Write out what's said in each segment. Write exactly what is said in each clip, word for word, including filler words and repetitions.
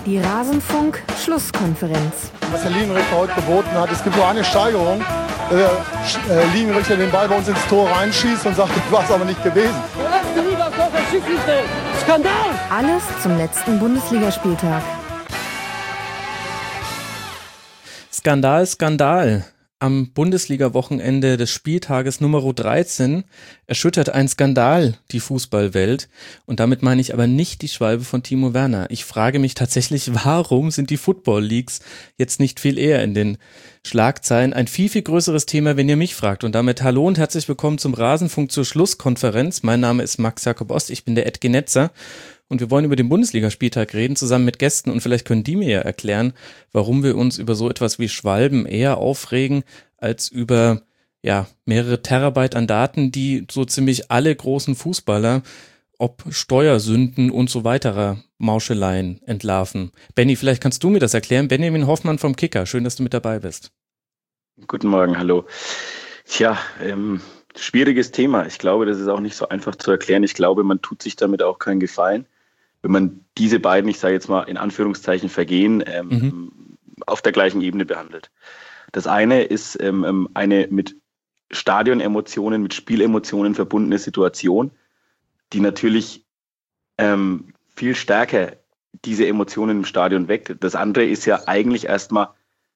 Die Rasenfunk-Schlusskonferenz. Was der Linienrichter heute geboten hat, es gibt nur eine Steigerung. Der äh, Linienrichter den Ball bei uns ins Tor reinschießt und sagt, ich war es aber nicht gewesen. Skandal! Alles zum letzten Bundesligaspieltag. Skandal, Skandal. Am Bundesliga-Wochenende des Spieltages Nummer dreizehn erschüttert ein Skandal die Fußballwelt. Und damit meine ich aber nicht die Schwalbe von Timo Werner. Ich frage mich tatsächlich, warum sind die Football Leagues jetzt nicht viel eher in den Schlagzeilen? Ein viel, viel größeres Thema, wenn ihr mich fragt. Und damit hallo und herzlich willkommen zum Rasenfunk zur Schlusskonferenz. Mein Name ist Max Jakob Ost, ich bin der Ed Genetzer. Und wir wollen über den Bundesligaspieltag reden, zusammen mit Gästen. Und vielleicht können die mir ja erklären, warum wir uns über so etwas wie Schwalben eher aufregen, als über ja mehrere Terabyte an Daten, die so ziemlich alle großen Fußballer, ob Steuersünden und so weiterer Mauscheleien entlarven. Benni, vielleicht kannst du mir das erklären. Benjamin Hoffmann vom Kicker, schön, dass du mit dabei bist. Guten Morgen, hallo. Tja, ähm, schwieriges Thema. Ich glaube, das ist auch nicht so einfach zu erklären. Ich glaube, man tut sich damit auch keinen Gefallen, wenn man diese beiden, ich sage jetzt mal in Anführungszeichen, Vergehen ähm, mhm. auf der gleichen Ebene behandelt. Das eine ist ähm, eine mit Stadionemotionen, mit Spielemotionen verbundene Situation, die natürlich ähm, viel stärker diese Emotionen im Stadion weckt. Das andere ist ja eigentlich erstmal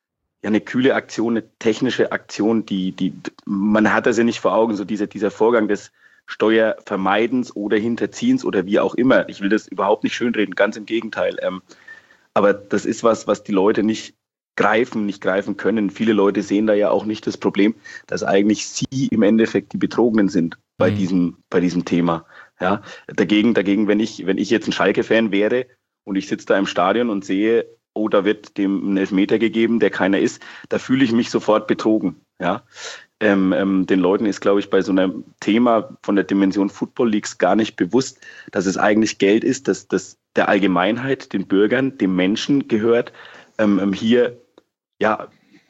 ja eine kühle Aktion, eine technische Aktion, die, die man hat das ja nicht vor Augen, so dieser, dieser Vorgang des Steuervermeidens oder Hinterziehens oder wie auch immer. Ich will das überhaupt nicht schönreden, ganz im Gegenteil. Ähm, aber das ist was, was die Leute nicht greifen, nicht greifen können. Viele Leute sehen da ja auch nicht das Problem, dass eigentlich sie im Endeffekt die Betrogenen sind bei mhm. diesem, bei diesem Thema. Ja, dagegen, dagegen, wenn ich, wenn ich jetzt ein Schalke-Fan wäre und ich sitze da im Stadion und sehe, oh, da wird dem ein Elfmeter gegeben, der keiner ist, da fühle ich mich sofort betrogen. Ja. Ähm, ähm, den Leuten ist, glaube ich, bei so einem Thema von der Dimension Football Leagues gar nicht bewusst, dass es eigentlich Geld ist, dass das der Allgemeinheit, den Bürgern, dem Menschen gehört, ähm, hier ja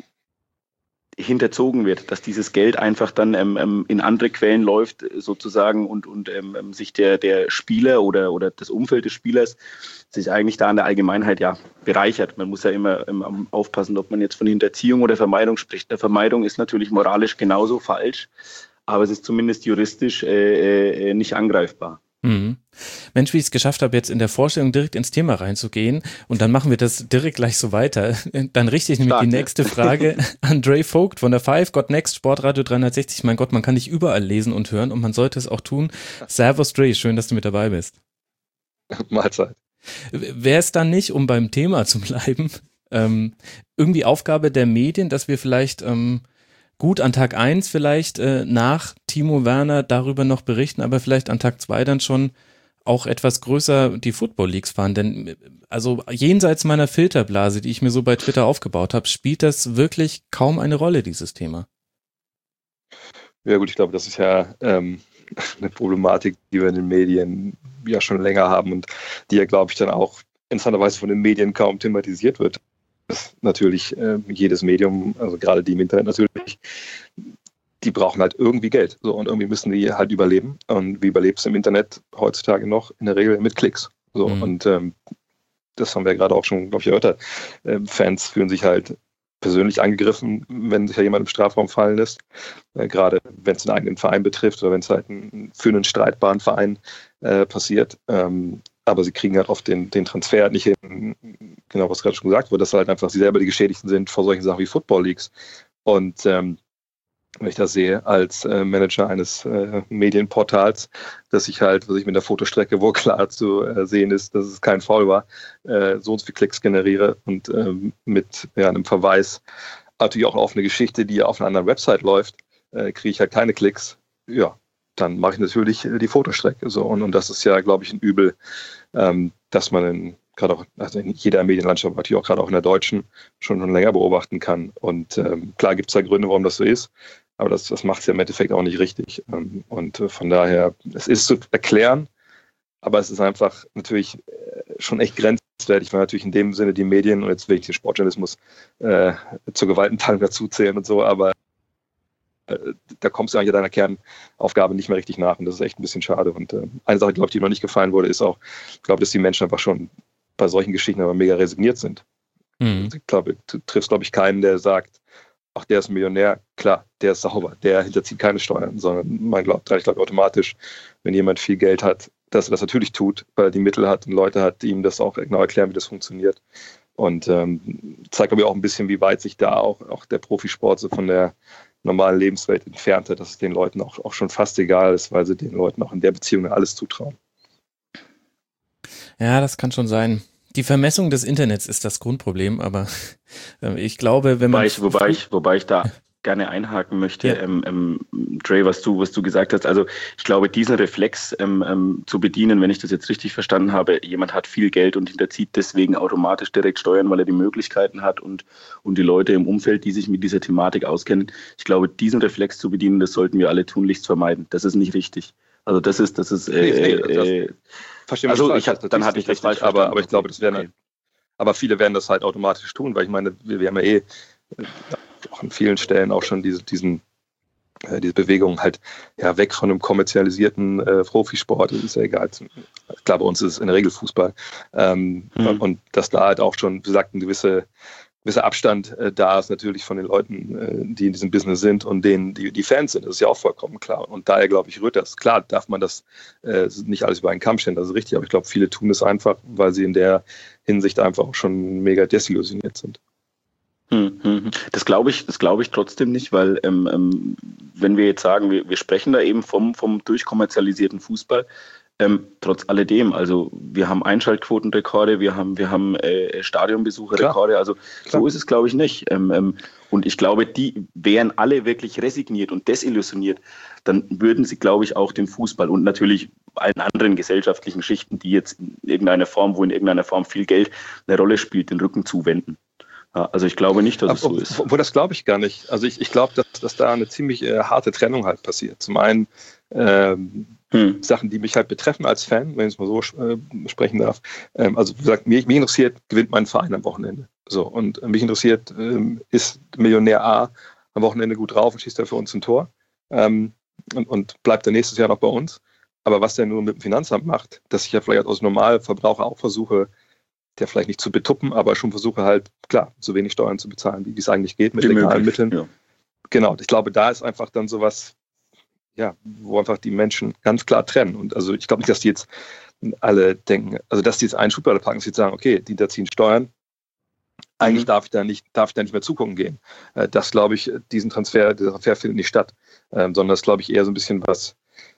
hinterzogen wird, dass dieses Geld einfach dann ähm, in andere Quellen läuft sozusagen und, und ähm, sich der, der Spieler oder, oder das Umfeld des Spielers sich eigentlich da an der Allgemeinheit ja bereichert. Man muss ja immer ähm, aufpassen, ob man jetzt von Hinterziehung oder Vermeidung spricht. Der Vermeidung ist natürlich moralisch genauso falsch, aber es ist zumindest juristisch äh, äh, nicht angreifbar. Mhm. Mensch, wie ich es geschafft habe, jetzt in der Vorstellung direkt ins Thema reinzugehen und dann machen wir das direkt gleich so weiter. Dann richte ich nämlich Stark, die nächste ja. Frage an Dre Vogt von der Five Got Next Sportradio dreihundertsechzig. Mein Gott, man kann nicht überall lesen und hören und man sollte es auch tun. Servus Dre, schön, dass du mit dabei bist. Mahlzeit. Wäre es dann nicht, um beim Thema zu bleiben, ähm, irgendwie Aufgabe der Medien, dass wir vielleicht ähm, gut an Tag eins vielleicht äh, nach Timo Werner darüber noch berichten, aber vielleicht an Tag zwei dann schon auch etwas größer die Football Leagues fahren, denn also jenseits meiner Filterblase, die ich mir so bei Twitter aufgebaut habe, spielt das wirklich kaum eine Rolle, dieses Thema. Ja gut, ich glaube, das ist ja ähm, eine Problematik, die wir in den Medien ja schon länger haben und die ja, glaube ich, dann auch interessanterweise von den Medien kaum thematisiert wird. Dass natürlich äh, jedes Medium, also gerade die im Internet natürlich, die brauchen halt irgendwie Geld. So, und irgendwie müssen die halt überleben. Und wie überlebst du im Internet heutzutage noch? In der Regel mit Klicks. So, mhm. Und ähm, das haben wir ja gerade auch schon, glaube ich, erörtert. Ähm, Fans fühlen sich halt persönlich angegriffen, wenn sich ja jemand im Strafraum fallen lässt. Äh, gerade wenn es einen eigenen Verein betrifft oder wenn es halt ein, für einen streitbaren Verein äh, passiert. Ähm, aber sie kriegen halt oft den, den Transfer nicht hin, genau was gerade schon gesagt wurde, dass halt einfach sie selber die Geschädigten sind vor solchen Sachen wie Football Leagues. Und ähm, wenn ich das sehe als äh, Manager eines äh, Medienportals, dass ich halt, was ich mit der Fotostrecke, wo klar zu äh, sehen ist, dass es kein Foul war, äh, so und so viele Klicks generiere und ähm, mit ja, einem Verweis natürlich auch auf eine Geschichte, die auf einer anderen Website läuft, äh, kriege ich halt keine Klicks. Ja, dann mache ich natürlich die Fotostrecke. So. Und, und das ist ja, glaube ich, ein Übel, ähm, dass man in, gerade auch also in jeder Medienlandschaft, natürlich auch gerade auch in der deutschen, schon, schon länger beobachten kann. Und ähm, klar gibt es da Gründe, warum das so ist, aber das, das macht es ja im Endeffekt auch nicht richtig. Ähm, und äh, von daher, es ist zu erklären, aber es ist einfach natürlich äh, schon echt grenzwertig, weil natürlich in dem Sinne die Medien, und jetzt will ich den Sportjournalismus äh, zur Gewaltenteilung dazuzählen und so, aber da kommst du eigentlich deiner Kernaufgabe nicht mehr richtig nach und das ist echt ein bisschen schade. Und äh, eine Sache, glaube ich, die noch nicht gefallen wurde, ist auch, ich glaube, dass die Menschen einfach schon bei solchen Geschichten aber mega resigniert sind. Mhm. Ich glaube, du triffst, glaube ich, keinen, der sagt, ach, der ist Millionär, klar, der ist sauber, der hinterzieht keine Steuern, sondern man glaubt, ich glaube automatisch, wenn jemand viel Geld hat, dass er das natürlich tut, weil er die Mittel hat und Leute hat, die ihm das auch genau erklären, wie das funktioniert. Und ähm, zeigt aber auch ein bisschen, wie weit sich da auch, auch der Profisport so von der normalen Lebenswelt entfernt hat, dass es den Leuten auch, auch schon fast egal ist, weil sie den Leuten auch in der Beziehung alles zutrauen. Ja, das kann schon sein. Die Vermessung des Internets ist das Grundproblem, aber äh, ich glaube, wenn man... Wobei ich, wobei ich, wobei ich da gerne einhaken möchte, ja. ähm, ähm, Dre, was du, was du gesagt hast, also ich glaube, diesen Reflex ähm, ähm, zu bedienen, wenn ich das jetzt richtig verstanden habe, jemand hat viel Geld und hinterzieht deswegen automatisch direkt Steuern, weil er die Möglichkeiten hat und, und die Leute im Umfeld, die sich mit dieser Thematik auskennen, ich glaube, diesen Reflex zu bedienen, das sollten wir alle tunlichst vermeiden. Das ist nicht richtig. Also das ist, das ist... Äh, nee, nee, das äh, verstehe also falsch, ich hab, dann hatte ich das falsch verstanden. Aber, aber ich glaube, das wäre... Okay. Aber viele werden das halt automatisch tun, weil ich meine, wir, wir haben ja eh auch an vielen Stellen auch schon diese, diesen, äh, diese Bewegung halt ja weg von einem kommerzialisierten äh, Profisport, das ist ja egal. Klar, bei uns ist es in der Regel Fußball. Ähm, mhm. Und dass da halt auch schon, wie gesagt, ein gewisse, gewisser Abstand äh, da ist natürlich von den Leuten, äh, die in diesem Business sind und denen, die, die Fans sind. Das ist ja auch vollkommen klar. Und daher, glaube ich, rührt das. Klar darf man das äh, nicht alles über einen Kamm stellen, das ist richtig, aber ich glaube, viele tun es einfach, weil sie in der Hinsicht einfach auch schon mega desillusioniert sind. Das glaube ich, das glaube ich trotzdem nicht, weil ähm, ähm, wenn wir jetzt sagen, wir, wir sprechen da eben vom, vom durchkommerzialisierten Fußball, ähm, trotz alledem, also wir haben Einschaltquotenrekorde, wir haben, wir haben äh, Stadionbesucherrekorde, also Klar. so ist es glaube ich nicht. Ähm, ähm, und ich glaube, die wären alle wirklich resigniert und desillusioniert, dann würden sie, glaube ich, auch dem Fußball und natürlich allen anderen gesellschaftlichen Schichten, die jetzt in irgendeiner Form, wo in irgendeiner Form viel Geld eine Rolle spielt, den Rücken zuwenden. Ja, also ich glaube nicht, dass Aber, es so ist. Wo das glaube ich gar nicht. Also ich, ich glaube, dass, dass da eine ziemlich äh, harte Trennung halt passiert. Zum einen ähm, hm. Sachen, die mich halt betreffen als Fan, wenn ich es mal so äh, sprechen darf. Ähm, also wie gesagt, mich, mich interessiert, gewinnt mein Verein am Wochenende. So, und mich interessiert, ähm, ist Millionär A am Wochenende gut drauf und schießt er für uns ein Tor ähm, und, und bleibt dann nächstes Jahr noch bei uns. Aber was der nur mit dem Finanzamt macht, dass ich ja vielleicht als Normalverbraucher auch versuche, der vielleicht nicht zu betuppen, aber schon versuche halt, klar, so wenig Steuern zu bezahlen, wie es eigentlich geht, mit wie legalen möglich, Mitteln. Ja. Genau, ich glaube, da ist einfach dann sowas, ja, wo einfach die Menschen ganz klar trennen. Und also ich glaube nicht, dass die jetzt alle denken, also dass die jetzt einen Schublade packen, dass sie jetzt sagen, okay, die hinterziehen Steuern, eigentlich mhm. darf ich da nicht, darf ich da nicht mehr zugucken gehen. Das glaube ich, diesen Transfer, dieser Transfer findet nicht statt, sondern das glaube ich eher so ein bisschen was,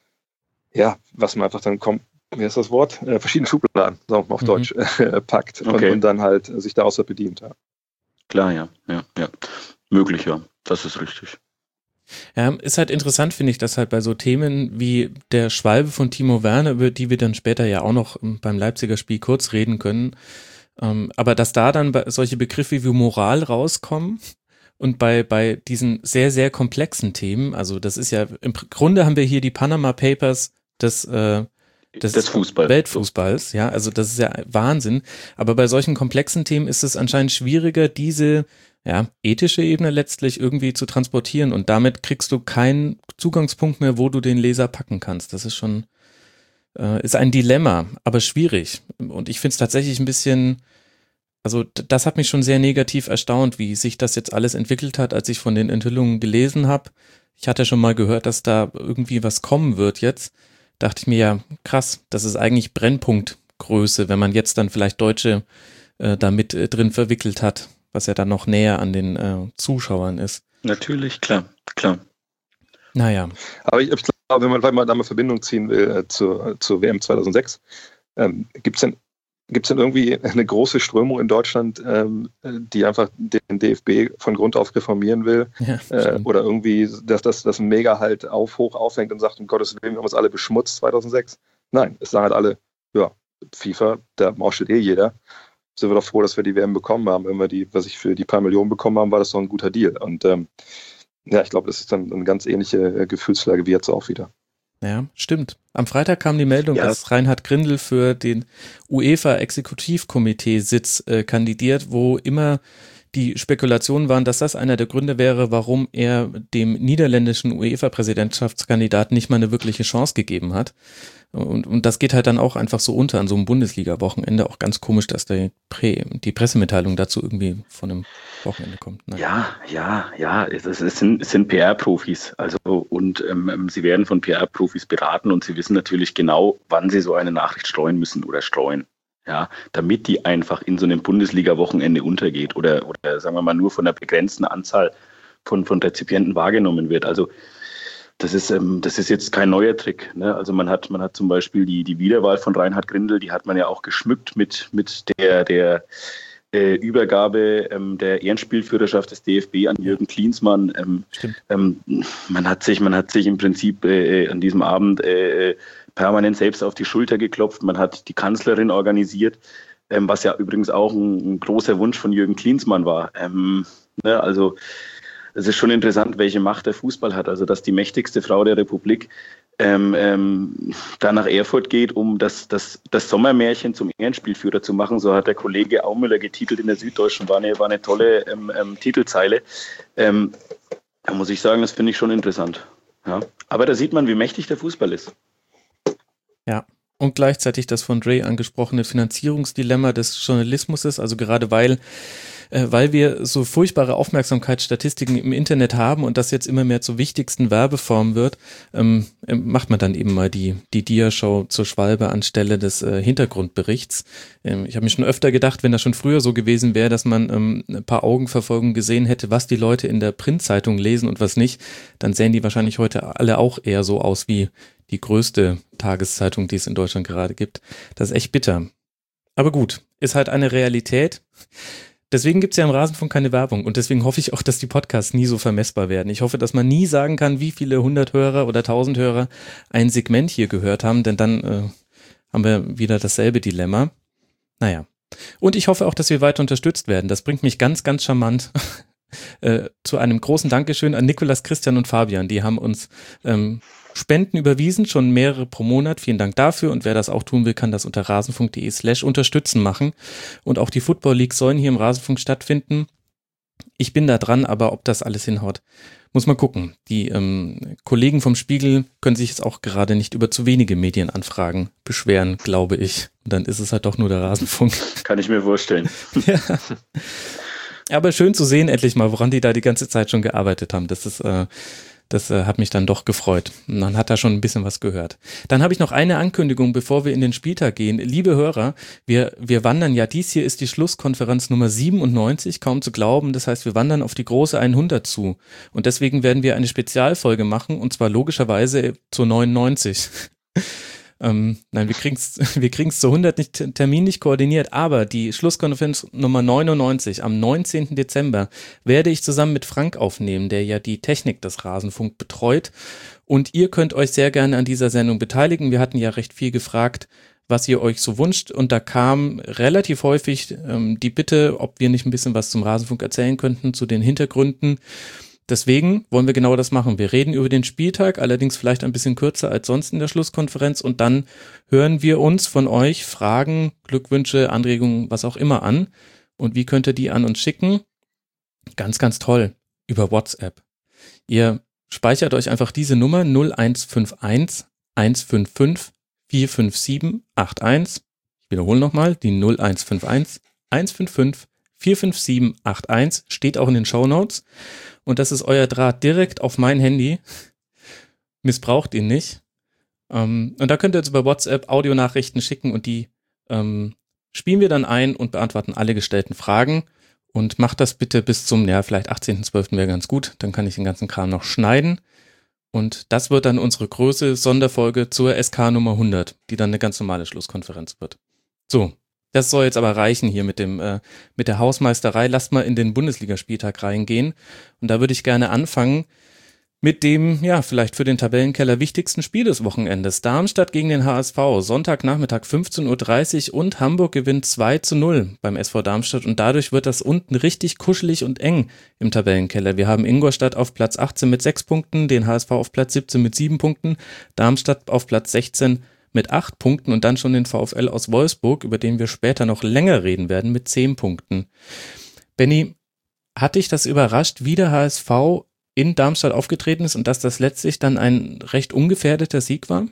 ja, was man einfach dann kommt, wie ist das Wort? Äh, verschiedene Schubladen, sagen wir mal auf mhm. Deutsch, äh, packt okay. und, und dann halt sich daraus halt bedient. Ja. Klar, ja, ja, ja. Möglich, ja. Das ist richtig. Ja, ist halt interessant, finde ich, dass halt bei so Themen wie der Schwalbe von Timo Werner, über die wir dann später ja auch noch beim Leipziger Spiel kurz reden können, ähm, aber dass da dann solche Begriffe wie Moral rauskommen und bei, bei diesen sehr, sehr komplexen Themen, also das ist ja, im Grunde haben wir hier die Panama Papers des äh, des, des Fußball. Weltfußballs, ja, also das ist ja Wahnsinn, aber bei solchen komplexen Themen ist es anscheinend schwieriger, diese ja, ethische Ebene letztlich irgendwie zu transportieren und damit kriegst du keinen Zugangspunkt mehr, wo du den Leser packen kannst. Das ist schon, äh, ist ein Dilemma, aber schwierig und ich finde es tatsächlich ein bisschen, also das hat mich schon sehr negativ erstaunt, wie sich das jetzt alles entwickelt hat, als ich von den Enthüllungen gelesen habe. Ich hatte schon mal gehört, dass da irgendwie was kommen wird jetzt. Dachte ich mir ja, krass, das ist eigentlich Brennpunktgröße, wenn man jetzt dann vielleicht Deutsche äh, da mit äh, drin verwickelt hat, was ja dann noch näher an den äh, Zuschauern ist. Natürlich, klar, klar. Naja. Aber ich, ich glaube, wenn man, wenn man da mal Verbindung ziehen will äh, zur, zur W M zweitausendsechs, ähm, gibt es denn, gibt's denn irgendwie eine große Strömung in Deutschland, ähm, die einfach den D F B von Grund auf reformieren will? Ja, äh, oder irgendwie, dass das, das Mega halt auf, hoch aufhängt und sagt, um Gottes Willen, wir haben uns alle beschmutzt zweitausendsechs? Nein, es sagen halt alle, ja, FIFA, da mauschelt eh jeder. Sind wir doch froh, dass wir die W M bekommen haben. Wenn wir die, was ich für die paar Millionen bekommen haben, war das doch ein guter Deal. Und ähm, ja, ich glaube, das ist dann eine ganz ähnliche Gefühlslage wie jetzt auch wieder. Ja, stimmt. Am Freitag kam die Meldung, ja. dass Reinhard Grindel für den UEFA-Exekutivkomitee-Sitz äh, kandidiert, wo immer die Spekulationen waren, dass das einer der Gründe wäre, warum er dem niederländischen UEFA-Präsidentschaftskandidaten nicht mal eine wirkliche Chance gegeben hat. Und, und das geht halt dann auch einfach so unter an so einem Bundesliga-Wochenende. Auch ganz komisch, dass die, Prä- die Pressemitteilung dazu irgendwie von einem Wochenende kommt. Nein. Ja, ja, ja, es, es, es sind, es sind P R-Profis. Also, und ähm, sie werden von P R-Profis beraten und sie wissen natürlich genau, wann sie so eine Nachricht streuen müssen oder streuen. Ja, damit die einfach in so einem Bundesliga-Wochenende untergeht oder, oder sagen wir mal nur von einer begrenzten Anzahl von, von Rezipienten wahrgenommen wird. Also das ist, ähm, das ist jetzt kein neuer Trick. Ne? Also man hat, man hat zum Beispiel die, die Wiederwahl von Reinhard Grindel, die hat man ja auch geschmückt mit, mit der, der äh, Übergabe ähm, der Ehrenspielführerschaft des D F B an Jürgen Klinsmann. Ähm, ähm, man hat sich, man hat sich im Prinzip äh, an diesem Abend äh, permanent selbst auf die Schulter geklopft. Man hat die Kanzlerin organisiert, ähm, was ja übrigens auch ein, ein großer Wunsch von Jürgen Klinsmann war. Ähm, ne? Also es ist schon interessant, welche Macht der Fußball hat. Also, dass die mächtigste Frau der Republik ähm, ähm, da nach Erfurt geht, um das, das, das Sommermärchen zum Ehrenspielführer zu machen. So hat der Kollege Aumüller getitelt in der Süddeutschen. War eine, war eine tolle ähm, ähm, Titelzeile. Ähm, da muss ich sagen, das finde ich schon interessant. Ja. Aber da sieht man, wie mächtig der Fußball ist. Ja. Und gleichzeitig das von Dre angesprochene Finanzierungsdilemma des Journalismus ist, also gerade weil äh, weil wir so furchtbare Aufmerksamkeitsstatistiken im Internet haben und das jetzt immer mehr zur wichtigsten Werbeform wird, ähm, macht man dann eben mal die die Dia-Show zur Schwalbe anstelle des äh, Hintergrundberichts. Ähm, ich habe mir schon öfter gedacht, wenn das schon früher so gewesen wäre, dass man ähm, ein paar Augenverfolgungen gesehen hätte, was die Leute in der Printzeitung lesen und was nicht, dann sähen die wahrscheinlich heute alle auch eher so aus wie die größte Tageszeitung, die es in Deutschland gerade gibt. Das ist echt bitter. Aber gut, ist halt eine Realität. Deswegen gibt es ja im Rasenfunk keine Werbung und deswegen hoffe ich auch, dass die Podcasts nie so vermessbar werden. Ich hoffe, dass man nie sagen kann, wie viele hundert Hörer oder tausend Hörer ein Segment hier gehört haben, denn dann äh, haben wir wieder dasselbe Dilemma. Naja. Und ich hoffe auch, dass wir weiter unterstützt werden. Das bringt mich ganz, ganz charmant äh, zu einem großen Dankeschön an Nikolas, Christian und Fabian. Die haben uns ähm, Spenden überwiesen, schon mehrere pro Monat. Vielen Dank dafür. Und wer das auch tun will, kann das unter rasenfunk.de slash unterstützen machen. Und auch die Football Leagues sollen hier im Rasenfunk stattfinden. Ich bin da dran, aber ob das alles hinhaut, muss man gucken. Die ähm, Kollegen vom Spiegel können sich jetzt auch gerade nicht über zu wenige Medienanfragen beschweren, glaube ich. Und dann ist es halt doch nur der Rasenfunk. Kann ich mir vorstellen. Ja. Aber schön zu sehen, endlich mal, woran die da die ganze Zeit schon gearbeitet haben. Das ist äh, Das äh, hat mich dann doch gefreut. Man hat da schon ein bisschen was gehört. Dann habe ich noch eine Ankündigung, bevor wir in den Spieltag gehen. Liebe Hörer, wir wir wandern ja, dies hier ist die Schlusskonferenz Nummer siebenundneunzig, kaum zu glauben. Das heißt, wir wandern auf die große hundert zu. Und deswegen werden wir eine Spezialfolge machen, und zwar logischerweise zur neunundneunzig. Ähm, nein, wir kriegen's, wir kriegen's zu hundert nicht, terminlich koordiniert, aber die Schlusskonferenz Nummer neunundneunzig am neunzehnten Dezember werde ich zusammen mit Frank aufnehmen, der ja die Technik des Rasenfunk betreut, und ihr könnt euch sehr gerne an dieser Sendung beteiligen. Wir hatten ja recht viel gefragt, was ihr euch so wünscht, und da kam relativ häufig ähm, die Bitte, ob wir nicht ein bisschen was zum Rasenfunk erzählen könnten, zu den Hintergründen. Deswegen wollen wir genau das machen. Wir reden über den Spieltag, allerdings vielleicht ein bisschen kürzer als sonst in der Schlusskonferenz, und dann hören wir uns von euch Fragen, Glückwünsche, Anregungen, was auch immer an. Und wie könnt ihr die an uns schicken? Ganz, ganz toll. Über WhatsApp. Ihr speichert euch einfach diese Nummer null eins fünf eins eins fünf fünf vier fünf sieben acht eins. Ich wiederhole nochmal, die null eins fünf eins eins fünf fünf vier fünf sieben acht eins, steht auch in den Shownotes. Und das ist euer Draht direkt auf mein Handy. Missbraucht ihn nicht. Ähm, und da könnt ihr jetzt über WhatsApp Audionachrichten schicken, und die ähm, spielen wir dann ein und beantworten alle gestellten Fragen. Und macht das bitte bis zum, ja, vielleicht achtzehnten zwölften wäre ganz gut. Dann kann ich den ganzen Kram noch schneiden. Und das wird dann unsere große Sonderfolge zur S K Nummer hundert, die dann eine ganz normale Schlusskonferenz wird. So. Das soll jetzt aber reichen hier mit dem äh, mit der Hausmeisterei. Lasst mal in den Bundesligaspieltag reingehen. Und da würde ich gerne anfangen mit dem, ja, vielleicht für den Tabellenkeller wichtigsten Spiel des Wochenendes. Darmstadt gegen den H S V, Sonntagnachmittag fünfzehn Uhr dreißig, und Hamburg gewinnt zwei zu null beim S V Darmstadt, und dadurch wird das unten richtig kuschelig und eng im Tabellenkeller. Wir haben Ingolstadt auf Platz achtzehn mit sechs Punkten, den H S V auf Platz siebzehn mit sieben Punkten, Darmstadt auf Platz sechzehn mit acht Punkten und dann schon den VfL aus Wolfsburg, über den wir später noch länger reden werden, mit zehn Punkten. Benni, hat dich das überrascht, wie der H S V in Darmstadt aufgetreten ist und dass das letztlich dann ein recht ungefährdeter Sieg war?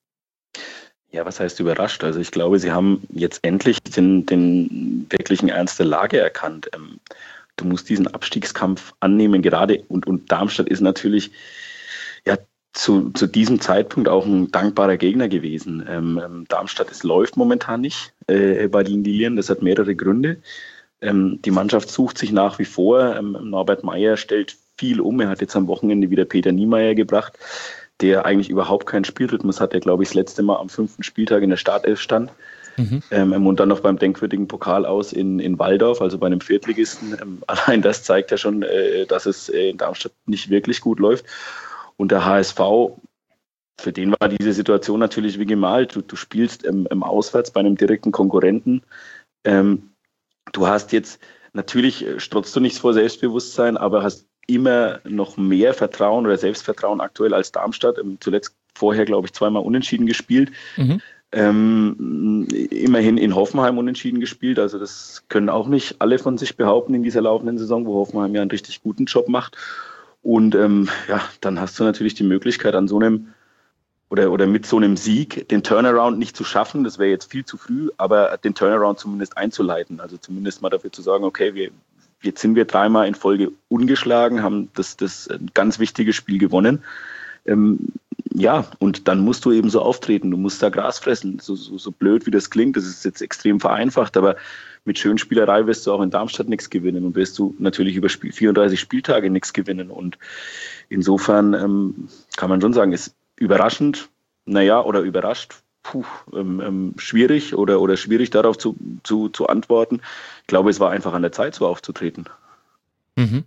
Ja, was heißt überrascht? Also ich glaube, sie haben jetzt endlich den, den wirklichen Ernst der Lage erkannt. Ähm, du musst diesen Abstiegskampf annehmen, gerade und, und Darmstadt ist natürlich ja zu, zu diesem Zeitpunkt auch ein dankbarer Gegner gewesen. Ähm, Darmstadt, es läuft momentan nicht äh, bei den Lilien, das hat mehrere Gründe. Ähm, die Mannschaft sucht sich nach wie vor. Ähm, Norbert Meyer stellt viel um. Er hat jetzt am Wochenende wieder Peter Niemeyer gebracht, der eigentlich überhaupt keinen Spielrhythmus hat, der, glaube ich, das letzte Mal am fünften Spieltag in der Startelf stand. Mhm. Ähm, und dann noch beim denkwürdigen Pokal aus in, in Waldorf, also bei einem Viertligisten. Ähm, allein das zeigt ja schon, äh, dass es äh, in Darmstadt nicht wirklich gut läuft. Und der H S V, für den war diese Situation natürlich wie gemalt. Du, du spielst ähm, im Auswärts bei einem direkten Konkurrenten. Ähm, du hast jetzt, natürlich strotzt du nichts vor Selbstbewusstsein, aber hast immer noch mehr Vertrauen oder Selbstvertrauen aktuell als Darmstadt. Zuletzt vorher, glaube ich, zweimal unentschieden gespielt. Mhm. Ähm, immerhin in Hoffenheim unentschieden gespielt. Also das können auch nicht alle von sich behaupten in dieser laufenden Saison, wo Hoffenheim ja einen richtig guten Job macht. Und ähm, ja, dann hast du natürlich die Möglichkeit, an so einem oder, oder mit so einem Sieg den Turnaround nicht zu schaffen. Das wäre jetzt viel zu früh, aber den Turnaround zumindest einzuleiten. Also zumindest mal dafür zu sagen, okay, wir Jetzt sind wir dreimal in Folge ungeschlagen, haben das, das ein ganz wichtiges Spiel gewonnen. Ähm, ja, und dann musst du eben so auftreten, du musst da Gras fressen. So, so, so blöd wie das klingt, das ist jetzt extrem vereinfacht, aber mit Schönspielerei wirst du auch in Darmstadt nichts gewinnen und wirst du natürlich über Spiel, vierunddreißig Spieltage nichts gewinnen. Und insofern ähm, kann man schon sagen, ist überraschend, naja, oder überrascht. Puh, ähm, ähm, schwierig oder, oder schwierig darauf zu, zu, zu antworten. Ich glaube, es war einfach an der Zeit, so aufzutreten. Mhm.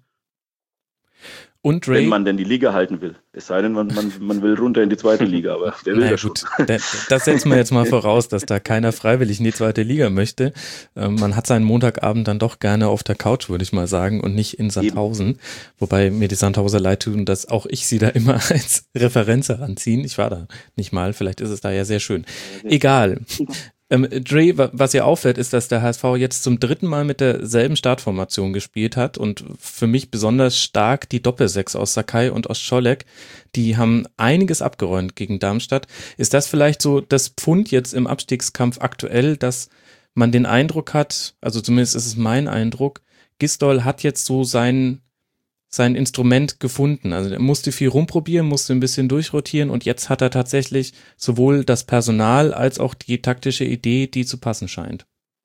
Und Ray, wenn man denn die Liga halten will. Es sei denn, man, man, man will runter in die zweite Liga, aber wer will naja, das gut. schon? Das setzen wir jetzt mal voraus, dass da keiner freiwillig in die zweite Liga möchte. Man hat seinen Montagabend dann doch gerne auf der Couch, würde ich mal sagen, und nicht in Sandhausen. Eben. Wobei mir die Sandhauser leid tun, dass auch ich sie da immer als Referenz heranziehen. Ich war da nicht mal, vielleicht ist es da ja sehr schön. Egal. Ähm, Dre, was ihr auffällt, ist, dass der H S V jetzt zum dritten Mal mit derselben Startformation gespielt hat und für mich besonders stark die Doppelsechs aus Sakai und Ostscholek, die haben einiges abgeräumt gegen Darmstadt. Ist das vielleicht so das Pfund jetzt im Abstiegskampf aktuell, dass man den Eindruck hat, also zumindest ist es mein Eindruck, Gisdol hat jetzt so sein sein Instrument gefunden. Also er musste viel rumprobieren, musste ein bisschen durchrotieren und jetzt hat er tatsächlich sowohl das Personal als auch die taktische Idee, die zu passen scheint.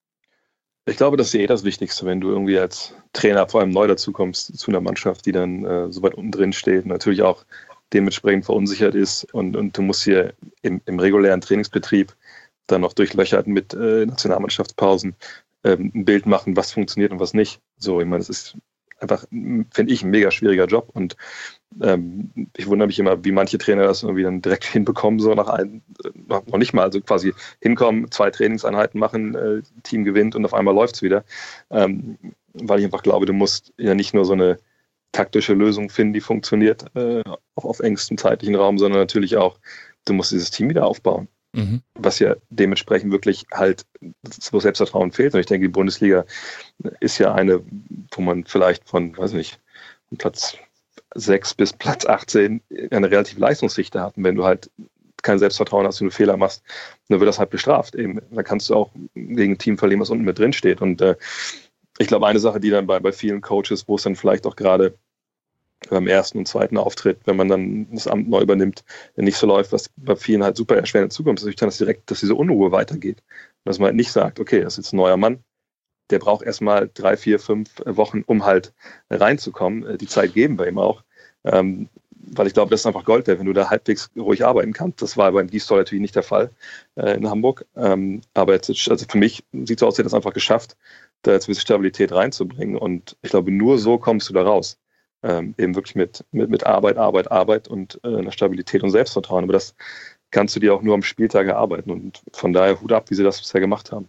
Ich glaube, das ist eh das Wichtigste, wenn du irgendwie als Trainer vor allem neu dazukommst zu einer Mannschaft, die dann äh, so weit unten drin steht und natürlich auch dementsprechend verunsichert ist und, und du musst hier im, im regulären Trainingsbetrieb dann noch durchlöchert mit äh, Nationalmannschaftspausen ähm, ein Bild machen, was funktioniert und was nicht. So, ich meine, das ist einfach, finde ich, ein mega schwieriger Job und ähm, ich wundere mich immer, wie manche Trainer das irgendwie dann direkt hinbekommen, so nach einem, noch nicht mal, also quasi hinkommen, zwei Trainingseinheiten machen, äh, Team gewinnt und auf einmal läuft es wieder, ähm, weil ich einfach glaube, du musst ja nicht nur so eine taktische Lösung finden, die funktioniert äh, auf, auf engstem zeitlichen Raum, sondern natürlich auch, du musst dieses Team wieder aufbauen. Mhm. Was ja dementsprechend wirklich halt, wo Selbstvertrauen fehlt. Und ich denke, die Bundesliga ist ja eine, wo man vielleicht von, weiß nicht, von Platz sechs bis Platz achtzehn eine relative Leistungsdichte hat. Und wenn du halt kein Selbstvertrauen hast und du Fehler machst, dann wird das halt bestraft. Eben, dann kannst du auch gegen ein Team verlieren, was unten mit drin steht. Und äh, ich glaube, eine Sache, die dann bei, bei vielen Coaches, wo es dann vielleicht auch gerade beim ersten und zweiten Auftritt, wenn man dann das Amt neu übernimmt, nicht so läuft, was bei vielen halt super erschwerend zukommt, ist natürlich dann, dass direkt, dass diese Unruhe weitergeht. Und dass man halt nicht sagt, okay, das ist jetzt ein neuer Mann, der braucht erstmal drei, vier, fünf Wochen, um halt reinzukommen. Die Zeit geben wir ihm auch. Ähm, weil ich glaube, das ist einfach Gold wert, wenn du da halbwegs ruhig arbeiten kannst. Das war beim Gisdol natürlich nicht der Fall äh, in Hamburg. Ähm, aber jetzt, also für mich sieht es aus, als hätte er es einfach geschafft, da jetzt ein bisschen Stabilität reinzubringen. Und ich glaube, nur so kommst du da raus. Ähm, eben wirklich mit, mit, mit Arbeit, Arbeit, Arbeit und äh, einer Stabilität und Selbstvertrauen. Aber das kannst du dir auch nur am Spieltag erarbeiten. Und von daher Hut ab, wie sie das bisher gemacht haben.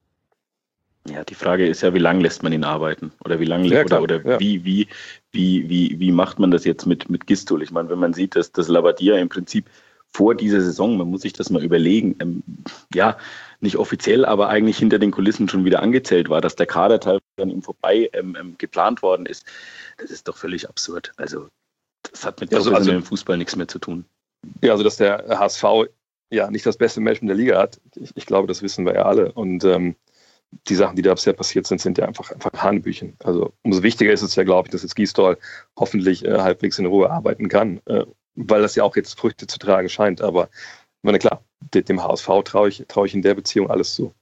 Ja, die Frage ist ja, wie lange lässt man ihn arbeiten? Oder wie lange ja, oder, oder ja. wie, wie, wie, wie, wie macht man das jetzt mit, mit Gisdol? Ich meine, wenn man sieht, dass das Labadia im Prinzip vor dieser Saison, man muss sich das mal überlegen, ähm, ja, nicht offiziell, aber eigentlich hinter den Kulissen schon wieder angezählt war, dass der Kader teilweise an ihm vorbei ähm, ähm, geplant worden ist, das ist doch völlig absurd. Also das hat mit ja, also, also, Fußball nichts mehr zu tun. Ja, also dass der H S V ja nicht das beste Management der Liga hat, ich, ich glaube, das wissen wir ja alle. Und ähm, die Sachen, die da bisher passiert sind, sind ja einfach, einfach Hanebüchen. Also umso wichtiger ist es ja, glaube ich, dass jetzt Gisdol hoffentlich äh, halbwegs in Ruhe arbeiten kann, äh, weil das ja auch jetzt Früchte zu tragen scheint. Aber ich meine, klar, dem H S V traue ich, traue ich in der Beziehung alles zu.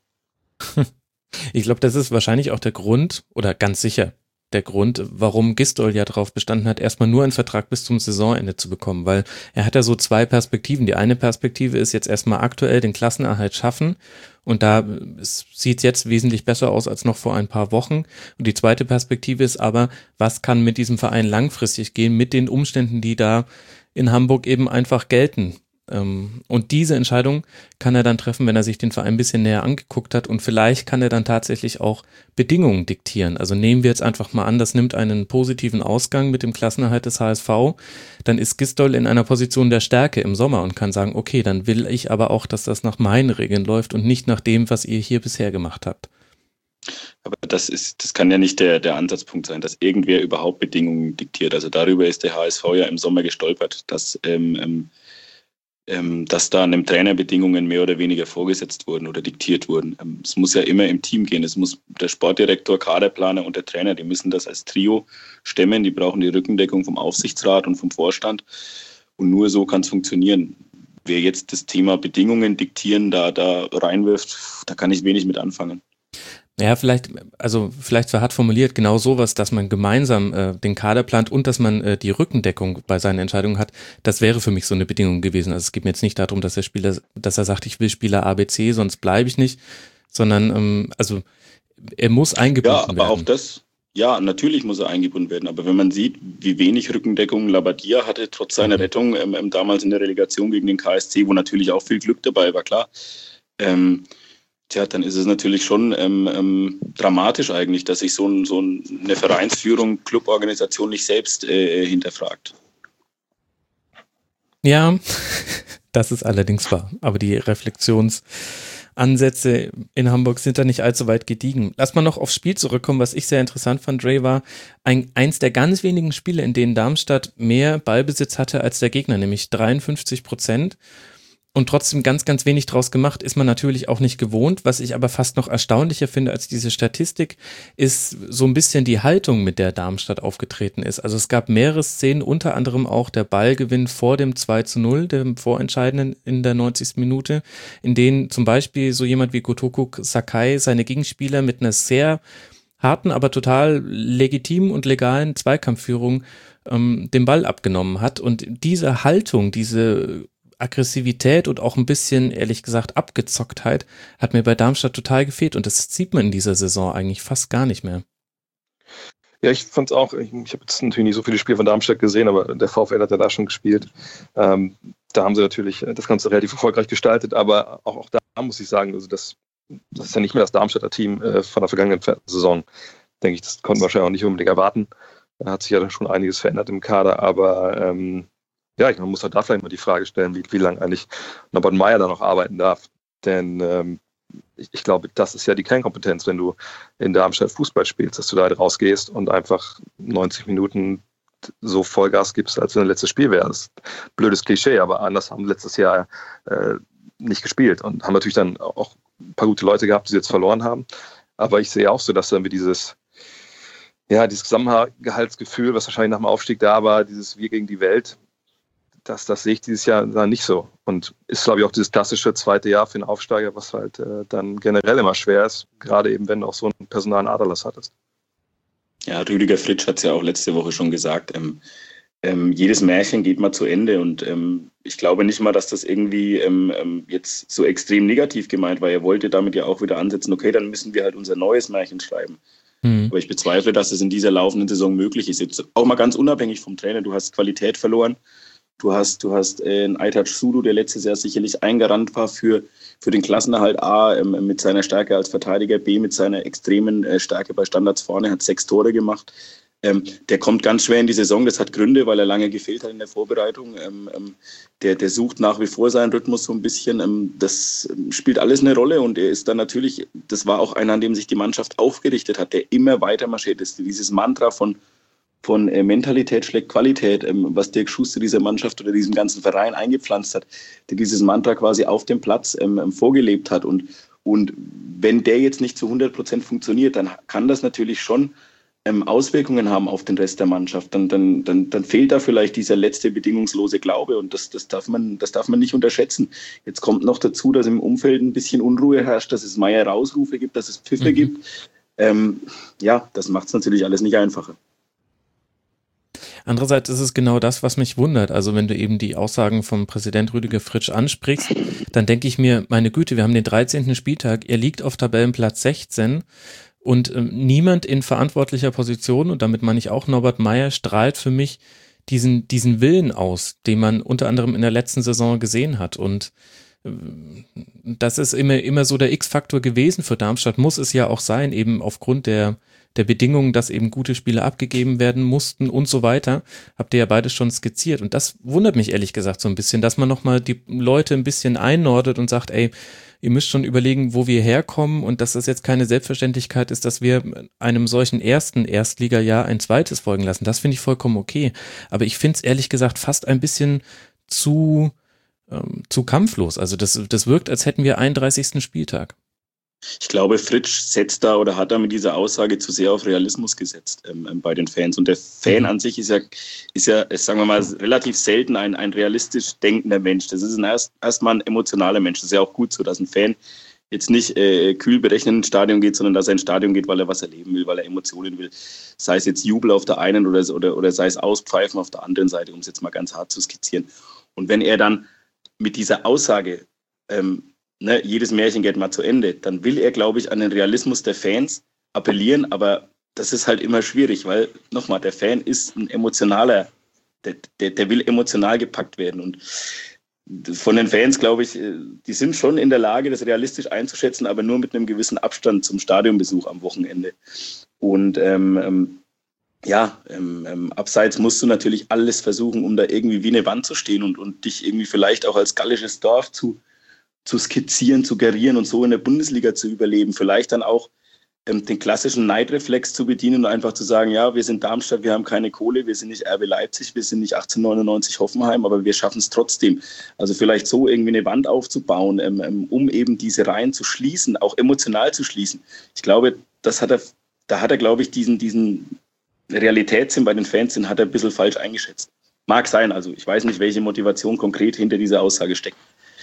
Ich glaube, das ist wahrscheinlich auch der Grund, oder ganz sicher der Grund, warum Gisdol ja darauf bestanden hat, erstmal nur einen Vertrag bis zum Saisonende zu bekommen, weil er hat ja so zwei Perspektiven. Die eine Perspektive ist jetzt erstmal aktuell den Klassenerhalt schaffen und da sieht es jetzt wesentlich besser aus als noch vor ein paar Wochen. Und die zweite Perspektive ist aber, was kann mit diesem Verein langfristig gehen, mit den Umständen, die da in Hamburg eben einfach gelten. Und diese Entscheidung kann er dann treffen, wenn er sich den Verein ein bisschen näher angeguckt hat und vielleicht kann er dann tatsächlich auch Bedingungen diktieren. Also nehmen wir jetzt einfach mal an, das nimmt einen positiven Ausgang mit dem Klassenerhalt des H S V, dann ist Gisdol in einer Position der Stärke im Sommer und kann sagen, okay, dann will ich aber auch, dass das nach meinen Regeln läuft und nicht nach dem, was ihr hier bisher gemacht habt. Aber das ist, das kann ja nicht der, der Ansatzpunkt sein, dass irgendwer überhaupt Bedingungen diktiert. Also darüber ist der H S V ja im Sommer gestolpert, dass ähm, ähm, dass da einem Trainer Bedingungen mehr oder weniger vorgesetzt wurden oder diktiert wurden. Es muss ja immer im Team gehen. Es muss der Sportdirektor, Kaderplaner und der Trainer, die müssen das als Trio stemmen. Die brauchen die Rückendeckung vom Aufsichtsrat und vom Vorstand. Und nur so kann es funktionieren. Wer jetzt das Thema Bedingungen diktieren da, da reinwirft, da kann ich wenig mit anfangen. Ja, vielleicht, also vielleicht verhart formuliert, genau sowas, dass man gemeinsam äh, den Kader plant und dass man äh, die Rückendeckung bei seinen Entscheidungen hat, das wäre für mich so eine Bedingung gewesen. Also es geht mir jetzt nicht darum, dass der Spieler, dass er sagt, ich will Spieler A B C, sonst bleibe ich nicht, sondern ähm, also er muss eingebunden werden. Ja, aber werden. Auch das, ja, natürlich muss er eingebunden werden, aber wenn man sieht, wie wenig Rückendeckung Labbadia hatte, trotz seiner mhm. Rettung ähm, damals in der Relegation gegen den K S C, wo natürlich auch viel Glück dabei war, klar, ähm, Tja, dann ist es natürlich schon ähm, ähm, dramatisch eigentlich, dass sich so, ein, so eine Vereinsführung, Cluborganisation nicht selbst äh, hinterfragt. Ja, das ist allerdings wahr. Aber die Reflexionsansätze in Hamburg sind da nicht allzu weit gediegen. Lass mal noch aufs Spiel zurückkommen. Was ich sehr interessant fand, Dre, war ein, eins der ganz wenigen Spiele, in denen Darmstadt mehr Ballbesitz hatte als der Gegner, nämlich dreiundfünfzig Prozent. Und trotzdem ganz, ganz wenig draus gemacht, ist man natürlich auch nicht gewohnt. Was ich aber fast noch erstaunlicher finde als diese Statistik, ist so ein bisschen die Haltung, mit der Darmstadt aufgetreten ist. Also es gab mehrere Szenen, unter anderem auch der Ballgewinn vor dem zwei zu null, dem Vorentscheidenden in der neunzigsten Minute, in denen zum Beispiel so jemand wie Gotoku Sakai seine Gegenspieler mit einer sehr harten, aber total legitimen und legalen Zweikampfführung ähm, den Ball abgenommen hat. Und diese Haltung, diese Aggressivität und auch ein bisschen, ehrlich gesagt, Abgezocktheit hat mir bei Darmstadt total gefehlt und das sieht man in dieser Saison eigentlich fast gar nicht mehr. Ja, ich fand es auch, ich, ich habe jetzt natürlich nicht so viele Spiele von Darmstadt gesehen, aber der VfL hat ja da schon gespielt. Ähm, da haben sie natürlich das Ganze relativ erfolgreich gestaltet, aber auch, auch da muss ich sagen, also das, das ist ja nicht mehr das Darmstädter Team äh, von der vergangenen Saison, denke ich, das konnten wir wahrscheinlich auch nicht unbedingt erwarten. Da hat sich ja dann schon einiges verändert im Kader, aber ähm, ja, ich, man muss halt da vielleicht mal die Frage stellen, wie, wie lange eigentlich Norbert Meyer da noch arbeiten darf. Denn ähm, ich, ich glaube, das ist ja die Kernkompetenz, wenn du in Darmstadt Fußball spielst, dass du da halt rausgehst und einfach neunzig Minuten so Vollgas gibst, als wenn das letztes Spiel wäre. Das ist ein blödes Klischee, aber anders haben letztes Jahr äh, nicht gespielt und haben natürlich dann auch ein paar gute Leute gehabt, die sie jetzt verloren haben. Aber ich sehe auch so, dass dann wie dieses ja, dieses Zusammenhaltsgefühl, was wahrscheinlich nach dem Aufstieg da war, dieses Wir gegen die Welt, Das, das sehe ich dieses Jahr nicht so. Und ist, glaube ich, auch dieses klassische zweite Jahr für einen Aufsteiger, was halt äh, dann generell immer schwer ist, gerade eben, wenn du auch so einen personalen Aderlass hattest. Ja, Rüdiger Fritsch hat es ja auch letzte Woche schon gesagt, ähm, ähm, jedes Märchen geht mal zu Ende und ähm, ich glaube nicht mal, dass das irgendwie ähm, jetzt so extrem negativ gemeint war. Er wollte damit ja auch wieder ansetzen, okay, dann müssen wir halt unser neues Märchen schreiben. Mhm. Aber ich bezweifle, dass es in dieser laufenden Saison möglich ist. Jetzt auch mal ganz unabhängig vom Trainer, du hast Qualität verloren. Du hast, du hast äh, einen Aytac Sudu, der letztes Jahr sicherlich eingerannt war für, für den Klassenerhalt A, ähm, mit seiner Stärke als Verteidiger, B, mit seiner extremen äh, Stärke bei Standards vorne, hat sechs Tore gemacht. Ähm, der kommt ganz schwer in die Saison, das hat Gründe, weil er lange gefehlt hat in der Vorbereitung. Ähm, ähm, der, der sucht nach wie vor seinen Rhythmus so ein bisschen. Ähm, das spielt alles eine Rolle und er ist dann natürlich, das war auch einer, an dem sich die Mannschaft aufgerichtet hat, der immer weiter marschiert ist. Dieses Mantra von, von äh, Mentalität schlägt Qualität, ähm, was Dirk Schuster dieser Mannschaft oder diesem ganzen Verein eingepflanzt hat, der dieses Mantra quasi auf dem Platz ähm, vorgelebt hat. Und, und wenn der jetzt nicht zu hundert Prozent funktioniert, dann kann das natürlich schon Ähm, Auswirkungen haben auf den Rest der Mannschaft, dann, dann, dann, dann fehlt da vielleicht dieser letzte bedingungslose Glaube und das, das, darf man, das darf man nicht unterschätzen. Jetzt kommt noch dazu, dass im Umfeld ein bisschen Unruhe herrscht, dass es Meier-Rausrufe gibt, dass es Pfiffe mhm. gibt. Ähm, ja, das macht es natürlich alles nicht einfacher. Andererseits ist es genau das, was mich wundert. Also wenn du eben die Aussagen vom Präsident Rüdiger Fritsch ansprichst, dann denke ich mir, meine Güte, wir haben den dreizehnten Spieltag, er liegt auf Tabellenplatz sechzehn. Und ähm, niemand in verantwortlicher Position, und damit meine ich auch Norbert Meier, strahlt für mich diesen, diesen Willen aus, den man unter anderem in der letzten Saison gesehen hat. Und äh, das ist immer, immer so der X-Faktor gewesen für Darmstadt, muss es ja auch sein, eben aufgrund der, der Bedingungen, dass eben gute Spiele abgegeben werden mussten und so weiter. Habt ihr ja beides schon skizziert. Und das wundert mich ehrlich gesagt so ein bisschen, dass man nochmal die Leute ein bisschen einnordet und sagt, ey, ihr müsst schon überlegen, wo wir herkommen und dass das jetzt keine Selbstverständlichkeit ist, dass wir einem solchen ersten Erstligajahr ein zweites folgen lassen. Das finde ich vollkommen okay. Aber ich finde es ehrlich gesagt fast ein bisschen zu, ähm, zu kampflos. Also das, das wirkt, als hätten wir einunddreißigsten Spieltag. Ich glaube, Fritsch setzt da oder hat da mit dieser Aussage zu sehr auf Realismus gesetzt ähm, bei den Fans. Und der Fan mhm. an sich ist ja, ist ja, sagen wir mal, relativ selten ein, ein realistisch denkender Mensch. Das ist ein erst, erstmal ein emotionaler Mensch. Das ist ja auch gut so, dass ein Fan jetzt nicht äh, kühl berechnet ins Stadion geht, sondern dass er ins Stadion geht, weil er was erleben will, weil er Emotionen will. Sei es jetzt Jubel auf der einen oder, oder, oder sei es Auspfeifen auf der anderen Seite, um es jetzt mal ganz hart zu skizzieren. Und wenn er dann mit dieser Aussage ähm, Ne, jedes Märchen geht mal zu Ende, dann will er, glaube ich, an den Realismus der Fans appellieren, aber das ist halt immer schwierig, weil, nochmal, der Fan ist ein emotionaler, der, der, der will emotional gepackt werden und von den Fans, glaube ich, die sind schon in der Lage, das realistisch einzuschätzen, aber nur mit einem gewissen Abstand zum Stadionbesuch am Wochenende. Und ähm, ähm, ja, ähm, ähm, abseits musst du natürlich alles versuchen, um da irgendwie wie eine Wand zu stehen und, und dich irgendwie vielleicht auch als gallisches Dorf zu zu skizzieren, zu gerieren und so in der Bundesliga zu überleben. Vielleicht dann auch ähm, den klassischen Neidreflex zu bedienen und einfach zu sagen, ja, wir sind Darmstadt, wir haben keine Kohle, wir sind nicht R B Leipzig, wir sind nicht achtzehnhundertneunundneunzig Hoffenheim, aber wir schaffen es trotzdem. Also vielleicht so irgendwie eine Wand aufzubauen, ähm, ähm, um eben diese Reihen zu schließen, auch emotional zu schließen. Ich glaube, das hat er, da hat er, glaube ich, diesen, diesen Realitätssinn bei den Fans, den hat er ein bisschen falsch eingeschätzt. Mag sein, also ich weiß nicht, welche Motivation konkret hinter dieser Aussage steckt.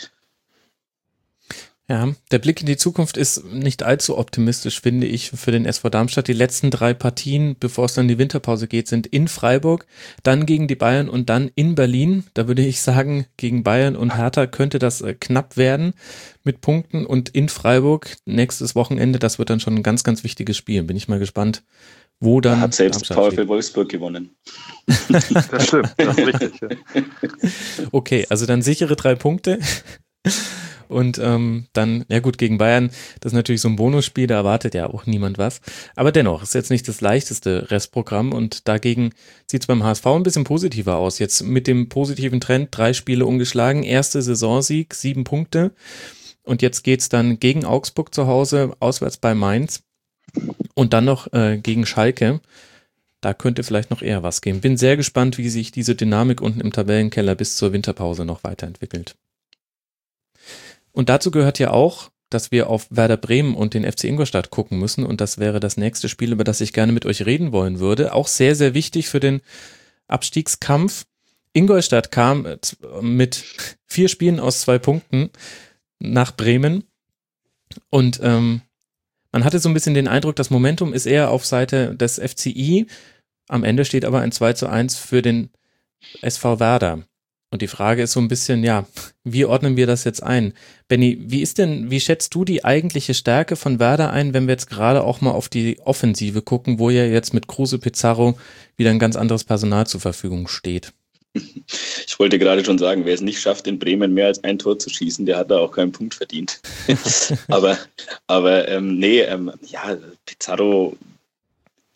Ja, der Blick in die Zukunft ist nicht allzu optimistisch, finde ich, für den S V Darmstadt. Die letzten drei Partien, bevor es dann in die Winterpause geht, sind in Freiburg, dann gegen die Bayern und dann in Berlin. Da würde ich sagen, gegen Bayern und Hertha könnte das äh, knapp werden mit Punkten und in Freiburg nächstes Wochenende, das wird dann schon ein ganz, ganz wichtiges Spiel. Bin ich mal gespannt, wo dann... Da hat selbst VfL Wolfsburg gewonnen. Das stimmt, das ist richtig. Ja. Okay, also dann sichere drei Punkte. Und ähm, dann, ja gut, gegen Bayern, das ist natürlich so ein Bonusspiel, da erwartet ja auch niemand was. Aber dennoch, ist jetzt nicht das leichteste Restprogramm und dagegen sieht es beim H S V ein bisschen positiver aus. Jetzt mit dem positiven Trend, drei Spiele ungeschlagen, erste Saisonsieg, sieben Punkte. Und jetzt geht's dann gegen Augsburg zu Hause, auswärts bei Mainz und dann noch äh, gegen Schalke. Da könnte vielleicht noch eher was gehen. Bin sehr gespannt, wie sich diese Dynamik unten im Tabellenkeller bis zur Winterpause noch weiterentwickelt. Und dazu gehört ja auch, dass wir auf Werder Bremen und den F C Ingolstadt gucken müssen und das wäre das nächste Spiel, über das ich gerne mit euch reden wollen würde. Auch sehr, sehr wichtig für den Abstiegskampf. Ingolstadt kam mit vier Spielen aus zwei Punkten nach Bremen und ähm, man hatte so ein bisschen den Eindruck, das Momentum ist eher auf Seite des F C I. Am Ende steht aber ein zwei zu eins für den S V Werder. Und die Frage ist so ein bisschen, ja, wie ordnen wir das jetzt ein? Benni, wie ist denn, wie schätzt du die eigentliche Stärke von Werder ein, wenn wir jetzt gerade auch mal auf die Offensive gucken, wo ja jetzt mit Kruse, Pizarro wieder ein ganz anderes Personal zur Verfügung steht? Ich wollte gerade schon sagen, wer es nicht schafft, in Bremen mehr als ein Tor zu schießen, der hat da auch keinen Punkt verdient. aber aber ähm, nee, ähm, ja, Pizarro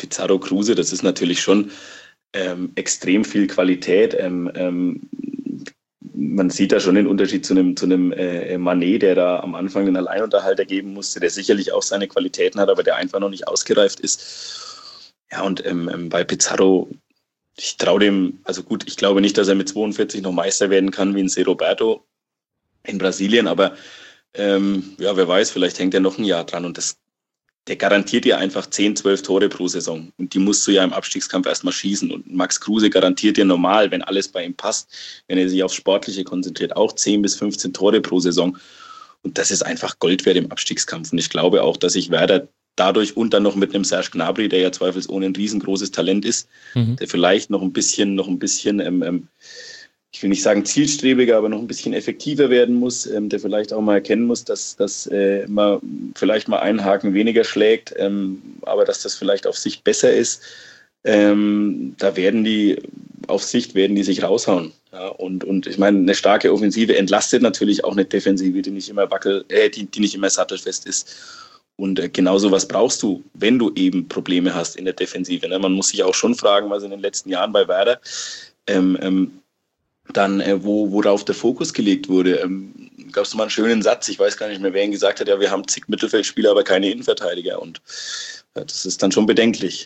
Pizarro, Kruse, das ist natürlich schon ähm, extrem viel Qualität. Ähm, ähm, man sieht da schon den Unterschied zu einem, zu einem äh, Mané, der da am Anfang den Alleinunterhalter geben musste, der sicherlich auch seine Qualitäten hat, aber der einfach noch nicht ausgereift ist. Ja, und ähm, bei Pizarro, ich traue dem, also gut, ich glaube nicht, dass er mit zweiundvierzig noch Meister werden kann wie ein Zé Roberto in Brasilien, aber ähm, ja, wer weiß, vielleicht hängt er noch ein Jahr dran und das, der garantiert dir einfach zehn, zwölf Tore pro Saison und die musst du ja im Abstiegskampf erstmal schießen und Max Kruse garantiert dir normal, wenn alles bei ihm passt, wenn er sich aufs Sportliche konzentriert, auch zehn bis fünfzehn Tore pro Saison und das ist einfach Gold wert im Abstiegskampf und ich glaube auch, dass sich Werder dadurch und dann noch mit einem Serge Gnabry, der ja zweifelsohne ein riesengroßes Talent ist, mhm. der vielleicht noch ein bisschen, noch ein bisschen, ähm, ähm, ich will nicht sagen zielstrebiger, aber noch ein bisschen effektiver werden muss, ähm, der vielleicht auch mal erkennen muss, dass, dass äh, man vielleicht mal einen Haken weniger schlägt, ähm, aber dass das vielleicht auf Sicht besser ist. Ähm, da werden die, auf Sicht werden die sich raushauen. Ja, und, und ich meine, eine starke Offensive entlastet natürlich auch eine Defensive, die nicht immer wackel, äh, die, die nicht immer sattelfest ist. Und äh, genau sowas brauchst du, wenn du eben Probleme hast in der Defensive. Ne? Man muss sich auch schon fragen, was in den letzten Jahren bei Werder ähm, ähm, dann, äh, wo, worauf der Fokus gelegt wurde. Ähm, gab es mal einen schönen Satz, ich weiß gar nicht mehr, wer ihn gesagt hat, ja, wir haben zig Mittelfeldspieler, aber keine Innenverteidiger. Und ja, das ist dann schon bedenklich.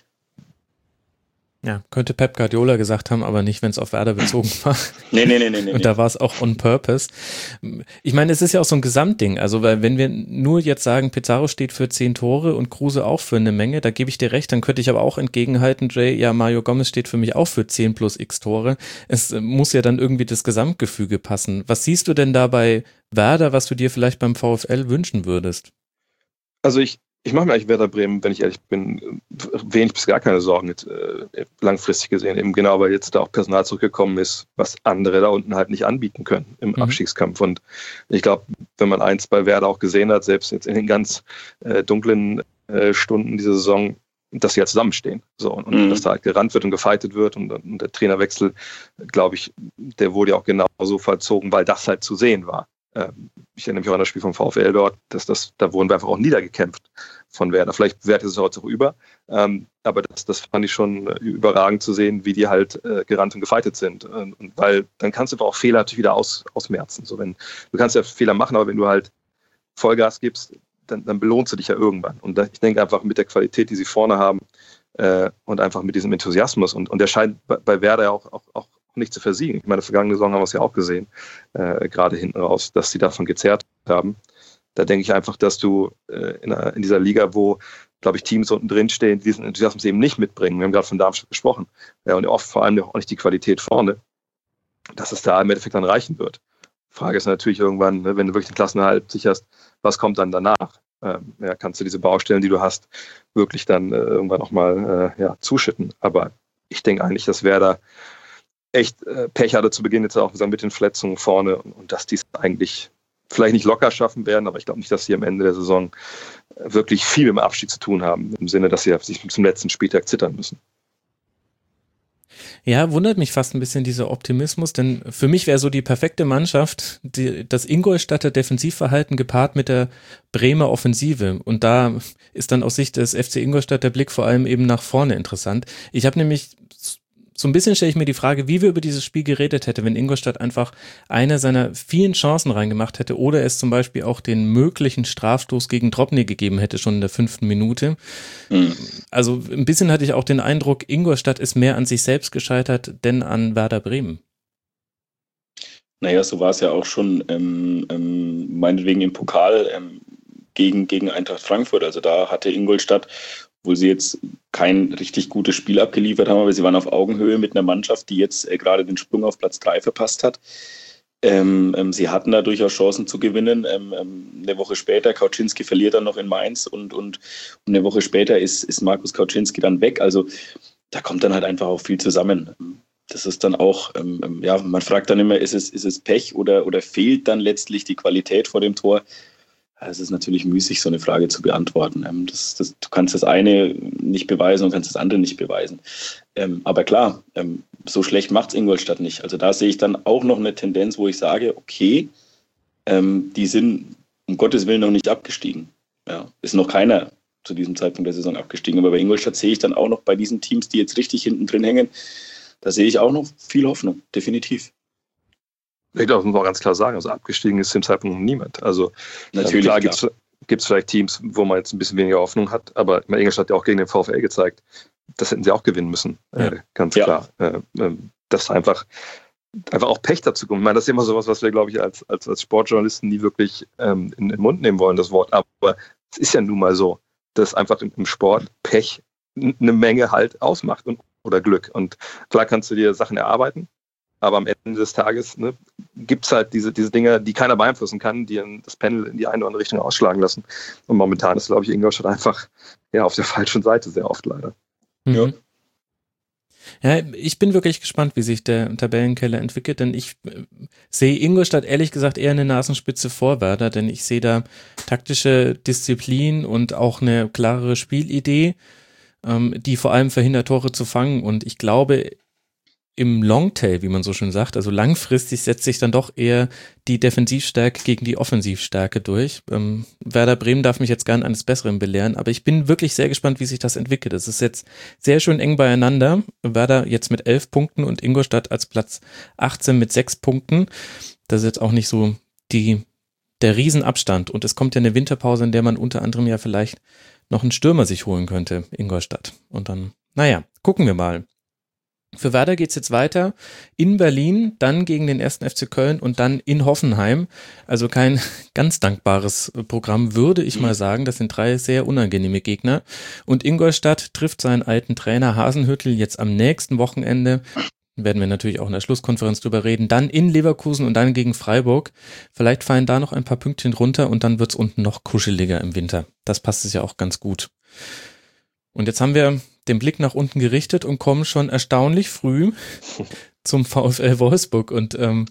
Ja, könnte Pep Guardiola gesagt haben, aber nicht, wenn es auf Werder bezogen war. Nee, nee, nee, nee. nee. Und da war es auch on purpose. Ich meine, es ist ja auch so ein Gesamtding. Also, weil wenn wir nur jetzt sagen, Pizarro steht für zehn Tore und Kruse auch für eine Menge, da gebe ich dir recht, dann könnte ich aber auch entgegenhalten, Jay, ja, Mario Gomez steht für mich auch für zehn plus x Tore. Es muss ja dann irgendwie das Gesamtgefüge passen. Was siehst du denn da bei Werder, was du dir vielleicht beim VfL wünschen würdest? Also ich Ich mache mir eigentlich Werder Bremen, wenn ich ehrlich bin, wenig bis gar keine Sorgen jetzt, äh, langfristig gesehen. Eben genau, weil jetzt da auch Personal zurückgekommen ist, was andere da unten halt nicht anbieten können im mhm. Abstiegskampf. Und ich glaube, wenn man eins bei Werder auch gesehen hat, selbst jetzt in den ganz äh, dunklen äh, Stunden dieser Saison, dass sie ja zusammenstehen. So, und, und mhm. dass da halt gerannt wird und gefeitet wird. Und, und der Trainerwechsel, glaube ich, der wurde ja auch genauso vollzogen, weil das halt zu sehen war. Ich erinnere mich auch an das Spiel vom VfL dort, dass das, da wurden wir einfach auch niedergekämpft von Werder. Vielleicht wertet es heute auch über, ähm, aber das, das fand ich schon überragend zu sehen, wie die halt äh, gerannt und gefeitet sind. Und, und weil dann kannst du aber auch Fehler natürlich wieder aus, ausmerzen. So, wenn, du kannst ja Fehler machen, aber wenn du halt Vollgas gibst, dann, dann belohnst du dich ja irgendwann. Und da, ich denke einfach mit der Qualität, die sie vorne haben äh, und einfach mit diesem Enthusiasmus und, und der scheint bei, bei Werder auch, auch, auch nicht zu versiegen. Ich meine, vergangene Saison haben wir es ja auch gesehen, äh, gerade hinten raus, dass sie davon gezerrt haben. Da denke ich einfach, dass du äh, in, einer, in dieser Liga, wo, glaube ich, Teams unten drin stehen, die diesen Enthusiasmus eben nicht mitbringen. Wir haben gerade von Darmstadt gesprochen. Ja, und oft vor allem auch nicht die Qualität vorne, dass es da im Endeffekt dann reichen wird. Frage ist natürlich irgendwann, ne, wenn du wirklich den Klassenerhalt sicherst, was kommt dann danach? Ähm, ja, kannst du diese Baustellen, die du hast, wirklich dann äh, irgendwann nochmal äh, ja, zuschütten? Aber ich denke eigentlich, dass Werder echt äh, Pech hatte zu Beginn jetzt auch mit den Verletzungen vorne und, und dass die es eigentlich vielleicht nicht locker schaffen werden, aber ich glaube nicht, dass sie am Ende der Saison wirklich viel mit dem Abstieg zu tun haben, im Sinne, dass sie sich zum letzten Spieltag zittern müssen. Ja, wundert mich fast ein bisschen dieser Optimismus, denn für mich wäre so die perfekte Mannschaft die, das Ingolstadter Defensivverhalten gepaart mit der Bremer Offensive und da ist dann aus Sicht des F C Ingolstadt der Blick vor allem eben nach vorne interessant. Ich habe nämlich so ein bisschen stelle ich mir die Frage, wie wir über dieses Spiel geredet hätte, wenn Ingolstadt einfach eine seiner vielen Chancen reingemacht hätte oder es zum Beispiel auch den möglichen Strafstoß gegen Drobny gegeben hätte, schon in der fünften Minute. Mhm. Also ein bisschen hatte ich auch den Eindruck, Ingolstadt ist mehr an sich selbst gescheitert, denn an Werder Bremen. Naja, so war es ja auch schon ähm, ähm, meinetwegen im Pokal ähm, gegen, gegen Eintracht Frankfurt. Also da hatte Ingolstadt, obwohl sie jetzt kein richtig gutes Spiel abgeliefert haben, aber sie waren auf Augenhöhe mit einer Mannschaft, die jetzt äh, gerade den Sprung auf Platz drei verpasst hat. Ähm, ähm, sie hatten da durchaus Chancen zu gewinnen. Ähm, ähm, eine Woche später, Kauczynski verliert dann noch in Mainz und, und, und eine Woche später ist, ist Markus Kauczynski dann weg. Also da kommt dann halt einfach auch viel zusammen. Das ist dann auch, ähm, ja, man fragt dann immer, ist es, ist es Pech oder, oder fehlt dann letztlich die Qualität vor dem Tor? Es ist natürlich müßig, so eine Frage zu beantworten. Das, das, du kannst das eine nicht beweisen und kannst das andere nicht beweisen. Ähm, aber klar, ähm, so schlecht macht es Ingolstadt nicht. Also da sehe ich dann auch noch eine Tendenz, wo ich sage, okay, ähm, die sind um Gottes Willen noch nicht abgestiegen. Ja, ist noch keiner zu diesem Zeitpunkt der Saison abgestiegen. Aber bei Ingolstadt sehe ich dann auch noch bei diesen Teams, die jetzt richtig hinten drin hängen, da sehe ich auch noch viel Hoffnung, definitiv. Ich glaube, das muss man auch ganz klar sagen. Also abgestiegen ist zum Zeitpunkt niemand. Also natürlich, klar, klar. gibt es vielleicht Teams, wo man jetzt ein bisschen weniger Hoffnung hat, aber Ingolstadt hat ja auch gegen den VfL gezeigt, das hätten sie auch gewinnen müssen. Ja. Äh, ganz ja. klar. Äh, äh, das ist einfach, einfach auch Pech dazu kommt. Ich meine, das ist immer sowas, was wir, glaube ich, als, als, als Sportjournalisten nie wirklich ähm, in den Mund nehmen wollen, das Wort. Aber es ist ja nun mal so, dass einfach im Sport Pech eine Menge halt ausmacht und, oder Glück. Und klar kannst du dir Sachen erarbeiten, aber am Ende des Tages ne, gibt es halt diese, diese Dinge, die keiner beeinflussen kann, die das Panel in die eine oder andere Richtung ausschlagen lassen. Und momentan ist, glaube ich, Ingolstadt einfach ja, auf der falschen Seite sehr oft leider. Mhm. Ja. Ja, ich bin wirklich gespannt, wie sich der Tabellenkeller entwickelt, denn ich äh, sehe Ingolstadt ehrlich gesagt eher eine Nasenspitze vor Werder, denn ich sehe da taktische Disziplin und auch eine klarere Spielidee, ähm, die vor allem verhindert, Tore zu fangen, und ich glaube, im Longtail, wie man so schön sagt, also langfristig setzt sich dann doch eher die Defensivstärke gegen die Offensivstärke durch. Ähm, Werder Bremen darf mich jetzt gern eines Besseren belehren, aber ich bin wirklich sehr gespannt, wie sich das entwickelt. Es ist jetzt sehr schön eng beieinander. Werder jetzt mit elf Punkten und Ingolstadt als Platz achtzehn mit sechs Punkten. Das ist jetzt auch nicht so die, der Riesenabstand, und es kommt ja eine Winterpause, in der man unter anderem ja vielleicht noch einen Stürmer sich holen könnte, Ingolstadt. Und dann, naja, gucken wir mal. Für Werder geht's jetzt weiter in Berlin, dann gegen den ersten F C Köln und dann in Hoffenheim. Also kein ganz dankbares Programm, würde ich mal sagen. Das sind drei sehr unangenehme Gegner. Und Ingolstadt trifft seinen alten Trainer Hasenhüttl jetzt am nächsten Wochenende. Werden wir natürlich auch in der Schlusskonferenz drüber reden. Dann in Leverkusen und dann gegen Freiburg. Vielleicht fallen da noch ein paar Pünktchen runter und dann wird's unten noch kuscheliger im Winter. Das passt es ja auch ganz gut. Und jetzt haben wir den Blick nach unten gerichtet und kommen schon erstaunlich früh zum VfL Wolfsburg und ähm,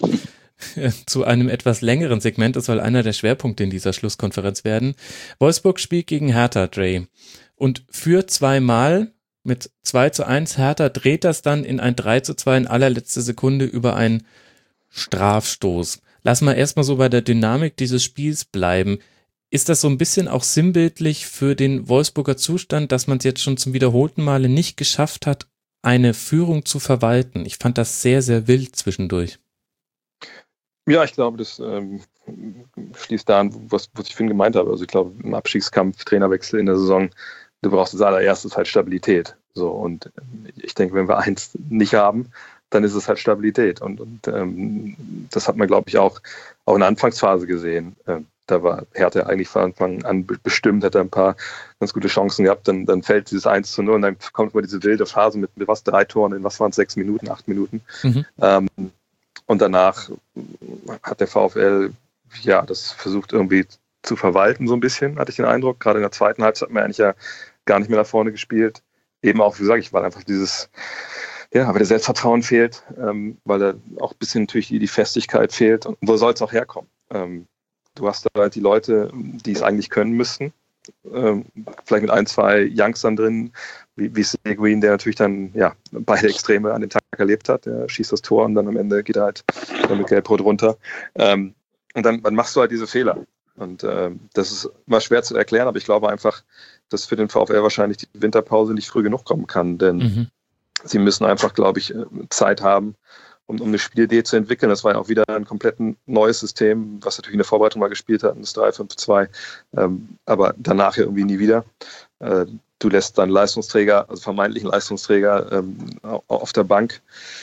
zu einem etwas längeren Segment. Das soll einer der Schwerpunkte in dieser Schlusskonferenz werden. Wolfsburg spielt gegen Hertha, Dre, und führt zweimal mit zwei zu eins. Hertha dreht das dann in ein drei zu zwei in allerletzter Sekunde über einen Strafstoß. Lass mal erstmal so bei der Dynamik dieses Spiels bleiben. Ist das so ein bisschen auch sinnbildlich für den Wolfsburger Zustand, dass man es jetzt schon zum wiederholten Male nicht geschafft hat, eine Führung zu verwalten? Ich fand das sehr, sehr wild zwischendurch. Ja, ich glaube, das ähm, schließt da an, was, was ich vorhin gemeint habe. Also ich glaube, im Abstiegskampf, Trainerwechsel in der Saison, du brauchst als allererstes halt Stabilität. So, und ich denke, wenn wir eins nicht haben, dann ist es halt Stabilität. Und, und ähm, das hat man, glaube ich, auch, auch in der Anfangsphase gesehen. Ähm, Da war Hertha eigentlich von Anfang an bestimmt, hat er ein paar ganz gute Chancen gehabt. Dann, dann fällt dieses eins zu null und dann kommt immer diese wilde Phase mit, mit was, drei Toren in was waren es, sechs Minuten, acht Minuten. Mhm. Ähm, und danach hat der VfL ja das versucht irgendwie zu verwalten, so ein bisschen, hatte ich den Eindruck. Gerade in der zweiten Halbzeit hat man eigentlich ja gar nicht mehr nach vorne gespielt. Eben auch, wie sage ich, weil einfach dieses, ja, aber der Selbstvertrauen fehlt, ähm, weil da auch ein bisschen natürlich die, die Festigkeit fehlt. Und wo soll es auch herkommen? Ähm, Du hast da halt die Leute, die es eigentlich können müssten. Ähm, vielleicht mit ein, zwei Youngstern drin, wie, wie Seguin, der natürlich dann ja, beide Extreme an dem Tag erlebt hat. Der schießt das Tor und dann am Ende geht er halt mit Gelb-Rot runter. Ähm, und dann, dann machst du halt diese Fehler. Und ähm, das ist immer schwer zu erklären, aber ich glaube einfach, dass für den VfL wahrscheinlich die Winterpause nicht früh genug kommen kann. Denn mhm. sie müssen einfach, glaube ich, Zeit haben, Um, um eine Spielidee zu entwickeln. Das war ja auch wieder ein komplett neues System, was natürlich in der Vorbereitung mal gespielt hat, das drei fünf zwei, ähm, aber danach ja irgendwie nie wieder. Äh, du lässt dann Leistungsträger, also vermeintlichen Leistungsträger ähm, auf der Bank.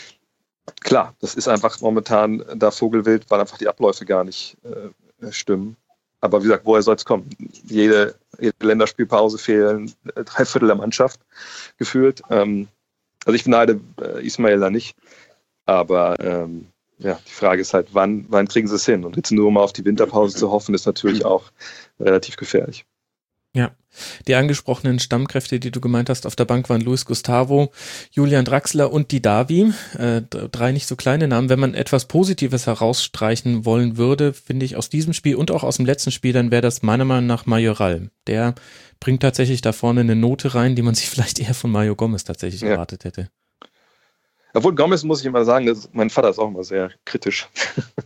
Klar, das ist einfach momentan da Vogelwild, weil einfach die Abläufe gar nicht äh, stimmen. Aber wie gesagt, woher soll es kommen? Jede, jede Länderspielpause fehlen drei Viertel der Mannschaft gefühlt. Ähm, also ich beneide äh, Ismail da nicht. Aber ähm, ja, die Frage ist halt, wann, wann kriegen sie es hin? Und jetzt nur mal auf die Winterpause zu hoffen, ist natürlich auch relativ gefährlich. Ja, die angesprochenen Stammkräfte, die du gemeint hast, auf der Bank waren Luis Gustavo, Julian Draxler und Didavi. Äh, drei nicht so kleine Namen. Wenn man etwas Positives herausstreichen wollen würde, finde ich aus diesem Spiel und auch aus dem letzten Spiel, dann wäre das meiner Meinung nach Majoral. Der bringt tatsächlich da vorne eine Note rein, die man sich vielleicht eher von Mario Gomez tatsächlich ja. erwartet hätte. Obwohl Gomez, muss ich immer sagen, das, mein Vater ist auch immer sehr kritisch,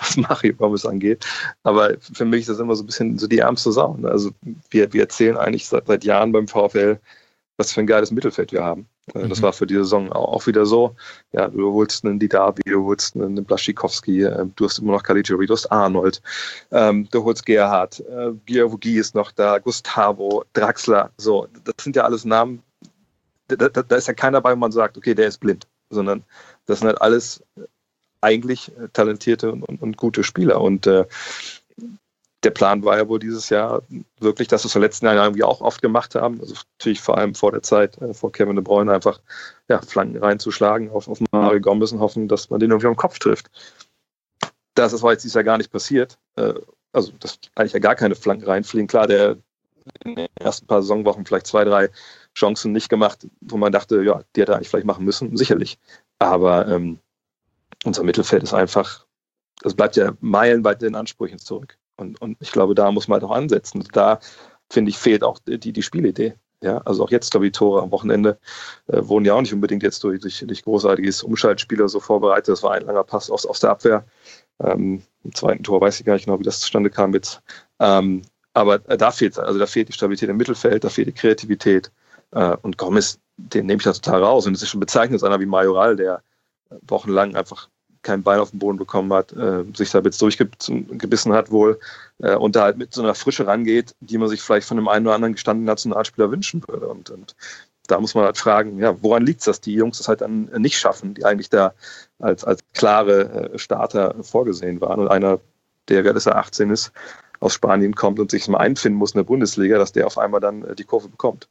was Mario Gomez angeht. Aber für mich ist das immer so ein bisschen so die ärmste Sau. Ne? Also wir, wir erzählen eigentlich seit, seit Jahren beim VfL, was für ein geiles Mittelfeld wir haben. Mhm. Das war für die Saison auch wieder so. Ja, du holst einen Didavi, du holst einen Blaszczykowski, du hast immer noch Caligiuri, du hast Arnold, ähm, du holst Gerhard, äh, Giavogi ist noch da, Gustavo, Draxler. So, das sind ja alles Namen, da, da, da ist ja keiner dabei, wo man sagt, okay, der ist blind. Sondern das sind halt alles eigentlich talentierte und, und, und gute Spieler. Und äh, der Plan war ja wohl dieses Jahr wirklich, dass wir es in den letzten Jahren irgendwie auch oft gemacht haben. Also natürlich vor allem vor der Zeit, äh, vor Kevin De Bruyne einfach ja, Flanken reinzuschlagen auf, auf Mario Gomez und hoffen, dass man den irgendwie am Kopf trifft. Das ist jetzt dieses Jahr gar nicht passiert. Äh, also, dass eigentlich ja gar keine Flanken reinfliegen. Klar, der in den ersten paar Saisonwochen vielleicht zwei, drei Chancen nicht gemacht, wo man dachte, ja, die hätte er eigentlich vielleicht machen müssen. Sicherlich. Aber ähm, unser Mittelfeld ist einfach, es bleibt ja meilenweit den Ansprüchen zurück. Und, und ich glaube, da muss man halt auch ansetzen. Da, finde ich, fehlt auch die, die Spielidee. Ja, also auch jetzt, glaube ich, Tore am Wochenende äh, wurden ja auch nicht unbedingt jetzt durch, durch, durch großartiges Umschaltspiel oder so vorbereitet. Das war ein langer Pass aus, aus der Abwehr. Ähm, Im zweiten Tor weiß ich gar nicht genau, wie das zustande kam jetzt. Ähm, aber äh, da fehlt also da fehlt die Stabilität im Mittelfeld, da fehlt die Kreativität. Äh, und Gomez, den nehme ich da total raus. Und es ist schon bezeichnend, einer wie Majoral, der wochenlang einfach kein Bein auf den Boden bekommen hat, äh, sich da jetzt durchgebissen hat wohl äh, und da halt mit so einer Frische rangeht, die man sich vielleicht von einem einen oder anderen gestandenen Nationalspieler wünschen würde. Und, und da muss man halt fragen, ja, woran liegt es, dass die Jungs das halt dann nicht schaffen, die eigentlich da als, als klare äh, Starter vorgesehen waren. Und einer, der, wer das ja achtzehn ist, aus Spanien kommt und sich mal einfinden muss in der Bundesliga, dass der auf einmal dann äh, die Kurve bekommt.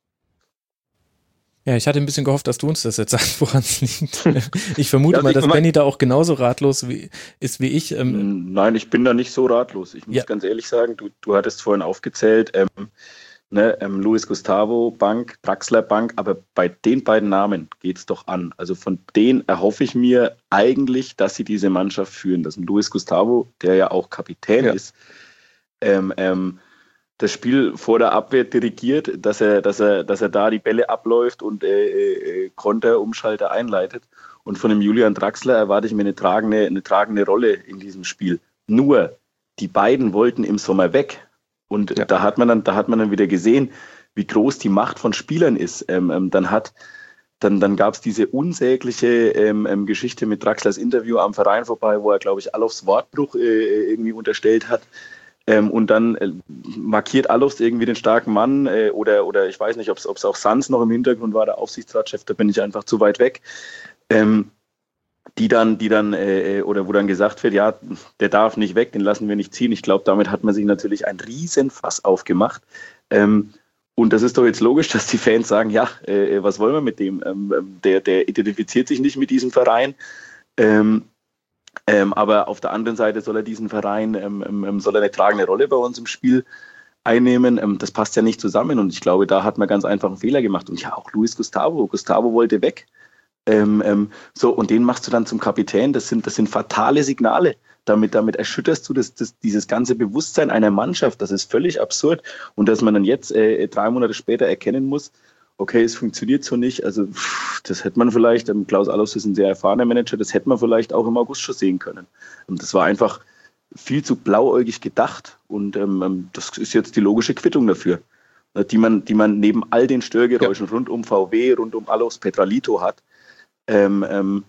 Ja, ich hatte ein bisschen gehofft, dass du uns das jetzt sagst, woran es liegt. Ich vermute ja, mal, dass Benny da auch genauso ratlos wie, ist wie ich. Ähm, Nein, ich bin da nicht so ratlos. Ich muss ja. ganz ehrlich sagen, du, du hattest vorhin aufgezählt, ähm, ne, ähm, Luis Gustavo Bank, Draxler Bank, aber bei den beiden Namen geht es doch an. Also von denen erhoffe ich mir eigentlich, dass sie diese Mannschaft führen. Das ist ein Luis Gustavo, der ja auch Kapitän ja. ist, ähm, ähm, das Spiel vor der Abwehr dirigiert, dass er, dass er, dass er da die Bälle abläuft und äh, äh, Konter, Umschalter einleitet. Und von dem Julian Draxler erwarte ich mir eine tragende, eine tragende Rolle in diesem Spiel. Nur, die beiden wollten im Sommer weg. Und ja. da hat man dann, da hat man dann wieder gesehen, wie groß die Macht von Spielern ist. Ähm, ähm, dann hat, dann, dann gab es diese unsägliche ähm, ähm, Geschichte mit Draxlers Interview am Verein vorbei, wo er, glaube ich, Alofs Wortbruch äh, irgendwie unterstellt hat. Ähm, und dann äh, markiert Alofs irgendwie den starken Mann äh, oder, oder ich weiß nicht, ob es auch Sanz noch im Hintergrund war, der Aufsichtsratschef, da bin ich einfach zu weit weg, ähm, die dann, die dann äh, oder wo dann gesagt wird, ja, der darf nicht weg, den lassen wir nicht ziehen. Ich glaube, damit hat man sich natürlich ein Riesenfass aufgemacht. Ähm, und das ist doch jetzt logisch, dass die Fans sagen, ja, äh, was wollen wir mit dem? Ähm, der, der identifiziert sich nicht mit diesem Verein. Ähm, Ähm, aber auf der anderen Seite soll er diesen Verein, ähm, ähm, soll er eine tragende Rolle bei uns im Spiel einnehmen. Ähm, das passt ja nicht zusammen und ich glaube, da hat man ganz einfach einen Fehler gemacht. Und ja, auch Luis Gustavo, Gustavo wollte weg. Ähm, ähm, so, und den machst du dann zum Kapitän. Das sind, das sind fatale Signale. Damit, damit erschütterst du das, das, dieses ganze Bewusstsein einer Mannschaft. Das ist völlig absurd. Und dass man dann jetzt äh, drei Monate später erkennen muss, okay, es funktioniert so nicht. Also pff, das hätte man vielleicht, ähm, Klaus Allofs ist ein sehr erfahrener Manager, das hätte man vielleicht auch im August schon sehen können. Und das war einfach viel zu blauäugig gedacht. Und ähm, das ist jetzt die logische Quittung dafür, die man, die man neben all den Störgeräuschen ja. rund um V W, rund um Allofs, Petralito hat. Ähm, ähm,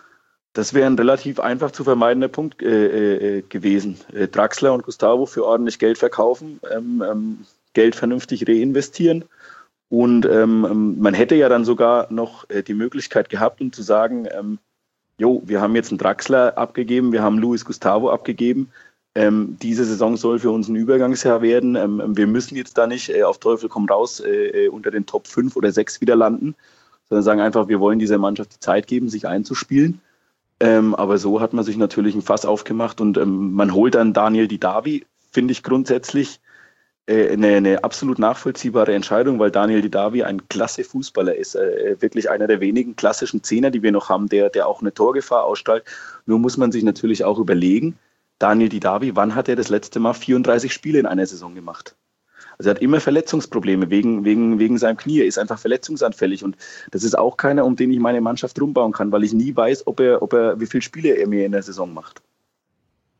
das wäre ein relativ einfach zu vermeidender Punkt äh, äh, gewesen. Äh, Draxler und Gustavo für ordentlich Geld verkaufen, ähm, ähm, Geld vernünftig reinvestieren. Und ähm, man hätte ja dann sogar noch äh, die Möglichkeit gehabt, um zu sagen, ähm, jo, wir haben jetzt einen Draxler abgegeben, wir haben Luis Gustavo abgegeben. Ähm, diese Saison soll für uns ein Übergangsjahr werden. Ähm, wir müssen jetzt da nicht äh, auf Teufel komm raus äh, unter den Top fünf oder sechs wieder landen, sondern sagen einfach, wir wollen dieser Mannschaft die Zeit geben, sich einzuspielen. Ähm, aber so hat man sich natürlich ein Fass aufgemacht und ähm, man holt dann Daniel Didavi, finde ich grundsätzlich Eine, eine absolut nachvollziehbare Entscheidung, weil Daniel Didavi ein klasse Fußballer ist. Äh, wirklich einer der wenigen klassischen Zehner, die wir noch haben, der, der auch eine Torgefahr ausstrahlt. Nur muss man sich natürlich auch überlegen, Daniel Didavi, wann hat er das letzte Mal vierunddreißig Spiele in einer Saison gemacht? Also er hat immer Verletzungsprobleme wegen, wegen, wegen seinem Knie. Er ist einfach verletzungsanfällig und das ist auch keiner, um den ich meine Mannschaft rumbauen kann, weil ich nie weiß, ob er, ob er, wie viele Spiele er mir in der Saison macht.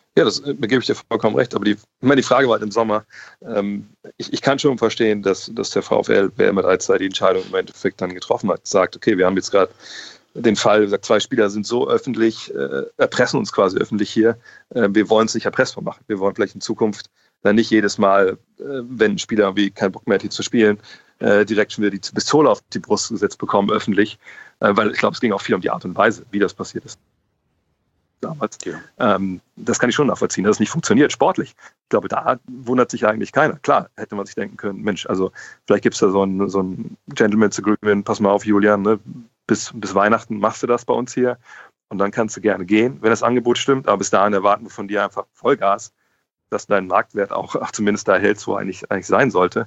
Ja, das da gebe ich dir vollkommen recht. Aber die, ich meine, die Frage war halt im Sommer, ähm, ich, ich kann schon verstehen, dass, dass der VfL, wer immer als die Entscheidung im Endeffekt dann getroffen hat, sagt, okay, wir haben jetzt gerade den Fall, sagt, zwei Spieler sind so öffentlich, äh, erpressen uns quasi öffentlich hier, äh, wir wollen es nicht erpressbar machen. Wir wollen vielleicht in Zukunft dann nicht jedes Mal, äh, wenn ein Spieler irgendwie keinen Bock mehr hat, hier zu spielen, äh, direkt schon wieder die Pistole auf die Brust gesetzt bekommen, öffentlich. Äh, weil ich glaube, es ging auch viel um die Art und Weise, wie das passiert ist. Damals. Ja. Ähm, das kann ich schon nachvollziehen, dass es nicht funktioniert, sportlich. Ich glaube, da wundert sich eigentlich keiner. Klar, hätte man sich denken können, Mensch, also vielleicht gibt es da so ein, so ein Gentleman's Agreement, pass mal auf, Julian, ne? bis, bis Weihnachten machst du das bei uns hier und dann kannst du gerne gehen, wenn das Angebot stimmt, aber bis dahin erwarten wir von dir einfach Vollgas, dass dein Marktwert auch, auch zumindest da hält, wo eigentlich, eigentlich sein sollte.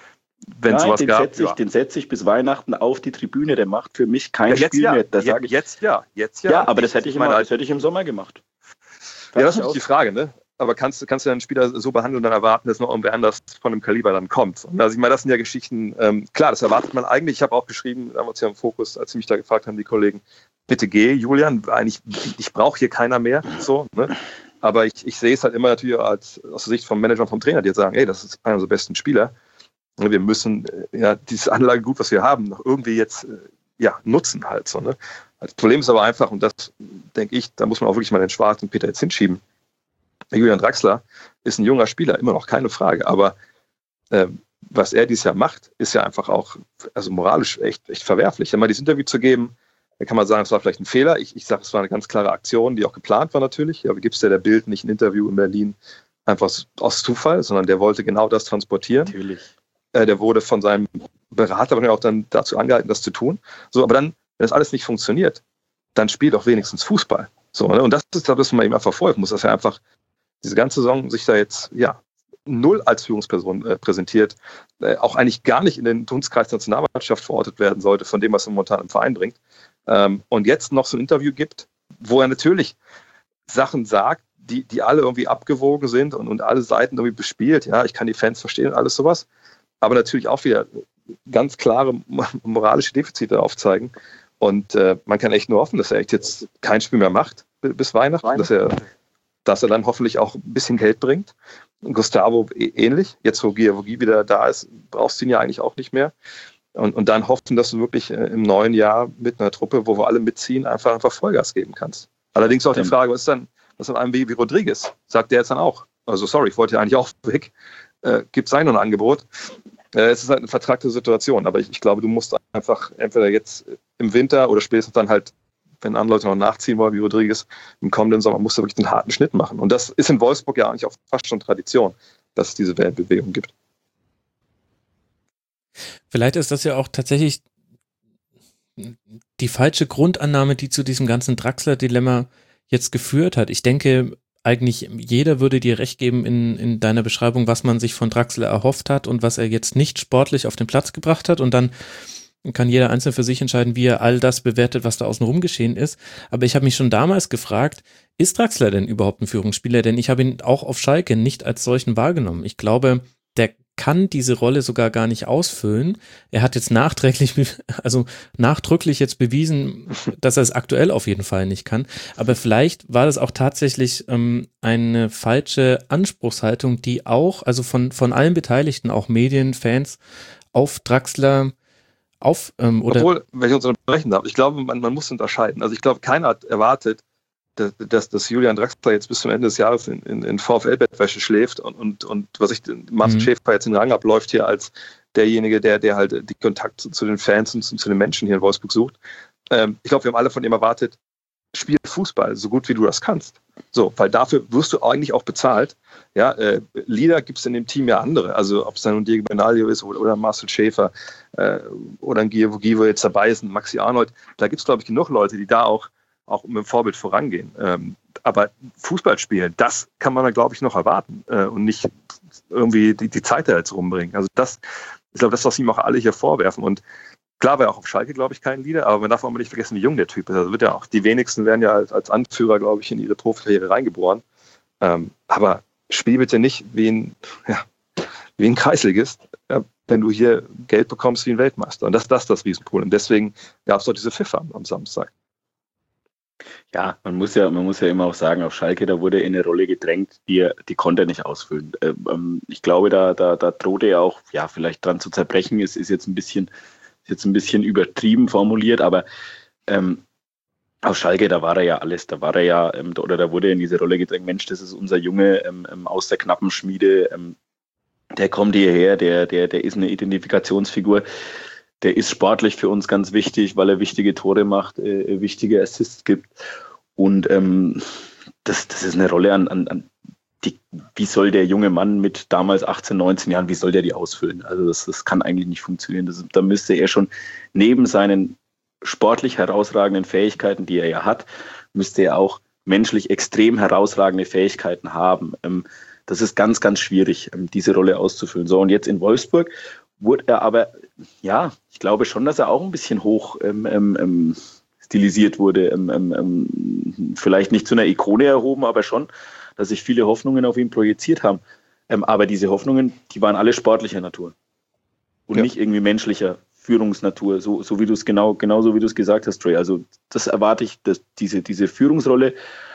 Wenn Nein, sowas den gab, setze ich, ja. den setze ich bis Weihnachten auf die Tribüne. Der macht für mich kein Ja, jetzt Spiel ja. mehr. Das Je- sage ich. Jetzt ja, jetzt ja. Ja, aber das hätte ich, meine, immer, das hätte ich im Sommer gemacht. Ja, das ist Fertig natürlich die Frage, ne? Aber kannst, kannst du einen Spieler so behandeln und dann erwarten, dass noch irgendwer anders von dem Kaliber dann kommt? Und also ich meine, das sind ja Geschichten, ähm, klar, das erwartet man eigentlich. Ich habe auch geschrieben, damals ja im Fokus, als sie mich da gefragt haben, die Kollegen, bitte geh, Julian, eigentlich, ich brauche hier keiner mehr, so, ne? Aber ich, ich sehe es halt immer natürlich als, aus der Sicht vom Manager und vom Trainer, die jetzt sagen, ey, das ist einer unserer besten Spieler. Wir müssen äh, ja dieses Anlagegut, was wir haben, noch irgendwie jetzt äh, ja, nutzen halt so, ne? Das Problem ist aber einfach, und das denke ich, da muss man auch wirklich mal den schwarzen Peter jetzt hinschieben. Julian Draxler ist ein junger Spieler, immer noch keine Frage, aber äh, was er dieses Jahr macht, ist ja einfach auch also moralisch echt, echt verwerflich. Einmal dieses Interview zu geben, da kann man sagen, es war vielleicht ein Fehler. Ich, ich sage, es war eine ganz klare Aktion, die auch geplant war natürlich. Ja, wie gibst du der Bild nicht ein Interview in Berlin einfach aus Zufall, sondern der wollte genau das transportieren. Natürlich. Äh, der wurde von seinem Berater aber auch dann dazu angehalten, das zu tun. So, aber dann, wenn das alles nicht funktioniert, dann spielt auch wenigstens Fußball. So, ne? Und das ist das, was man ihm einfach folgen muss, dass er einfach diese ganze Saison sich da jetzt ja null als Führungsperson äh, präsentiert, äh, auch eigentlich gar nicht in den Dunstkreis der Nationalmannschaft verortet werden sollte, von dem, was er momentan im Verein bringt. Ähm, und jetzt noch so ein Interview gibt, wo er natürlich Sachen sagt, die, die alle irgendwie abgewogen sind und, und alle Seiten irgendwie bespielt. Ja, ich kann die Fans verstehen und alles sowas. Aber natürlich auch wieder ganz klare moralische Defizite aufzeigen. Und äh, man kann echt nur hoffen, dass er echt jetzt kein Spiel mehr macht bis Weihnachten, Weihnachten. dass er dass er dann hoffentlich auch ein bisschen Geld bringt. Und Gustavo ähnlich. Jetzt, wo Giavogi wieder da ist, brauchst du ihn ja eigentlich auch nicht mehr. Und, und dann hoffen, dass du wirklich im neuen Jahr mit einer Truppe, wo wir alle mitziehen, einfach, einfach Vollgas geben kannst. Allerdings auch die Frage, was ist dann, was ist dann einem wie, wie Rodriguez? Sagt der jetzt dann auch? Also sorry, ich wollte ja eigentlich auch weg. Äh, gibt es eigentlich noch ein Angebot? Äh, es ist halt eine vertragte Situation. Aber ich, ich glaube, du musst einfach entweder jetzt im Winter oder spätestens dann halt, wenn andere Leute noch nachziehen wollen, wie Rodriguez, im kommenden Sommer musst du wirklich einen harten Schnitt machen. Und das ist in Wolfsburg ja eigentlich auch fast schon Tradition, dass es diese Weltbewegung gibt. Vielleicht ist das ja auch tatsächlich die falsche Grundannahme, die zu diesem ganzen Draxler-Dilemma jetzt geführt hat. Ich denke, eigentlich jeder würde dir recht geben in, in deiner Beschreibung, was man sich von Draxler erhofft hat und was er jetzt nicht sportlich auf den Platz gebracht hat. Und dann kann jeder einzeln für sich entscheiden, wie er all das bewertet, was da außenrum geschehen ist. Aber ich habe mich schon damals gefragt, ist Draxler denn überhaupt ein Führungsspieler? Denn ich habe ihn auch auf Schalke nicht als solchen wahrgenommen. Ich glaube, der kann diese Rolle sogar gar nicht ausfüllen. Er hat jetzt nachträglich, also nachdrücklich jetzt bewiesen, dass er es aktuell auf jeden Fall nicht kann. Aber vielleicht war das auch tatsächlich ähm, eine falsche Anspruchshaltung, die auch, also von, von allen Beteiligten, auch Medien, Fans, auf Draxler auf, ähm, oder Obwohl, wenn ich uns unterbrechen darf, ich glaube, man, man muss unterscheiden. Also ich glaube, keiner hat erwartet, dass, dass, dass Julian Draxler jetzt bis zum Ende des Jahres in, in, in VfL-Bettwäsche schläft und, und, und was ich, Marcel mhm. Schäfer jetzt in den Rang abläuft hier als derjenige, der, der halt die Kontakt zu, zu den Fans und zu, zu den Menschen hier in Wolfsburg sucht. Ähm, ich glaube, wir haben alle von ihm erwartet, spiel Fußball, so gut wie du das kannst. So, weil dafür wirst du eigentlich auch bezahlt. Ja, äh, Leader gibt es in dem Team ja andere. Also ob es dann Diego Benaglio ist oder, oder Marcel Schäfer äh, oder ein Giavogi, wo jetzt dabei ist, ein Maxi Arnold. Da gibt es, glaube ich, genug Leute, die da auch, auch mit dem Vorbild vorangehen. Ähm, aber Fußball spielen, das kann man, glaube ich, noch erwarten äh, und nicht irgendwie die, die Zeit da jetzt rumbringen. Also das, ich glaube, das, was ihm auch alle hier vorwerfen. Und klar war er auch auf Schalke, glaube ich, kein Leader, aber man darf auch mal nicht vergessen, wie jung der Typ ist. Also wird ja auch, die wenigsten werden ja als, als Anführer, glaube ich, in ihre Profikarriere reingeboren. Ähm, aber spiel bitte nicht wie ein, ja, wie ein Kreisligist, ja, wenn du hier Geld bekommst wie ein Weltmeister. Und das ist das, das Riesenproblem. Deswegen gab es doch diese Pfiffer am Samstag. Ja, man muss ja, man muss ja immer auch sagen, auf Schalke, da wurde er in eine Rolle gedrängt, die er, die konnte er nicht ausfüllen. Ähm, ich glaube, da, da, da drohte er auch, ja, vielleicht dran zu zerbrechen. Es ist jetzt ein bisschen, ist jetzt ein bisschen übertrieben formuliert, aber ähm, auf Schalke, da war er ja alles, da war er ja, ähm, oder da wurde er in diese Rolle gedrängt, Mensch, das ist unser Junge ähm, aus der knappen Schmiede, ähm, der kommt hierher, der, der, der ist eine Identifikationsfigur. Der ist sportlich für uns ganz wichtig, weil er wichtige Tore macht, äh, wichtige Assists gibt. Und ähm, das, das ist eine Rolle an, an, an die, wie soll der junge Mann mit damals achtzehn, neunzehn Jahren, wie soll der die ausfüllen? Also das, das kann eigentlich nicht funktionieren. Das, da müsste er schon neben seinen sportlich herausragenden Fähigkeiten, die er ja hat, müsste er auch menschlich extrem herausragende Fähigkeiten haben. Ähm, das ist ganz, ganz schwierig, ähm, diese Rolle auszufüllen. So, und jetzt in Wolfsburg wurde er aber, ja, ich glaube schon, dass er auch ein bisschen hoch ähm, ähm, stilisiert wurde. Ähm, ähm, vielleicht nicht zu einer Ikone erhoben, aber schon, dass sich viele Hoffnungen auf ihn projiziert haben. Ähm, aber diese Hoffnungen, die waren alle sportlicher Natur und ja. nicht irgendwie menschlicher Führungsnatur, so, so wie du es genau, genauso wie du es gesagt hast, Trey. Also das erwarte ich, dass diese, diese Führungsrolle,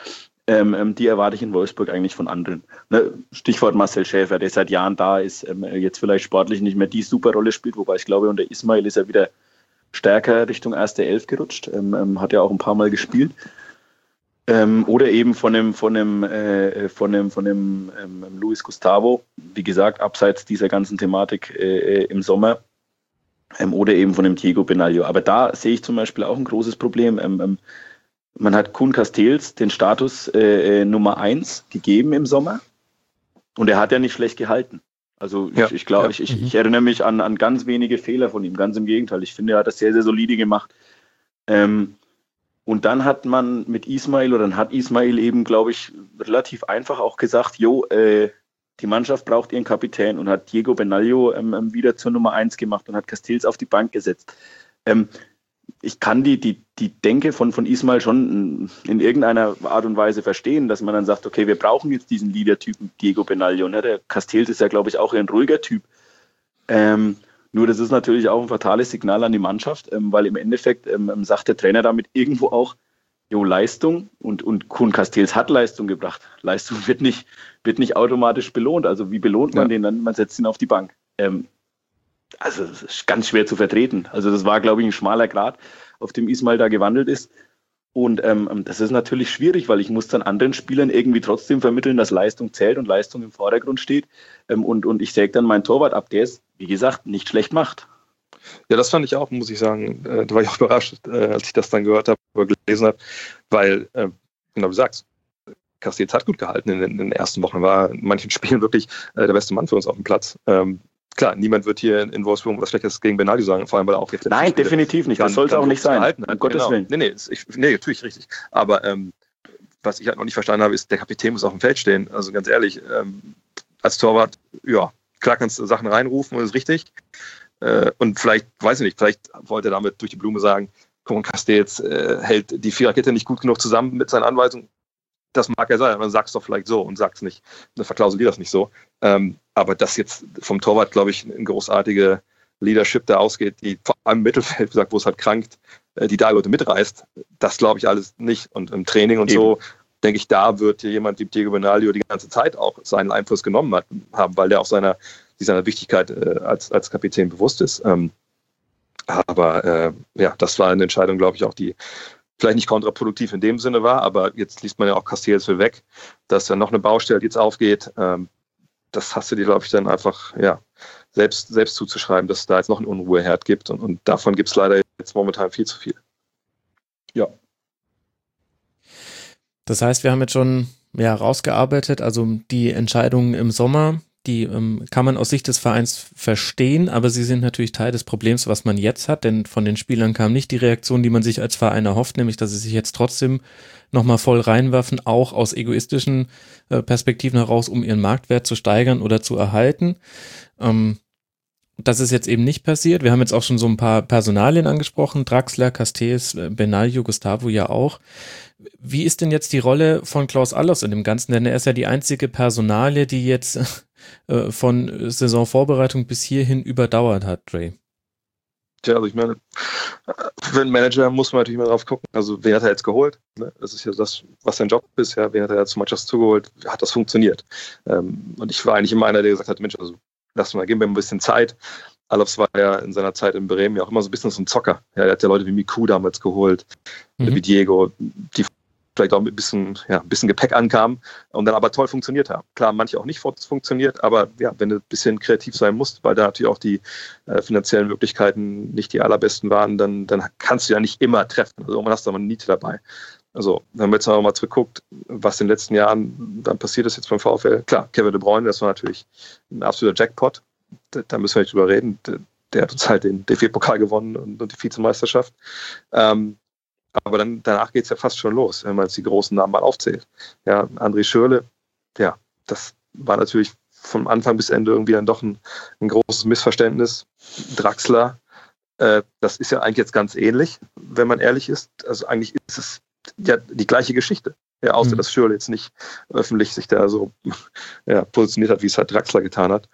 Ähm, die erwarte ich in Wolfsburg eigentlich von anderen. Ne? Stichwort Marcel Schäfer, der seit Jahren da ist, ähm, jetzt vielleicht sportlich nicht mehr die super Rolle spielt, wobei ich glaube, unter Ismail ist er wieder stärker Richtung erste Elf gerutscht, ähm, ähm, hat ja auch ein paar Mal gespielt. Ähm, oder eben von dem, von dem, äh, von dem, von dem ähm, Luis Gustavo, wie gesagt, abseits dieser ganzen Thematik äh, im Sommer. Ähm, oder eben von dem Diego Benaglio. Aber da sehe ich zum Beispiel auch ein großes Problem. Ähm, ähm, Man hat Koen Castells den Status äh, Nummer eins gegeben im Sommer und er hat ja nicht schlecht gehalten. Also ja, ich, ich glaube, ja. ich, ich, ich erinnere mich an, an ganz wenige Fehler von ihm, ganz im Gegenteil. Ich finde, er hat das sehr, sehr solide gemacht. Ähm, und dann hat man mit Ismail, oder dann hat Ismail eben, glaube ich, relativ einfach auch gesagt, jo, äh, die Mannschaft braucht ihren Kapitän, und hat Diego Benaglio ähm, wieder zur Nummer eins gemacht und hat Castells auf die Bank gesetzt. Ähm, Ich kann die, die, die Denke von, von Ismail schon in irgendeiner Art und Weise verstehen, dass man dann sagt, okay, wir brauchen jetzt diesen Leader-Typen Diego Benaglio. Ne? Der Castells ist ja, glaube ich, auch ein ruhiger Typ. Ähm, nur das ist natürlich auch ein fatales Signal an die Mannschaft, ähm, weil im Endeffekt ähm, sagt der Trainer damit irgendwo auch, jo, Leistung, und, und Koen Castells hat Leistung gebracht. Leistung wird nicht, wird nicht automatisch belohnt. Also wie belohnt man ja. den dann? Man setzt ihn auf die Bank. Ähm, Also das ist ganz schwer zu vertreten. Also das war, glaube ich, ein schmaler Grat, auf dem Ismail da gewandelt ist. Und ähm, das ist natürlich schwierig, weil ich muss dann anderen Spielern irgendwie trotzdem vermitteln, dass Leistung zählt und Leistung im Vordergrund steht. Ähm, und, und ich säge dann meinen Torwart ab, der es, wie gesagt, nicht schlecht macht. Ja, das fand ich auch, muss ich sagen. Äh, da war ich auch überrascht, äh, als ich das dann gehört habe oder gelesen habe. Weil, äh, genau wie du sagst, Castells hat gut gehalten in den, in den ersten Wochen. War in manchen Spielen wirklich äh, der beste Mann für uns auf dem Platz. Ähm, Klar, niemand wird hier in Wolfsburg was Schlechtes gegen Benaglio sagen, vor allem, weil er auch jetzt... Nein, definitiv nicht, das soll es auch nicht sein, halten, um Gottes genau. Willen. Nee, nee, ich, nee, natürlich richtig. Aber ähm, was ich halt noch nicht verstanden habe, ist, der Kapitän muss auf dem Feld stehen. Also ganz ehrlich, ähm, als Torwart, ja, klar kannst du Sachen reinrufen, das ist richtig. Äh, und vielleicht, weiß ich nicht, vielleicht wollte er damit durch die Blume sagen, Koen Castells äh, hält die Viererkette nicht gut genug zusammen mit seinen Anweisungen. Das mag ja sein, dann sag's doch vielleicht so und sag's nicht. Dann verklausulier das nicht so. Ähm, aber dass jetzt vom Torwart, glaube ich, eine großartige Leadership da ausgeht, die vor allem im Mittelfeld, wie gesagt, wo es halt krankt, äh, die da Leute mitreißt, das glaube ich alles nicht. Und im Training und Eben. so, denke ich, da wird hier jemand wie Diego Benaglio die ganze Zeit auch seinen Einfluss genommen hat, haben, weil der auch seiner, seiner Wichtigkeit äh, als, als Kapitän bewusst ist. Ähm, aber äh, ja, das war eine Entscheidung, glaube ich, auch die vielleicht nicht kontraproduktiv in dem Sinne war, aber jetzt liest man ja auch Castells für weg, dass da noch eine Baustelle jetzt aufgeht. Ähm, das hast du dir, glaube ich, dann einfach ja, selbst, selbst zuzuschreiben, dass es da jetzt noch einen Unruheherd gibt, und, und davon gibt es leider jetzt momentan viel zu viel. Ja. Das heißt, wir haben jetzt schon ja, rausgearbeitet, also die Entscheidungen im Sommer, die ähm, kann man aus Sicht des Vereins verstehen, aber sie sind natürlich Teil des Problems, was man jetzt hat, denn von den Spielern kam nicht die Reaktion, die man sich als Verein erhofft, nämlich, dass sie sich jetzt trotzdem nochmal voll reinwerfen, auch aus egoistischen äh, Perspektiven heraus, um ihren Marktwert zu steigern oder zu erhalten. Ähm, das ist jetzt eben nicht passiert. Wir haben jetzt auch schon so ein paar Personalien angesprochen, Draxler, Castells, Benaglio, Gustavo ja auch. Wie ist denn jetzt die Rolle von Klaus Allofs in dem Ganzen? Denn er ist ja die einzige Personalie, die jetzt äh, von Saisonvorbereitung bis hierhin überdauert hat, Dre. Tja, also ich meine, für einen Manager muss man natürlich mal drauf gucken. Also wen hat er jetzt geholt? Das ist ja das, was sein Job ist. Ja, wen hat er zu Mannschaft zugeholt? Hat das funktioniert? Und ich war eigentlich immer einer, der gesagt hat, Mensch, also lass mal, geben wir ein bisschen Zeit. Alofs war ja in seiner Zeit in Bremen ja auch immer so ein bisschen so ein Zocker. Ja, er hat ja Leute wie Miku damals geholt, mhm. wie Diego, die vielleicht auch mit ein bisschen, ja, ein bisschen Gepäck ankamen und dann aber toll funktioniert haben. Klar, manche auch nicht funktioniert, aber ja, wenn du ein bisschen kreativ sein musst, weil da natürlich auch die äh, finanziellen Möglichkeiten nicht die allerbesten waren, dann, dann kannst du ja nicht immer treffen. Also irgendwann hast du aber eine Niete dabei. Also, wenn man jetzt noch mal zurückguckt, was in den letzten Jahren dann passiert ist jetzt beim VfL, klar, Kevin De Bruyne, das war natürlich ein absoluter Jackpot. Da, da müssen wir nicht drüber reden. Der, der hat uns halt den D F B-Pokal gewonnen und, und die Vizemeisterschaft. Ähm, Aber dann, danach geht es ja fast schon los, wenn man jetzt die großen Namen mal aufzählt. Ja, André Schürrle, ja, das war natürlich vom Anfang bis Ende irgendwie dann doch ein, ein großes Missverständnis. Draxler, äh, das ist ja eigentlich jetzt ganz ähnlich, wenn man ehrlich ist. Also eigentlich ist es ja die gleiche Geschichte. Ja, außer mhm. dass Schürrle jetzt nicht öffentlich sich da so ja, positioniert hat, wie es halt Draxler getan hat.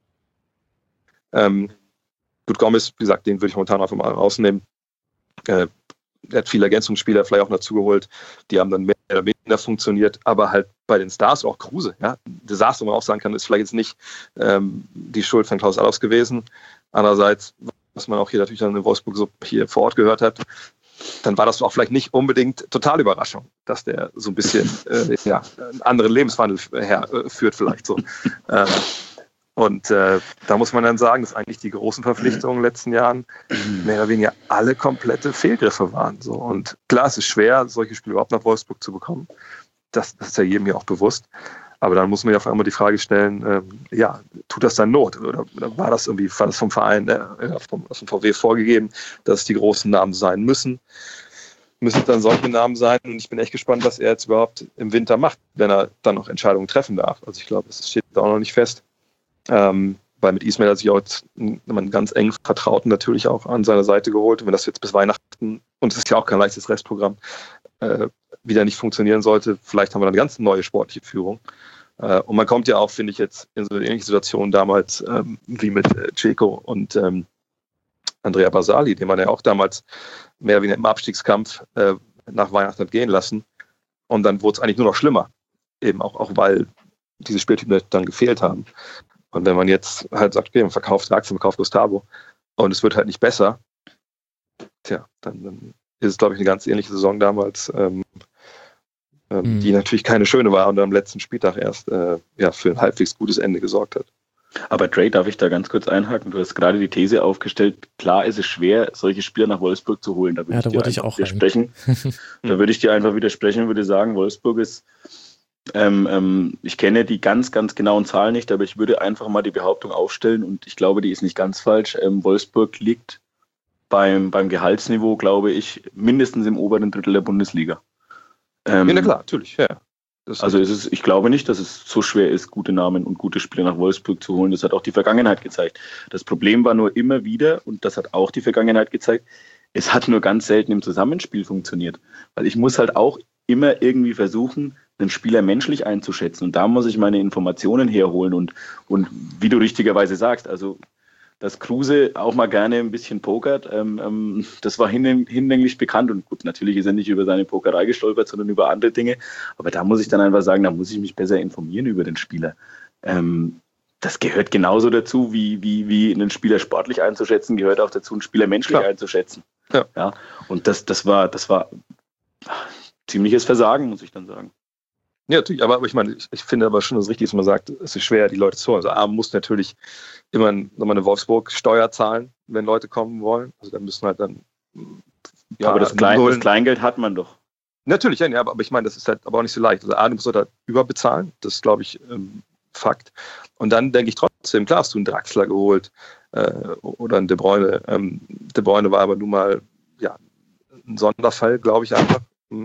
Ähm, gut, Gomez, wie gesagt, den würde ich momentan einfach mal rausnehmen. Äh, Er hat viele Ergänzungsspieler vielleicht auch dazu geholt, die haben dann mehr oder weniger funktioniert, aber halt bei den Stars, auch Kruse, ja, Desaster, wo man auch sagen kann, ist vielleicht jetzt nicht ähm, die Schuld von Klaus Allofs gewesen. Andererseits, was man auch hier natürlich dann in Wolfsburg so hier vor Ort gehört hat, dann war das auch vielleicht nicht unbedingt totale Überraschung, dass der so ein bisschen äh, ja, einen anderen Lebenswandel herführt vielleicht so. ähm, Und äh, da muss man dann sagen, dass eigentlich die großen Verpflichtungen in den letzten Jahren mehr oder weniger alle komplette Fehlgriffe waren. So. Und klar, es ist schwer, solche Spiele überhaupt nach Wolfsburg zu bekommen. Das, das ist ja jedem ja auch bewusst. Aber dann muss man ja auf einmal die Frage stellen, ähm, ja, tut das dann Not? Oder, oder war das irgendwie, war das vom Verein, äh, vom, vom V W vorgegeben, dass es die großen Namen sein müssen? Müssen es dann solche Namen sein? Und ich bin echt gespannt, was er jetzt überhaupt im Winter macht, wenn er dann noch Entscheidungen treffen darf. Also ich glaube, das steht da auch noch nicht fest. Ähm, weil mit Ismail hat sich auch jetzt einen ganz eng Vertrauten natürlich auch an seine Seite geholt. Und wenn das jetzt bis Weihnachten, und es ist ja auch kein leichtes Restprogramm, äh, wieder nicht funktionieren sollte, vielleicht haben wir dann eine ganz neue sportliche Führung. Äh, und man kommt ja auch, finde ich, jetzt in so eine ähnliche Situation damals ähm, wie mit äh, Ceco und ähm, Andrea Basali, den man ja auch damals mehr oder weniger im Abstiegskampf äh, nach Weihnachten hat gehen lassen. Und dann wurde es eigentlich nur noch schlimmer. Eben auch, auch weil diese Spieltypen dann gefehlt haben. Und wenn man jetzt halt sagt, okay, man verkauft Draxler, man verkauft Gustavo und es wird halt nicht besser, tja, dann, dann ist es, glaube ich, eine ganz ähnliche Saison damals, ähm, ähm, mhm. die natürlich keine schöne war und am letzten Spieltag erst äh, ja, für ein halbwegs gutes Ende gesorgt hat. Aber Dre, darf ich da ganz kurz einhaken? Du hast gerade die These aufgestellt, klar ist es schwer, solche Spieler nach Wolfsburg zu holen. Da würde ja, ich da dir wollte ich auch widersprechen. Da würde ich dir einfach widersprechen und würde sagen, Wolfsburg ist Ähm, ähm, ich kenne die ganz, ganz genauen Zahlen nicht, aber ich würde einfach mal die Behauptung aufstellen und ich glaube, die ist nicht ganz falsch. Ähm, Wolfsburg liegt beim, beim Gehaltsniveau, glaube ich, mindestens im oberen Drittel der Bundesliga. Ähm, ja, klar, natürlich, ja. Das also es ist, ich glaube nicht, dass es so schwer ist, gute Namen und gute Spieler nach Wolfsburg zu holen. Das hat auch die Vergangenheit gezeigt. Das Problem war nur immer wieder, und das hat auch die Vergangenheit gezeigt, es hat nur ganz selten im Zusammenspiel funktioniert. Weil ich muss halt auch immer irgendwie versuchen, einen Spieler menschlich einzuschätzen. Und da muss ich meine Informationen herholen. Und, und wie du richtigerweise sagst, also dass Kruse auch mal gerne ein bisschen pokert, ähm, ähm, das war hin, hinlänglich bekannt. Und gut, natürlich ist er nicht über seine Pokerei gestolpert, sondern über andere Dinge. Aber da muss ich dann einfach sagen, da muss ich mich besser informieren über den Spieler. Ähm, das gehört genauso dazu, wie, wie, wie einen Spieler sportlich einzuschätzen, gehört auch dazu, einen Spieler menschlich Klar. einzuschätzen. Ja. Ja, und das, das war, das war ziemliches Versagen, muss ich dann sagen. Ja, natürlich, aber, aber ich meine, ich, ich finde aber schon, dass es richtig ist, man sagt, es ist schwer, die Leute zu holen. Also A, muss natürlich immer nochmal eine Wolfsburg-Steuer zahlen, wenn Leute kommen wollen. Also da müssen halt dann ja, aber das, Klein, das Kleingeld hat man doch. Natürlich, ja, aber ich meine, das ist halt aber auch nicht so leicht. Also A, du musst da überbezahlen, das ist, glaube ich, ähm, Fakt. Und dann denke ich trotzdem, klar hast du einen Draxler geholt äh, oder einen De Bruyne. Ähm, De Bruyne war aber nun mal ja, ein Sonderfall, glaube ich einfach.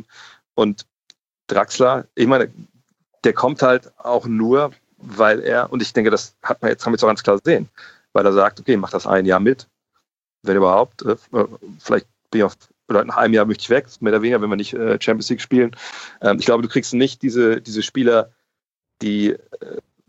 Und Draxler, ich meine, der kommt halt auch nur, weil er, und ich denke, das hat man jetzt, haben wir jetzt auch ganz klar gesehen, weil er sagt, okay, mach das ein Jahr mit, wenn überhaupt, äh, vielleicht bin ich auf, oder nach einem Jahr möchte ich weg, mehr oder weniger, wenn wir nicht äh, Champions League spielen. Ähm, ich glaube, du kriegst nicht diese, diese Spieler, die äh,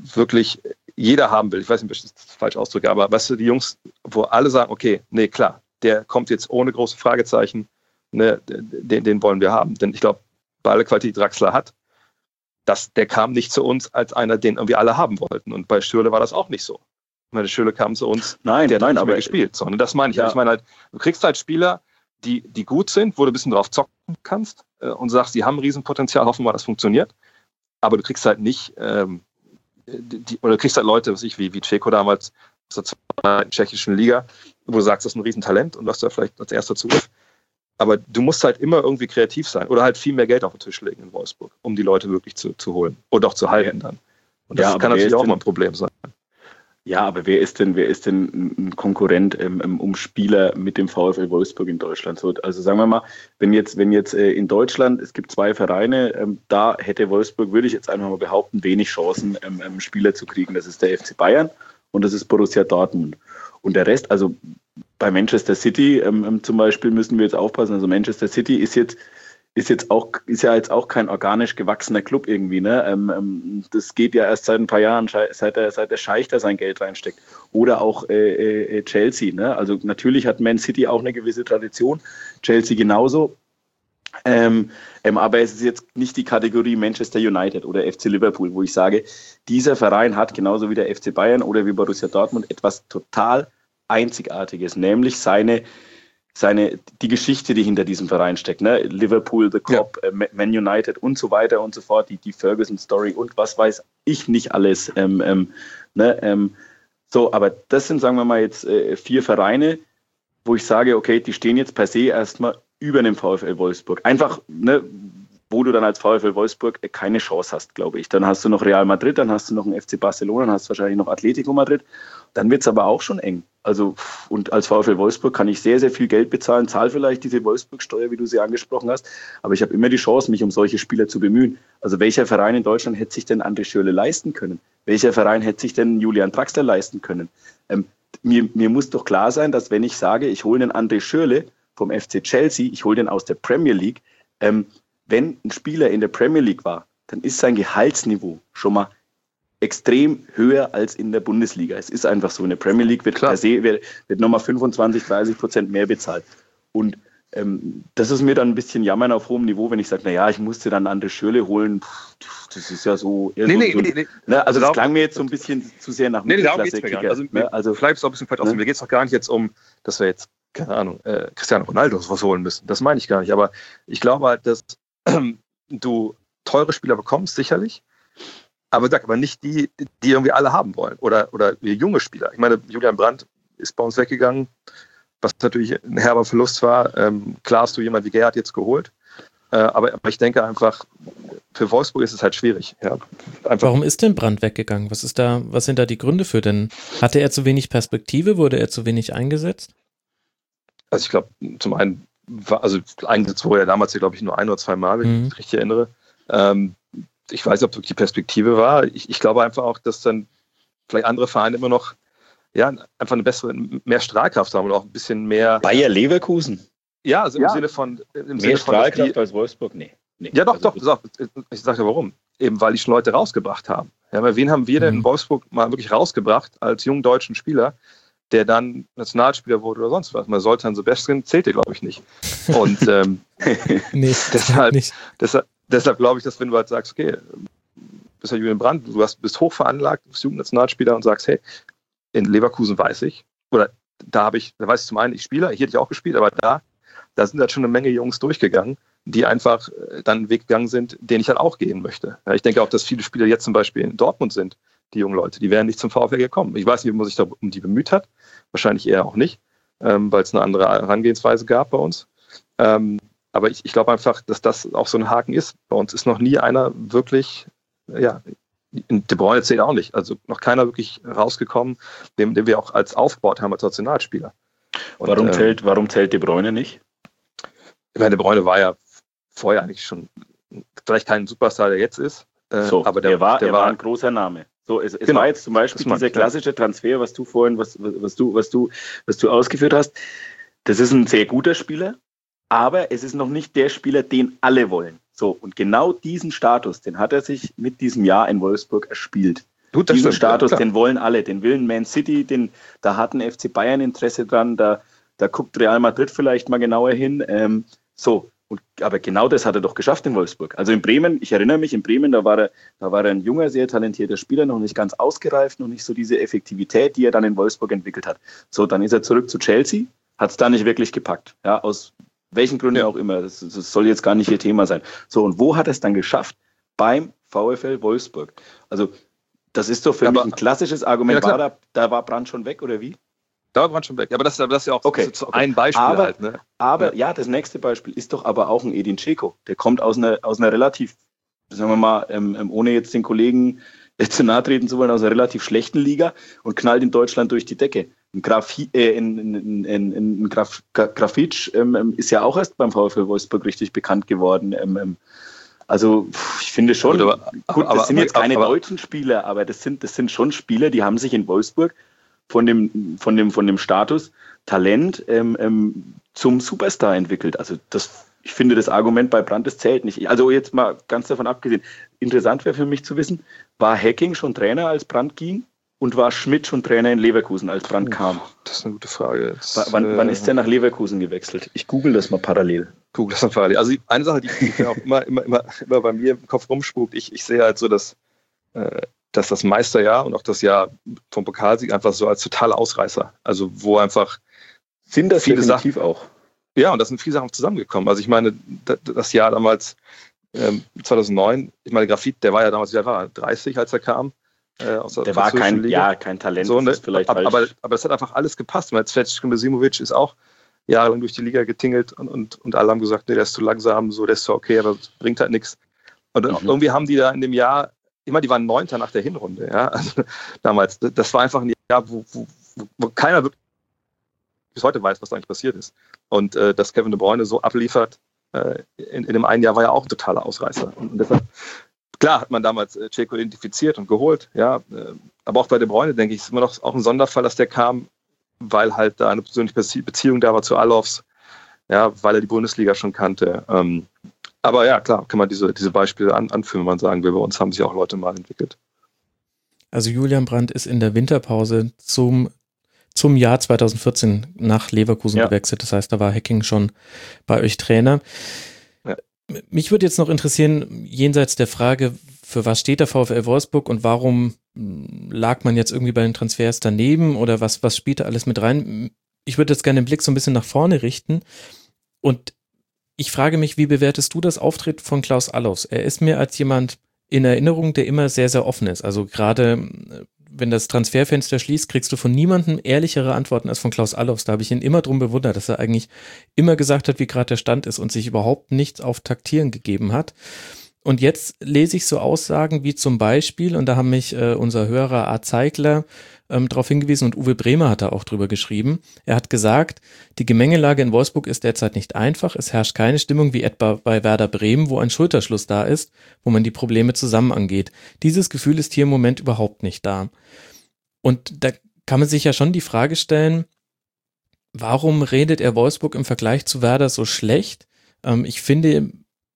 wirklich jeder haben will. Ich weiß nicht, ob ich das falsch ausdrücke, aber weißt du, die Jungs, wo alle sagen, okay, nee, klar, der kommt jetzt ohne große Fragezeichen, ne, den, den wollen wir haben. Denn ich glaube, bei aller Qualität, die Draxler hat, das, der kam nicht zu uns als einer, den irgendwie alle haben wollten. Und bei Schürrle war das auch nicht so. Ich meine, Schürrle kam zu uns, nein, der hat nein, nicht aber mehr gespielt. Sondern das meine ich. Ja. Ich meine halt, du kriegst halt Spieler, die, die gut sind, wo du ein bisschen drauf zocken kannst äh, und sagst, die haben ein Riesenpotenzial, hoffen wir, das funktioniert. Aber du kriegst halt nicht, ähm, die, oder du kriegst halt Leute, was ich, wie, wie Ceko damals aus der tschechischen Liga, wo du sagst, das ist ein Riesentalent und du hast da vielleicht als erster Zugriff. Aber du musst halt immer irgendwie kreativ sein oder halt viel mehr Geld auf den Tisch legen in Wolfsburg, um die Leute wirklich zu, zu holen und auch zu halten dann. Und das ja, kann natürlich auch mal ein Problem sein. Ja, aber wer ist denn, wer ist denn ein Konkurrent ähm, um Spieler mit dem VfL Wolfsburg in Deutschland? So, also sagen wir mal, wenn jetzt, wenn jetzt äh, in Deutschland, es gibt zwei Vereine, ähm, da hätte Wolfsburg, würde ich jetzt einfach mal behaupten, wenig Chancen, ähm, ähm, Spieler zu kriegen. Das ist der F C Bayern und das ist Borussia Dortmund. Und der Rest, also bei Manchester City ähm, zum Beispiel müssen wir jetzt aufpassen. Also Manchester City ist jetzt, ist jetzt auch, ist ja jetzt auch kein organisch gewachsener Club irgendwie. Ne? Ähm, ähm, das geht ja erst seit ein paar Jahren, seit der, seit der Scheich da sein Geld reinsteckt. Oder auch äh, äh, Chelsea. Ne? Also natürlich hat Man City auch eine gewisse Tradition. Chelsea genauso. Ähm, ähm, aber es ist jetzt nicht die Kategorie Manchester United oder F C Liverpool, wo ich sage, dieser Verein hat genauso wie der F C Bayern oder wie Borussia Dortmund etwas total Einzigartiges, nämlich seine, seine, die Geschichte, die hinter diesem Verein steckt. Ne? Liverpool, The Club, ja. äh, Man United und so weiter und so fort, die, die Ferguson-Story und was weiß ich nicht alles. Ähm, ähm, ne? ähm, so, aber das sind, sagen wir mal, jetzt äh, vier Vereine, wo ich sage, okay, die stehen jetzt per se erstmal über dem VfL Wolfsburg. Einfach, ne, wo du dann als VfL Wolfsburg keine Chance hast, glaube ich. Dann hast du noch Real Madrid, dann hast du noch einen F C Barcelona, dann hast du wahrscheinlich noch Atletico Madrid. Dann wird es aber auch schon eng. Also, und als VfL Wolfsburg kann ich sehr, sehr viel Geld bezahlen, zahle vielleicht diese Wolfsburg-Steuer, wie du sie angesprochen hast, aber ich habe immer die Chance, mich um solche Spieler zu bemühen. Also welcher Verein in Deutschland hätte sich denn André Schürrle leisten können? Welcher Verein hätte sich denn Julian Draxler leisten können? Ähm, mir, mir muss doch klar sein, dass wenn ich sage, ich hole den André Schürrle vom F C Chelsea, ich hole den aus der Premier League, ähm, wenn ein Spieler in der Premier League war, dann ist sein Gehaltsniveau schon mal extrem höher als in der Bundesliga. Es ist einfach so, in der Premier League wird Klar. per se wird, wird nochmal fünfundzwanzig, dreißig Prozent mehr bezahlt. Und ähm, das ist mir dann ein bisschen Jammern auf hohem Niveau, wenn ich sage, naja, ich musste dann André Schürrle holen. Pff, das ist ja so... Eher Nee, so, nee, so nee, nee. Ne, also Darum- das klang mir jetzt so ein bisschen zu sehr nach Nee, nee, darum geht's mir Mittelklasse-Kicker. gar nicht. Also, Ne, also vielleicht ist es auch ein bisschen falsch aus. ne? Mir geht es doch gar nicht jetzt um, dass wir jetzt, keine Ahnung, äh, Cristiano Ronaldo was holen müssen. Das meine ich gar nicht. Aber ich glaube halt, dass ähm, du teure Spieler bekommst, sicherlich. Aber sag aber nicht die, die irgendwie alle haben wollen. Oder, oder junge Spieler. Ich meine, Julian Brandt ist bei uns weggegangen, was natürlich ein herber Verlust war. Ähm, klar hast du jemand wie Gerhard jetzt geholt. Äh, aber, aber ich denke einfach, für Wolfsburg ist es halt schwierig. Ja. Einfach. Warum ist denn Brandt weggegangen? Was ist da, was sind da die Gründe für? Denn hatte er zu wenig Perspektive? Wurde er zu wenig eingesetzt? Also ich glaube, zum einen, war, also eingesetzt wurde er damals, glaube ich, nur ein oder zwei Mal, wenn Mhm. ich mich richtig erinnere. Ähm, ich weiß nicht, ob wirklich die Perspektive war. Ich, ich glaube einfach auch, dass dann vielleicht andere Vereine immer noch ja, einfach eine bessere, mehr Strahlkraft haben und auch ein bisschen mehr. Bayer Leverkusen. Ja, also im Ja. Sinne von. Im Mehr Sinne von dass Strahlkraft die, als Wolfsburg? Nee. nee. ja, doch, Also, doch. doch. Ich sage ja warum. Eben, weil die schon Leute rausgebracht haben. Ja, aber wen haben wir denn Mhm. in Wolfsburg mal wirklich rausgebracht als jungen deutschen Spieler, der dann Nationalspieler wurde oder sonst was? Mal Zoltan Sebastian zählte, glaube ich, nicht. Und ähm, Nee, Deshalb- nicht. deshalb, deshalb glaube ich, dass wenn du halt sagst, okay, bist ja Julian Brandt, du hast, bist hochveranlagt, bist Jugendnationalspieler und sagst, hey, in Leverkusen weiß ich, oder da habe ich, da weiß ich zum einen, ich spiele, hier hätte ich auch gespielt, aber da, da sind halt schon eine Menge Jungs durchgegangen, die einfach äh, dann einen Weg gegangen sind, den ich halt auch gehen möchte. Ja, ich denke auch, dass viele Spieler jetzt zum Beispiel in Dortmund sind, die jungen Leute, die wären nicht zum VfL gekommen. Ich weiß nicht, wie man sich da um die bemüht hat, wahrscheinlich eher auch nicht, ähm, weil es eine andere Herangehensweise gab bei uns. Ähm, aber ich, ich glaube einfach, dass das auch so ein Haken ist. Bei uns ist noch nie einer wirklich, ja, De Bruyne zählt auch nicht. Also noch keiner wirklich rausgekommen, den, den wir auch als aufgebaut haben als Nationalspieler. Und, warum, ähm, zählt, warum zählt De Bruyne nicht? Ich meine, De Bruyne war ja vorher eigentlich schon vielleicht kein Superstar, der jetzt ist. Äh, So, aber der, er, war, der er war, war ein großer Name. So, es, es Genau. war jetzt zum Beispiel Das meine dieser ich, ja. klassische Transfer, was du vorhin, was, was, was, du, was, du, was du ausgeführt hast. Das ist ein sehr guter Spieler, aber es ist noch nicht der Spieler, den alle wollen. So, und genau diesen Status, den hat er sich mit diesem Jahr in Wolfsburg erspielt. Gut, das Diesen stimmt, Status, ja, klar. den wollen alle, den will Man City, den, da hat ein F C Bayern Interesse dran, da, da guckt Real Madrid vielleicht mal genauer hin. Ähm, so, und, aber genau das hat er doch geschafft in Wolfsburg. Also in Bremen, ich erinnere mich, in Bremen, da war er, da war er ein junger, sehr talentierter Spieler, noch nicht ganz ausgereift, noch nicht so diese Effektivität, die er dann in Wolfsburg entwickelt hat. So, dann ist er zurück zu Chelsea, hat es da nicht wirklich gepackt. Ja, aus welchen Gründen auch immer. Das, das soll jetzt gar nicht ihr Thema sein. So, und wo hat er es dann geschafft? Beim VfL Wolfsburg. Also, das ist doch für ja, mich ein klassisches Argument. Ja, war da, da war Brandt schon weg, oder wie? Da war Brandt schon weg. Aber das, das ist ja auch okay. so ein Beispiel aber, halt. Ne? Aber ja. ja, das nächste Beispiel ist doch aber auch ein Edin Dzeko. Der kommt aus einer, aus einer relativ, sagen wir mal, ähm, ohne jetzt den Kollegen zu nahe treten zu wollen, aus einer relativ schlechten Liga und knallt in Deutschland durch die Decke. Ein Graf, äh, in, in, in, in Graf, Grafitsch ähm, ist ja auch erst beim VfL Wolfsburg richtig bekannt geworden. Ähm, also ich finde schon, gut, aber, gut das aber, sind jetzt keine aber, deutschen Spieler, aber das sind, das sind schon Spieler, die haben sich in Wolfsburg von dem, von dem, von dem Status Talent ähm, ähm, zum Superstar entwickelt. Also das, ich finde, das Argument bei Brandt, das zählt nicht. Also jetzt mal ganz davon abgesehen, interessant wäre für mich zu wissen, war Hacking schon Trainer, als Brandt ging? Und war Schmidt schon Trainer in Leverkusen, als Brandt kam? Das ist eine gute Frage. Das, wann, äh, wann ist der nach Leverkusen gewechselt? Ich google das mal parallel. Google das mal parallel. Also eine Sache, die, die auch immer, immer, immer, immer bei mir im Kopf rumspukt, ich, ich sehe halt so, dass, äh, dass das Meisterjahr und auch das Jahr vom Pokalsieg einfach so als totaler Ausreißer, also wo einfach sind das viele Sachen auch. Ja, und da sind viele Sachen zusammengekommen. Also ich meine, das Jahr damals, ähm, zweitausendneun, ich meine, Grafit, der war ja damals, der war dreißig, als er kam. Äh, aus der der war kein, ja, kein Talent, so, ne? das ist vielleicht aber, falsch. Aber, aber das hat einfach alles gepasst. Zvetan Besimovic ist auch jahrelang durch die Liga getingelt und, und, und alle haben gesagt, nee, der ist zu langsam, so, der ist so okay, aber das bringt halt nichts. Und mhm. irgendwie haben die da in dem Jahr, immer die waren Neunter nach der Hinrunde, ja, also damals. Das war einfach ein Jahr, wo, wo, wo keiner wirklich bis heute weiß, was da eigentlich passiert ist. Und äh, dass Kevin De Bruyne so abliefert, äh, in, in dem einen Jahr war ja auch ein totaler Ausreißer. Und deshalb, klar hat man damals äh, Dzeko identifiziert und geholt, ja, äh, aber auch bei De Bruyne, denke ich, ist immer noch auch ein Sonderfall, dass der kam, weil halt da eine persönliche Beziehung da war zu Alofs, ja, weil er die Bundesliga schon kannte. Ähm, aber ja, klar, kann man diese, diese Beispiele an, anführen, wenn man sagen will, bei uns haben sich auch Leute mal entwickelt. Also Julian Brandt ist in der Winterpause zum, zum Jahr zweitausendvierzehn nach Leverkusen ja. gewechselt. Das heißt, da war Hacking schon bei euch Trainer. Ja. Mich würde jetzt noch interessieren, jenseits der Frage, für was steht der VfL Wolfsburg und warum lag man jetzt irgendwie bei den Transfers daneben oder was, was spielt da alles mit rein? Ich würde jetzt gerne den Blick so ein bisschen nach vorne richten und ich frage mich, wie bewertest du das Auftreten von Klaus Allofs? Er ist mir als jemand in Erinnerung, der immer sehr, sehr offen ist. Also gerade wenn das Transferfenster schließt, kriegst du von niemandem ehrlichere Antworten als von Klaus Allofs. Da habe ich ihn immer drum bewundert, dass er eigentlich immer gesagt hat, wie gerade der Stand ist und sich überhaupt nichts auf Taktieren gegeben hat. Und jetzt lese ich so Aussagen wie zum Beispiel, und da haben mich äh, unser Hörer A. Zeigler ähm, darauf hingewiesen und Uwe Bremer hat da auch drüber geschrieben. Er hat gesagt, die Gemengelage in Wolfsburg ist derzeit nicht einfach. Es herrscht keine Stimmung wie etwa bei Werder Bremen, wo ein Schulterschluss da ist, wo man die Probleme zusammen angeht. Dieses Gefühl ist hier im Moment überhaupt nicht da. Und da kann man sich ja schon die Frage stellen, warum redet er Wolfsburg im Vergleich zu Werder so schlecht? Ähm, ich finde,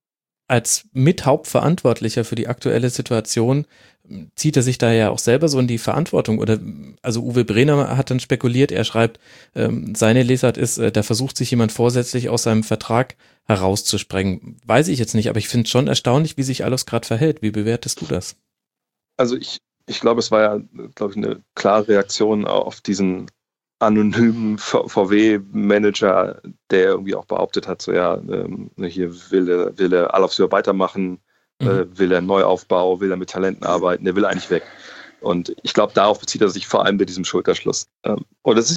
als Mithauptverantwortlicher für die aktuelle Situation zieht er sich da ja auch selber so in die Verantwortung. Oder also Uwe Bremer hat dann spekuliert, er schreibt, ähm, seine Lesart ist, äh, da versucht sich jemand vorsätzlich aus seinem Vertrag herauszusprengen. Weiß ich jetzt nicht, aber ich finde es schon erstaunlich, wie sich alles gerade verhält. Wie bewertest du das? Also ich, ich glaube, es war ja, glaube ich, eine klare Reaktion auf diesen anonymen V W-Manager, der irgendwie auch behauptet hat, so ja, ähm, hier will er, will er Alofs weitermachen, mhm. äh, will er Neuaufbau, will er mit Talenten arbeiten, der will eigentlich weg. Und ich glaube, darauf bezieht er sich vor allem bei diesem Schulterschluss. Ähm, und das ist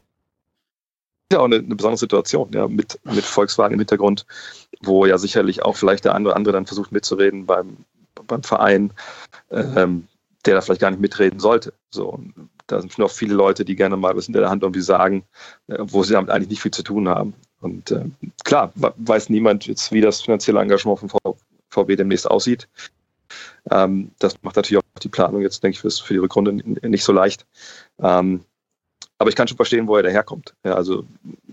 ja auch eine, eine besondere Situation, ja, mit, mit Volkswagen im Hintergrund, wo ja sicherlich auch vielleicht der eine oder andere dann versucht mitzureden beim, beim Verein, ähm, der da vielleicht gar nicht mitreden sollte. So, da sind schon auch viele Leute, die gerne mal was hinter der Hand irgendwie sagen, wo sie damit eigentlich nicht viel zu tun haben. Und äh, klar, weiß niemand jetzt, wie das finanzielle Engagement von V W demnächst aussieht. Ähm, das macht natürlich auch die Planung jetzt, denke ich, für die Rückrunde nicht so leicht. Ähm, aber ich kann schon verstehen, wo er daherkommt. Ja, also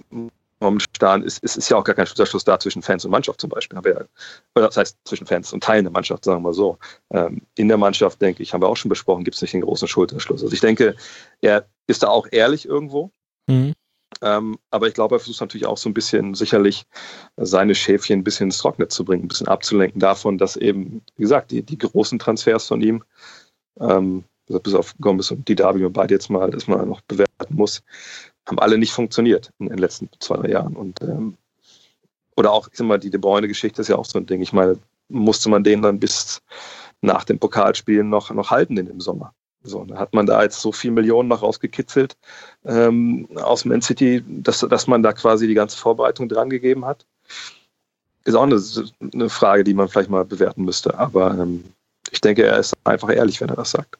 momentan ist, ist, ist ja auch gar kein Schulterschluss da zwischen Fans und Mannschaft zum Beispiel. Haben wir ja, oder das heißt zwischen Fans und Teilen der Mannschaft, sagen wir mal so. Ähm, in der Mannschaft, denke ich, haben wir auch schon besprochen, gibt es nicht den großen Schulterschluss. Also ich denke, er ist da auch ehrlich irgendwo. Mhm. Ähm, aber ich glaube, er versucht natürlich auch so ein bisschen sicherlich seine Schäfchen ein bisschen ins Trockene zu bringen, ein bisschen abzulenken davon, dass eben, wie gesagt, die, die großen Transfers von ihm, ähm, bis auf Gomez und Didavi, die man beide jetzt mal, dass man noch bewerten muss, haben alle nicht funktioniert in den letzten zwei, drei Jahren. Und, ähm, oder auch, ich sag mal, die De Bruyne-Geschichte ist ja auch so ein Ding. Ich meine, musste man den dann bis nach dem Pokalspielen noch, noch halten in dem Sommer. So, da hat man da jetzt so viel Millionen noch rausgekitzelt ähm, aus Man City, dass, dass man da quasi die ganze Vorbereitung dran gegeben hat. Ist auch eine, eine Frage, die man vielleicht mal bewerten müsste. Aber ähm, ich denke, er ist einfach ehrlich, wenn er das sagt.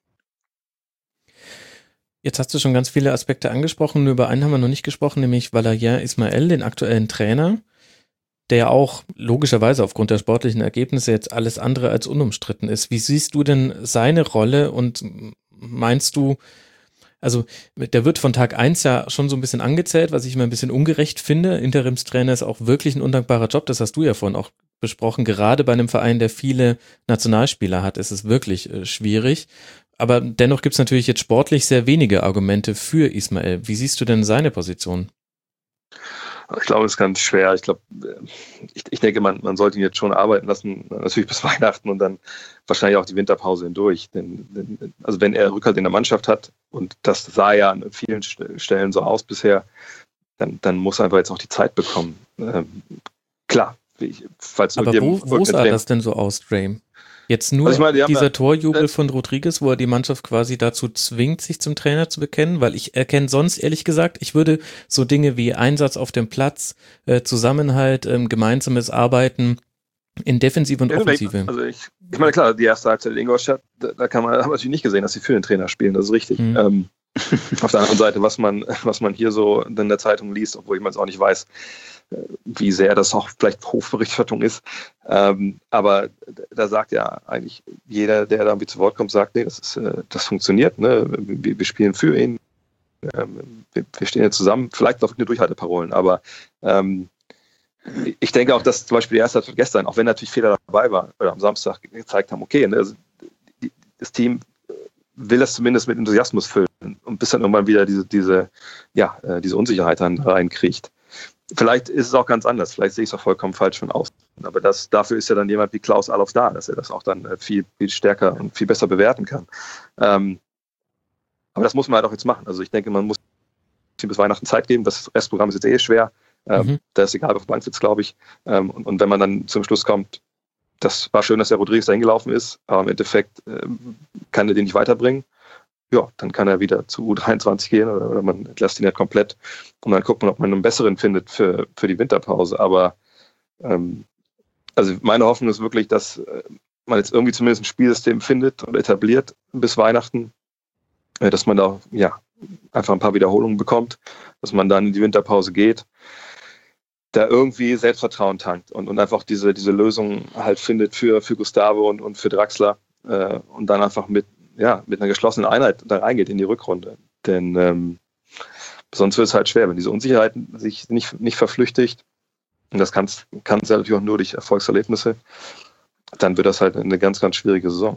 Jetzt hast du schon ganz viele Aspekte angesprochen, nur über einen haben wir noch nicht gesprochen, nämlich Valérien Ismaël, den aktuellen Trainer, der ja auch logischerweise aufgrund der sportlichen Ergebnisse jetzt alles andere als unumstritten ist. Wie siehst du denn seine Rolle und meinst du, also der wird von Tag eins ja schon so ein bisschen angezählt, was ich immer ein bisschen ungerecht finde. Interimstrainer ist auch wirklich ein undankbarer Job, das hast du ja vorhin auch besprochen. Gerade bei einem Verein, der viele Nationalspieler hat, ist es wirklich äh, schwierig. Aber dennoch gibt es natürlich jetzt sportlich sehr wenige Argumente für Ismaël. Wie siehst du denn seine Position? Ich glaube, es ist ganz schwer. Ich glaube, ich, ich denke, man, man sollte ihn jetzt schon arbeiten lassen, natürlich bis Weihnachten und dann wahrscheinlich auch die Winterpause hindurch. Denn, denn, also wenn er Rückhalt in der Mannschaft hat, und das sah ja an vielen Stellen so aus bisher, dann, dann muss er einfach jetzt auch die Zeit bekommen. Ähm, klar. Ich, falls Aber wo, wo sah das denn so aus, Dre? Jetzt nur also ich meine, die dieser ja, Torjubel äh, von Rodriguez, wo er die Mannschaft quasi dazu zwingt, sich zum Trainer zu bekennen, weil ich erkenne sonst ehrlich gesagt, ich würde so Dinge wie Einsatz auf dem Platz, äh, Zusammenhalt, ähm, gemeinsames Arbeiten in Defensive und ja, Offensive. Also ich, ich meine, klar, die erste Halbzeit in Ingolstadt, da, da kann man, haben wir natürlich nicht gesehen, dass sie für den Trainer spielen, das ist richtig. Mhm. Ähm, auf der anderen Seite, was man, was man hier so in der Zeitung liest, obwohl ich mal auch nicht weiß, wie sehr das auch vielleicht Hofberichterstattung ist. Ähm, aber da sagt ja eigentlich jeder, der da irgendwie zu Wort kommt, sagt, nee, das, ist, äh, das funktioniert. Ne? Wir, wir spielen für ihn. Ähm, wir, wir stehen ja zusammen. Vielleicht auch eine Durchhalteparolen. Aber ähm, ich denke auch, dass zum Beispiel die erste Halbzeit gestern, auch wenn natürlich Fehler dabei waren, oder am Samstag gezeigt haben, okay, ne, also die, das Team will das zumindest mit Enthusiasmus füllen und bis dann irgendwann wieder diese, diese, ja, äh, diese Unsicherheit dann reinkriegt. Vielleicht ist es auch ganz anders, vielleicht sehe ich es auch vollkommen falsch von außen. Aber das, dafür ist ja dann jemand wie Klaus Allofs da, dass er das auch dann viel, viel stärker und viel besser bewerten kann. Ähm, aber das muss man halt auch jetzt machen. Also ich denke, man muss ihm bis Weihnachten Zeit geben. Das Restprogramm ist jetzt eh schwer. Ähm, mhm. Da ist egal, auf Bank sitzt, glaube ich. Ähm, und, und wenn man dann zum Schluss kommt, das war schön, dass der Rodriguez da hingelaufen ist, aber im Endeffekt ähm, kann er den nicht weiterbringen. Ja, dann kann er wieder zu U dreiundzwanzig gehen oder, oder man entlässt ihn halt komplett und dann guckt man, ob man einen besseren findet für, für die Winterpause. Aber ähm, also meine Hoffnung ist wirklich, dass äh, man jetzt irgendwie zumindest ein Spielsystem findet und etabliert bis Weihnachten, äh, dass man da ja einfach ein paar Wiederholungen bekommt, dass man dann in die Winterpause geht, da irgendwie Selbstvertrauen tankt und, und einfach diese, diese Lösung halt findet für, für Gustavo und, und für Draxler äh, und dann einfach mit ja, mit einer geschlossenen Einheit da reingeht in die Rückrunde. Denn ähm, sonst wird es halt schwer, wenn diese Unsicherheit sich nicht, nicht verflüchtigt, und das kann es natürlich auch nur durch Erfolgserlebnisse, dann wird das halt eine ganz, ganz schwierige Saison.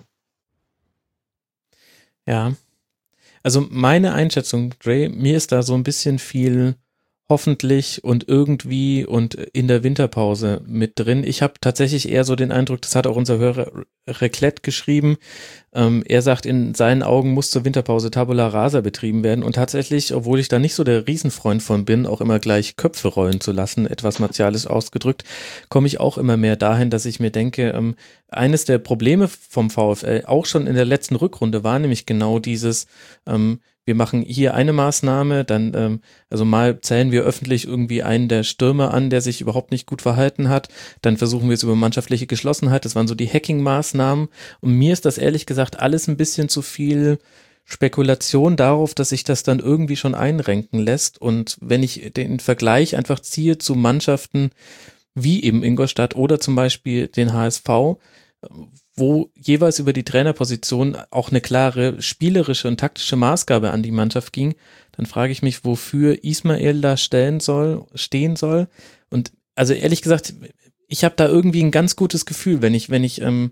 Ja, also meine Einschätzung, Dre, mir ist da so ein bisschen viel hoffentlich und irgendwie und in der Winterpause mit drin. Ich habe tatsächlich eher so den Eindruck, das hat auch unser Hörer Reclette geschrieben, ähm, er sagt, in seinen Augen muss zur Winterpause Tabula Rasa betrieben werden und tatsächlich, obwohl ich da nicht so der Riesenfreund von bin, auch immer gleich Köpfe rollen zu lassen, etwas martialisch ausgedrückt, komme ich auch immer mehr dahin, dass ich mir denke, ähm, eines der Probleme vom VfL auch schon in der letzten Rückrunde war nämlich genau dieses, ähm, wir machen hier eine Maßnahme, dann, ähm, also mal zählen wir öffentlich irgendwie einen der Stürmer an, der sich überhaupt nicht gut verhalten hat, dann versuchen wir es über mannschaftliche Geschlossenheit, das waren so die Hacking-Maßnahmen und mir ist das ehrlich gesagt alles ein bisschen zu viel Spekulation darauf, dass sich das dann irgendwie schon einrenken lässt und wenn ich den Vergleich einfach ziehe zu Mannschaften wie eben Ingolstadt oder zum Beispiel den H S V, wo jeweils über die Trainerposition auch eine klare spielerische und taktische Maßgabe an die Mannschaft ging, dann frage ich mich, wofür Ismaël da stellen soll, stehen soll. Und also ehrlich gesagt, ich habe da irgendwie ein ganz gutes Gefühl, wenn ich, wenn ich, ähm,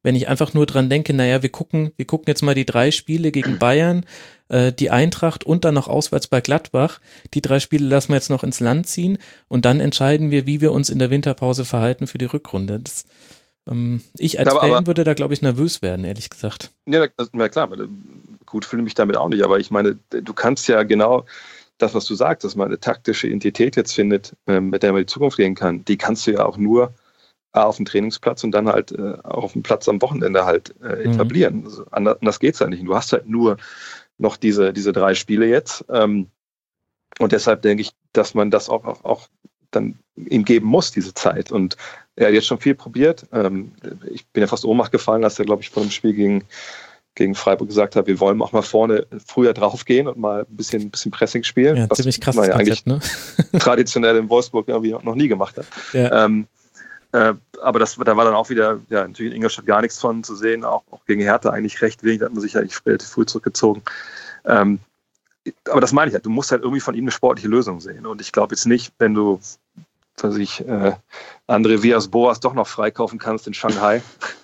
wenn ich einfach nur dran denke, naja, wir gucken, wir gucken jetzt mal die drei Spiele gegen Bayern, äh, die Eintracht und dann noch auswärts bei Gladbach. Die drei Spiele lassen wir jetzt noch ins Land ziehen und dann entscheiden wir, wie wir uns in der Winterpause verhalten für die Rückrunde. Das, ähm, ich als aber, Fan aber, würde da, glaube ich, nervös werden, ehrlich gesagt. Ja, das, na klar, gut fühle mich damit auch nicht, aber ich meine, du kannst ja genau das, was du sagst, dass man eine taktische Identität jetzt findet, mit der man in die Zukunft gehen kann, die kannst du ja auch nur auf dem Trainingsplatz und dann halt äh, auch auf dem Platz am Wochenende halt äh, etablieren. Mhm. Also anders, anders geht es halt nicht. Du hast halt nur noch diese, diese drei Spiele jetzt ähm, und deshalb denke ich, dass man das auch, auch, auch dann ihm geben muss, diese Zeit. Und er hat jetzt schon viel probiert. Ähm, ich bin ja fast Ohnmacht gefallen, als er, glaube ich, vor dem Spiel gegen gegen Freiburg gesagt hat, wir wollen auch mal vorne früher draufgehen und mal ein bisschen, ein bisschen Pressing spielen. Ja, was ziemlich krasses man ja Konzept, eigentlich ne? traditionell in Wolfsburg irgendwie noch nie gemacht hat. Ja. Ähm, äh, aber das, da war dann auch wieder, ja, natürlich in Ingolstadt gar nichts von zu sehen, auch, auch gegen Hertha eigentlich recht wenig, da hat man sich eigentlich relativ früh zurückgezogen. Ähm, aber das meine ich halt, du musst halt irgendwie von ihm eine sportliche Lösung sehen. Und ich glaube jetzt nicht, wenn du, weiß ich, äh, André Villas-Boas doch noch freikaufen kannst in Shanghai.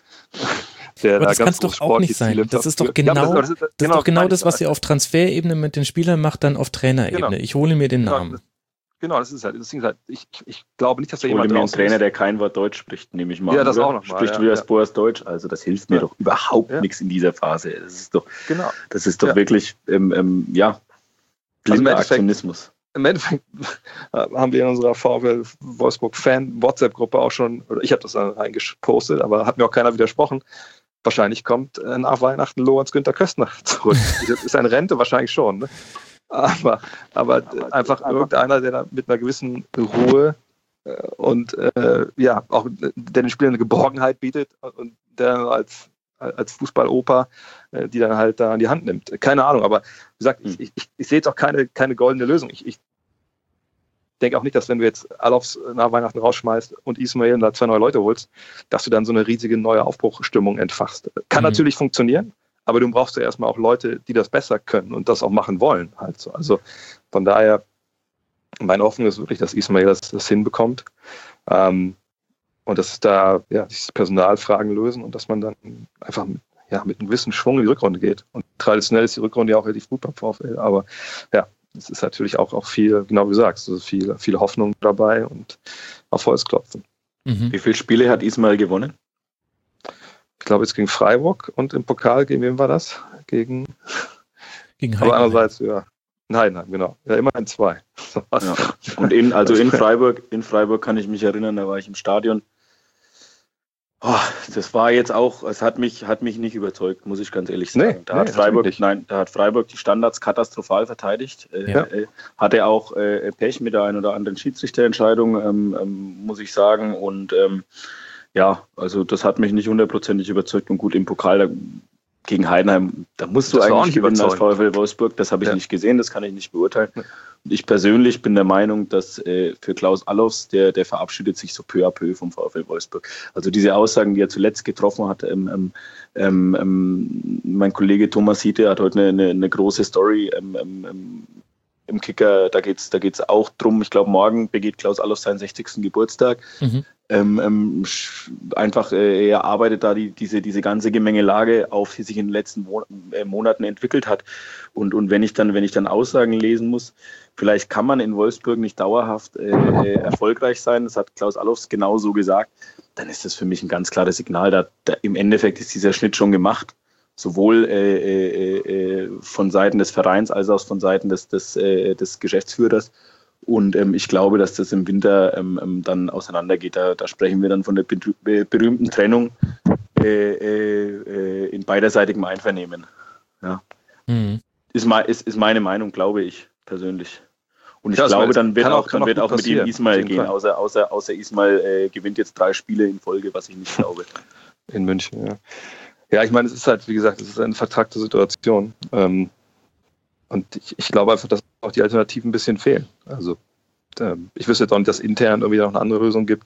Der aber da das kann es doch auch nicht sein. Das ist doch genau, ja, das, das, ist, das, das ist doch genau das, was ihr auf Transferebene mit den Spielern macht, dann auf Trainerebene. Genau. Ich hole mir den genau, Namen. Das, genau, das ist halt, das ist halt ich, ich glaube nicht, dass da ich jemand hole mir einen draußen Trainer, ist. der kein Wort Deutsch spricht, nehme ich mal. Ja, das oder? auch noch mal. Spricht ja, wie das ja. Boas Deutsch, also das hilft mir ja. doch überhaupt ja. nichts in dieser Phase. Das ist doch, genau. das ist doch ja. wirklich, ähm, ähm, ja, blinder also Aktionismus. Im Endeffekt haben wir in unserer VfL Wolfsburg-Fan-WhatsApp-Gruppe auch schon, oder ich habe das dann reingepostet, aber hat mir auch keiner widersprochen. Wahrscheinlich kommt nach Weihnachten Lorenz Günther Köstner zurück. Das ist eine Rente wahrscheinlich schon. Ne? Aber, aber einfach irgendeiner, der da mit einer gewissen Ruhe und äh, ja, auch der den Spielern eine Geborgenheit bietet und der als, als Fußballoper äh, die dann halt da an die Hand nimmt. Keine Ahnung, aber wie gesagt, ich, ich, ich sehe jetzt auch keine, keine goldene Lösung. Ich, ich denke auch nicht, dass wenn du jetzt Alofs nach Weihnachten rausschmeißt und Ismail und da zwei neue Leute holst, dass du dann so eine riesige neue Aufbruchstimmung entfachst. Kann mhm. natürlich funktionieren, aber du brauchst ja erstmal auch Leute, die das besser können und das auch machen wollen. Halt so. Also von daher, meine Hoffnung ist wirklich, dass Ismail das, das hinbekommt ähm, und dass da ja, sich Personalfragen lösen und dass man dann einfach mit, ja, mit einem gewissen Schwung in die Rückrunde geht. Und traditionell ist die Rückrunde ja auch relativ gut beim VfL, aber ja, es ist natürlich auch, auch viel, genau wie du sagst, also viel, viel Hoffnung dabei und auf Holz klopfen. Mhm. Wie viele Spiele hat Ismail gewonnen? Ich glaube jetzt gegen Freiburg und im Pokal, gegen wen war das? Gegen, gegen aber andererseits, ja, Heidenheim, genau. Ja, immerhin zwei. Ja. Und in, also in Freiburg, in Freiburg kann ich mich erinnern, da war ich im Stadion. Oh, das war jetzt auch, es hat mich, hat mich nicht überzeugt, muss ich ganz ehrlich sagen. Nee, da, nee, hat Freiburg, nein, da hat Freiburg die Standards katastrophal verteidigt. Ja. Äh, hatte auch äh, Pech mit der einen oder anderen Schiedsrichterentscheidung, ähm, ähm, muss ich sagen. Und ähm, ja, also das hat mich nicht hundertprozentig überzeugt. Und gut, im Pokal da, gegen Heidenheim, da musst du das eigentlich gewinnen als VfL Wolfsburg. Das habe ich ja. nicht gesehen, das kann ich nicht beurteilen. Ja. Und ich persönlich bin der Meinung, dass äh, für Klaus Allofs, der, der verabschiedet sich so peu à peu vom VfL Wolfsburg. Also diese Aussagen, die er zuletzt getroffen hat, ähm, ähm, ähm, mein Kollege Thomas Hiete hat heute eine, eine, eine große Story ähm, ähm, im Kicker, da geht es da geht's auch drum, ich glaube morgen begeht Klaus Allofs seinen sechzigsten Geburtstag. Mhm. Ähm, ähm, einfach, äh, er arbeitet da die, diese, diese ganze Gemengelage auf, die sich in den letzten Mo- äh, Monaten entwickelt hat. Und, und wenn ich dann, wenn ich dann Aussagen lesen muss, vielleicht kann man in Wolfsburg nicht dauerhaft äh, erfolgreich sein, das hat Klaus Allofs genauso gesagt, dann ist das für mich ein ganz klares Signal. Da, da, im Endeffekt ist dieser Schnitt schon gemacht, sowohl äh, äh, äh, von Seiten des Vereins als auch von Seiten des, des, äh, des Geschäftsführers. Und ähm, ich glaube, dass das im Winter ähm, dann auseinandergeht. Da, da sprechen wir dann von der be- berühmten Trennung äh, äh, in beiderseitigem Einvernehmen. Ja. Mhm. Ist, ma- ist, ist meine Meinung, glaube ich persönlich. Und ich ja, glaube, meine, dann wird auch, auch, dann wird auch mit ihm Ismail gehen, außer, außer, außer Ismail äh, gewinnt jetzt drei Spiele in Folge, was ich nicht glaube. In München, ja. Ja, ich meine, es ist halt, wie gesagt, es ist eine vertragte Situation. Ähm, und ich, ich glaube einfach, dass auch die Alternativen ein bisschen fehlen. Also ähm, ich wüsste jetzt auch nicht, dass intern irgendwie noch eine andere Lösung gibt.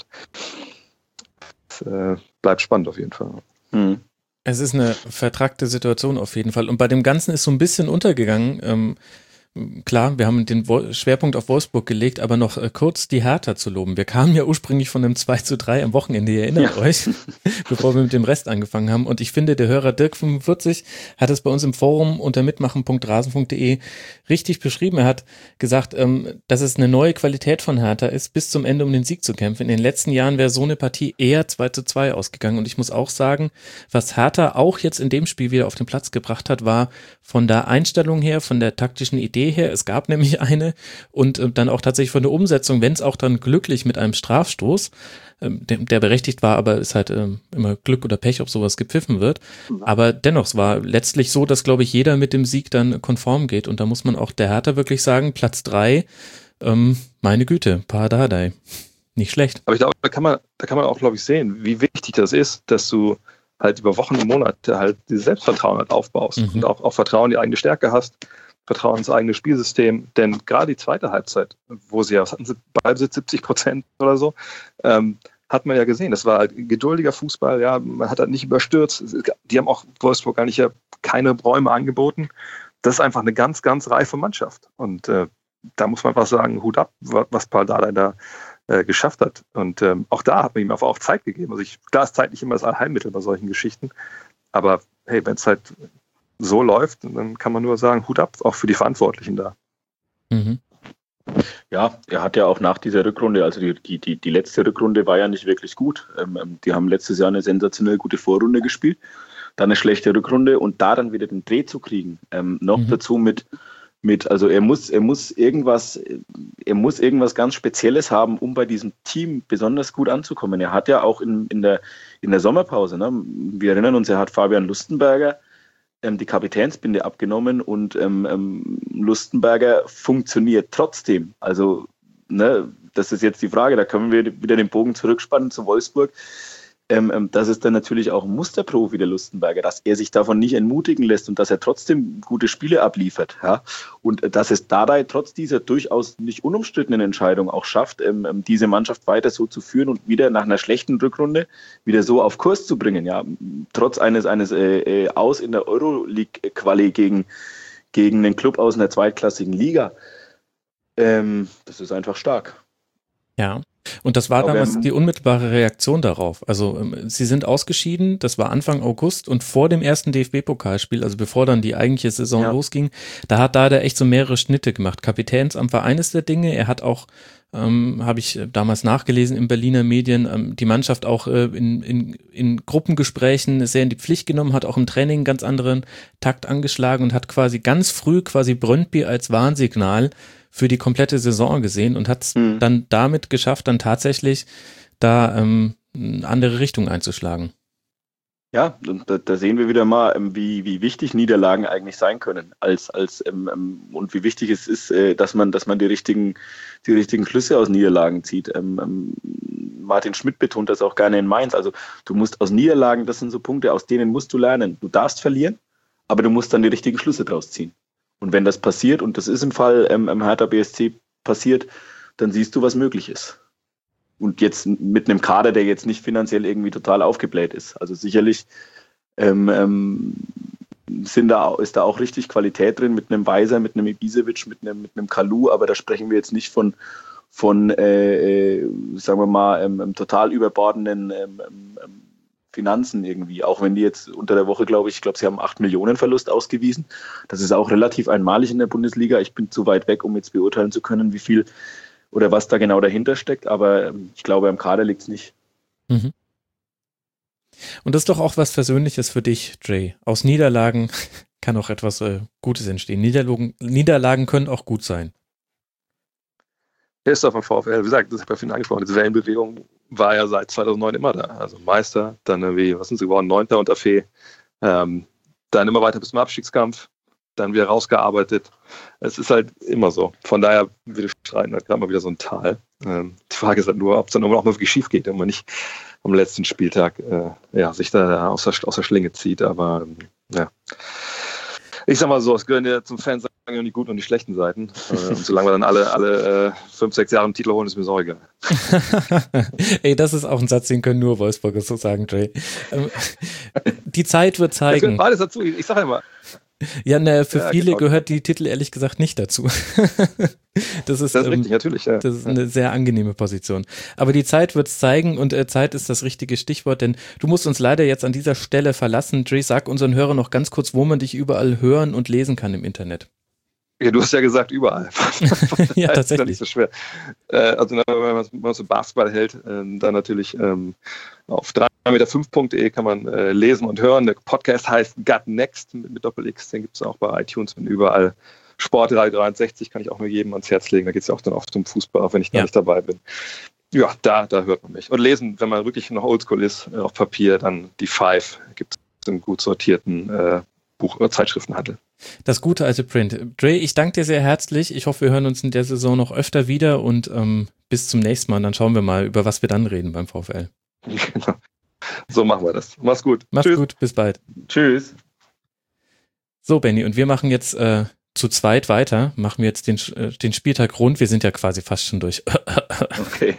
Es äh, bleibt spannend auf jeden Fall. Mhm. Es ist eine vertragte Situation auf jeden Fall. Und bei dem Ganzen ist so ein bisschen untergegangen, ähm, klar, wir haben den Wo- Schwerpunkt auf Wolfsburg gelegt, aber noch äh, kurz die Hertha zu loben. Wir kamen ja ursprünglich von einem zwei zu drei am Wochenende, ihr erinnert Ja. euch, bevor wir mit dem Rest angefangen haben. Und ich finde, der Hörer Dirk fünfundvierzig hat es bei uns im Forum unter mitmachen punkt rasen punkt de richtig beschrieben. Er hat gesagt, ähm, dass es eine neue Qualität von Hertha ist, bis zum Ende um den Sieg zu kämpfen. In den letzten Jahren wäre so eine Partie eher zwei zu zwei ausgegangen. Und ich muss auch sagen, was Hertha auch jetzt in dem Spiel wieder auf den Platz gebracht hat, war von der Einstellung her, von der taktischen Idee her, es gab nämlich eine und äh, dann auch tatsächlich von der Umsetzung, wenn es auch dann glücklich mit einem Strafstoß, ähm, der, der berechtigt war, aber ist halt ähm, immer Glück oder Pech, ob sowas gepfiffen wird. Aber dennoch, es war letztlich so, dass, glaube ich, jeder mit dem Sieg dann konform geht und da muss man auch der Hertha wirklich sagen, Platz drei, ähm, meine Güte, Pardadei, nicht schlecht. Aber ich glaube, da kann man, da kann man auch, glaube ich, sehen, wie wichtig das ist, dass du halt über Wochen und Monate halt dieses Selbstvertrauen halt aufbaust Mhm. und auch, auch Vertrauen in die eigene Stärke hast, Vertrauen ins eigene Spielsystem, denn gerade die zweite Halbzeit, wo sie ja, was hatten sie, Ballbesitz siebzig Prozent oder so, ähm, hat man ja gesehen, das war halt geduldiger Fußball, ja, man hat halt nicht überstürzt, die haben auch Wolfsburg gar nicht ja keine Räume angeboten, das ist einfach eine ganz, ganz reife Mannschaft und äh, da muss man einfach sagen, Hut ab, was Pardadei da äh, geschafft hat und ähm, auch da hat man ihm einfach auch Zeit gegeben, also ich, klar ist Zeit nicht immer das Allheilmittel bei solchen Geschichten, aber hey, wenn es halt so läuft, dann kann man nur sagen, Hut ab, auch für die Verantwortlichen da. Mhm. Ja, er hat ja auch nach dieser Rückrunde, also die, die, die, die letzte Rückrunde war ja nicht wirklich gut. Ähm, die haben letztes Jahr eine sensationell gute Vorrunde gespielt, dann eine schlechte Rückrunde und da dann wieder den Dreh zu kriegen. Ähm, noch Mhm. dazu mit, mit, also er muss, er muss irgendwas, er muss irgendwas ganz Spezielles haben, um bei diesem Team besonders gut anzukommen. Er hat ja auch in, in, der, in der Sommerpause, ne, wir erinnern uns, er hat Fabian Lustenberger ähm, die Kapitänsbinde abgenommen und ähm, ähm, Lustenberger funktioniert trotzdem. Also, ne, das ist jetzt die Frage, da können wir wieder den Bogen zurückspannen zu Wolfsburg. Ähm, ähm, das ist dann natürlich auch ein Musterprofi, der Lustenberger, dass er sich davon nicht entmutigen lässt und dass er trotzdem gute Spiele abliefert. Ja? Und äh, dass es Dardai trotz dieser durchaus nicht unumstrittenen Entscheidung auch schafft, ähm, ähm, diese Mannschaft weiter so zu führen und wieder nach einer schlechten Rückrunde wieder so auf Kurs zu bringen. Ja? Trotz eines, eines äh, äh, Aus in der Euroleague-Quali gegen, gegen einen Club aus einer zweitklassigen Liga. Ähm, das ist einfach stark. Ja, und das war Aber, damals ähm, die unmittelbare Reaktion darauf. Also ähm, sie sind ausgeschieden, das war Anfang August und vor dem ersten D F B-Pokalspiel, also bevor dann die eigentliche Saison Ja. losging, da hat Dardai echt so mehrere Schnitte gemacht. Kapitänsamt war eines der Dinge, er hat auch, ähm, habe ich damals nachgelesen in Berliner Medien, ähm, die Mannschaft auch äh, in, in, in Gruppengesprächen sehr in die Pflicht genommen, hat auch im Training einen ganz anderen Takt angeschlagen und hat quasi ganz früh quasi Brøndby als Warnsignal für die komplette Saison gesehen und hat es Mhm. dann damit geschafft, dann tatsächlich da ähm, eine andere Richtung einzuschlagen. Ja, und da, da sehen wir wieder mal, ähm, wie, wie wichtig Niederlagen eigentlich sein können, als, als ähm, ähm, und wie wichtig es ist, äh, dass man, dass man die richtigen, die richtigen Schlüsse aus Niederlagen zieht. Ähm, ähm, Martin Schmidt betont das auch gerne in Mainz. Also du musst aus Niederlagen, das sind so Punkte, aus denen musst du lernen. Du darfst verlieren, aber du musst dann die richtigen Schlüsse draus ziehen. Und wenn das passiert, und das ist im Fall ähm, im Hertha B S C passiert, dann siehst du, was möglich ist. Und jetzt mit einem Kader, der jetzt nicht finanziell irgendwie total aufgebläht ist. Also sicherlich ähm, ähm, sind da, ist da auch richtig Qualität drin mit einem Weiser, mit einem Ibisevic, mit einem, mit einem Kalu, aber da sprechen wir jetzt nicht von, von äh, äh, sagen wir mal, ähm, total überbordenden ähm, ähm, Finanzen irgendwie. Auch wenn die jetzt unter der Woche, glaube ich, ich glaube, sie haben acht Millionen Verlust ausgewiesen. Das ist auch relativ einmalig in der Bundesliga. Ich bin zu weit weg, um jetzt beurteilen zu können, wie viel oder was da genau dahinter steckt, aber ich glaube, am Kader liegt es nicht. Mhm. Und das ist doch auch was Persönliches für dich, Jay. Aus Niederlagen kann auch etwas äh, Gutes entstehen. Niederlagen, Niederlagen können auch gut sein. Er ist doch vom VfL, wie gesagt, das habe ich ja vorhin angesprochen, diese Wellenbewegung war ja seit zweitausendneun immer da. Also Meister, dann irgendwie, was sind sie geworden, Neunter unter Fee, ähm, dann immer weiter bis zum Abstiegskampf, dann wieder rausgearbeitet. Es ist halt immer so. Von daher, wie du streiten, hat gerade mal wieder so ein Tal. Ähm, die Frage ist halt nur, ob es dann auch mal wirklich schief geht, wenn man nicht am letzten Spieltag äh, ja, sich da aus der, aus der Schlinge zieht. Aber ähm, ja. Ich sag mal so, es gehören ja zum Fan sagen die guten und die schlechten Seiten. Äh, und solange wir dann alle, alle äh, fünf, sechs Jahre einen Titel holen, ist mir so egal. Ey, das ist auch ein Satz, den können nur Wolfsburger so sagen, Jay. Ähm, die Zeit wird Es zeigen. gehört beides dazu. Ich sage immer, Ja, ne, für Ja, viele genau. gehört die Titel ehrlich gesagt nicht dazu. das ist, Das ist ähm, richtig, natürlich. Ja. das ist eine sehr angenehme Position. Aber die Zeit wird es zeigen und äh, Zeit ist das richtige Stichwort, denn du musst uns leider jetzt an dieser Stelle verlassen. Dre, sag unseren Hörern noch ganz kurz, wo man dich überall hören und lesen kann im Internet. Ja, du hast ja gesagt, überall. Ja, Das ist ja tatsächlich. nicht so schwer. Äh, also, wenn man, wenn man so Basketball hält, äh, dann natürlich ähm, auf drei Meter fünf punkt de kann man äh, lesen und hören. Der Podcast heißt Gut Next mit, mit Doppel-X. Den gibt es auch bei iTunes und überall. Sportradio dreihundertsechzig kann ich auch nur jedem ans Herz legen. Da geht es ja auch dann oft um Fußball, auch wenn ich da Ja. nicht dabei bin. Ja, da, da hört man mich. Und lesen, wenn man wirklich noch oldschool ist, äh, auf Papier, dann die Five gibt es im gut sortierten äh, Buch- oder Zeitschriftenhandel. Das gute alte Print. Dre, ich danke dir sehr herzlich. Ich hoffe, wir hören uns in der Saison noch öfter wieder und ähm, bis zum nächsten Mal. Und dann schauen wir mal, über was wir dann reden beim VfL. Genau. So machen wir das. Mach's gut. Mach's Tschüss. gut, bis bald. Tschüss. So, Benni, und wir machen jetzt äh, zu zweit weiter, machen wir jetzt den, äh, den Spieltag rund. Wir sind ja quasi fast schon durch. Okay.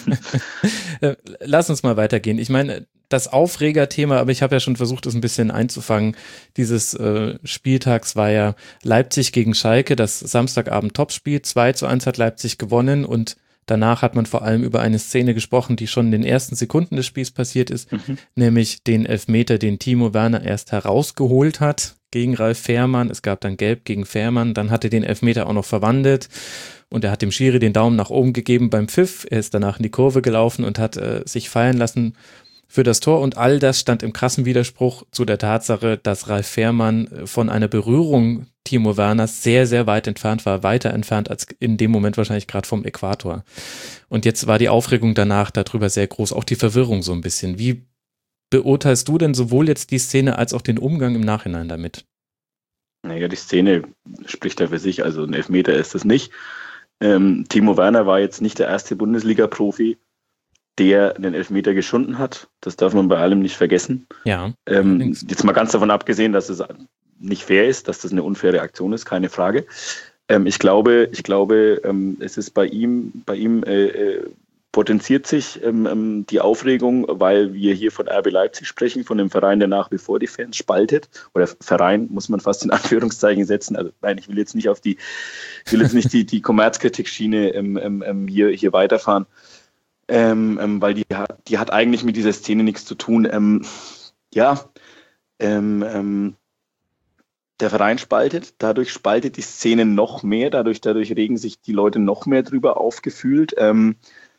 Äh, Lass uns mal weitergehen. Ich meine, das Aufregerthema, aber ich habe ja schon versucht, es ein bisschen einzufangen, dieses äh, Spieltags war ja Leipzig gegen Schalke, das Samstagabend-Topspiel. zwei zu eins hat Leipzig gewonnen und danach hat man vor allem über eine Szene gesprochen, die schon in den ersten Sekunden des Spiels passiert ist, Mhm. nämlich den Elfmeter, den Timo Werner erst herausgeholt hat gegen Ralf Fährmann. Es gab dann Gelb gegen Fährmann, dann hat er den Elfmeter auch noch verwandelt und er hat dem Schiri den Daumen nach oben gegeben beim Pfiff. Er ist danach in die Kurve gelaufen und hat äh, sich feiern lassen für das Tor und all das stand im krassen Widerspruch zu der Tatsache, dass Ralf Fährmann von einer Berührung Timo Werners sehr, sehr weit entfernt war, weiter entfernt als in dem Moment wahrscheinlich gerade vom Äquator. Und jetzt war die Aufregung danach darüber sehr groß, auch die Verwirrung so ein bisschen. Wie beurteilst du denn sowohl jetzt die Szene als auch den Umgang im Nachhinein damit? Naja, die Szene spricht ja für sich, also ein Elfmeter ist es nicht. Ähm, Timo Werner war jetzt nicht der erste Bundesliga-Profi, der den Elfmeter geschunden hat. Das darf man bei allem nicht vergessen. Ja. Ähm, allerdings. jetzt mal ganz davon abgesehen, dass es nicht fair ist, dass das eine unfaire Aktion ist, keine Frage. Ähm, ich glaube, ich glaube, ähm, es ist bei ihm, bei ihm äh, äh, potenziert sich ähm, die Aufregung, weil wir hier von R B Leipzig sprechen, von dem Verein, der nach wie vor die Fans spaltet. Oder Verein muss man fast in Anführungszeichen setzen. Also nein, ich will jetzt nicht auf die, ich will jetzt nicht die, die Kommerzkritik-Schiene ähm, ähm, hier, hier weiterfahren. Ähm, ähm, weil die hat, die hat eigentlich mit dieser Szene nichts zu tun. Ähm, ja, ähm, ähm, der Verein spaltet, dadurch spaltet die Szene noch mehr, dadurch, dadurch regen sich die Leute noch mehr drüber aufgefühlt. Ähm,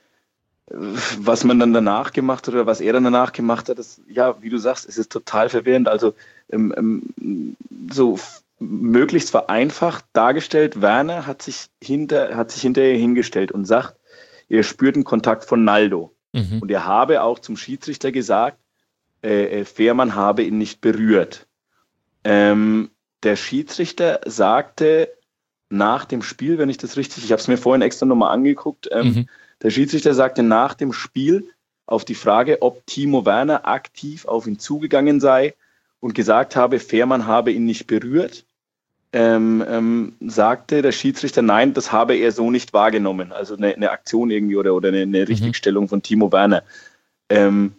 was man dann danach gemacht hat oder was er dann danach gemacht hat, ist, ja, wie du sagst, es ist total verwirrend. Also ähm, ähm, so f- möglichst vereinfacht dargestellt, Werner hat sich hinter, hat sich hinterher hingestellt und sagt, er spürt einen Kontakt von Naldo. Mhm. Und er habe auch zum Schiedsrichter gesagt, äh, Fährmann habe ihn nicht berührt. Ähm, der Schiedsrichter sagte nach dem Spiel, wenn ich das richtig, ich habe es mir vorhin extra nochmal angeguckt, ähm, Mhm. der Schiedsrichter sagte nach dem Spiel auf die Frage, ob Timo Werner aktiv auf ihn zugegangen sei und gesagt habe, Fährmann habe ihn nicht berührt, ähm, ähm, sagte der Schiedsrichter, nein, das habe er so nicht wahrgenommen. Also eine, eine Aktion irgendwie oder, oder eine, eine Richtigstellung von Timo Werner. Ähm,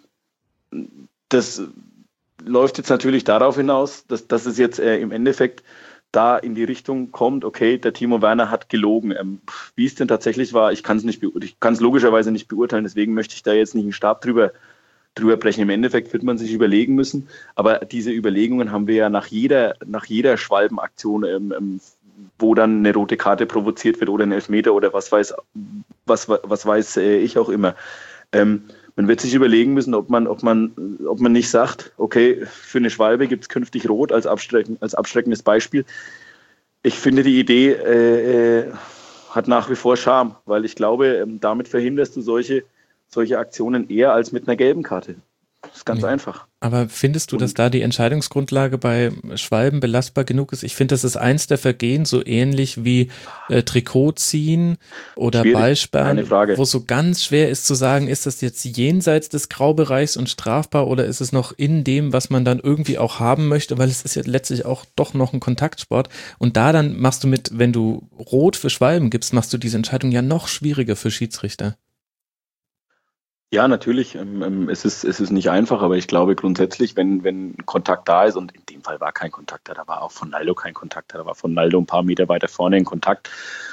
das läuft jetzt natürlich darauf hinaus, dass, dass es jetzt äh, im Endeffekt da in die Richtung kommt, okay, der Timo Werner hat gelogen. Ähm, wie es denn tatsächlich war, ich kann es nicht, ich kann es logischerweise nicht beurteilen, deswegen möchte ich da jetzt nicht einen Stab drüber, drüber brechen. Im Endeffekt wird man sich überlegen müssen, aber diese Überlegungen haben wir ja nach jeder, nach jeder Schwalbenaktion, ähm, ähm, wo dann eine rote Karte provoziert wird oder ein Elfmeter oder was weiß, was, was weiß äh, ich auch immer. Ähm, man wird sich überlegen müssen, ob man, ob man, ob man nicht sagt, okay, für eine Schwalbe gibt es künftig Rot als, abschrecken, als abschreckendes Beispiel. Ich finde, die Idee äh, hat nach wie vor Charme, weil ich glaube, ähm, damit verhinderst du solche, solche Aktionen eher als mit einer gelben Karte. Das ist ganz Ja. einfach. Aber findest du, dass da die Entscheidungsgrundlage bei Schwalben belastbar genug ist? Ich finde, das ist eins der Vergehen, so ähnlich wie äh, Trikot ziehen oder Schwierig, Ballsperren, keine Frage. wo es so ganz schwer ist zu sagen, ist das jetzt jenseits des Graubereichs und strafbar oder ist es noch in dem, was man dann irgendwie auch haben möchte, weil es ist ja letztlich auch doch noch ein Kontaktsport. Und da dann machst du mit, wenn du Rot für Schwalben gibst, machst du diese Entscheidung ja noch schwieriger für Schiedsrichter. Ja, natürlich. Ähm, es ist, es ist nicht einfach, aber ich glaube grundsätzlich, wenn, wenn Kontakt da ist, und in dem Fall war kein Kontakt da, da war auch von Naldo kein Kontakt da, da war von Naldo ein paar Meter weiter vorne ein Kontakt.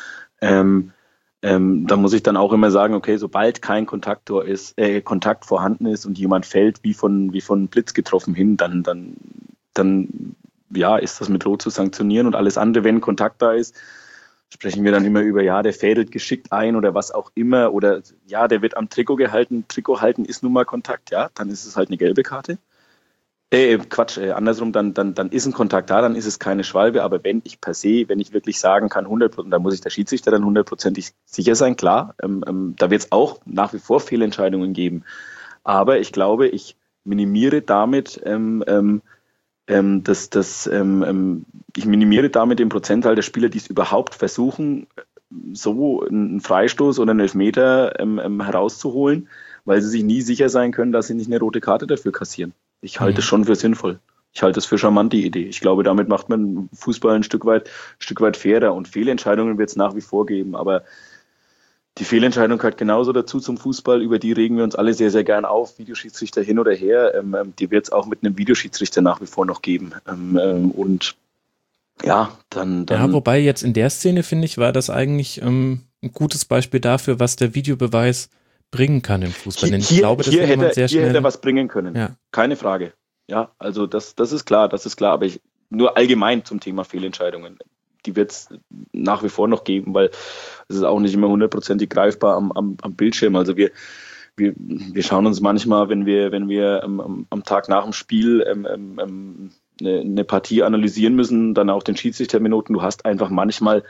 Ähm, ähm, da muss ich dann auch immer sagen, okay, sobald kein Kontakt ist, äh, Kontakt vorhanden ist und jemand fällt wie von, wie von Blitz getroffen hin, dann, dann, dann, ja, ist das mit Rot zu sanktionieren, und alles andere, wenn Kontakt da ist, sprechen wir dann immer über, ja, der fädelt geschickt ein oder was auch immer, oder ja, der wird am Trikot gehalten, Trikot halten ist nun mal Kontakt, ja, dann ist es halt eine gelbe Karte. Äh, Quatsch, äh, andersrum, dann, dann, dann ist ein Kontakt da, dann ist es keine Schwalbe, aber wenn ich per se, wenn ich wirklich sagen kann, hundert Prozent, dann muss ich der Schiedsrichter dann hundertprozentig sicher sein, klar, ähm, ähm, da wird es auch nach wie vor Fehlentscheidungen geben, aber ich glaube, ich minimiere damit ähm, ähm, Ähm, das, das, ähm, ich minimiere damit den Prozentteil der Spieler, die es überhaupt versuchen, so einen Freistoß oder einen Elfmeter ähm, ähm, herauszuholen, weil sie sich nie sicher sein können, dass sie nicht eine rote Karte dafür kassieren. Ich halte es mhm. schon für sinnvoll. Ich halte es für charmant, die Idee. Ich glaube, damit macht man Fußball ein Stück weit, ein Stück weit fairer, und Fehlentscheidungen wird es nach wie vor geben, aber die Fehlentscheidung gehört genauso dazu zum Fußball, über die regen wir uns alle sehr, sehr gern auf, Videoschiedsrichter hin oder her, ähm, die wird es auch mit einem Videoschiedsrichter nach wie vor noch geben. Ähm, ähm, und ja, dann, dann... Ja, wobei jetzt in der Szene, finde ich, war das eigentlich ähm, ein gutes Beispiel dafür, was der Videobeweis bringen kann im Fußball. Denn ich hier glaube, das hier, hätte, hätte, sehr hier schnell... hätte er was bringen können, ja. Keine Frage. Ja, also das, das ist klar, das ist klar, aber ich, nur allgemein zum Thema Fehlentscheidungen. Die wird es nach wie vor noch geben, weil es ist auch nicht immer hundertprozentig greifbar am, am, am Bildschirm. Also wir, wir, wir schauen uns manchmal, wenn wir, wenn wir ähm, am Tag nach dem Spiel ähm, ähm, eine, eine Partie analysieren müssen, dann auch den Schiedsrichterminuten, du hast einfach manchmal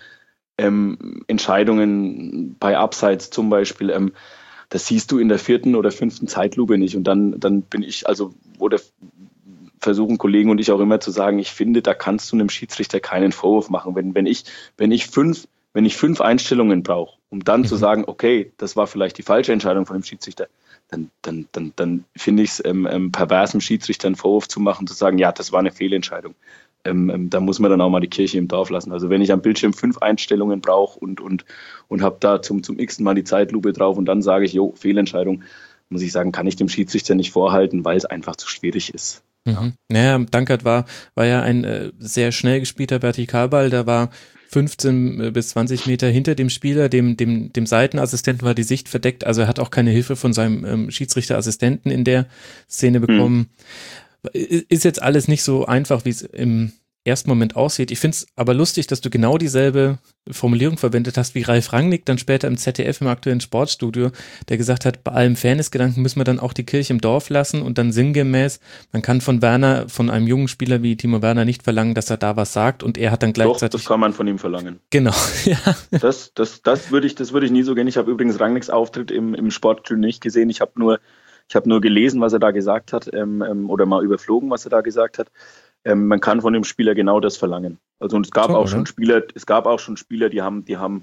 ähm, Entscheidungen bei Abseits zum Beispiel, ähm, das siehst du in der vierten oder fünften Zeitlupe nicht, und dann, dann bin ich, also, oder versuchen Kollegen und ich auch immer zu sagen, ich finde, da kannst du einem Schiedsrichter keinen Vorwurf machen. Wenn, wenn ich, wenn ich fünf, wenn ich fünf Einstellungen brauche, um dann mhm. zu sagen, okay, das war vielleicht die falsche Entscheidung von dem Schiedsrichter, dann, dann, dann, dann finde ich es ähm, ähm, pervers, dem Schiedsrichter einen Vorwurf zu machen, zu sagen, ja, das war eine Fehlentscheidung. Ähm, ähm, da muss man dann auch mal die Kirche im Dorf lassen. Also wenn ich am Bildschirm fünf Einstellungen brauche und, und, und habe da zum, zum x-ten Mal die Zeitlupe drauf und dann sage ich, jo, Fehlentscheidung, muss ich sagen, kann ich dem Schiedsrichter nicht vorhalten, weil es einfach zu schwierig ist. Mhm. Naja, Dankert war, war ja ein äh, sehr schnell gespielter Vertikalball, da war fünfzehn bis zwanzig Meter hinter dem Spieler, dem, dem, dem Seitenassistenten war die Sicht verdeckt, also er hat auch keine Hilfe von seinem ähm, Schiedsrichterassistenten in der Szene bekommen. Mhm. Ist jetzt alles nicht so einfach, wie es im ersten Moment aussieht. Ich finde es aber lustig, dass du genau dieselbe Formulierung verwendet hast wie Ralf Rangnick dann später im Z D F im aktuellen Sportstudio, der gesagt hat, bei allem Fairnessgedanken müssen wir dann auch die Kirche im Dorf lassen, und dann sinngemäß, man kann von Werner, von einem jungen Spieler wie Timo Werner nicht verlangen, dass er da was sagt, und er hat dann gleichzeitig... Doch, das kann man von ihm verlangen. Genau, ja. Das, das, das würde ich, das würde ich nie so gehen. Ich habe übrigens Rangnicks Auftritt im, im Sportstudio nicht gesehen. Ich habe nur, ich habe nur gelesen, was er da gesagt hat, ähm, oder mal überflogen, was er da gesagt hat. Ähm, man kann von dem Spieler genau das verlangen. Also und es gab so, auch oder? schon Spieler, es gab auch schon Spieler, die haben, die haben,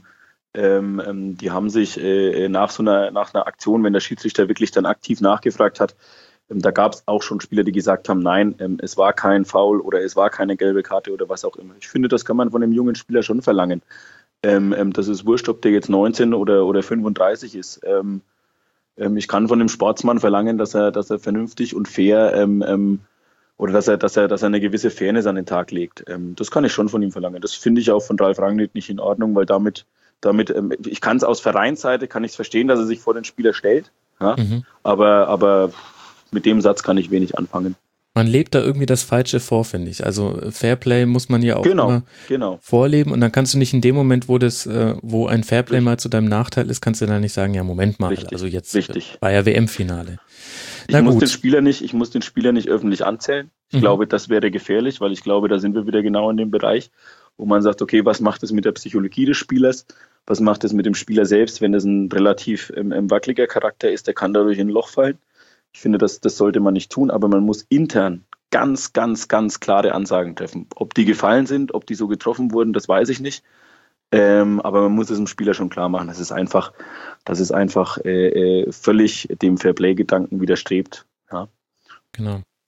ähm, die haben sich äh, nach so einer, nach einer Aktion, wenn der Schiedsrichter wirklich dann aktiv nachgefragt hat, ähm, da gab es auch schon Spieler, die gesagt haben, nein, ähm, es war kein Foul oder es war keine gelbe Karte oder was auch immer. Ich finde, das kann man von dem jungen Spieler schon verlangen. Ähm, ähm, das ist wurscht, ob der jetzt neunzehn oder, oder fünfunddreißig ist. Ähm, ähm, ich kann von dem Sportsmann verlangen, dass er, dass er vernünftig und fair ähm, ähm, oder dass er, dass er, dass er eine gewisse Fairness an den Tag legt. Ähm, das kann ich schon von ihm verlangen. Das finde ich auch von Ralf Rangnick nicht in Ordnung, weil damit, damit ähm, ich kann es aus Vereinsseite, kann ich es verstehen, dass er sich vor den Spieler stellt, ja? mhm. aber, aber mit dem Satz kann ich wenig anfangen. Man lebt da irgendwie das Falsche vor, finde ich. Also Fairplay muss man ja auch genau, immer genau. vorleben, und dann kannst du nicht in dem Moment, wo das, äh, wo ein Fairplay Richtig. mal zu deinem Nachteil ist, kannst du dann nicht sagen, ja Moment mal, Richtig. also jetzt Richtig. war ja W M-Finale. Ich muss, den Spieler nicht, ich muss den Spieler nicht öffentlich anzählen. Ich mhm. glaube, das wäre gefährlich, weil ich glaube, da sind wir wieder genau in dem Bereich, wo man sagt, okay, was macht es mit der Psychologie des Spielers? Was macht es mit dem Spieler selbst, wenn das ein relativ ähm, wackeliger Charakter ist, der kann dadurch in ein Loch fallen. Ich finde, das, das sollte man nicht tun, aber man muss intern ganz, ganz, ganz klare Ansagen treffen. Ob die gefallen sind, ob die so getroffen wurden, das weiß ich nicht. Ähm, aber man muss es dem Spieler schon klar machen. Das ist einfach, das ist einfach äh, völlig dem Fairplay-Gedanken widerstrebt. Ja. Genau.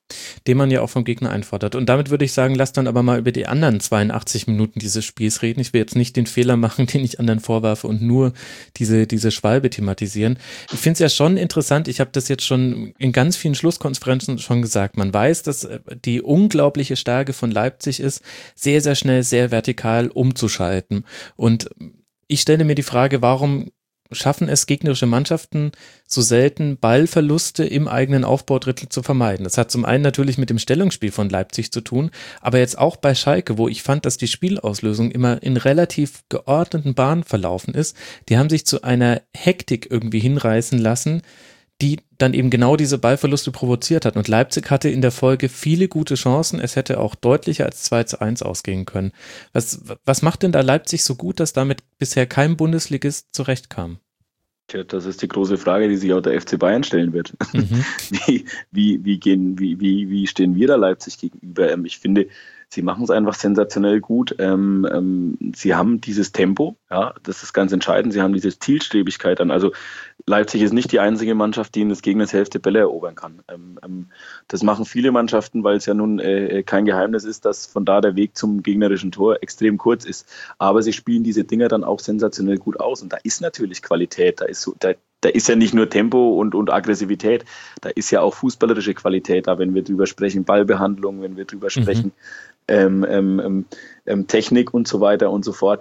den man ja auch vom Gegner einfordert. Und damit würde ich sagen, lass dann aber mal über die anderen zweiundachtzig Minuten dieses Spiels reden. Ich will jetzt nicht den Fehler machen, den ich anderen vorwerfe und nur diese, diese Schwalbe thematisieren. Ich finde es ja schon interessant, ich habe das jetzt schon in ganz vielen Schlusskonferenzen schon gesagt, man weiß, dass die unglaubliche Stärke von Leipzig ist, sehr, sehr schnell, sehr vertikal umzuschalten. Und ich stelle mir die Frage, warum schaffen es gegnerische Mannschaften so selten, Ballverluste im eigenen Aufbaudrittel zu vermeiden. Das hat zum einen natürlich mit dem Stellungsspiel von Leipzig zu tun, aber jetzt auch bei Schalke, wo ich fand, dass die Spielauslösung immer in relativ geordneten Bahnen verlaufen ist. Die haben sich zu einer Hektik irgendwie hinreißen lassen, die dann eben genau diese Ballverluste provoziert hat. Und Leipzig hatte in der Folge viele gute Chancen. Es hätte auch deutlicher als zwei zu eins ausgehen können. Was, was macht denn da Leipzig so gut, dass damit bisher kein Bundesligist zurechtkam? Tja, das ist die große Frage, die sich auch der F C Bayern stellen wird. Mhm. Wie, wie, wie, gehen, wie, wie, wie stehen wir da Leipzig gegenüber? Ich finde, sie machen es einfach sensationell gut. Ähm, ähm, sie haben dieses Tempo, ja, das ist ganz entscheidend. Sie haben diese Zielstrebigkeit an. Also Leipzig ist nicht die einzige Mannschaft, die in des Gegners Hälfte Bälle erobern kann. Ähm, ähm, das machen viele Mannschaften, weil es ja nun äh, kein Geheimnis ist, dass von da der Weg zum gegnerischen Tor extrem kurz ist. Aber sie spielen diese Dinger dann auch sensationell gut aus. Und da ist natürlich Qualität. Da ist, so, da, da ist ja nicht nur Tempo und, und Aggressivität. Da ist ja auch fußballerische Qualität da, wenn wir drüber sprechen, Ballbehandlung, wenn wir drüber sprechen, mhm. ähm, ähm, ähm, Technik und so weiter und so fort.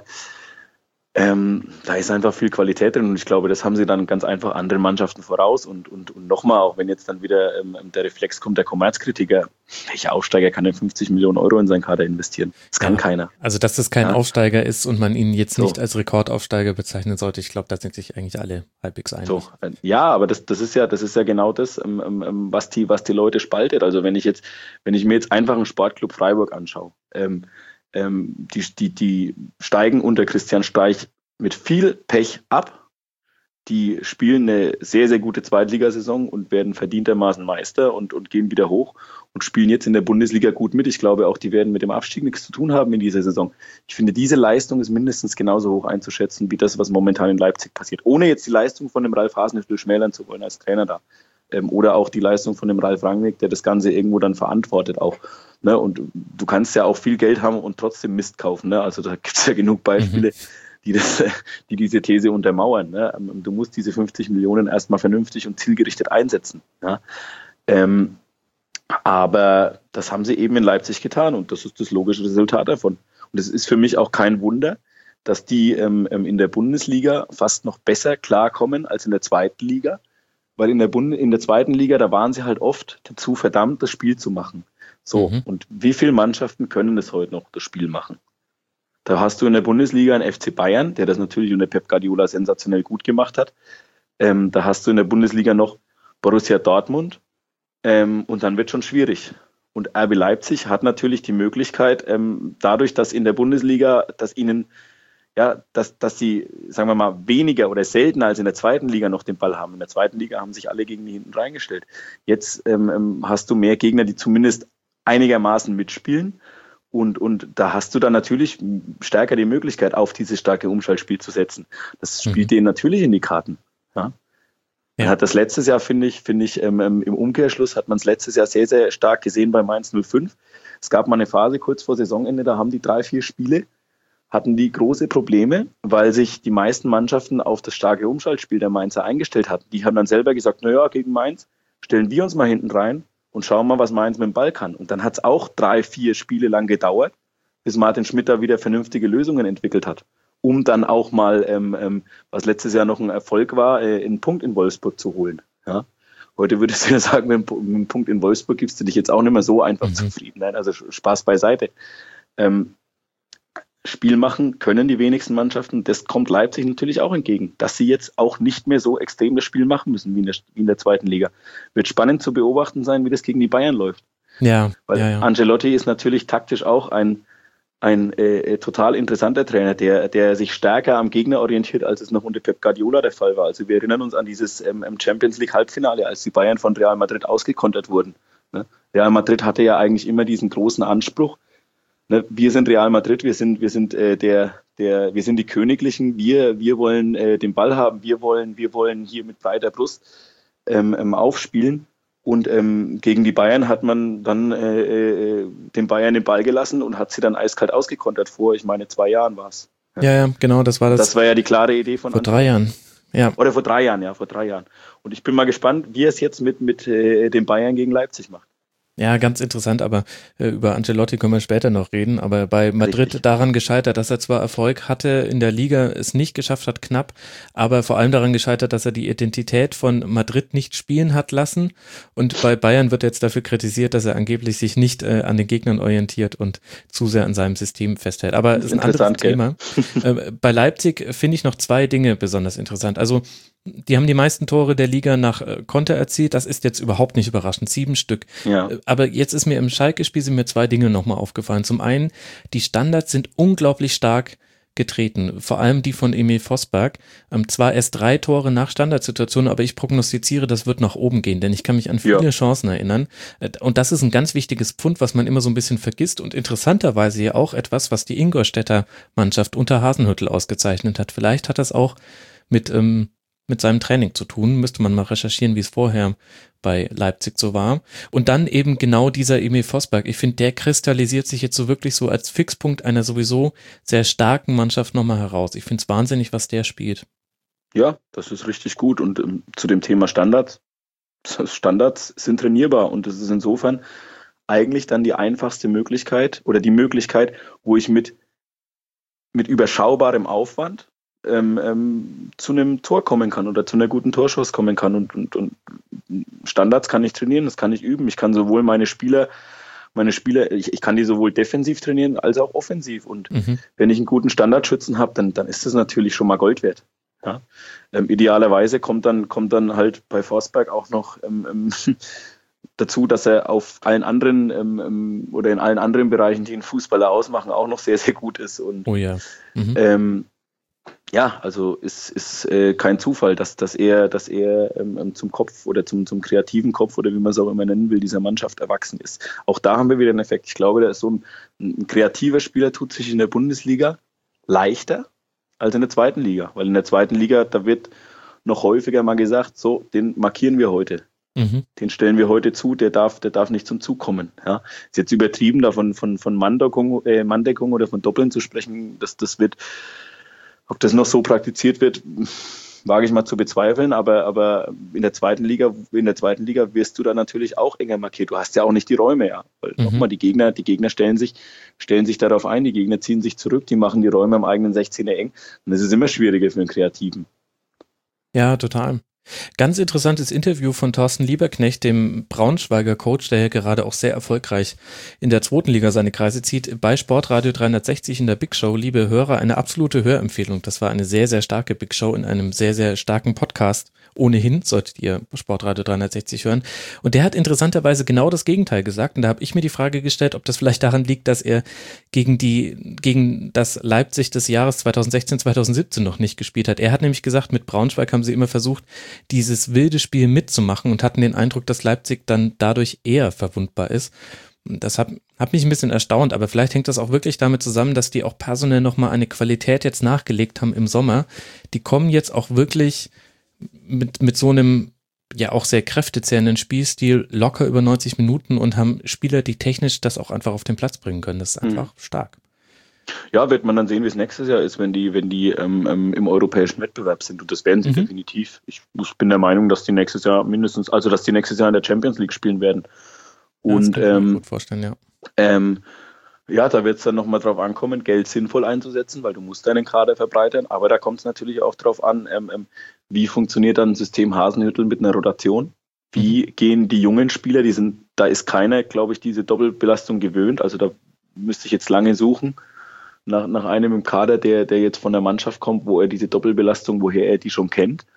Ähm, da ist einfach viel Qualität drin und ich glaube, das haben sie dann ganz einfach anderen Mannschaften voraus und, und, und nochmal, auch wenn jetzt dann wieder ähm, der Reflex kommt, der Kommerzkritiker, welcher Aufsteiger kann denn fünfzig Millionen Euro in seinen Kader investieren? Das kann ja keiner. Also, dass das kein ja. Aufsteiger ist und man ihn jetzt so. nicht als Rekordaufsteiger bezeichnen sollte, ich glaube, da sind sich eigentlich alle halbwegs einig. So. Ja, aber das, das ist ja, das ist ja genau das, ähm, ähm, was die, was die Leute spaltet. Also wenn ich jetzt, wenn ich mir jetzt einfach einen Sportclub Freiburg anschaue, ähm, ähm, die, die, die steigen unter Christian Streich mit viel Pech ab. Die spielen eine sehr, sehr gute Zweitligasaison und werden verdientermaßen Meister und, und gehen wieder hoch und spielen jetzt in der Bundesliga gut mit. Ich glaube auch, die werden mit dem Abstieg nichts zu tun haben in dieser Saison. Ich finde, diese Leistung ist mindestens genauso hoch einzuschätzen, wie das, was momentan in Leipzig passiert. Ohne jetzt die Leistung von dem Ralf Hasenhüttl schmälern zu wollen als Trainer da. Ähm, oder auch die Leistung von dem Ralf Rangnick, der das Ganze irgendwo dann verantwortet auch. Ne? Und du kannst ja auch viel Geld haben und trotzdem Mist kaufen. Ne? Also da gibt es ja genug Beispiele, mhm. die, das, die diese These untermauern. Ne? Du musst diese fünfzig Millionen erstmal vernünftig und zielgerichtet einsetzen. Ja? Ähm, aber das haben sie eben in Leipzig getan und das ist das logische Resultat davon. Und es ist für mich auch kein Wunder, dass die ähm, in der Bundesliga fast noch besser klarkommen als in der zweiten Liga. Weil in der, Bund- in der zweiten Liga, da waren sie halt oft dazu verdammt, das Spiel zu machen. So, mhm. Und wie viele Mannschaften können das heute noch, das Spiel machen? Da hast du in der Bundesliga einen F C Bayern, der das natürlich unter Pep Guardiola sensationell gut gemacht hat. Ähm, da hast du in der Bundesliga noch Borussia Dortmund ähm, und dann wird schon schwierig. Und R B Leipzig hat natürlich die Möglichkeit, ähm, dadurch, dass in der Bundesliga, dass ihnen Ja, dass, dass sie, sagen wir mal, weniger oder seltener als in der zweiten Liga noch den Ball haben. In der zweiten Liga haben sich alle gegen die hinten reingestellt. Jetzt ähm, hast du mehr Gegner, die zumindest einigermaßen mitspielen. Und, und da hast du dann natürlich stärker die Möglichkeit, auf dieses starke Umschaltspiel zu setzen. Das spielt mhm. denen natürlich in die Karten. Ja? Man ja. hat das letztes Jahr, finde ich, finde ich ähm, im Umkehrschluss hat man es letztes Jahr sehr, sehr stark gesehen bei Mainz null fünf. Es gab mal eine Phase kurz vor Saisonende, da haben die drei, vier Spiele hatten die große Probleme, weil sich die meisten Mannschaften auf das starke Umschaltspiel der Mainzer eingestellt hatten. Die haben dann selber gesagt, naja, gegen Mainz stellen wir uns mal hinten rein und schauen mal, was Mainz mit dem Ball kann. Und dann hat es auch drei, vier Spiele lang gedauert, bis Martin Schmidt da wieder vernünftige Lösungen entwickelt hat, um dann auch mal, ähm, ähm, was letztes Jahr noch ein Erfolg war, äh, einen Punkt in Wolfsburg zu holen. Ja? Heute würdest du ja sagen, mit einem Punkt in Wolfsburg gibst du dich jetzt auch nicht mehr so einfach mhm. zufrieden. Nein, also Spaß beiseite. Ähm, Spiel machen können die wenigsten Mannschaften. Das kommt Leipzig natürlich auch entgegen, dass sie jetzt auch nicht mehr so extrem das Spiel machen müssen wie in der, wie in der zweiten Liga. Wird spannend zu beobachten sein, wie das gegen die Bayern läuft. Ja, Weil ja, ja. Ancelotti ist natürlich taktisch auch ein, ein äh, total interessanter Trainer, der, der sich stärker am Gegner orientiert, als es noch unter Pep Guardiola der Fall war. Also wir erinnern uns an dieses ähm, Champions League Halbfinale, als die Bayern von Real Madrid ausgekontert wurden. Ne? Real Madrid hatte ja eigentlich immer diesen großen Anspruch, wir sind Real Madrid, wir sind, wir sind äh, der, der, wir sind die Königlichen, wir, wir wollen äh, den Ball haben, wir wollen, wir wollen hier mit breiter Brust ähm, ähm, aufspielen. Und ähm, gegen die Bayern hat man dann äh, äh, den Bayern den Ball gelassen und hat sie dann eiskalt ausgekontert vor, ich meine, zwei Jahren war es. Ja. ja, ja, genau, das war das. Das war ja die klare Idee von vor Anfang. drei Jahren. Ja. Oder vor drei Jahren, ja, vor drei Jahren. Und ich bin mal gespannt, wie er es jetzt mit, mit äh, den Bayern gegen Leipzig macht. Ja, ganz interessant, aber äh, über Ancelotti können wir später noch reden, aber bei Madrid Richtig. daran gescheitert, dass er zwar Erfolg hatte in der Liga, es nicht geschafft hat, knapp, aber vor allem daran gescheitert, dass er die Identität von Madrid nicht spielen hat lassen, und bei Bayern wird jetzt dafür kritisiert, dass er angeblich sich nicht äh, an den Gegnern orientiert und zu sehr an seinem System festhält, aber es ist ein anderes Thema. äh, bei Leipzig finde ich noch zwei Dinge besonders interessant, also die haben die meisten Tore der Liga nach äh, Konter erzielt, das ist jetzt überhaupt nicht überraschend, sieben Stück. Ja. Aber jetzt ist mir im Schalke-Spiel sind mir zwei Dinge nochmal aufgefallen. Zum einen, die Standards sind unglaublich stark getreten, vor allem die von Emil Vosberg. Ähm, zwar erst drei Tore nach Standardsituationen, aber ich prognostiziere, das wird nach oben gehen, denn ich kann mich an viele ja. Chancen erinnern. Und das ist ein ganz wichtiges Pfund, was man immer so ein bisschen vergisst und interessanterweise ja auch etwas, was die Ingolstädter Mannschaft unter Hasenhüttl ausgezeichnet hat. Vielleicht hat das auch mit ähm, mit seinem Training zu tun, müsste man mal recherchieren, wie es vorher bei Leipzig so war. Und dann eben genau dieser Emil Vosberg. Ich finde, der kristallisiert sich jetzt so wirklich so als Fixpunkt einer sowieso sehr starken Mannschaft nochmal heraus. Ich finde es wahnsinnig, was der spielt. Ja, das ist richtig gut. Und ähm, zu dem Thema Standards, Standards sind trainierbar und das ist insofern eigentlich dann die einfachste Möglichkeit oder die Möglichkeit, wo ich mit, mit überschaubarem Aufwand Ähm, ähm, zu einem Tor kommen kann oder zu einer guten Torschuss kommen kann und, und, und Standards kann ich trainieren, das kann ich üben. Ich kann sowohl meine Spieler, meine Spieler, ich, ich kann die sowohl defensiv trainieren als auch offensiv und mhm. wenn ich einen guten Standardschützen habe, dann, dann ist das natürlich schon mal Gold wert. Ja? Ähm, idealerweise kommt dann, kommt dann halt bei Vosberg auch noch ähm, ähm, dazu, dass er auf allen anderen ähm, oder in allen anderen Bereichen, die einen Fußballer ausmachen, auch noch sehr, sehr gut ist. Und oh ja. Mhm. ähm, Ja, also es ist äh, kein Zufall, dass, dass er, dass er ähm, zum Kopf oder zum, zum kreativen Kopf oder wie man es auch immer nennen will, dieser Mannschaft erwachsen ist. Auch da haben wir wieder einen Effekt. Ich glaube, da ist so ein, ein kreativer Spieler, tut sich in der Bundesliga leichter als in der zweiten Liga. Weil in der zweiten Liga, da wird noch häufiger mal gesagt, so, den markieren wir heute. Mhm. Den stellen wir heute zu, der darf, der darf nicht zum Zug kommen. Ja. Ist jetzt übertrieben, da von, von, von Manndeckung, äh, Manndeckung oder von Doppeln zu sprechen, das, das wird... Ob das noch so praktiziert wird, wage ich mal zu bezweifeln, aber, aber in der zweiten Liga, in der zweiten Liga wirst du da natürlich auch enger markiert. Du hast ja auch nicht die Räume, ja. Weil mhm. nochmal, die Gegner, die Gegner stellen sich, stellen sich darauf ein, die Gegner ziehen sich zurück, die machen die Räume im eigenen sechzehner eng. Und das ist immer schwieriger für einen Kreativen. Ja, total. Ganz interessantes Interview von Thorsten Lieberknecht, dem Braunschweiger Coach, der ja gerade auch sehr erfolgreich in der zweiten Liga seine Kreise zieht, bei Sportradio dreihundertsechzig in der Big Show. Liebe Hörer, eine absolute Hörempfehlung. Das war eine sehr, sehr starke Big Show in einem sehr, sehr starken Podcast. Ohnehin solltet ihr Sportradio dreihundertsechzig hören. Und der hat interessanterweise genau das Gegenteil gesagt. Und da habe ich mir die Frage gestellt, ob das vielleicht daran liegt, dass er gegen die, gegen das Leipzig des Jahres zweitausendsechzehn, zweitausendsiebzehn noch nicht gespielt hat. Er hat nämlich gesagt, mit Braunschweig haben sie immer versucht, dieses wilde Spiel mitzumachen und hatten den Eindruck, dass Leipzig dann dadurch eher verwundbar ist. Das hat, hat mich ein bisschen erstaunt, aber vielleicht hängt das auch wirklich damit zusammen, dass die auch personell nochmal eine Qualität jetzt nachgelegt haben im Sommer. Die kommen jetzt auch wirklich mit, mit so einem ja auch sehr kräftezehrenden Spielstil locker über neunzig Minuten und haben Spieler, die technisch das auch einfach auf den Platz bringen können. Das ist einfach mhm. stark. Ja, wird man dann sehen, wie es nächstes Jahr ist, wenn die, wenn die ähm, ähm, im europäischen Wettbewerb sind. Und das werden sie mhm. definitiv. Ich, ich bin der Meinung, dass die nächstes Jahr mindestens, also dass die nächstes Jahr in der Champions League spielen werden. Und ja, das kann ich mir ähm, gut vorstellen, ja. Ähm, ja, da wird es dann nochmal drauf ankommen, Geld sinnvoll einzusetzen, weil du musst deinen Kader verbreitern. Aber da kommt es natürlich auch drauf an, ähm, ähm, wie funktioniert dann ein System Hasenhüttl mit einer Rotation? Wie mhm. gehen die jungen Spieler, die sind, da ist keiner, glaube ich, diese Doppelbelastung gewöhnt. Also da müsste ich jetzt lange suchen nach, nach einem im Kader, der, der jetzt von der Mannschaft kommt, wo er diese Doppelbelastung, woher er die schon kennt.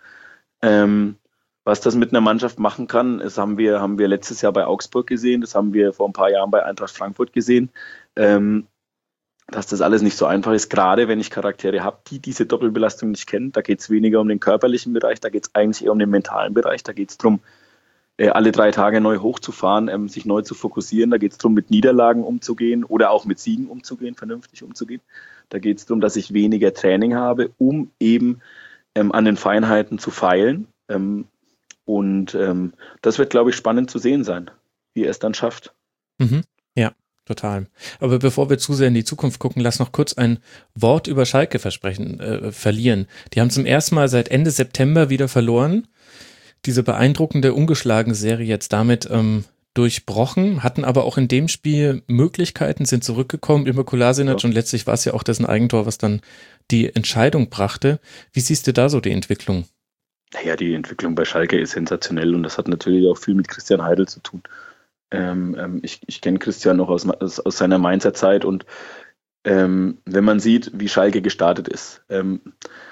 Ähm, was das mit einer Mannschaft machen kann, das haben wir, haben wir letztes Jahr bei Augsburg gesehen, das haben wir vor ein paar Jahren bei Eintracht Frankfurt gesehen, ähm, dass das alles nicht so einfach ist, gerade wenn ich Charaktere habe, die diese Doppelbelastung nicht kennen. Da geht es weniger um den körperlichen Bereich, da geht es eigentlich eher um den mentalen Bereich, da geht es darum, äh, alle drei Tage neu hochzufahren, ähm, sich neu zu fokussieren, da geht es darum, mit Niederlagen umzugehen oder auch mit Siegen umzugehen, vernünftig umzugehen. Da geht es darum, dass ich weniger Training habe, um eben ähm, an den Feinheiten zu feilen. Ähm, Und ähm, das wird, glaube ich, spannend zu sehen sein, wie er es dann schafft. Mhm. Ja, total. Aber bevor wir zu sehr in die Zukunft gucken, lass noch kurz ein Wort über Schalke versprechen, äh, verlieren. Die haben zum ersten Mal seit Ende September wieder verloren. Diese beeindruckende, ungeschlagene Serie jetzt damit ähm, durchbrochen, hatten aber auch in dem Spiel Möglichkeiten, sind zurückgekommen über Kolasinac, ja. Und letztlich war es ja auch dessen Eigentor, was dann die Entscheidung brachte. Wie siehst du da so die Entwicklung? Naja, die Entwicklung bei Schalke ist sensationell und das hat natürlich auch viel mit Christian Heidel zu tun. Ähm, ähm, ich ich kenne Christian noch aus, aus, aus seiner Mainzer Zeit und ähm, wenn man sieht, wie Schalke gestartet ist, ähm,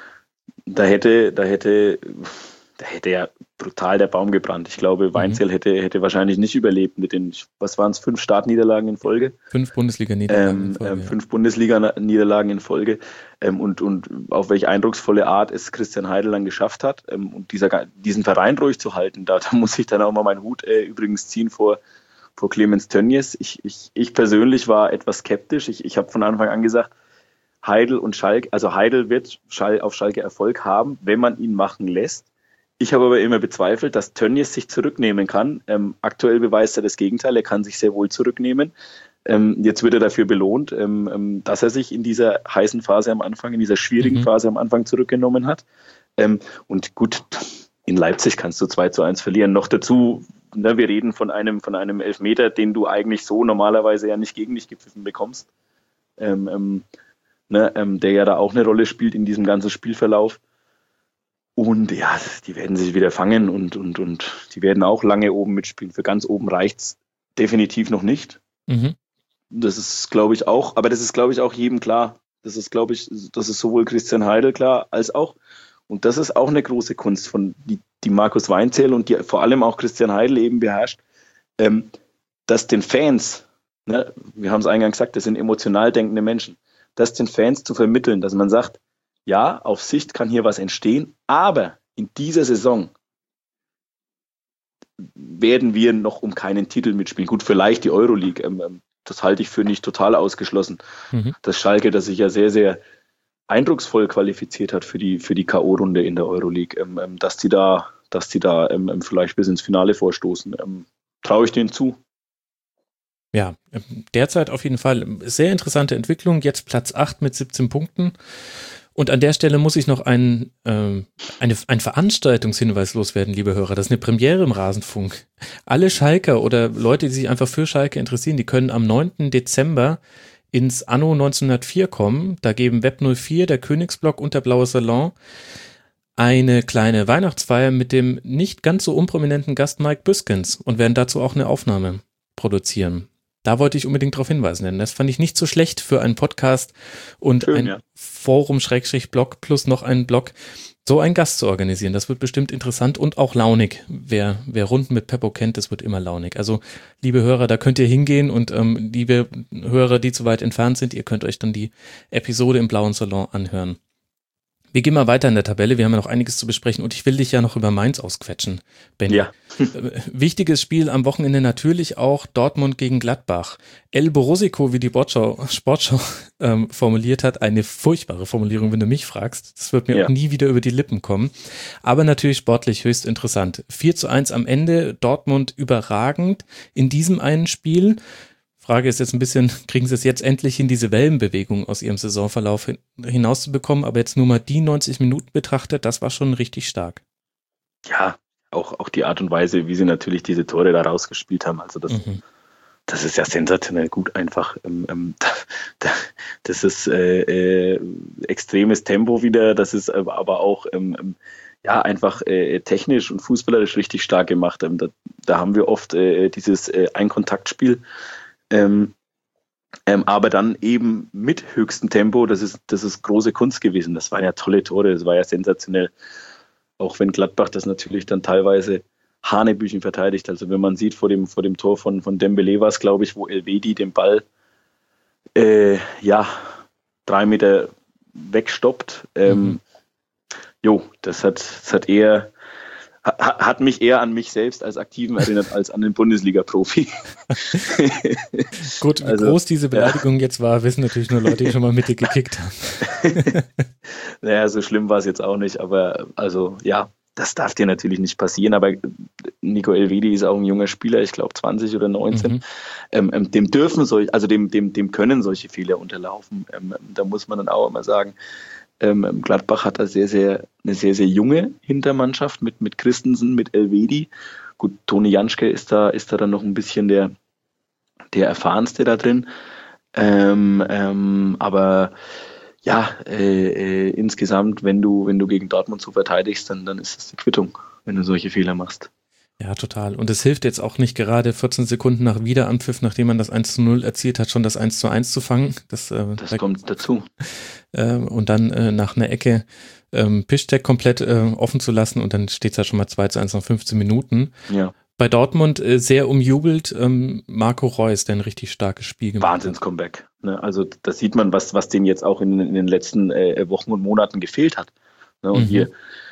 da hätte, da hätte, da hätte ja brutal der Baum gebrannt. Ich glaube, Weinzierl mhm. hätte, hätte wahrscheinlich nicht überlebt mit den, was waren es, fünf Startniederlagen in Folge? Fünf Bundesliga-Niederlagen ähm, in Folge. Ähm, ja. Fünf Bundesliga-Niederlagen in Folge. Ähm, und, und auf welche eindrucksvolle Art es Christian Heidel dann geschafft hat. Ähm, und dieser, diesen Verein ruhig zu halten, da, da muss ich dann auch mal meinen Hut äh, übrigens ziehen vor, vor Clemens Tönnies. Ich, ich, ich persönlich war etwas skeptisch. Ich, ich habe von Anfang an gesagt, Heidel und Schalke, also Heidel wird Schal, auf Schalke Erfolg haben, wenn man ihn machen lässt. Ich habe aber immer bezweifelt, dass Tönnies sich zurücknehmen kann. Ähm, aktuell beweist er das Gegenteil, er kann sich sehr wohl zurücknehmen. Ähm, jetzt wird er dafür belohnt, ähm, dass er sich in dieser heißen Phase am Anfang, in dieser schwierigen mhm. Phase am Anfang zurückgenommen hat. Ähm, und gut, in Leipzig kannst du zwei zu eins verlieren. Noch dazu, ne, wir reden von einem, von einem Elfmeter, den du eigentlich so normalerweise ja nicht gegen dich gepfiffen bekommst. Ähm, ähm, ne, ähm, der ja da auch eine Rolle spielt in diesem ganzen Spielverlauf. Und ja, die werden sich wieder fangen und, und, und die werden auch lange oben mitspielen. Für ganz oben reicht's definitiv noch nicht. Mhm. Das ist, glaube ich, auch, aber das ist, glaube ich, auch jedem klar. Das ist, glaube ich, das ist sowohl Christian Heidel klar, als auch, und das ist auch eine große Kunst, von die, die Markus Weinzierl und die vor allem auch Christian Heidel eben beherrscht, ähm, dass den Fans, ne, wir haben es eingangs gesagt, das sind emotional denkende Menschen, das den Fans zu vermitteln, dass man sagt, ja, auf Sicht kann hier was entstehen, aber in dieser Saison werden wir noch um keinen Titel mitspielen. Gut, vielleicht die Euroleague, ähm, das halte ich für nicht total ausgeschlossen. Mhm. Das Schalke, das sich ja sehr, sehr eindrucksvoll qualifiziert hat für die, für die K O-Runde in der Euroleague, ähm, dass die da, dass die da ähm, vielleicht bis ins Finale vorstoßen, ähm, traue ich denen zu. Ja, derzeit auf jeden Fall sehr interessante Entwicklung. Jetzt Platz acht mit siebzehn Punkten. Und an der Stelle muss ich noch einen, ähm, eine, einen Veranstaltungshinweis loswerden, liebe Hörer. Das ist eine Premiere im Rasenfunk. Alle Schalker oder Leute, die sich einfach für Schalke interessieren, die können am neunten Dezember ins Anno neunzehnhundertvier kommen. Da geben Web null vier, der Königsblock und der Blaue Salon eine kleine Weihnachtsfeier mit dem nicht ganz so unprominenten Gast Mike Büskens und werden dazu auch eine Aufnahme produzieren. Da wollte ich unbedingt darauf hinweisen, denn das fand ich nicht so schlecht für einen Podcast und Schön, ein ja. Forum-Blog plus noch einen Blog, so einen Gast zu organisieren. Das wird bestimmt interessant und auch launig. Wer, wer Runden mit Peppo kennt, das wird immer launig. Also, liebe Hörer, da könnt ihr hingehen und ähm, liebe Hörer, die zu weit entfernt sind, ihr könnt euch dann die Episode im Blauen Salon anhören. Wir gehen mal weiter in der Tabelle, wir haben ja noch einiges zu besprechen und ich will dich ja noch über Mainz ausquetschen, Benni. Ja. Wichtiges Spiel am Wochenende natürlich auch Dortmund gegen Gladbach. El Borosico, wie die Sportschau, Sportschau ähm, formuliert hat, eine furchtbare Formulierung, wenn du mich fragst. Das wird mir ja. auch nie wieder über die Lippen kommen. Aber natürlich sportlich höchst interessant. vier zu eins am Ende, Dortmund überragend in diesem einen Spiel. Frage ist jetzt ein bisschen, kriegen sie es jetzt endlich hin, diese Wellenbewegung aus ihrem Saisonverlauf hin, hinauszubekommen, aber jetzt nur mal die neunzig Minuten betrachtet, das war schon richtig stark. Ja, auch, auch die Art und Weise, wie sie natürlich diese Tore da rausgespielt haben, also das, mhm. das ist ja sensationell gut einfach. Ähm, das ist äh, äh, extremes Tempo wieder, das ist aber auch ähm, ja, einfach äh, technisch und fußballerisch richtig stark gemacht. Ähm, da, da haben wir oft äh, dieses äh, Einkontaktspiel, Ähm, ähm, aber dann eben mit höchstem Tempo, das ist, das ist große Kunst gewesen. Das waren ja tolle Tore, das war ja sensationell. Auch wenn Gladbach das natürlich dann teilweise hanebüchen verteidigt. Also wenn man sieht, vor dem, vor dem Tor von, von Dembélé war es, glaube ich, wo Elvedi den Ball äh, ja, drei Meter wegstoppt. Ähm, mhm. Jo, das hat, das hat eher hat mich eher an mich selbst als Aktiven erinnert als an den Bundesliga-Profi. Gut, wie also, groß diese Beleidigung ja. jetzt war, wissen natürlich nur Leute, die schon mal mit dir gekickt haben. Naja, so schlimm war es jetzt auch nicht, aber also ja, das darf dir natürlich nicht passieren, aber Nico Elvedi ist auch ein junger Spieler, ich glaube zwanzig oder neunzehn. Mhm. Ähm, ähm, dem dürfen solche, also dem, dem, dem können solche Fehler unterlaufen. Ähm, da muss man dann auch immer sagen, ähm, Gladbach hat da sehr, sehr, eine sehr, sehr junge Hintermannschaft mit, mit Christensen, mit Elvedi. Gut, Toni Janschke ist da, ist da dann noch ein bisschen der, der Erfahrenste da drin. Ähm, ähm, aber ja, äh, äh, insgesamt, wenn du, wenn du gegen Dortmund so verteidigst, dann, dann ist es die Quittung, wenn du solche Fehler machst. Ja, total. Und es hilft jetzt auch nicht gerade vierzehn Sekunden nach Wiederanpfiff, nachdem man das eins zu null erzielt hat, schon das eins zu eins zu fangen. Das, äh, das da, kommt dazu. Äh, und dann äh, nach einer Ecke ähm, Piszczek komplett äh, offen zu lassen und dann steht es ja schon mal zwei zu eins nach fünfzehn Minuten. Ja. Bei Dortmund äh, sehr umjubelt ähm, Marco Reus, der ein richtig starkes Spiel gemacht hat. Wahnsinns-Comeback. Ne? Also da sieht man, was, was denen jetzt auch in, in den letzten äh, Wochen und Monaten gefehlt hat. Ne? Und mhm. wir,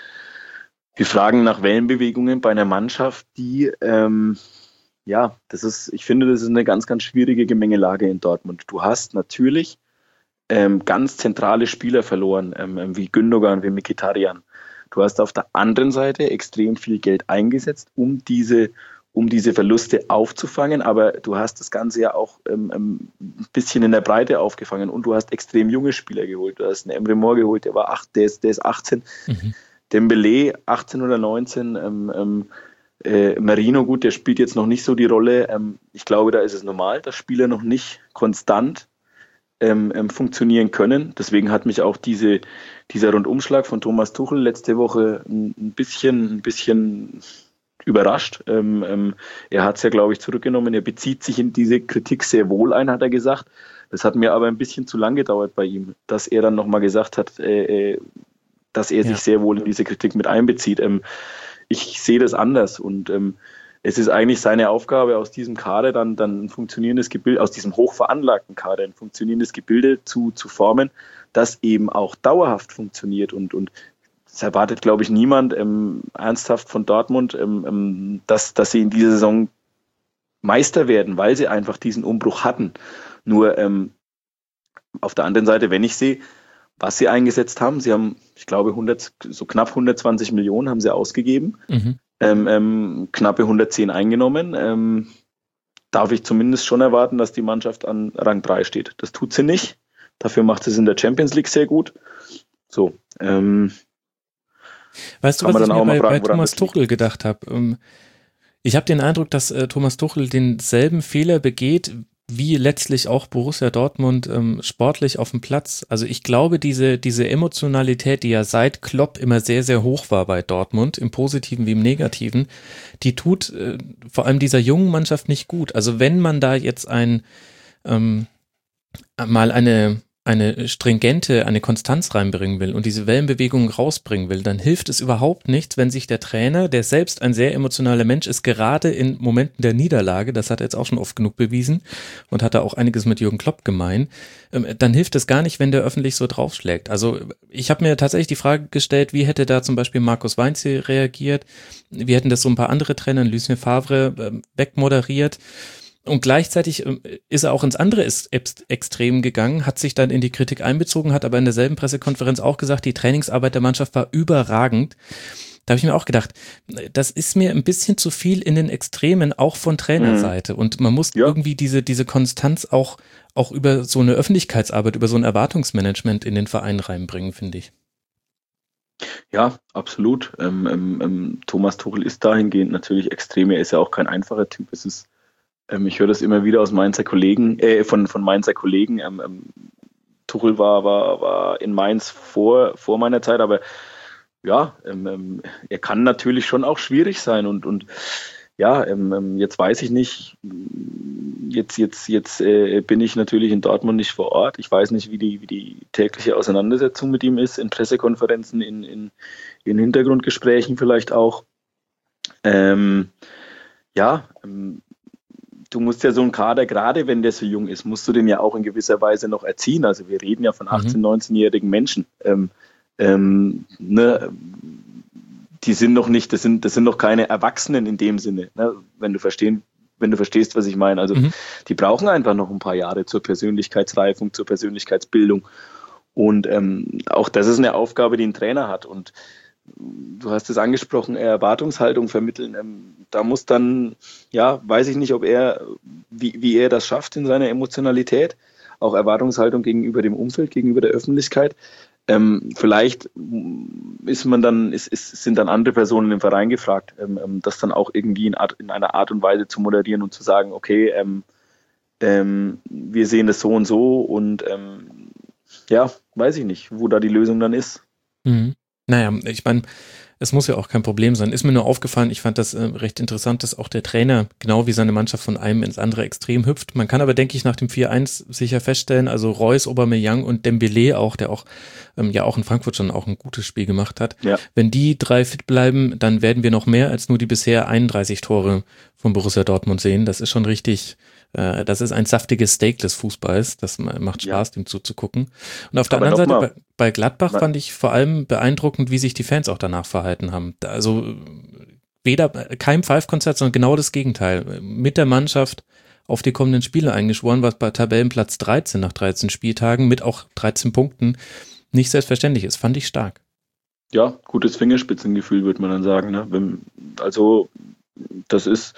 wir fragen nach Wellenbewegungen bei einer Mannschaft, die, ähm, ja, das ist, ich finde, das ist eine ganz, ganz schwierige Gemengelage in Dortmund. Du hast natürlich ähm, ganz zentrale Spieler verloren, ähm, wie Gündogan, wie Mkhitaryan. Du hast auf der anderen Seite extrem viel Geld eingesetzt, um diese, um diese Verluste aufzufangen, aber du hast das Ganze ja auch ähm, ein bisschen in der Breite aufgefangen und du hast extrem junge Spieler geholt. Du hast einen Emre Mor geholt, der war acht, der ist, der ist achtzehn. Mhm. Dembélé, achtzehn oder neunzehn. Ähm, ähm, äh, Merino, gut, der spielt jetzt noch nicht so die Rolle. Ähm, ich glaube, da ist es normal, dass Spieler noch nicht konstant Ähm, ähm, funktionieren können. Deswegen hat mich auch diese, dieser Rundumschlag von Thomas Tuchel letzte Woche ein, ein bisschen, ein bisschen überrascht. Ähm, ähm, er hat es ja, glaube ich, zurückgenommen. Er bezieht sich in diese Kritik sehr wohl ein, hat er gesagt. Das hat mir aber ein bisschen zu lang gedauert bei ihm, dass er dann nochmal gesagt hat, äh, dass er ja. sich sehr wohl in diese Kritik mit einbezieht. Ähm, ich sehe das anders und ähm, es ist eigentlich seine Aufgabe, aus diesem Kader dann, dann ein funktionierendes Gebilde, aus diesem hochveranlagten Kader ein funktionierendes Gebilde zu, zu formen, das eben auch dauerhaft funktioniert. Und, und das erwartet, glaube ich, niemand ähm, ernsthaft von Dortmund, ähm, dass, dass sie in dieser Saison Meister werden, weil sie einfach diesen Umbruch hatten. Nur ähm, auf der anderen Seite, wenn ich sehe, was sie eingesetzt haben, sie haben, ich glaube, hundert, so knapp hundertzwanzig Millionen haben sie ausgegeben. Mhm. Ähm, ähm, knappe hundertzehn eingenommen. Ähm, darf ich zumindest schon erwarten, dass die Mannschaft an Rang drei steht. Das tut sie nicht. Dafür macht sie es in der Champions League sehr gut. So. Ähm, weißt du, was ich mir bei, fragen, bei Thomas Tuchel gedacht habe? Ähm, ich habe den Eindruck, dass äh, Thomas Tuchel denselben Fehler begeht, wie letztlich auch Borussia Dortmund ähm, sportlich auf dem Platz. Also ich glaube, diese diese Emotionalität, die ja seit Klopp immer sehr, sehr hoch war bei Dortmund, im Positiven wie im Negativen, die tut äh, vor allem dieser jungen Mannschaft nicht gut. Also wenn man da jetzt ein ähm, mal eine eine stringente, eine Konstanz reinbringen will und diese Wellenbewegungen rausbringen will, dann hilft es überhaupt nichts, wenn sich der Trainer, der selbst ein sehr emotionaler Mensch ist, gerade in Momenten der Niederlage, das hat er jetzt auch schon oft genug bewiesen und hat da auch einiges mit Jürgen Klopp gemein, dann hilft es gar nicht, wenn der öffentlich so draufschlägt. Also ich habe mir tatsächlich die Frage gestellt, wie hätte da zum Beispiel Markus Weinziel reagiert, wie hätten das so ein paar andere Trainer, Lucien Favre, wegmoderiert. Und gleichzeitig ist er auch ins andere Extrem gegangen, hat sich dann in die Kritik einbezogen, hat aber in derselben Pressekonferenz auch gesagt, die Trainingsarbeit der Mannschaft war überragend. Da habe ich mir auch gedacht, das ist mir ein bisschen zu viel in den Extremen, auch von Trainerseite. Mhm. Und man muss ja. irgendwie diese, diese Konstanz auch, auch über so eine Öffentlichkeitsarbeit, über so ein Erwartungsmanagement in den Verein reinbringen, finde ich. Ja, absolut. Ähm, ähm, Thomas Tuchel ist dahingehend natürlich extrem. Er ist ja auch kein einfacher Typ. Es ist Ich höre das immer wieder aus Mainzer Kollegen, äh, von, von Mainzer Kollegen. Ähm, ähm, Tuchel war, war, war in Mainz vor, vor meiner Zeit, aber ja, ähm, er kann natürlich schon auch schwierig sein und, und ja, ähm, jetzt weiß ich nicht, jetzt, jetzt, jetzt äh, bin ich natürlich in Dortmund nicht vor Ort. Ich weiß nicht, wie die, wie die tägliche Auseinandersetzung mit ihm ist, in Pressekonferenzen, in, in, in Hintergrundgesprächen vielleicht auch. Ähm, ja, ähm, du musst ja so einen Kader, gerade wenn der so jung ist, musst du den ja auch in gewisser Weise noch erziehen. Also wir reden ja von achtzehn-, neunzehnjährigen Menschen. Ähm, ähm, ne, die sind noch nicht, das sind, das sind noch keine Erwachsenen in dem Sinne, ne, wenn du verstehen, wenn du verstehst, was ich meine. Also mhm. die brauchen einfach noch ein paar Jahre zur Persönlichkeitsreifung, zur Persönlichkeitsbildung. Und ähm, auch das ist eine Aufgabe, die ein Trainer hat. Und du hast es angesprochen, Erwartungshaltung vermitteln. Ähm, da muss dann, ja, weiß ich nicht, ob er, wie, wie er das schafft in seiner Emotionalität, auch Erwartungshaltung gegenüber dem Umfeld, gegenüber der Öffentlichkeit. Ähm, vielleicht ist man dann, ist, ist, sind dann andere Personen im Verein gefragt, ähm, das dann auch irgendwie in, Art, in einer Art und Weise zu moderieren und zu sagen, okay, ähm, ähm, wir sehen das so und so und ähm, ja, weiß ich nicht, wo da die Lösung dann ist. Mhm. Naja, ich meine, es muss ja auch kein Problem sein. Ist mir nur aufgefallen, ich fand das äh, recht interessant, dass auch der Trainer, genau wie seine Mannschaft, von einem ins andere Extrem hüpft. Man kann aber, denke ich, nach dem vier eins sicher feststellen, also Reus, Aubameyang und Dembélé auch, der auch ähm, ja auch in Frankfurt schon auch ein gutes Spiel gemacht hat. Ja. Wenn die drei fit bleiben, dann werden wir noch mehr als nur die bisher einunddreißig Tore von Borussia Dortmund sehen. Das ist schon richtig, äh, das ist ein saftiges Steak des Fußballs. Das macht Spaß, ja, dem zuzugucken. Und auf der aber anderen Seite, bei, bei Gladbach mal. fand ich vor allem beeindruckend, wie sich die Fans auch danach verhalten haben. Also weder kein Pfeifkonzert, sondern genau das Gegenteil. Mit der Mannschaft auf die kommenden Spiele eingeschworen, was bei Tabellenplatz dreizehn nach dreizehn Spieltagen mit auch dreizehn Punkten nicht selbstverständlich ist. Fand ich stark. Ja, gutes Fingerspitzengefühl, würde man dann sagen. Ne? Wenn, also das ist,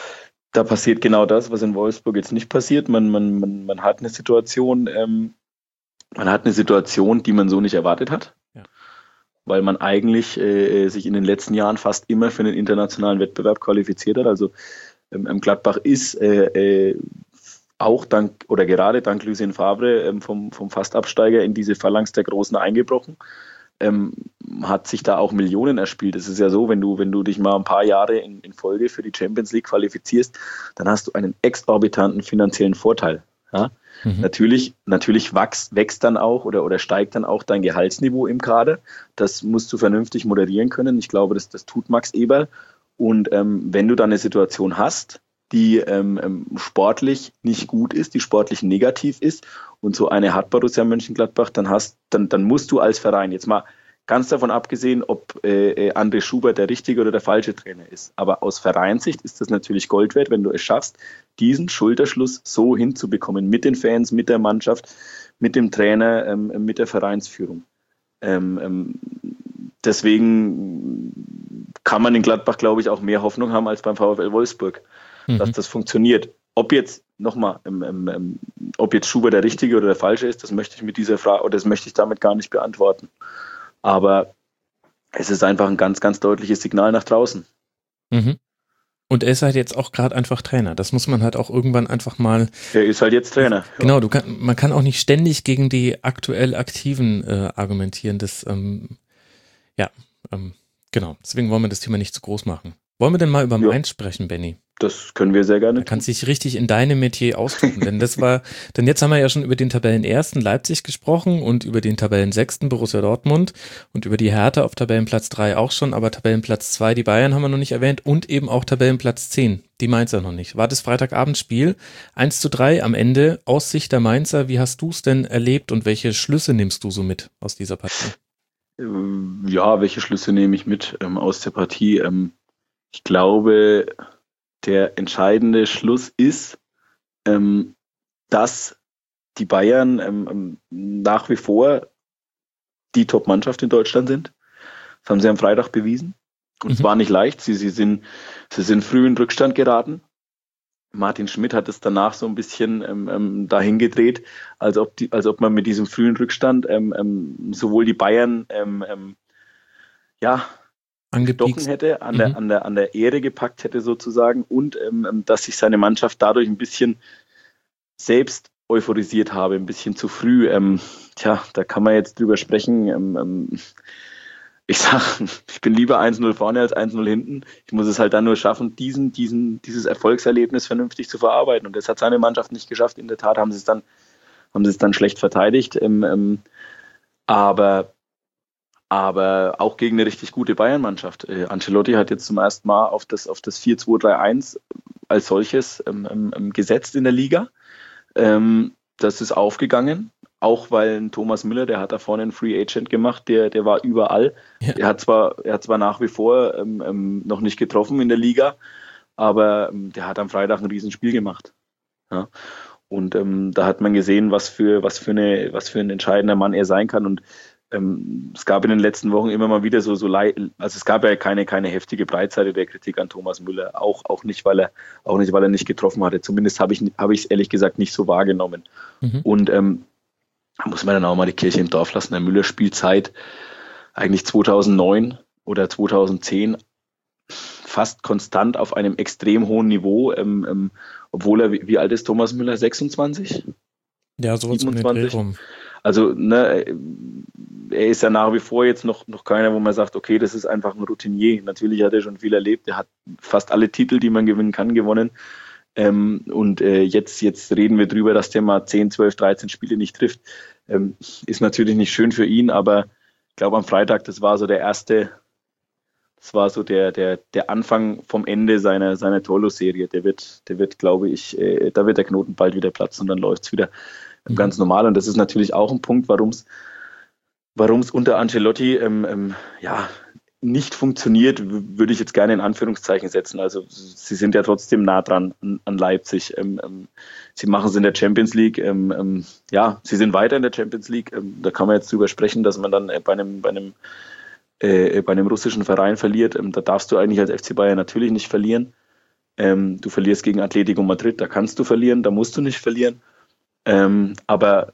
da passiert genau das, was in Wolfsburg jetzt nicht passiert. Man, man, man, man hat eine Situation, ähm, man hat eine Situation, die man so nicht erwartet hat. Ja. Weil man eigentlich äh, sich in den letzten Jahren fast immer für einen internationalen Wettbewerb qualifiziert hat. Also ähm, Gladbach ist äh, äh, auch dank oder gerade dank Lucien Favre ähm, vom, vom Fastabsteiger in diese Phalanx der Großen eingebrochen. Ähm, hat sich da auch Millionen erspielt. Es ist ja so, wenn du, wenn du dich mal ein paar Jahre in, in Folge für die Champions League qualifizierst, dann hast du einen exorbitanten finanziellen Vorteil. Ja? Mhm. Natürlich, natürlich wächst, wächst dann auch oder, oder steigt dann auch dein Gehaltsniveau im Kader. Das musst du vernünftig moderieren können. Ich glaube, das, das tut Max Eberl. Und ähm, wenn du dann eine Situation hast, die ähm, sportlich nicht gut ist, die sportlich negativ ist und so eine hat Borussia Mönchengladbach, dann hast, dann, dann musst du als Verein, jetzt mal ganz davon abgesehen, ob äh, André Schubert der richtige oder der falsche Trainer ist, aber aus Vereinssicht ist das natürlich Gold wert, wenn du es schaffst, diesen Schulterschluss so hinzubekommen mit den Fans, mit der Mannschaft, mit dem Trainer, ähm, mit der Vereinsführung. Ähm, ähm, deswegen kann man in Gladbach, glaube ich, auch mehr Hoffnung haben als beim VfL Wolfsburg, mhm. dass das funktioniert. Ob jetzt, nochmal, ähm, ähm, ob jetzt Schubert der Richtige oder der Falsche ist, das möchte ich mit dieser Frage, oder das möchte ich damit gar nicht beantworten. Aber es ist einfach ein ganz, ganz deutliches Signal nach draußen. Mhm. Und er ist halt jetzt auch gerade einfach Trainer. Das muss man halt auch irgendwann einfach mal. Er ist halt jetzt Trainer. Genau, du kann, man kann auch nicht ständig gegen die aktuell Aktiven äh, argumentieren. Das, ähm, ja, ähm, genau. Deswegen wollen wir das Thema nicht zu groß machen. Wollen wir denn mal über Mainz sprechen, Benni? Das können wir sehr gerne tun. Da kannst du dich richtig in deinem Metier ausdrücken, denn das war, denn jetzt haben wir ja schon über den Tabellenersten Leipzig gesprochen und über den Tabellensechsten Borussia Dortmund und über die Hertha auf Tabellenplatz drei auch schon, aber Tabellenplatz zwei, die Bayern haben wir noch nicht erwähnt und eben auch Tabellenplatz zehn, die Mainzer noch nicht. War das Freitagabendspiel eins zu drei am Ende aus Sicht der Mainzer. Wie hast du es denn erlebt und welche Schlüsse nimmst du so mit aus dieser Partie? Ja, welche Schlüsse nehme ich mit ähm, aus der Partie? Ähm, ich glaube, der entscheidende Schluss ist, ähm, dass die Bayern ähm, nach wie vor die Top-Mannschaft in Deutschland sind. Das haben sie am Freitag bewiesen. Und mhm. es war nicht leicht. Sie, sie, sind, sie sind früh in Rückstand geraten. Martin Schmidt hat es danach so ein bisschen ähm, dahin gedreht, als ob, die, als ob man mit diesem frühen Rückstand ähm, ähm, sowohl die Bayern ähm, ähm, ja, gestochen hätte, an, mhm. der, an, der, an der Ehre gepackt hätte sozusagen und ähm, dass sich seine Mannschaft dadurch ein bisschen selbst euphorisiert habe, ein bisschen zu früh. Ähm, tja, da kann man jetzt drüber sprechen. Ähm, ähm, ich sag, ich bin lieber eins null vorne als eins null hinten. Ich muss es halt dann nur schaffen, diesen, diesen, dieses Erfolgserlebnis vernünftig zu verarbeiten. Und das hat seine Mannschaft nicht geschafft. In der Tat haben sie es dann, haben sie es dann schlecht verteidigt. Ähm, ähm, aber aber auch gegen eine richtig gute Bayern-Mannschaft. Äh, Ancelotti hat jetzt zum ersten Mal auf das, auf das vier zwei drei eins als solches ähm, ähm, gesetzt in der Liga. Ähm, das ist aufgegangen, auch weil ein Thomas Müller, der hat da vorne einen Free Agent gemacht, der, der war überall. Ja. Er hat zwar, er hat zwar nach wie vor ähm, ähm, noch nicht getroffen in der Liga, aber ähm, der hat am Freitag ein Riesenspiel gemacht. Ja. Und ähm, da hat man gesehen, was für, was für eine, was für ein entscheidender Mann er sein kann. Und ähm, es gab in den letzten Wochen immer mal wieder so, so leid, also es gab ja keine, keine heftige Breitseite der Kritik an Thomas Müller, auch, auch nicht, weil er, auch nicht, weil er nicht getroffen hatte. Zumindest habe ich, habe ich es ehrlich gesagt nicht so wahrgenommen. Mhm. Und ähm, da muss man dann auch mal die Kirche im Dorf lassen. Der Müller spielt seit eigentlich zweitausendneun oder zweitausendzehn fast konstant auf einem extrem hohen Niveau, ähm, ähm, obwohl er, wie, wie alt ist Thomas Müller? sechsundzwanzig? Ja, so siebenundzwanzig. Rum. Also ne, er ist ja nach wie vor jetzt noch, noch keiner, wo man sagt, okay, das ist einfach ein Routinier. Natürlich hat er schon viel erlebt, er hat fast alle Titel, die man gewinnen kann, gewonnen. Ähm, und äh, jetzt, jetzt reden wir drüber, dass der mal zehn, zwölf, dreizehn Spiele nicht trifft. Ähm, ist natürlich nicht schön für ihn, aber ich glaube am Freitag, das war so der erste, das war so der, der, der Anfang vom Ende seiner, seiner Torlos-Serie. Der wird, der wird, glaube ich, äh, da wird der Knoten bald wieder platzen und dann läuft es wieder mhm. ganz normal. Und das ist natürlich auch ein Punkt, warum es warum es unter Ancelotti ähm, ähm, ja, nicht funktioniert, würde ich jetzt gerne in Anführungszeichen setzen. Also sie sind ja trotzdem nah dran an, an Leipzig. Ähm, ähm, sie machen es in der Champions League. Ähm, ähm, ja, sie sind weiter in der Champions League. Ähm, da kann man jetzt drüber sprechen, dass man dann bei einem, bei einem, äh, bei einem russischen Verein verliert. Ähm, da darfst du eigentlich als F C Bayern natürlich nicht verlieren. Ähm, du verlierst gegen Atletico Madrid, da kannst du verlieren, da musst du nicht verlieren. Ähm, aber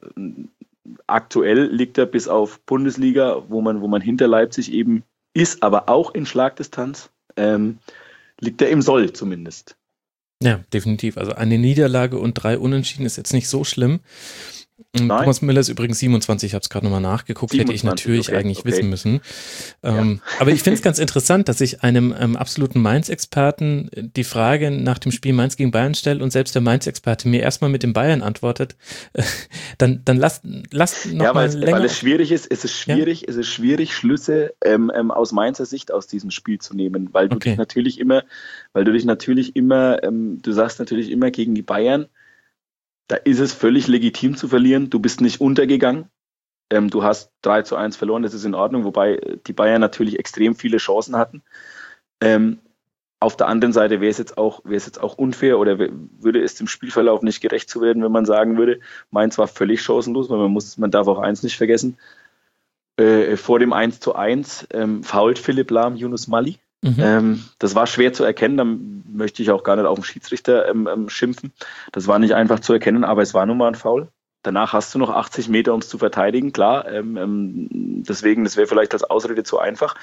aktuell liegt er bis auf Bundesliga, wo man, wo man hinter Leipzig eben ist, aber auch in Schlagdistanz, ähm, liegt er im Soll zumindest. Ja, definitiv. Also eine Niederlage und drei Unentschieden ist jetzt nicht so schlimm. Nein. Thomas Müller ist übrigens siebenundzwanzig, ich habe es gerade nochmal nachgeguckt, siebenundzwanzig, hätte ich natürlich okay, eigentlich okay. wissen müssen. Ähm, ja. Aber ich finde es ganz interessant, dass ich einem ähm, absoluten Mainz-Experten die Frage nach dem Spiel Mainz gegen Bayern stelle und selbst der Mainz-Experte mir erstmal mit dem Bayern antwortet. Äh, dann, dann lasst, lasst noch ja, mal es, länger. Weil es schwierig ist, es ist schwierig, ja? es ist schwierig, Schlüsse ähm, ähm, aus Mainzer Sicht aus diesem Spiel zu nehmen, weil du okay. dich natürlich immer, weil du dich natürlich immer, ähm, du sagst natürlich immer gegen die Bayern, da ist es völlig legitim zu verlieren. Du bist nicht untergegangen. Ähm, du hast drei zu eins verloren, das ist in Ordnung, wobei die Bayern natürlich extrem viele Chancen hatten. Ähm, auf der anderen Seite wäre es jetzt auch, wäre es jetzt auch unfair oder würde es dem Spielverlauf nicht gerecht zu werden, wenn man sagen würde, Mainz war völlig chancenlos, weil man muss, man darf auch eins nicht vergessen. Äh, vor dem eins zu eins ähm, foult Philipp Lahm Yunus Mali. Mhm. Ähm, das war schwer zu erkennen, da möchte ich auch gar nicht auf den Schiedsrichter ähm, ähm, schimpfen. Das war nicht einfach zu erkennen, aber es war nun mal ein Foul. Danach hast du noch achtzig Meter, um es zu verteidigen, klar. Ähm, ähm, deswegen, das wäre vielleicht als Ausrede zu einfach.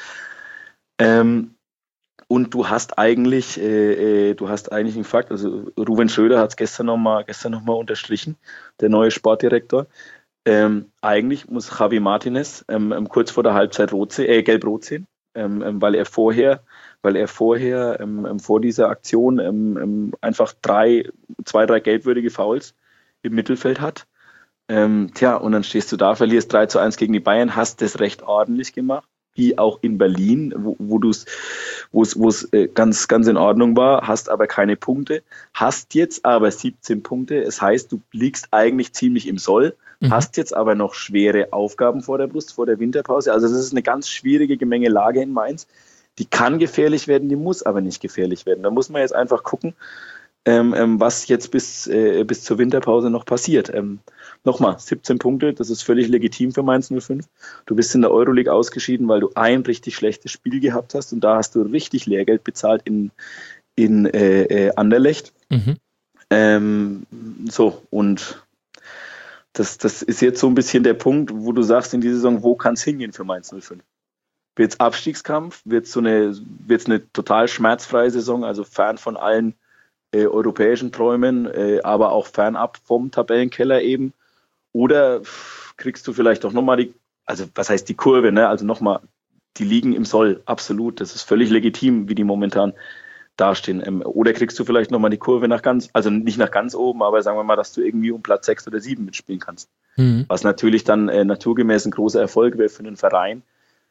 Ähm, und du hast eigentlich, äh, äh, du hast eigentlich einen Fakt, also Ruven Schröder hat es gestern nochmal gestern noch mal unterstrichen, der neue Sportdirektor. Ähm, eigentlich muss Javi Martinez ähm, kurz vor der Halbzeit rot sehen, äh, gelb-rot sehen. Ähm, ähm, weil er vorher, weil er vorher ähm, ähm, vor dieser Aktion ähm, ähm, einfach drei, zwei, drei gelbwürdige Fouls im Mittelfeld hat. Ähm, tja, und dann stehst du da, verlierst drei zu eins gegen die Bayern, hast das recht ordentlich gemacht, wie auch in Berlin, wo, wo du es, wo es, wo es äh, ganz, ganz in Ordnung war, hast aber keine Punkte, hast jetzt aber siebzehn Punkte, es heißt, du liegst eigentlich ziemlich im Soll, mhm. hast jetzt aber noch schwere Aufgaben vor der Brust, vor der Winterpause, also das ist eine ganz schwierige Gemengelage in Mainz, die kann gefährlich werden, die muss aber nicht gefährlich werden, da muss man jetzt einfach gucken, ähm, ähm, was jetzt bis, äh, bis zur Winterpause noch passiert. Ähm, Nochmal, siebzehn Punkte, das ist völlig legitim für Mainz null fünf. Du bist in der Euroleague ausgeschieden, weil du ein richtig schlechtes Spiel gehabt hast und da hast du richtig Lehrgeld bezahlt in, in äh, äh, Anderlecht. Mhm. Ähm, so, und das, das ist jetzt so ein bisschen der Punkt, wo du sagst in dieser Saison, wo kann es hingehen für Mainz null fünf? Wird es Abstiegskampf? Wird es so eine, wird's eine total schmerzfreie Saison, also fern von allen äh, europäischen Träumen, äh, aber auch fernab vom Tabellenkeller eben? Oder kriegst du vielleicht auch nochmal die, also was heißt die Kurve, ne? Also nochmal, die liegen im Soll, absolut. Das ist völlig legitim, wie die momentan dastehen. Oder kriegst du vielleicht nochmal die Kurve nach ganz, also nicht nach ganz oben, aber sagen wir mal, dass du irgendwie um Platz sechs oder sieben mitspielen kannst. Mhm. Was natürlich dann äh, naturgemäß ein großer Erfolg wäre für einen Verein,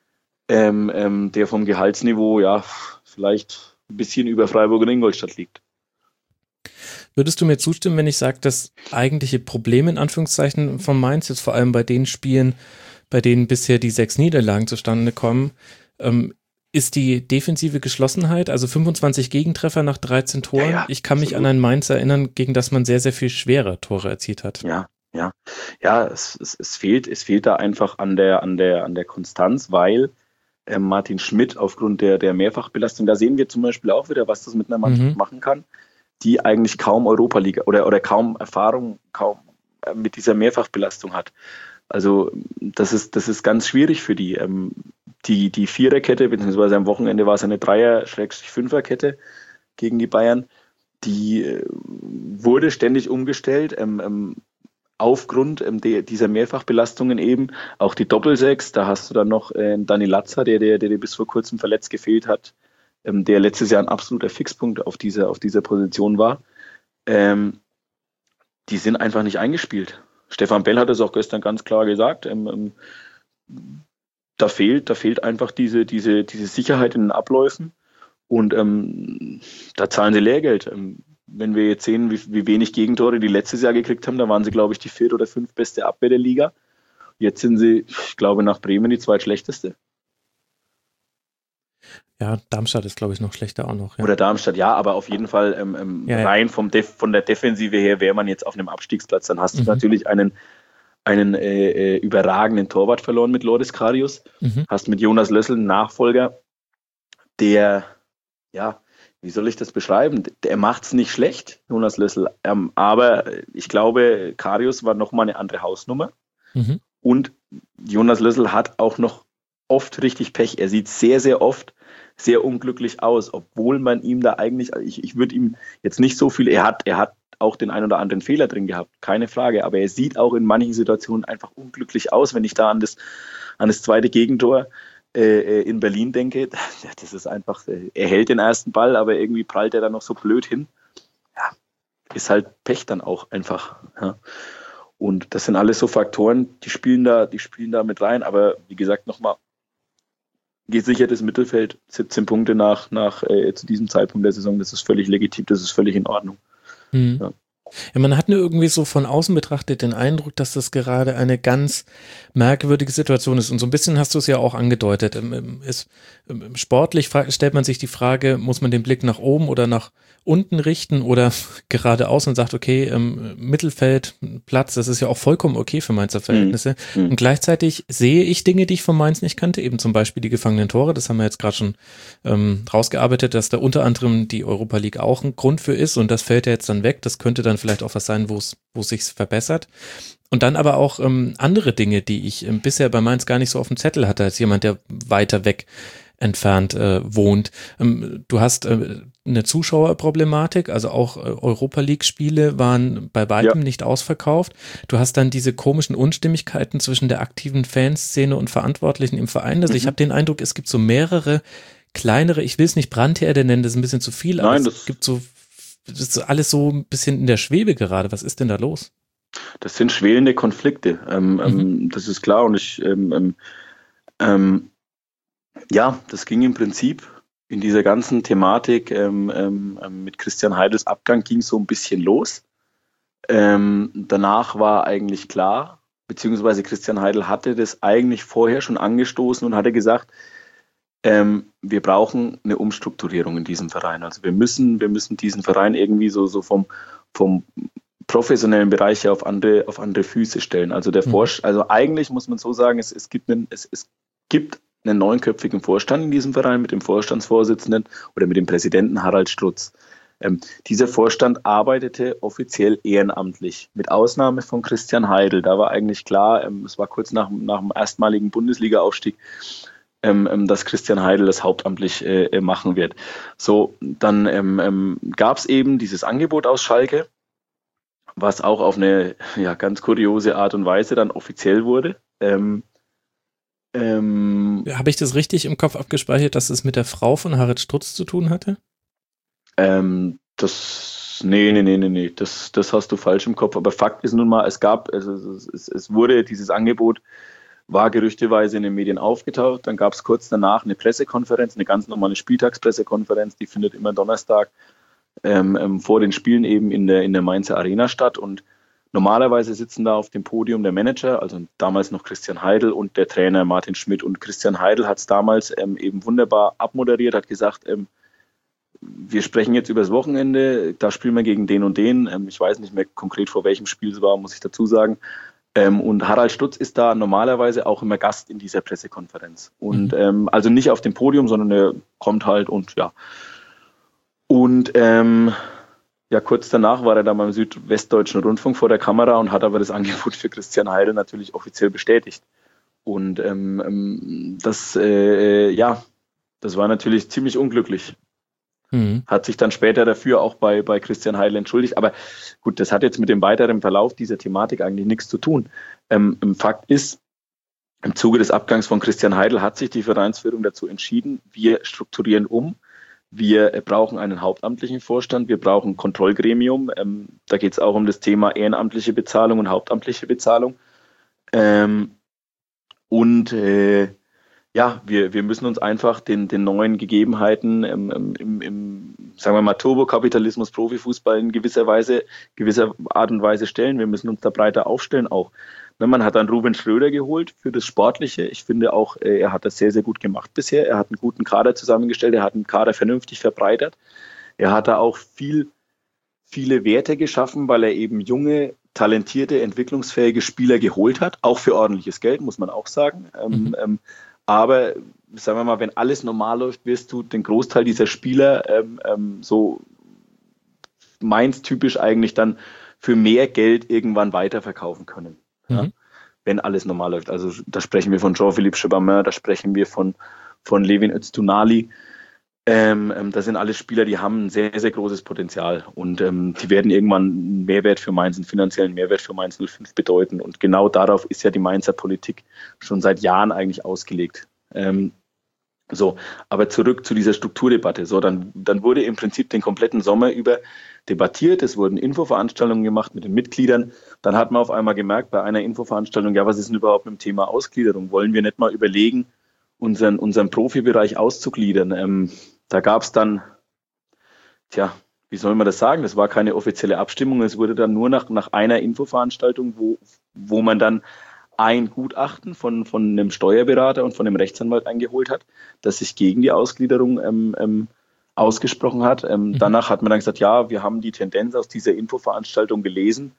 ähm, ähm, der vom Gehaltsniveau ja vielleicht ein bisschen über Freiburg und Ingolstadt liegt. Würdest du mir zustimmen, wenn ich sage, das eigentliche Problem in Anführungszeichen von Mainz, jetzt vor allem bei den Spielen, bei denen bisher die sechs Niederlagen zustande kommen, ähm, ist die defensive Geschlossenheit, also fünfundzwanzig Gegentreffer nach dreizehn Toren. Ja, ja, ich kann mich absolut an ein Mainz erinnern, gegen das man sehr, sehr viel schwere Tore erzielt hat. Ja, Ja, ja, es, es, es fehlt, es fehlt da einfach an der, an der, an der Konstanz, weil äh, Martin Schmidt aufgrund der, der Mehrfachbelastung, da sehen wir zum Beispiel auch wieder, was das mit einer Mannschaft Mhm. machen kann, die eigentlich kaum Europa-Liga oder, oder kaum Erfahrung, kaum äh, mit dieser Mehrfachbelastung hat. Also das ist, das ist ganz schwierig für die. Ähm, die, die Viererkette, beziehungsweise am Wochenende war es eine Dreier-Fünferkette gegen die Bayern, die äh, wurde ständig umgestellt. Ähm, ähm, Aufgrund ähm, de, dieser Mehrfachbelastungen eben, auch die Doppelsechs, da hast du dann noch äh, Dani Latza, der, der, der bis vor kurzem verletzt gefehlt hat, ähm, der letztes Jahr ein absoluter Fixpunkt auf dieser, auf dieser Position war. Ähm, die sind einfach nicht eingespielt. Stefan Bell hat es auch gestern ganz klar gesagt, ähm, ähm, da fehlt, da fehlt einfach diese, diese, diese Sicherheit in den Abläufen und ähm, da zahlen sie Lehrgeld. Ähm, wenn wir jetzt sehen, wie, wie wenig Gegentore die letztes Jahr gekriegt haben, da waren sie, glaube ich, die vierte oder fünf beste Abwehr der Liga. Jetzt sind sie, ich glaube, nach Bremen die zweitschlechteste. Ja, Darmstadt ist, glaube ich, noch schlechter auch noch. Ja. Oder Darmstadt, ja, aber auf jeden Fall ähm, ähm, Ja, ja. rein vom Def- von der Defensive her wäre man jetzt auf einem Abstiegsplatz. Dann hast du Mhm. natürlich einen, einen äh, äh, überragenden Torwart verloren mit Loris Karius. Mhm. Hast mit Jonas Lössl einen Nachfolger, der, ja, wie soll ich das beschreiben? Der macht es nicht schlecht, Jonas Lössl. Ähm, aber ich glaube, Karius war nochmal eine andere Hausnummer. Mhm. Und Jonas Lössl hat auch noch oft richtig Pech. Er sieht sehr, sehr oft sehr unglücklich aus, obwohl man ihm da eigentlich, ich, ich würde ihm jetzt nicht so viel, er hat, er hat auch den ein oder anderen Fehler drin gehabt, keine Frage, aber er sieht auch in manchen Situationen einfach unglücklich aus, wenn ich da an das, an das zweite Gegentor äh, in Berlin denke. Das ist einfach, er hält den ersten Ball, aber irgendwie prallt er dann noch so blöd hin. Ja, ist halt Pech dann auch einfach. Ja. Und das sind alles so Faktoren, die spielen da, die spielen da mit rein, aber wie gesagt, nochmal, gesichertes Mittelfeld, siebzehn Punkte nach, nach äh, zu diesem Zeitpunkt der Saison, das ist völlig legitim, das ist völlig in Ordnung. Mhm. Ja. Ja, man hat nur irgendwie so von außen betrachtet den Eindruck, dass das gerade eine ganz merkwürdige Situation ist. Und so ein bisschen hast du es ja auch angedeutet. Es, sportlich stellt man sich die Frage, muss man den Blick nach oben oder nach unten richten oder geradeaus und sagt, okay, ähm, Mittelfeld, Platz, das ist ja auch vollkommen okay für Mainzer Verhältnisse. Mhm. Und gleichzeitig sehe ich Dinge, die ich von Mainz nicht kannte, eben zum Beispiel die gefangenen Tore. Das haben wir jetzt gerade schon ähm, rausgearbeitet, dass da unter anderem die Europa League auch ein Grund für ist und das fällt ja jetzt dann weg. Das könnte dann vielleicht auch was sein, wo es wo es sich verbessert. Und dann aber auch ähm, andere Dinge, die ich ähm, bisher bei Mainz gar nicht so auf dem Zettel hatte, als jemand, der weiter weg entfernt äh, wohnt. Ähm, du hast äh, eine Zuschauerproblematik, also auch äh, Europa-League-Spiele waren bei weitem ja. nicht ausverkauft. Du hast dann diese komischen Unstimmigkeiten zwischen der aktiven Fanszene und Verantwortlichen im Verein. Also mhm. ich habe den Eindruck, es gibt so mehrere kleinere, ich will es nicht Brandherde nennen, das ist ein bisschen zu viel, aber Nein, es gibt so, das ist alles so ein bisschen in der Schwebe gerade. Was ist denn da los? Das sind schwelende Konflikte, ähm, mhm. ähm, das ist klar und ich ähm, ähm, ja, das ging im Prinzip in dieser ganzen Thematik ähm, ähm, mit Christian Heidels Abgang ging so ein bisschen los. Ähm, danach war eigentlich klar, beziehungsweise Christian Heidel hatte das eigentlich vorher schon angestoßen und hatte gesagt, ähm, wir brauchen eine Umstrukturierung in diesem Verein. Also wir müssen, wir müssen diesen Verein irgendwie so, so vom, vom professionellen Bereich her auf andere, auf andere Füße stellen. Also der mhm. Vorst- also eigentlich muss man so sagen, es, es gibt einen, es, es gibt einen neunköpfigen Vorstand in diesem Verein mit dem Vorstandsvorsitzenden oder mit dem Präsidenten Harald Strutz. Ähm, dieser Vorstand arbeitete offiziell ehrenamtlich, mit Ausnahme von Christian Heidel. Da war eigentlich klar, ähm, es war kurz nach, nach dem erstmaligen Bundesliga-Aufstieg, ähm, ähm, dass Christian Heidel das hauptamtlich äh, machen wird. So, dann ähm, ähm, gab es eben dieses Angebot aus Schalke, was auch auf eine ja, ganz kuriose Art und Weise dann offiziell wurde. Ähm, Ähm, Habe ich das richtig im Kopf abgespeichert, dass es mit der Frau von Harald Strutz zu tun hatte? Ähm, das, nee, nee, nee, nee, nee, das, das hast du falsch im Kopf. Aber Fakt ist nun mal, es gab, also es, es wurde, dieses Angebot war gerüchteweise in den Medien aufgetaucht. Dann gab es kurz danach eine Pressekonferenz, eine ganz normale Spieltagspressekonferenz, die findet immer Donnerstag ähm, ähm, vor den Spielen eben in der, in der Mainzer Arena statt und normalerweise sitzen da auf dem Podium der Manager, also damals noch Christian Heidel und der Trainer Martin Schmidt. Und Christian Heidel hat es damals ähm, eben wunderbar abmoderiert, hat gesagt, ähm, wir sprechen jetzt über das Wochenende, da spielen wir gegen den und den. Ähm, ich weiß nicht mehr konkret, vor welchem Spiel es war, muss ich dazu sagen. Ähm, und Harald Stutz ist da normalerweise auch immer Gast in dieser Pressekonferenz. Und mhm. ähm, also nicht auf dem Podium, sondern er kommt halt und ja. Und ähm, ja, kurz danach war er dann beim Südwestdeutschen Rundfunk vor der Kamera und hat aber das Angebot für Christian Heidel natürlich offiziell bestätigt. Und ähm, das, äh, ja, das war natürlich ziemlich unglücklich. Mhm. Hat sich dann später dafür auch bei, bei Christian Heidel entschuldigt. Aber gut, das hat jetzt mit dem weiteren Verlauf dieser Thematik eigentlich nichts zu tun. Ähm, Fakt ist, im Zuge des Abgangs von Christian Heidel hat sich die Vereinsführung dazu entschieden, wir strukturieren um. Wir brauchen einen hauptamtlichen Vorstand, wir brauchen ein Kontrollgremium. Ähm, da geht es auch um das Thema ehrenamtliche Bezahlung und hauptamtliche Bezahlung. Ähm, und äh, ja, wir, wir müssen uns einfach den, den neuen Gegebenheiten ähm, im, im, sagen wir mal, Turbokapitalismus, Profifußball in gewisser Weise, gewisser Art und Weise stellen. Wir müssen uns da breiter aufstellen auch. Man hat dann Ruben Schröder geholt für das Sportliche. Ich finde auch, er hat das sehr, sehr gut gemacht bisher. Er hat einen guten Kader zusammengestellt, er hat einen Kader vernünftig verbreitert. Er hat da auch viel, viele Werte geschaffen, weil er eben junge, talentierte, entwicklungsfähige Spieler geholt hat. Auch für ordentliches Geld, muss man auch sagen. Mhm. Ähm, aber sagen wir mal, wenn alles normal läuft, wirst du den Großteil dieser Spieler ähm, ähm, so Mainz-typisch eigentlich dann für mehr Geld irgendwann weiterverkaufen können. Ja, mhm. Wenn alles normal läuft. Also da sprechen wir von Jean-Philippe Chebamin, da sprechen wir von, von Levin Öztunali. Ähm, ähm, das sind alles Spieler, die haben ein sehr, sehr großes Potenzial und ähm, die werden irgendwann einen Mehrwert für Mainz, einen finanziellen Mehrwert für Mainz null fünf bedeuten. Und genau darauf ist ja die Mainzer Politik schon seit Jahren eigentlich ausgelegt. Ähm, so, aber zurück zu dieser Strukturdebatte. So, dann, dann wurde im Prinzip den kompletten Sommer über debattiert. Es wurden Infoveranstaltungen gemacht mit den Mitgliedern. Dann hat man auf einmal gemerkt bei einer Infoveranstaltung, ja, was ist denn überhaupt mit dem Thema Ausgliederung? Wollen wir nicht mal überlegen, unseren, unseren Profibereich auszugliedern? Ähm, da gab es dann, tja, wie soll man das sagen? Das war keine offizielle Abstimmung. Es wurde dann nur nach, nach einer Infoveranstaltung, wo, wo man dann ein Gutachten von, von einem Steuerberater und von einem Rechtsanwalt eingeholt hat, das sich gegen die Ausgliederung ähm, ähm, ausgesprochen hat. Ähm, mhm. Danach hat man dann gesagt, ja, wir haben die Tendenz aus dieser Infoveranstaltung gelesen,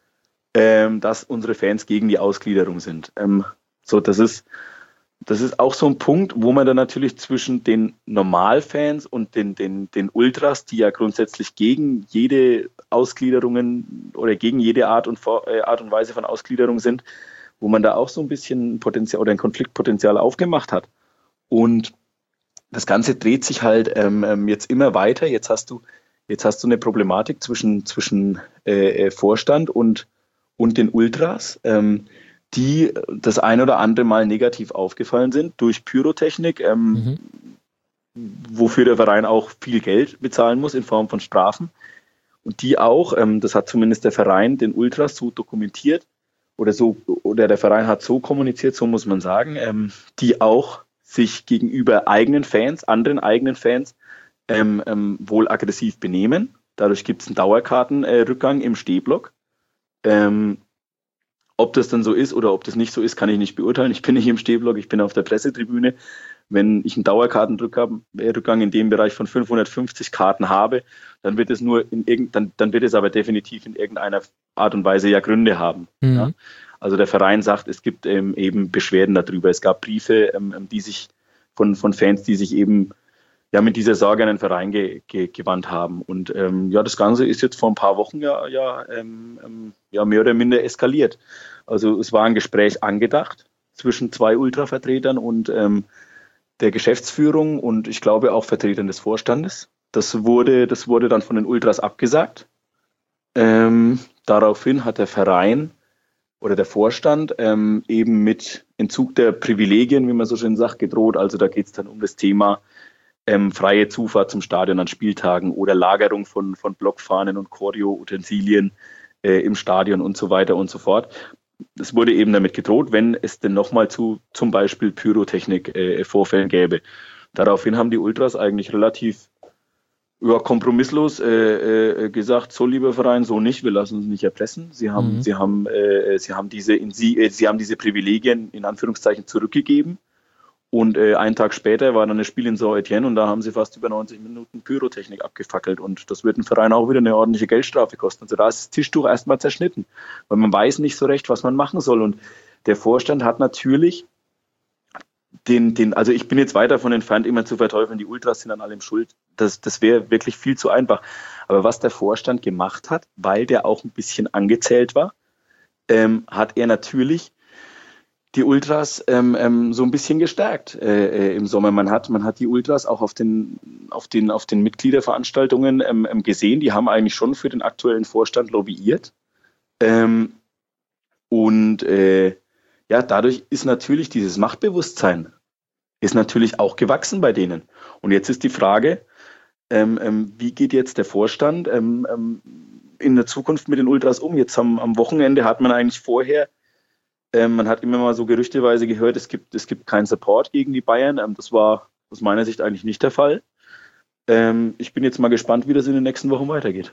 ähm, dass unsere Fans gegen die Ausgliederung sind. Ähm, so, das ist, das ist auch so ein Punkt, wo man dann natürlich zwischen den Normalfans und den, den, den Ultras, die ja grundsätzlich gegen jede Ausgliederungen oder gegen jede Art und, äh, Art und Weise von Ausgliederung sind, wo man da auch so ein bisschen Potenzial oder ein Konfliktpotenzial aufgemacht hat. Und das Ganze dreht sich halt ähm, jetzt immer weiter. Jetzt hast du, jetzt hast du eine Problematik zwischen, zwischen äh, Vorstand und, und den Ultras, ähm, die das ein oder andere Mal negativ aufgefallen sind durch Pyrotechnik, ähm, mhm. wofür der Verein auch viel Geld bezahlen muss in Form von Strafen. Und die auch, ähm, das hat zumindest der Verein den Ultras so dokumentiert, oder so, oder der Verein hat so kommuniziert, so muss man sagen, ähm, die auch sich gegenüber eigenen Fans, anderen eigenen Fans ähm, ähm, wohl aggressiv benehmen. Dadurch gibt es einen Dauerkartenrückgang äh, im Stehblock. Ähm, ob das dann so ist oder ob das nicht so ist, kann ich nicht beurteilen. Ich bin nicht im Stehblock, ich bin auf der Pressetribüne. Wenn ich einen Dauerkartenrückgang in dem Bereich von fünfhundertfünfzig Karten habe, dann wird es nur in irgend, dann, dann wird es aber definitiv in irgendeiner Art und Weise ja Gründe haben. Mhm. Ja? Also der Verein sagt, es gibt ähm, eben Beschwerden darüber. Es gab Briefe, ähm, die sich von, von Fans, die sich eben ja mit dieser Sorge an den Verein ge, ge, gewandt haben. Und ähm, ja, das Ganze ist jetzt vor ein paar Wochen ja, ja, ähm, ja mehr oder minder eskaliert. Also es war ein Gespräch angedacht zwischen zwei Ultravertretern und ähm, der Geschäftsführung und ich glaube auch Vertretern des Vorstandes. Das wurde, das wurde dann von den Ultras abgesagt. Ähm, daraufhin hat der Verein oder der Vorstand ähm, eben mit Entzug der Privilegien, wie man so schön sagt, gedroht. Also da geht es dann um das Thema ähm, freie Zufahrt zum Stadion an Spieltagen oder Lagerung von, von Blockfahnen und Choreo-Utensilien äh, im Stadion und so weiter und so fort. Es wurde eben damit gedroht, wenn es denn nochmal zu zum Beispiel Pyrotechnik-Vorfällen äh, gäbe. Daraufhin haben die Ultras eigentlich relativ ja, kompromisslos äh, äh, gesagt, so lieber Verein, so nicht, wir lassen uns nicht erpressen. Sie haben, mhm. sie haben, äh, sie haben diese in sie, äh, sie haben diese Privilegien in Anführungszeichen zurückgegeben Und äh, einen Tag später war dann das Spiel in Saint-Étienne und da haben sie fast über neunzig Minuten Pyrotechnik abgefackelt. Und das wird den Verein auch wieder eine ordentliche Geldstrafe kosten. Also da ist das Tischtuch erstmal zerschnitten, weil man weiß nicht so recht, was man machen soll. Und der Vorstand hat natürlich den, den, also ich bin jetzt weit davon entfernt, immer zu verteufeln, die Ultras sind an allem schuld. Das, das wäre wirklich viel zu einfach. Aber was der Vorstand gemacht hat, weil der auch ein bisschen angezählt war, ähm, hat er natürlich die Ultras ähm, ähm, so ein bisschen gestärkt äh, äh, im Sommer. Man hat, man hat die Ultras auch auf den, auf den, auf den Mitgliederveranstaltungen ähm, ähm, gesehen. Die haben eigentlich schon für den aktuellen Vorstand lobbyiert. Ähm, und äh, ja, dadurch ist natürlich dieses Machtbewusstsein ist natürlich auch gewachsen bei denen. Und jetzt ist die Frage, ähm, ähm, wie geht jetzt der Vorstand ähm, ähm, in der Zukunft mit den Ultras um? Jetzt am, am Wochenende hat man eigentlich vorher Ähm, man hat immer mal so gerüchteweise gehört, es gibt, es gibt keinen Support gegen die Bayern. Ähm, das war aus meiner Sicht eigentlich nicht der Fall. Ähm, ich bin jetzt mal gespannt, wie das in den nächsten Wochen weitergeht.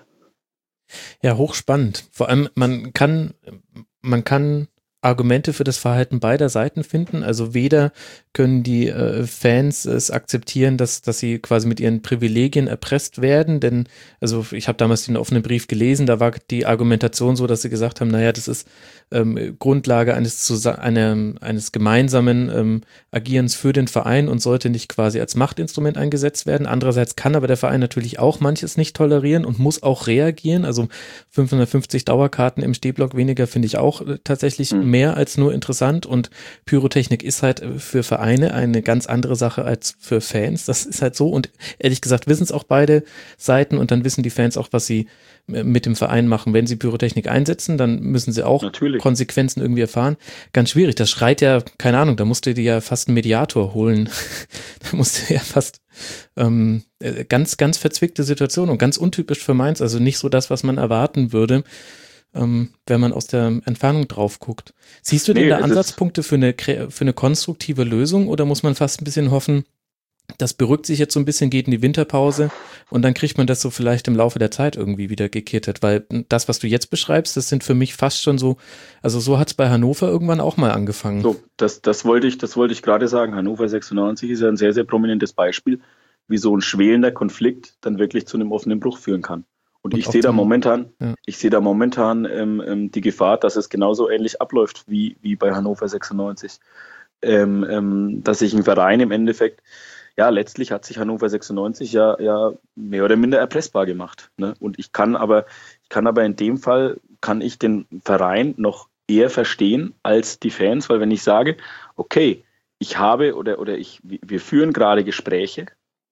Ja, hochspannend. Vor allem, man kann, man kann Argumente für das Verhalten beider Seiten finden. Also weder können die äh, Fans es akzeptieren, dass, dass sie quasi mit ihren Privilegien erpresst werden, denn also ich habe damals den offenen Brief gelesen, da war die Argumentation so, dass sie gesagt haben, naja, das ist ähm, Grundlage eines, Zusa- eine, eines gemeinsamen ähm, Agierens für den Verein und sollte nicht quasi als Machtinstrument eingesetzt werden. Andererseits kann aber der Verein natürlich auch manches nicht tolerieren und muss auch reagieren. Also fünfhundertfünfzig Dauerkarten im Stehblock weniger finde ich auch äh, tatsächlich mhm. mehr als nur interessant und Pyrotechnik ist halt für Vereine eine ganz andere Sache als für Fans. Das ist halt so und ehrlich gesagt wissen es auch beide Seiten und dann wissen die Fans auch, was sie mit dem Verein machen. Wenn sie Pyrotechnik einsetzen, dann müssen sie auch Natürlich. Konsequenzen irgendwie erfahren. Ganz schwierig. Das schreit ja, keine Ahnung, da musst du dir ja fast einen Mediator holen. Da musst du ja fast ähm, ganz, ganz verzwickte Situation und ganz untypisch für Mainz. Also nicht so das, was man erwarten würde, ähm, wenn man aus der Entfernung drauf guckt. Siehst du denn nee, da Ansatzpunkte für eine, für eine konstruktive Lösung oder muss man fast ein bisschen hoffen, das beruhigt sich jetzt so ein bisschen, geht in die Winterpause und dann kriegt man das so vielleicht im Laufe der Zeit irgendwie wieder gekittet, weil das, was du jetzt beschreibst, das sind für mich fast schon so, also so hat es bei Hannover irgendwann auch mal angefangen. So, das, das wollte ich, das wollte ich gerade sagen. Hannover sechsundneunzig ist ja ein sehr, sehr prominentes Beispiel, wie so ein schwelender Konflikt dann wirklich zu einem offenen Bruch führen kann. Und, und ich sehe da momentan, ja. ich sehe da momentan ähm, die Gefahr, dass es genauso ähnlich abläuft wie, wie bei Hannover sechsundneunzig. Ähm, ähm, dass sich ein Verein im Endeffekt ja, letztlich hat sich Hannover sechsundneunzig ja, ja mehr oder minder erpressbar gemacht. Ne? Und ich kann aber, ich kann aber in dem Fall, kann ich den Verein noch eher verstehen als die Fans, weil wenn ich sage, okay, ich habe oder, oder ich, wir führen gerade Gespräche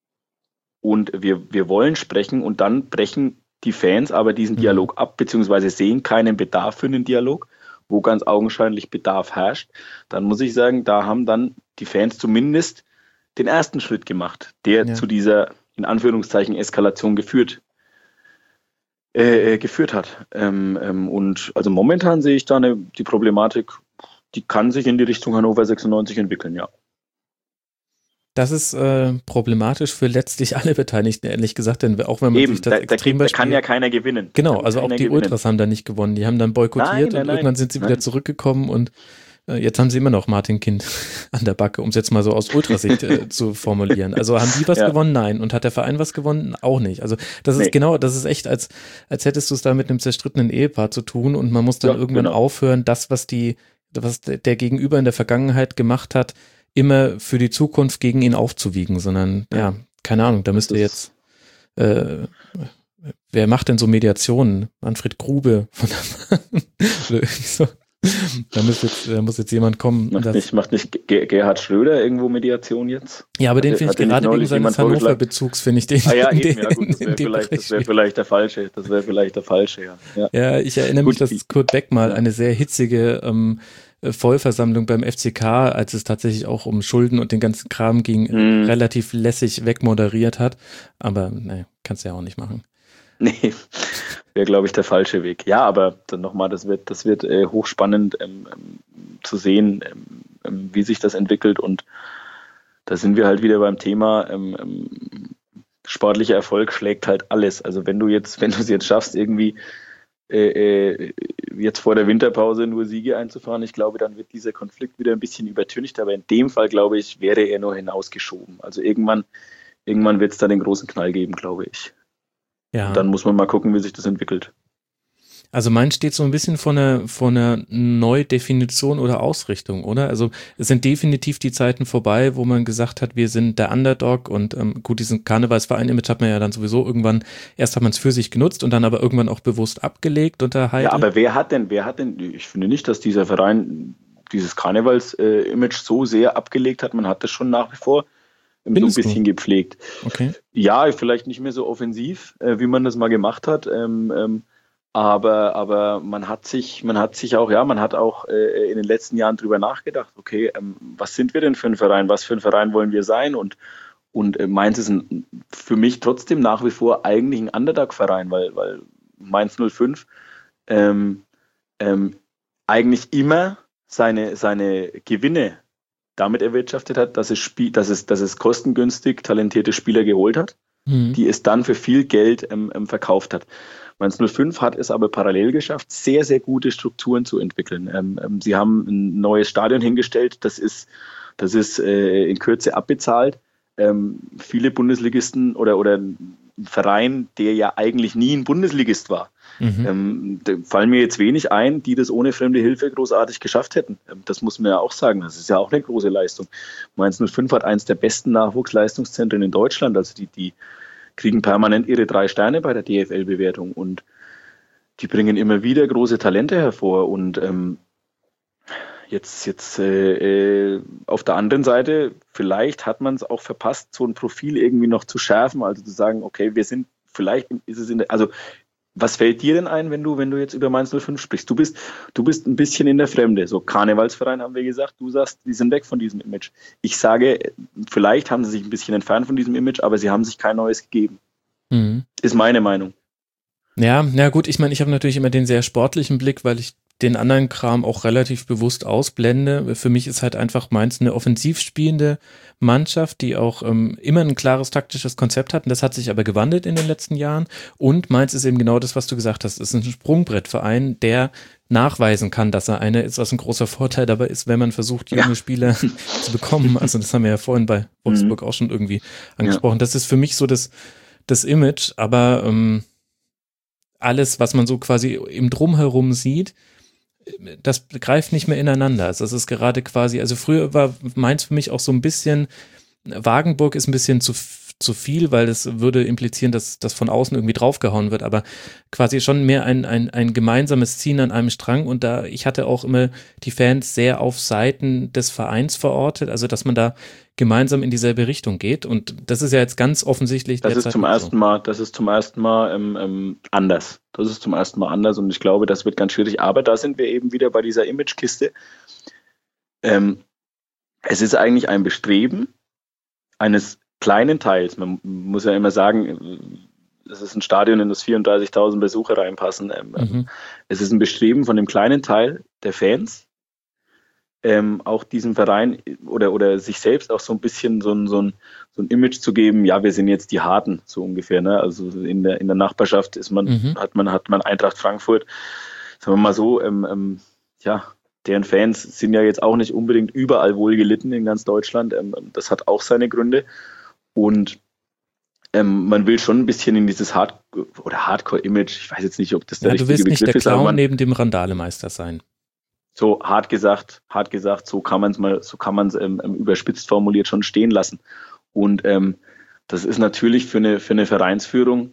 und wir, wir wollen sprechen und dann brechen die Fans aber diesen Dialog ab, beziehungsweise sehen keinen Bedarf für einen Dialog, wo ganz augenscheinlich Bedarf herrscht, dann muss ich sagen, da haben dann die Fans zumindest den ersten Schritt gemacht, der ja. zu dieser, in Anführungszeichen, Eskalation geführt, äh, geführt hat. Ähm, ähm, und also momentan sehe ich da eine, die Problematik, die kann sich in die Richtung Hannover sechsundneunzig entwickeln, ja. Das ist äh, problematisch für letztlich alle Beteiligten, ehrlich gesagt, denn auch wenn man Eben, sich das da, da, da kann ja keiner gewinnen. Genau, also auch die gewinnen. Ultras haben da nicht gewonnen. Die haben dann boykottiert nein, nein, und nein, irgendwann sind sie nein. wieder zurückgekommen und jetzt haben sie immer noch Martin Kind an der Backe, um es jetzt mal so aus Ultrasicht äh, zu formulieren. Also haben die was ja. gewonnen? Nein. Und hat der Verein was gewonnen? Auch nicht. Also das ist nee. genau, das ist echt, als, als hättest du es da mit einem zerstrittenen Ehepaar zu tun und man muss dann ja, irgendwann genau. aufhören, das, was die, was der Gegenüber in der Vergangenheit gemacht hat, immer für die Zukunft gegen ihn aufzuwiegen, sondern ja, ja keine Ahnung, da müsste jetzt äh, wer macht denn so Mediationen? Manfred Grube von der oder irgendwie so. Da muss jetzt, da muss jetzt jemand kommen. Macht nicht, macht nicht Gerhard Schröder irgendwo Mediation jetzt? Ja, aber den finde ich gerade wegen seines Hannover-Bezugs, finde ich den. Ah ja, eben, den, ja gut, das wäre vielleicht, wär vielleicht der Falsche. Das wäre vielleicht der Falsche, ja. Ja, ja ich erinnere gut, mich, dass Kurt Beck mal eine sehr hitzige ähm, Vollversammlung beim F C K, als es tatsächlich auch um Schulden und den ganzen Kram ging, hm. relativ lässig wegmoderiert hat. Aber naja, kannst du ja auch nicht machen. Nee, wäre, glaube ich, der falsche Weg. Ja, aber dann nochmal, das wird, das wird äh, hochspannend ähm, ähm, zu sehen, ähm, wie sich das entwickelt. Und da sind wir halt wieder beim Thema, ähm, ähm, sportlicher Erfolg schlägt halt alles. Also wenn du jetzt, wenn du es jetzt schaffst, irgendwie äh, jetzt vor der Winterpause nur Siege einzufahren. Ich glaube, dann wird dieser Konflikt wieder ein bisschen übertüncht, aber in dem Fall, glaube ich, wäre er nur hinausgeschoben. Also irgendwann, irgendwann wird es da den großen Knall geben, glaube ich. Ja. Und dann muss man mal gucken, wie sich das entwickelt. Also Mainz steht so ein bisschen vor einer, vor einer Neudefinition oder Ausrichtung, oder? Also es sind definitiv die Zeiten vorbei, wo man gesagt hat, wir sind der Underdog und ähm, gut, diesen Karnevalsverein-Image hat man ja dann sowieso irgendwann, erst hat man es für sich genutzt und dann aber irgendwann auch bewusst abgelegt unter Heidel. Ja, aber wer hat denn, wer hat denn, ich finde nicht, dass dieser Verein dieses Karnevals-Image so sehr abgelegt hat, man hat das schon nach wie vor so ein bisschen du? gepflegt. Okay. Ja, vielleicht nicht mehr so offensiv, äh, wie man das mal gemacht hat, ähm, ähm, Aber, aber man hat sich, man hat sich auch, ja, man hat auch äh, in den letzten Jahren drüber nachgedacht, okay, ähm, was sind wir denn für ein Verein, was für ein Verein wollen wir sein? Und, und äh, Mainz ist ein, für mich trotzdem nach wie vor eigentlich ein Underdog-Verein, weil, weil Mainz null fünf ähm, ähm, eigentlich immer seine, seine Gewinne damit erwirtschaftet hat, dass es, Spiel, dass es, dass es kostengünstig talentierte Spieler geholt hat, mhm. die es dann für viel Geld ähm, ähm, verkauft hat. Mainz null fünf hat es aber parallel geschafft, sehr, sehr gute Strukturen zu entwickeln. Ähm, ähm, sie haben ein neues Stadion hingestellt, das ist, das ist äh, in Kürze abbezahlt. Ähm, viele Bundesligisten oder, oder ein Verein, der ja eigentlich nie ein Bundesligist war, mhm. ähm, da fallen mir jetzt wenig ein, die das ohne fremde Hilfe großartig geschafft hätten. Ähm, das muss man ja auch sagen, das ist ja auch eine große Leistung. Mainz null fünf hat eines der besten Nachwuchsleistungszentren in Deutschland, also die, die kriegen permanent ihre drei Sterne bei der D F L-Bewertung und die bringen immer wieder große Talente hervor. Und ähm, jetzt, jetzt äh, äh, auf der anderen Seite, vielleicht hat man es auch verpasst, so ein Profil irgendwie noch zu schärfen, also zu sagen, okay, wir sind, vielleicht ist es in der, also was fällt dir denn ein, wenn du, wenn du jetzt über Mainz null fünf sprichst? Du bist, du bist ein bisschen in der Fremde. So Karnevalsverein haben wir gesagt. Du sagst, die sind weg von diesem Image. Ich sage, vielleicht haben sie sich ein bisschen entfernt von diesem Image, aber sie haben sich kein neues gegeben. Mhm. Ist meine Meinung. Ja, na gut, ich meine, ich habe natürlich immer den sehr sportlichen Blick, weil ich den anderen Kram auch relativ bewusst ausblende. Für mich ist halt einfach Mainz eine offensiv spielende Mannschaft, die auch ähm, immer ein klares taktisches Konzept hat. Und das hat sich aber gewandelt in den letzten Jahren. Und Mainz ist eben genau das, was du gesagt hast. Es ist ein Sprungbrettverein, der nachweisen kann, dass er einer ist, was ein großer Vorteil dabei ist, wenn man versucht, junge ja. Spieler zu bekommen. Also das haben wir ja vorhin bei Wolfsburg mhm. auch schon irgendwie angesprochen. Ja. Das ist für mich so das, das Image, aber ähm, alles, was man so quasi im Drumherum sieht, das greift nicht mehr ineinander. Also das ist gerade quasi, also früher war Mainz für mich auch so ein bisschen, Wagenburg ist ein bisschen zu, zu viel, weil das würde implizieren, dass das von außen irgendwie draufgehauen wird, aber quasi schon mehr ein, ein, ein gemeinsames Ziehen an einem Strang und da, ich hatte auch immer die Fans sehr auf Seiten des Vereins verortet, also dass man da gemeinsam in dieselbe Richtung geht und das ist ja jetzt ganz offensichtlich das ist zum ersten Mal, das ist zum ersten Mal ähm, ähm, anders. Das ist zum ersten Mal anders und ich glaube, das wird ganz schwierig, aber da sind wir eben wieder bei dieser Imagekiste. Ähm, es ist eigentlich ein Bestreben eines kleinen Teils, man muss ja immer sagen, es ist ein Stadion, in das vierunddreißigtausend Besucher reinpassen. Ähm, mhm. Es ist ein Bestreben von dem kleinen Teil der Fans, Ähm, auch diesem Verein oder, oder sich selbst auch so ein bisschen so ein, so, ein, so ein Image zu geben, ja, wir sind jetzt die Harten, so ungefähr. Ne? Also in der, in der Nachbarschaft ist man, mhm. hat man, hat man Eintracht Frankfurt, sagen wir mal so, ähm, ähm, ja, deren Fans sind ja jetzt auch nicht unbedingt überall wohlgelitten in ganz Deutschland. Ähm, das hat auch seine Gründe. Und ähm, man will schon ein bisschen in dieses Hard- oder Hardcore-Image, ich weiß jetzt nicht, ob das der ja, richtige Begriff ist. Du willst nicht der Clown neben dem Randalemeister sein. So hart gesagt, hart gesagt, so kann man es mal, so kann man es ähm, überspitzt formuliert schon stehen lassen. Und ähm, das ist natürlich für eine für eine Vereinsführung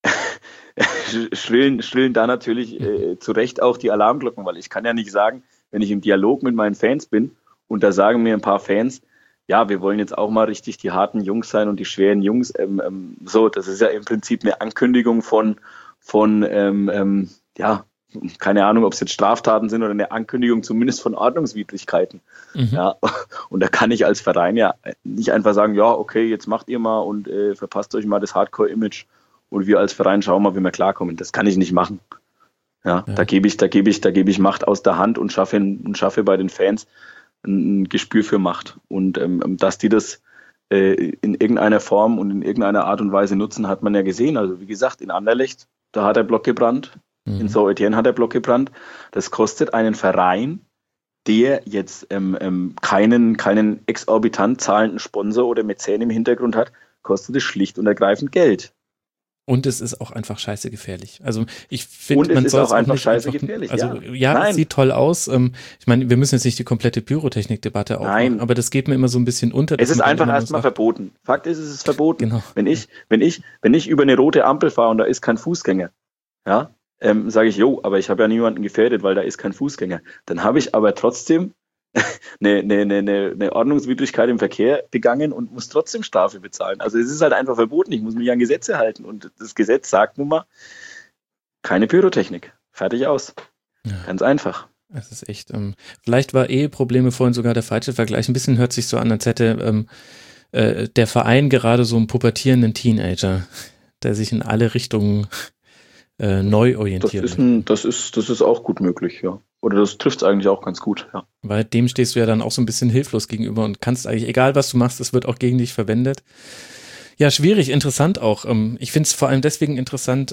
schrillen, schrillen da natürlich äh, zu Recht auch die Alarmglocken, weil ich kann ja nicht sagen, wenn ich im Dialog mit meinen Fans bin und da sagen mir ein paar Fans, ja, wir wollen jetzt auch mal richtig die harten Jungs sein und die schweren Jungs. Ähm, ähm, so, das ist ja im Prinzip eine Ankündigung von von ähm, ähm, ja. keine Ahnung, ob es jetzt Straftaten sind oder eine Ankündigung zumindest von Ordnungswidrigkeiten. Mhm. Ja, und da kann ich als Verein ja nicht einfach sagen, ja, okay, jetzt macht ihr mal und äh, verpasst euch mal das Hardcore-Image und wir als Verein schauen mal, wie wir klarkommen. Das kann ich nicht machen. Ja, ja. da gebe ich, da gebe ich, da gebe ich Macht aus der Hand und schaffe, und schaffe bei den Fans ein, ein Gespür für Macht. Und ähm, dass die das äh, in irgendeiner Form und in irgendeiner Art und Weise nutzen, hat man ja gesehen. Also wie gesagt, in Anderlecht, da hat der Block gebrannt. Mhm. In Saint-Étienne hat der Block gebrannt. Das kostet einen Verein, der jetzt ähm, ähm, keinen, keinen exorbitant zahlenden Sponsor oder Mäzen im Hintergrund hat, kostet es schlicht und ergreifend Geld. Und es ist auch einfach scheiße gefährlich. Also ich finde, man soll es auch einfach nicht scheiße einfach, gefährlich. Also ja, ja es sieht toll aus. Ich meine, wir müssen jetzt nicht die komplette Pyrotechnik-Debatte aufmachen, Nein. aber das geht mir immer so ein bisschen unter. Es ist einfach erstmal verboten. Fakt ist, es ist verboten. Genau. Wenn ich, wenn ich, wenn ich über eine rote Ampel fahre und da ist kein Fußgänger, ja, ähm, sage ich, jo, aber ich habe ja niemanden gefährdet, weil da ist kein Fußgänger. Dann habe ich aber trotzdem eine, eine, eine, eine Ordnungswidrigkeit im Verkehr begangen und muss trotzdem Strafe bezahlen. Also es ist halt einfach verboten. Ich muss mich an Gesetze halten. Und das Gesetz sagt nun mal, keine Pyrotechnik. Fertig aus. Ja. Ganz einfach. Es ist echt, ähm, vielleicht war Eheprobleme vorhin sogar der falsche Vergleich. Ein bisschen hört sich so an, als hätte ähm, äh, der Verein gerade so einen pubertierenden Teenager, der sich in alle Richtungen äh, neu orientiert. Das ist, ein, das, ist, das ist auch gut möglich, ja. Oder das trifft es eigentlich auch ganz gut, ja. Weil dem stehst du ja dann auch so ein bisschen hilflos gegenüber und kannst eigentlich, egal was du machst, es wird auch gegen dich verwendet. Ja, schwierig, interessant auch. Ich finde es vor allem deswegen interessant,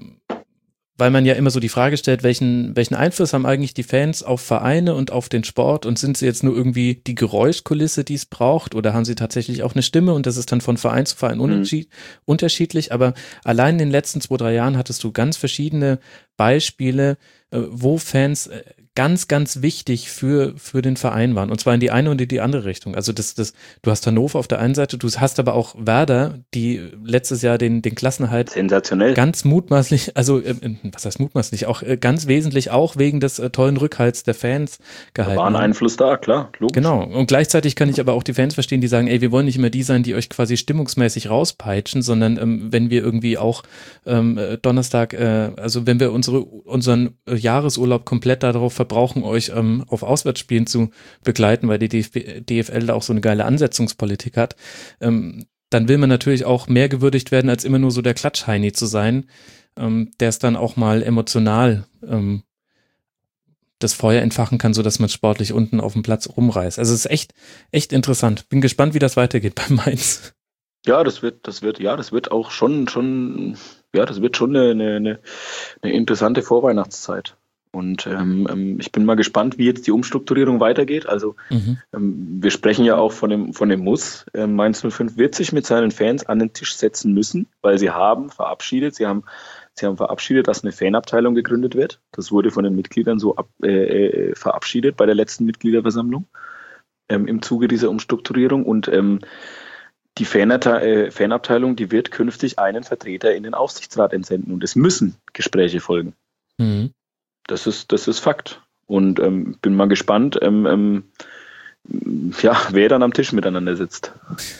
weil man ja immer so die Frage stellt, welchen, welchen Einfluss haben eigentlich die Fans auf Vereine und auf den Sport und sind sie jetzt nur irgendwie die Geräuschkulisse, die es braucht, oder haben sie tatsächlich auch eine Stimme und das ist dann von Verein zu Verein mhm. unterschiedlich, aber allein in den letzten zwei, drei Jahren hattest du ganz verschiedene Beispiele, wo Fans ganz, ganz wichtig für, für den Verein waren. Und zwar in die eine und in die andere Richtung. Also das, das, du hast Hannover auf der einen Seite, du hast aber auch Werder, die letztes Jahr den, den Klassenerhalt sensationell ganz mutmaßlich, also äh, was heißt mutmaßlich, auch äh, ganz wesentlich auch wegen des äh, tollen Rückhalts der Fans gehalten. Da war ein Einfluss da, klar, logisch. Genau. Und gleichzeitig kann ich aber auch die Fans verstehen, die sagen, ey, wir wollen nicht immer die sein, die euch quasi stimmungsmäßig rauspeitschen, sondern ähm, wenn wir irgendwie auch ähm, Donnerstag, äh, also wenn wir unsere, unseren äh, Jahresurlaub komplett darauf verbrauchen, euch ähm, auf Auswärtsspielen zu begleiten, weil die D F L da auch so eine geile Ansetzungspolitik hat, ähm, dann will man natürlich auch mehr gewürdigt werden, als immer nur so der Klatschheini zu sein, ähm, der es dann auch mal emotional ähm, das Feuer entfachen kann, sodass man sportlich unten auf dem Platz rumreißt. Also es ist echt, echt interessant. Bin gespannt, wie das weitergeht bei Mainz. Ja, das wird, das wird, ja, das wird auch schon, schon, ja, das wird schon eine, eine, eine interessante Vorweihnachtszeit. Und ähm, ich bin mal gespannt, wie jetzt die Umstrukturierung weitergeht. Also mhm. ähm, wir sprechen ja auch von dem, von dem Muss. Ähm, Mainz null fünf wird sich mit seinen Fans an den Tisch setzen müssen, weil sie haben verabschiedet, sie haben, sie haben verabschiedet, dass eine Fanabteilung gegründet wird. Das wurde von den Mitgliedern so ab, äh, verabschiedet bei der letzten Mitgliederversammlung ähm, im Zuge dieser Umstrukturierung. Und ähm, die Fanate- äh, Fanabteilung, die wird künftig einen Vertreter in den Aufsichtsrat entsenden. Und es müssen Gespräche folgen. Mhm. Das ist, das ist Fakt. Und ähm, bin mal gespannt, ähm, ähm, ja, wer dann am Tisch miteinander sitzt.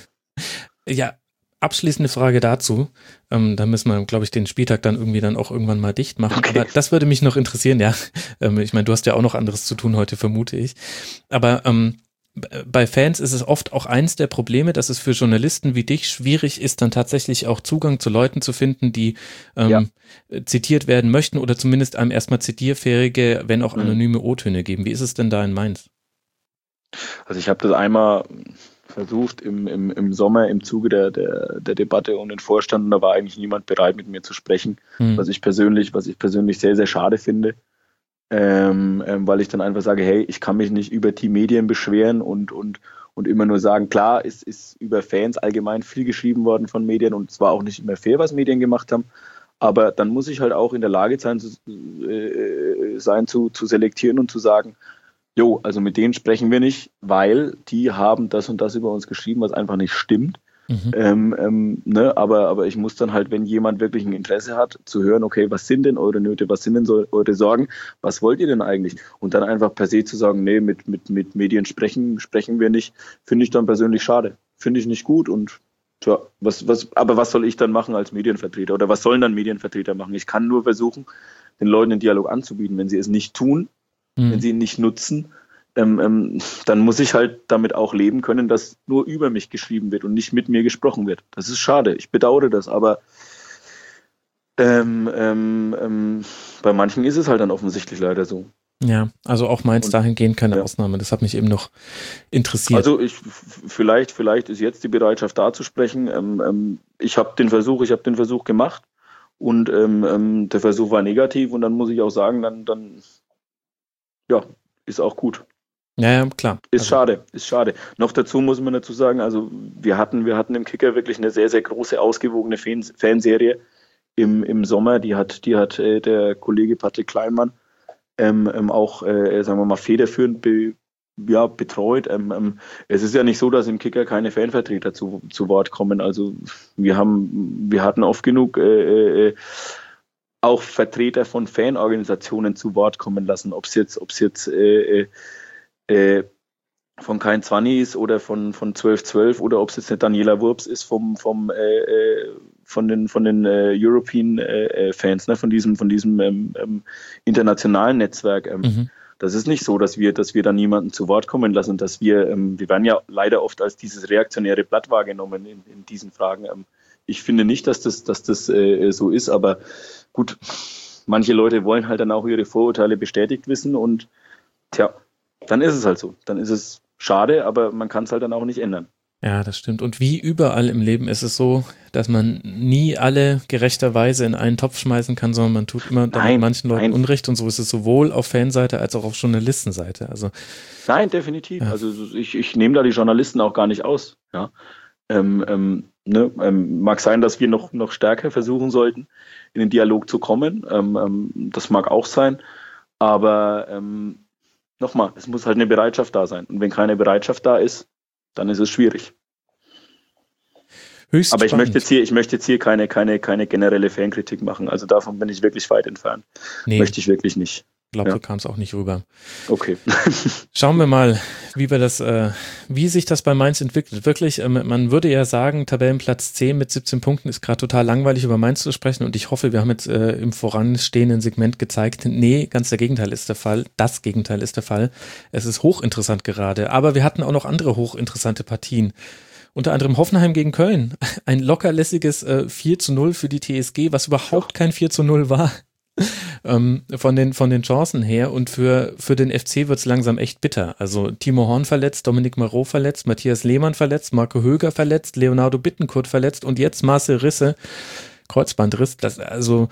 Ja, abschließende Frage dazu. Ähm, da müssen wir, glaube ich, den Spieltag dann irgendwie dann auch irgendwann mal dicht machen. Okay. Aber das würde mich noch interessieren, ja. Ähm, ich meine, du hast ja auch noch anderes zu tun heute, vermute ich. Aber ähm, bei Fans ist es oft auch eins der Probleme, dass es für Journalisten wie dich schwierig ist, dann tatsächlich auch Zugang zu Leuten zu finden, die ähm, ja. zitiert werden möchten oder zumindest einem erstmal zitierfähige, wenn auch anonyme mhm. O-Töne geben. Wie ist es denn da in Mainz? Also ich habe das einmal versucht im, im, im Sommer im Zuge der, der, der Debatte um den Vorstand und da war eigentlich niemand bereit, mit mir zu sprechen, mhm. was ich persönlich, was ich persönlich sehr, sehr schade finde. Ähm, ähm, weil ich dann einfach sage, hey, ich kann mich nicht über die Medien beschweren und, und, und immer nur sagen, klar, es ist über Fans allgemein viel geschrieben worden von Medien und es war auch nicht immer fair, was Medien gemacht haben, aber dann muss ich halt auch in der Lage sein, zu, äh, sein, zu, zu selektieren und zu sagen, jo, also mit denen sprechen wir nicht, weil die haben das und das über uns geschrieben, was einfach nicht stimmt. Mhm. Ähm, ähm, ne, aber, aber ich muss dann halt, wenn jemand wirklich ein Interesse hat, zu hören, okay, was sind denn eure Nöte, was sind denn so eure Sorgen, was wollt ihr denn eigentlich? Und dann einfach per se zu sagen, nee, mit, mit, mit Medien sprechen, sprechen wir nicht, finde ich dann persönlich schade. Finde ich nicht gut und ja, was, was, aber was soll ich dann machen als Medienvertreter oder was sollen dann Medienvertreter machen? Ich kann nur versuchen, den Leuten den Dialog anzubieten. Wenn sie es nicht tun, mhm. wenn sie ihn nicht nutzen, Ähm, ähm, dann muss ich halt damit auch leben können, dass nur über mich geschrieben wird und nicht mit mir gesprochen wird. Das ist schade, ich bedauere das, aber ähm, ähm, ähm, bei manchen ist es halt dann offensichtlich leider so. Ja, also auch Mainz dahingehend keine ja. Ausnahme, das hat mich eben noch interessiert. Also ich, vielleicht, vielleicht ist jetzt die Bereitschaft da zu sprechen. Ähm, ähm, ich habe den Versuch, ich habe den Versuch gemacht und ähm, ähm, der Versuch war negativ und dann muss ich auch sagen, dann, dann ja, ist auch gut. Ja, ja, klar. Ist also. schade, ist schade. Noch dazu muss man dazu sagen, also wir hatten, wir hatten im Kicker wirklich eine sehr, sehr große, ausgewogene Fan- Fanserie im, im Sommer. Die hat, die hat äh, der Kollege Patrick Kleinmann ähm, ähm, auch, äh, sagen wir mal, federführend be, ja, betreut. Ähm, ähm, es ist ja nicht so, dass im Kicker keine Fanvertreter zu, zu Wort kommen. Also wir haben, wir hatten oft genug äh, äh, auch Vertreter von Fanorganisationen zu Wort kommen lassen, ob es jetzt, ob es jetzt äh, äh, von Kein Zwanni ist oder von, von zwölf zwölf oder ob es jetzt eine Daniela Wurps ist vom, vom, äh, von den, von den äh, European äh, Fans, ne, von diesem, von diesem ähm, ähm, internationalen Netzwerk. Ähm. Mhm. Das ist nicht so, dass wir, dass wir da niemanden zu Wort kommen lassen, dass wir, ähm, wir werden ja leider oft als dieses reaktionäre Blatt wahrgenommen in, in diesen Fragen. Ähm. Ich finde nicht, dass das, dass das äh, so ist, aber gut, manche Leute wollen halt dann auch ihre Vorurteile bestätigt wissen und tja, dann ist es halt so. Dann ist es schade, aber man kann es halt dann auch nicht ändern. Ja, das stimmt. Und wie überall im Leben ist es so, dass man nie alle gerechterweise in einen Topf schmeißen kann, sondern man tut immer damit manchen Leuten nein. Unrecht und so ist es sowohl auf Fanseite als auch auf Journalistenseite. Also, nein, definitiv. Ja. Also ich, ich nehme da die Journalisten auch gar nicht aus. Ja. Ähm, ähm, ne? ähm, mag sein, dass wir noch, noch stärker versuchen sollten, in den Dialog zu kommen. Ähm, ähm, das mag auch sein. Aber ähm, nochmal, es muss halt eine Bereitschaft da sein. Und wenn keine Bereitschaft da ist, dann ist es schwierig. Höchst Aber ich spannend. möchte jetzt hier, ich möchte jetzt hier keine, keine, keine generelle Fankritik machen. Also davon bin ich wirklich weit entfernt. Nee, möchte ich wirklich nicht. Ich glaube, ja. so kam es auch nicht rüber. Okay. Schauen wir mal, wie wir das, äh, wie sich das bei Mainz entwickelt. Wirklich, äh, man würde ja sagen, Tabellenplatz zehn mit siebzehn Punkten ist gerade total langweilig, über Mainz zu sprechen. Und ich hoffe, wir haben jetzt äh, im voranstehenden Segment gezeigt, nee, ganz der Gegenteil ist der Fall. Das Gegenteil ist der Fall. Es ist hochinteressant gerade. Aber wir hatten auch noch andere hochinteressante Partien. Unter anderem Hoffenheim gegen Köln. Ein lockerlässiges äh, vier zu null für die T S G, was überhaupt kein vier zu null war. ähm, von den von den Chancen her. Und für, für den F C wird es langsam echt bitter. Also Timo Horn verletzt, Dominik Marot verletzt, Matthias Lehmann verletzt, Marco Höger verletzt, Leonardo Bittencourt verletzt und jetzt Marcel Risse, Kreuzbandriss. Das, also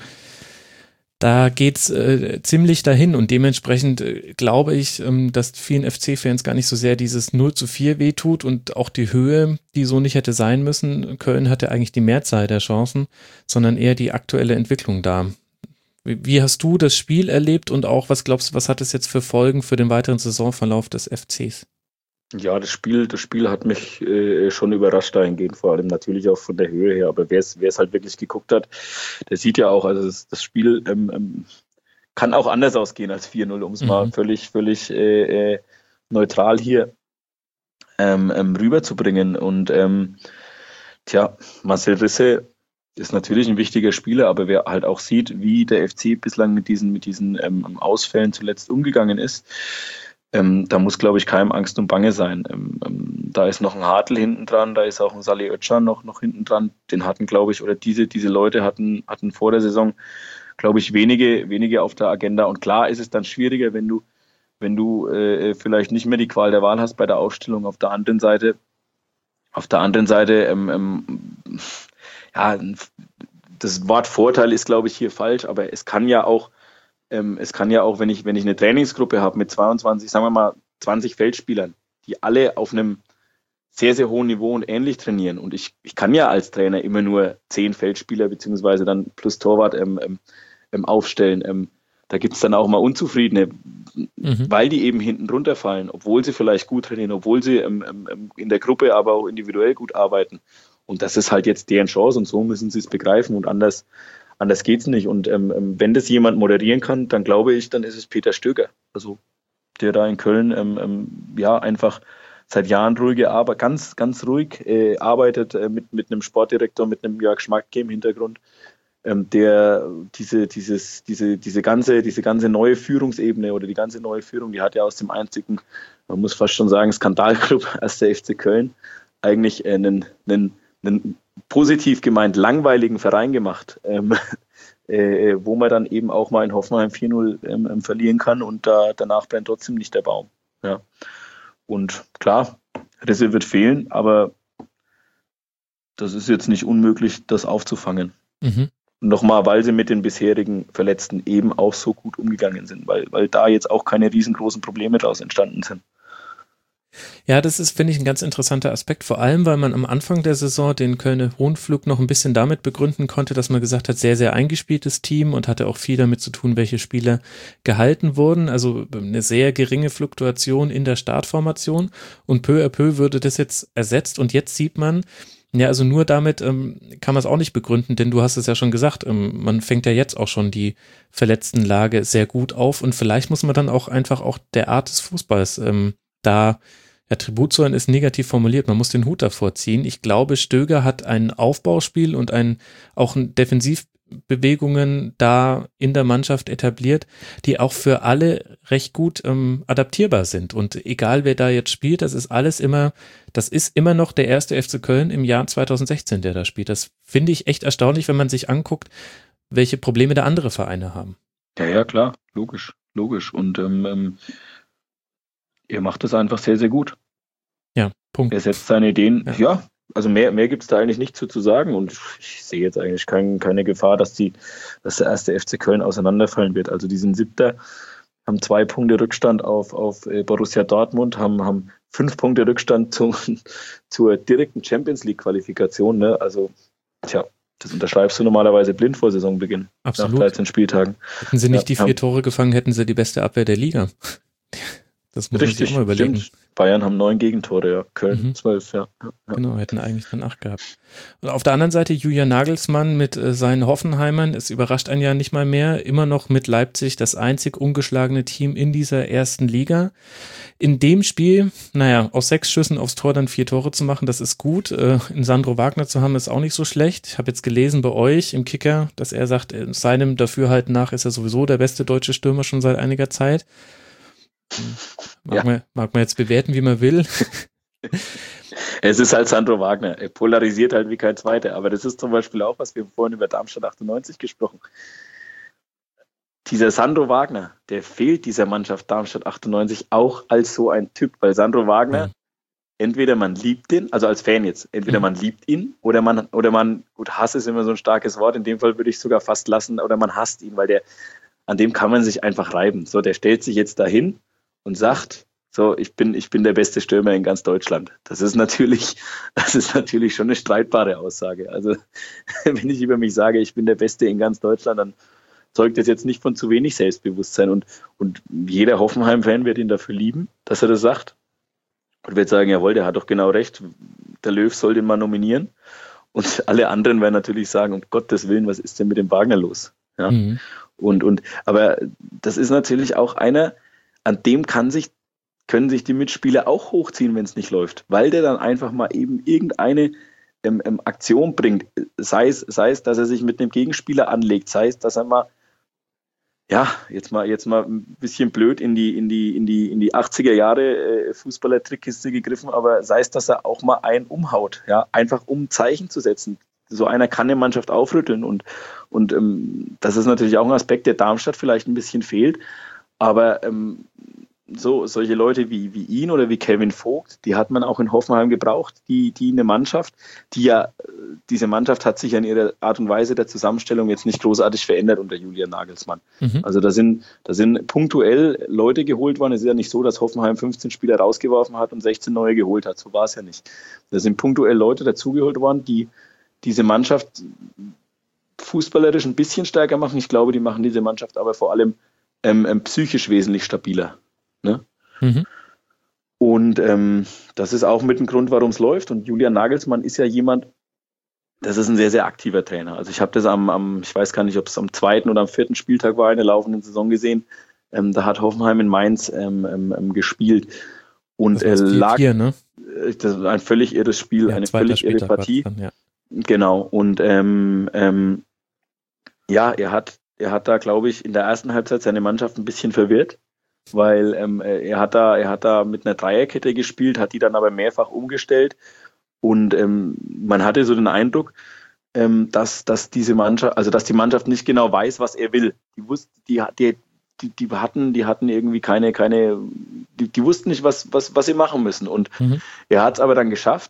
da geht's äh, ziemlich dahin und dementsprechend äh, glaube ich, ähm, dass vielen F C-Fans gar nicht so sehr dieses null zu vier wehtut und auch die Höhe, die so nicht hätte sein müssen. Köln hatte eigentlich die Mehrzahl der Chancen, sondern eher die aktuelle Entwicklung da. Wie, wie hast du das Spiel erlebt und auch, was glaubst du, was hat es jetzt für Folgen für den weiteren Saisonverlauf des F Cs? Ja, das Spiel, das Spiel hat mich äh, schon überrascht dahingehend, vor allem natürlich auch von der Höhe her. Aber wer es halt wirklich geguckt hat, der sieht ja auch, also das, das Spiel ähm, ähm, kann auch anders ausgehen als vier null, um es mhm. mal völlig, völlig äh, äh, neutral hier ähm, ähm, rüberzubringen. Und ähm, tja, Marcel Risse ist natürlich ein wichtiger Spieler, aber wer halt auch sieht, wie der F C bislang mit diesen, mit diesen ähm, Ausfällen zuletzt umgegangen ist, Ähm, da muss, glaube ich, keinem Angst und Bange sein. Ähm, ähm, da ist noch ein Hartl hinten dran, da ist auch ein Salih Özcan noch, noch hinten dran. Den hatten, glaube ich, oder diese, diese Leute hatten, hatten vor der Saison, glaube ich, wenige, wenige auf der Agenda. Und klar ist es dann schwieriger, wenn du, wenn du äh, vielleicht nicht mehr die Qual der Wahl hast bei der Aufstellung. Auf der anderen Seite, auf der anderen Seite, ähm, ähm, ja, das Wort Vorteil ist, glaube ich, hier falsch, aber es kann ja auch Es kann ja auch, wenn ich, wenn ich eine Trainingsgruppe habe mit zweiundzwanzig, sagen wir mal zwanzig Feldspielern, die alle auf einem sehr, sehr hohen Niveau und ähnlich trainieren. Und ich, ich kann ja als Trainer immer nur zehn Feldspieler beziehungsweise dann plus Torwart ähm, ähm, aufstellen. Ähm, da gibt es dann auch mal Unzufriedene, mhm. weil die eben hinten runterfallen, obwohl sie vielleicht gut trainieren, obwohl sie ähm, ähm, in der Gruppe aber auch individuell gut arbeiten. Und das ist halt jetzt deren Chance und so müssen sie es begreifen und anders Anders geht's nicht. Und ähm, wenn das jemand moderieren kann, dann glaube ich, dann ist es Peter Stöger. Also der da in Köln ähm, ähm, ja einfach seit Jahren ruhige Arbeit, ganz, ganz ruhig äh, arbeitet äh, mit, mit einem Sportdirektor, mit einem Jörg Schmattke im Hintergrund, ähm, der diese, dieses, diese, diese ganze, diese ganze neue Führungsebene oder die ganze neue Führung, die hat ja aus dem einzigen, man muss fast schon sagen, Skandalclub als der F C Köln eigentlich äh, einen, einen, einen positiv gemeint langweiligen Verein gemacht, ähm, äh, wo man dann eben auch mal in Hoffenheim vier null ähm, verlieren kann und da danach brennt trotzdem nicht der Baum. Ja. Und klar, Risse wird fehlen, aber das ist jetzt nicht unmöglich, das aufzufangen. Mhm. Nochmal, weil sie mit den bisherigen Verletzten eben auch so gut umgegangen sind, weil, weil da jetzt auch keine riesengroßen Probleme daraus entstanden sind. Ja, das ist, finde ich, ein ganz interessanter Aspekt, vor allem, weil man am Anfang der Saison den Kölner Hohenflug noch ein bisschen damit begründen konnte, dass man gesagt hat, sehr, sehr eingespieltes Team und hatte auch viel damit zu tun, welche Spieler gehalten wurden, also eine sehr geringe Fluktuation in der Startformation und peu à peu würde das jetzt ersetzt und jetzt sieht man, ja, also nur damit ähm, kann man es auch nicht begründen, denn du hast es ja schon gesagt, ähm, man fängt ja jetzt auch schon die Verletztenlage sehr gut auf und vielleicht muss man dann auch einfach auch der Art des Fußballs ähm, da, ja, Tribut zollen ist negativ formuliert, man muss den Hut davor ziehen. Ich glaube, Stöger hat ein Aufbauspiel und ein auch ein Defensivbewegungen da in der Mannschaft etabliert, die auch für alle recht gut ähm, adaptierbar sind. Und egal wer da jetzt spielt, das ist alles immer, das ist immer noch der erste F C Köln im Jahr zweitausendsechzehn, der da spielt. Das finde ich echt erstaunlich, wenn man sich anguckt, welche Probleme da andere Vereine haben. Ja, ja, klar, logisch, logisch. Und ähm, er macht das einfach sehr, sehr gut. Ja, Punkt. Er setzt seine Ideen, ja, Ja. also mehr, mehr gibt es da eigentlich nicht zu, zu sagen und ich sehe jetzt eigentlich kein, keine Gefahr, dass, die, dass der erste F C Köln auseinanderfallen wird. Also die sind Siebter, haben zwei Punkte Rückstand auf, auf Borussia Dortmund, haben, haben fünf Punkte Rückstand zu, zur direkten Champions-League-Qualifikation. Ne? Also, tja, das unterschreibst du normalerweise blind vor Saisonbeginn. Absolut. Nach dreizehn Spieltagen. Hätten sie nicht Ja, die vier Tore gefangen, hätten sie die beste Abwehr der Liga. Das muss Richtig, man sich auch mal überlegen. Stimmt. Bayern haben neun Gegentore, ja. Köln Mhm. zwölf, ja. ja. Genau, hätten eigentlich dann acht gehabt. Und auf der anderen Seite Julian Nagelsmann mit äh, seinen Hoffenheimern, es überrascht einen ja nicht mal mehr, immer noch mit Leipzig das einzig ungeschlagene Team in dieser ersten Liga. In dem Spiel, naja, aus sechs Schüssen aufs Tor dann vier Tore zu machen, das ist gut. Äh, in Sandro Wagner zu haben, ist auch nicht so schlecht. Ich habe jetzt gelesen bei euch im Kicker, dass er sagt, in seinem Dafürhalten nach ist er sowieso der beste deutsche Stürmer schon seit einiger Zeit. Mag, Ja. man, mag man jetzt bewerten, wie man will. Es ist halt Sandro Wagner. Er polarisiert halt wie kein Zweiter. Aber das ist zum Beispiel auch, was wir vorhin über Darmstadt achtundneunzig gesprochen. Dieser Sandro Wagner, der fehlt dieser Mannschaft Darmstadt achtundneunzig auch als so ein Typ. Weil Sandro Wagner, Mhm. entweder man liebt ihn, also als Fan jetzt, entweder Mhm. man liebt ihn oder man, oder man, gut, Hass ist immer so ein starkes Wort, in dem Fall würde ich sogar fast lassen, oder man hasst ihn, weil der, an dem kann man sich einfach reiben. So, der stellt sich jetzt dahin und sagt, so, ich bin, ich bin der beste Stürmer in ganz Deutschland. Das ist natürlich, das ist natürlich schon eine streitbare Aussage. Also, wenn ich über mich sage, ich bin der Beste in ganz Deutschland, dann zeugt das jetzt nicht von zu wenig Selbstbewusstsein. Und, und jeder Hoffenheim-Fan wird ihn dafür lieben, dass er das sagt. Und wird sagen, jawohl, der hat doch genau recht. Der Löw soll den mal nominieren. Und alle anderen werden natürlich sagen, um Gottes Willen, was ist denn mit dem Wagner los? Ja. Mhm. Und, und, aber das ist natürlich auch einer, an dem kann sich, können sich die Mitspieler auch hochziehen, wenn es nicht läuft, weil der dann einfach mal eben irgendeine ähm, ähm, Aktion bringt. Sei es, sei es, dass er sich mit einem Gegenspieler anlegt, sei es, dass er mal, ja, jetzt mal, jetzt mal ein bisschen blöd in die, in die, in die, in die achtziger Jahre äh, Fußballer-Trickkiste gegriffen, aber sei es, dass er auch mal einen umhaut, ja, einfach um Zeichen zu setzen. So einer kann eine Mannschaft aufrütteln und, und ähm, das ist natürlich auch ein Aspekt, der Darmstadt vielleicht ein bisschen fehlt. Aber ähm, so solche Leute wie, wie ihn oder wie Kevin Vogt, die hat man auch in Hoffenheim gebraucht, die, die eine Mannschaft, die ja, diese Mannschaft hat sich ja in ihrer Art und Weise der Zusammenstellung jetzt nicht großartig verändert unter Julian Nagelsmann. Mhm. Also da sind, da sind punktuell Leute geholt worden. Es ist ja nicht so, dass Hoffenheim fünfzehn Spieler rausgeworfen hat und sechzehn neue geholt hat. So war es ja nicht. Da sind punktuell Leute dazugeholt worden, die diese Mannschaft fußballerisch ein bisschen stärker machen. Ich glaube, die machen diese Mannschaft aber vor allem ähm, ähm, psychisch wesentlich stabiler. Ne? Mhm. Und ähm, das ist auch mit dem Grund, warum es läuft. Und Julian Nagelsmann ist ja jemand, das ist ein sehr, sehr aktiver Trainer. Also ich habe das am, am, ich weiß gar nicht, ob es am zweiten oder am vierten Spieltag war in der laufenden Saison gesehen. Ähm, da hat Hoffenheim in Mainz ähm, ähm, gespielt. Und das äh, lag vier, ne? Das ist ein völlig irres Spiel, ja, eine völlig irre Partie. Dann, ja. Genau. Und ähm, ähm, ja, er hat, er hat da, glaube ich, in der ersten Halbzeit seine Mannschaft ein bisschen verwirrt. Weil ähm, er hat da, er hat da mit einer Dreierkette gespielt, hat die dann aber mehrfach umgestellt und ähm, man hatte so den Eindruck, ähm, dass, dass diese Mannschaft, also dass die Mannschaft nicht genau weiß, was er will. Die wussten, die, die, die, die hatten, die hatten irgendwie keine, keine, die, die wussten nicht, was, was, was sie machen müssen. Und mhm. er hat es aber dann geschafft,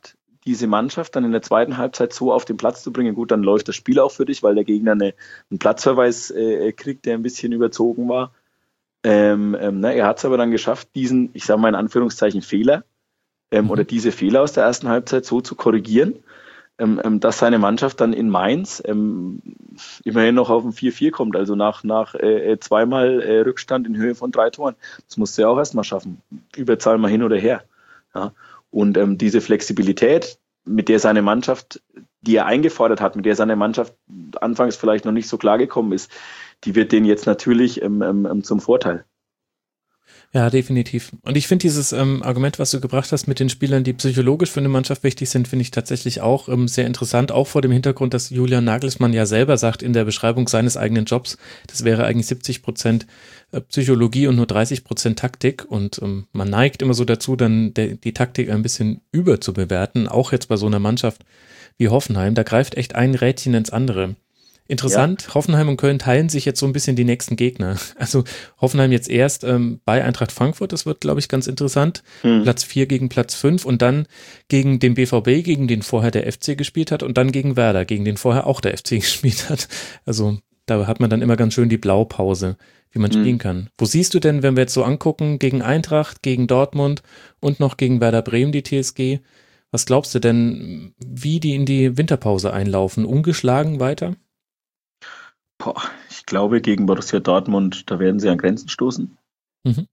diese Mannschaft dann in der zweiten Halbzeit so auf den Platz zu bringen, gut, dann läuft das Spiel auch für dich, weil der Gegner eine, einen Platzverweis äh, kriegt, der ein bisschen überzogen war. Ähm, ähm, ne, er hat es aber dann geschafft, diesen, ich sage mal in Anführungszeichen, Fehler ähm, oder diese Fehler aus der ersten Halbzeit so zu korrigieren, ähm, ähm, dass seine Mannschaft dann in Mainz ähm, immerhin noch auf ein vier vier kommt, also nach, nach äh, zweimal äh, Rückstand in Höhe von drei Toren. Das musste er auch erstmal schaffen. Überzahl mal hin oder her. Ja. Und ähm, diese Flexibilität, mit der seine Mannschaft, die er eingefordert hat, mit der seine Mannschaft anfangs vielleicht noch nicht so klar gekommen ist, die wird denen jetzt natürlich ähm, ähm, zum Vorteil. Ja, definitiv. Und ich finde dieses ähm, Argument, was du gebracht hast mit den Spielern, die psychologisch für eine Mannschaft wichtig sind, finde ich tatsächlich auch ähm, sehr interessant, auch vor dem Hintergrund, dass Julian Nagelsmann ja selber sagt in der Beschreibung seines eigenen Jobs, das wäre eigentlich siebzig Prozent Psychologie und nur dreißig Prozent Taktik und ähm, man neigt immer so dazu, dann de- die Taktik ein bisschen überzubewerten, auch jetzt bei so einer Mannschaft wie Hoffenheim, da greift echt ein Rädchen ins andere. Interessant, ja. Hoffenheim und Köln teilen sich jetzt so ein bisschen die nächsten Gegner. Also Hoffenheim jetzt erst ähm, bei Eintracht Frankfurt, das wird, glaube ich, ganz interessant. Hm. Platz vier gegen Platz fünf und dann gegen den B V B, gegen den vorher der F C gespielt hat und dann gegen Werder, gegen den vorher auch der F C gespielt hat. Also da hat man dann immer ganz schön die Blaupause, wie man hm. spielen kann. Wo siehst du denn, wenn wir jetzt so angucken, gegen Eintracht, gegen Dortmund und noch gegen Werder Bremen, die T S G, was glaubst du denn, wie die in die Winterpause einlaufen? Ungeschlagen weiter? Boah, ich glaube, gegen Borussia Dortmund, da werden sie an Grenzen stoßen. Mhm.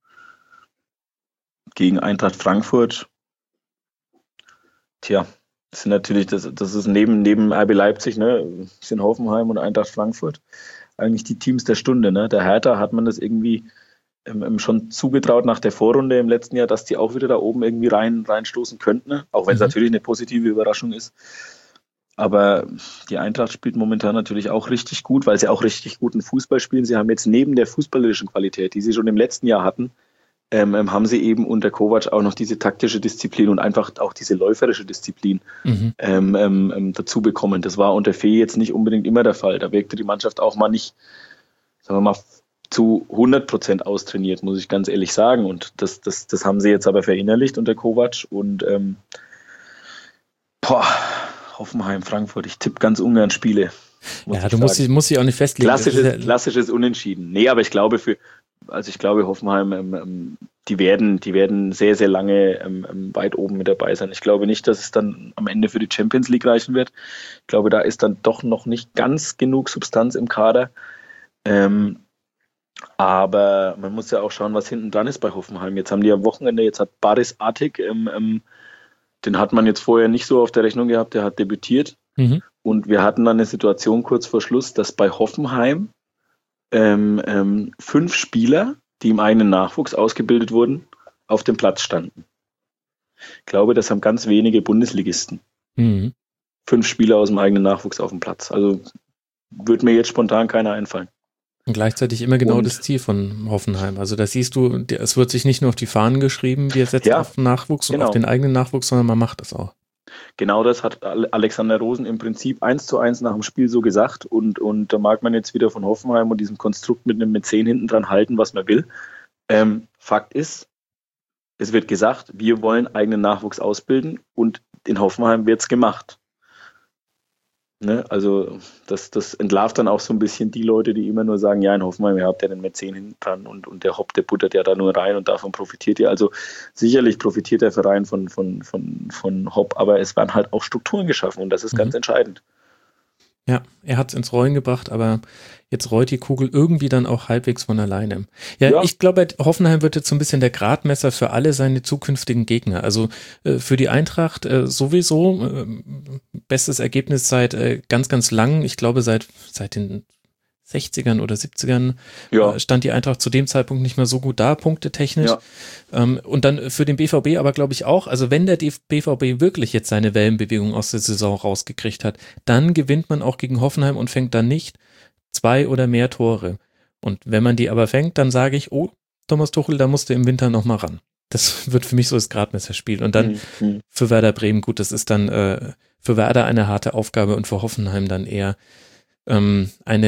Gegen Eintracht Frankfurt, tja, das sind natürlich, das, das ist neben, neben R B Leipzig, ne, sind Hoffenheim und Eintracht Frankfurt eigentlich die Teams der Stunde, ne? Der Hertha hat man das irgendwie ähm, schon zugetraut nach der Vorrunde im letzten Jahr, dass die auch wieder da oben irgendwie rein, reinstoßen könnten, ne? Auch wenn es mhm. natürlich eine positive Überraschung ist. Aber die Eintracht spielt momentan natürlich auch richtig gut, weil sie auch richtig guten Fußball spielen. Sie haben jetzt neben der fußballerischen Qualität, die sie schon im letzten Jahr hatten, ähm, haben sie eben unter Kovac auch noch diese taktische Disziplin und einfach auch diese läuferische Disziplin mhm. ähm, ähm, dazu bekommen. Das war unter Fee jetzt nicht unbedingt immer der Fall. Da wirkte die Mannschaft auch mal nicht, sagen wir mal, zu hundert Prozent austrainiert, muss ich ganz ehrlich sagen. Und das, das, das haben sie jetzt aber verinnerlicht unter Kovac. Und ähm, boah, Hoffenheim, Frankfurt, ich tippe ganz ungern Spiele. Ja, du musst, musst dich auch nicht festlegen. Klassisches, ja klassisches Unentschieden. Nee, aber ich glaube für, also ich glaube Hoffenheim, ähm, die werden, die werden sehr, sehr lange ähm, weit oben mit dabei sein. Ich glaube nicht, dass es dann am Ende für die Champions League reichen wird. Ich glaube, da ist dann doch noch nicht ganz genug Substanz im Kader. Ähm, aber man muss ja auch schauen, was hinten dran ist bei Hoffenheim. Jetzt haben die am Wochenende, jetzt hat Baris Atik ähm, ähm, den hat man jetzt vorher nicht so auf der Rechnung gehabt, der hat debütiert. Mhm. Und wir hatten dann eine Situation kurz vor Schluss, dass bei Hoffenheim ähm, ähm, fünf Spieler, die im eigenen Nachwuchs ausgebildet wurden, auf dem Platz standen. Ich glaube, das haben ganz wenige Bundesligisten. Mhm. Fünf Spieler aus dem eigenen Nachwuchs auf dem Platz. Also würde mir jetzt spontan keiner einfallen. Und gleichzeitig immer genau und, das Ziel von Hoffenheim. Also da siehst du, es wird sich nicht nur auf die Fahnen geschrieben, wir setzen ja, auf Nachwuchs genau. und auf den eigenen Nachwuchs, sondern man macht das auch. Genau das hat Alexander Rosen im Prinzip eins zu eins nach dem Spiel so gesagt und, und da mag man jetzt wieder von Hoffenheim und diesem Konstrukt mit einem Mäzen hinten dran halten, was man will. Ähm, Fakt ist, es wird gesagt, wir wollen eigenen Nachwuchs ausbilden und in Hoffenheim wird es gemacht. Ne, also das, das entlarvt dann auch so ein bisschen die Leute, die immer nur sagen, ja, in Hoffenheim, ihr habt ja den Mäzen hinten dran und, und der Hopp, der buttert ja da nur rein und davon profitiert ihr. Also sicherlich profitiert der Verein von, von, von, von Hopp, aber es werden halt auch Strukturen geschaffen und das ist mhm. ganz entscheidend. Ja, er hat es ins Rollen gebracht, aber jetzt rollt die Kugel irgendwie dann auch halbwegs von alleine. Ja, ja. Ich glaube, Hoffenheim wird jetzt so ein bisschen der Gradmesser für alle seine zukünftigen Gegner. Also äh, für die Eintracht äh, sowieso äh, bestes Ergebnis seit äh, ganz, ganz lang. Ich glaube, seit seit den sechzigern oder siebzigern ja. äh, stand die Eintracht zu dem Zeitpunkt nicht mehr so gut da, punktetechnisch. Ja. Ähm, und dann für den B V B aber, glaube ich, auch, also wenn der B V B wirklich jetzt seine Wellenbewegung aus der Saison rausgekriegt hat, dann gewinnt man auch gegen Hoffenheim und fängt dann nicht zwei oder mehr Tore. Und wenn man die aber fängt, dann sage ich, oh, Thomas Tuchel, da musst du im Winter nochmal ran. Das wird für mich so das Gradmesserspiel. Und dann mhm. für Werder Bremen, gut, das ist dann äh, für Werder eine harte Aufgabe und für Hoffenheim dann eher ähm, eine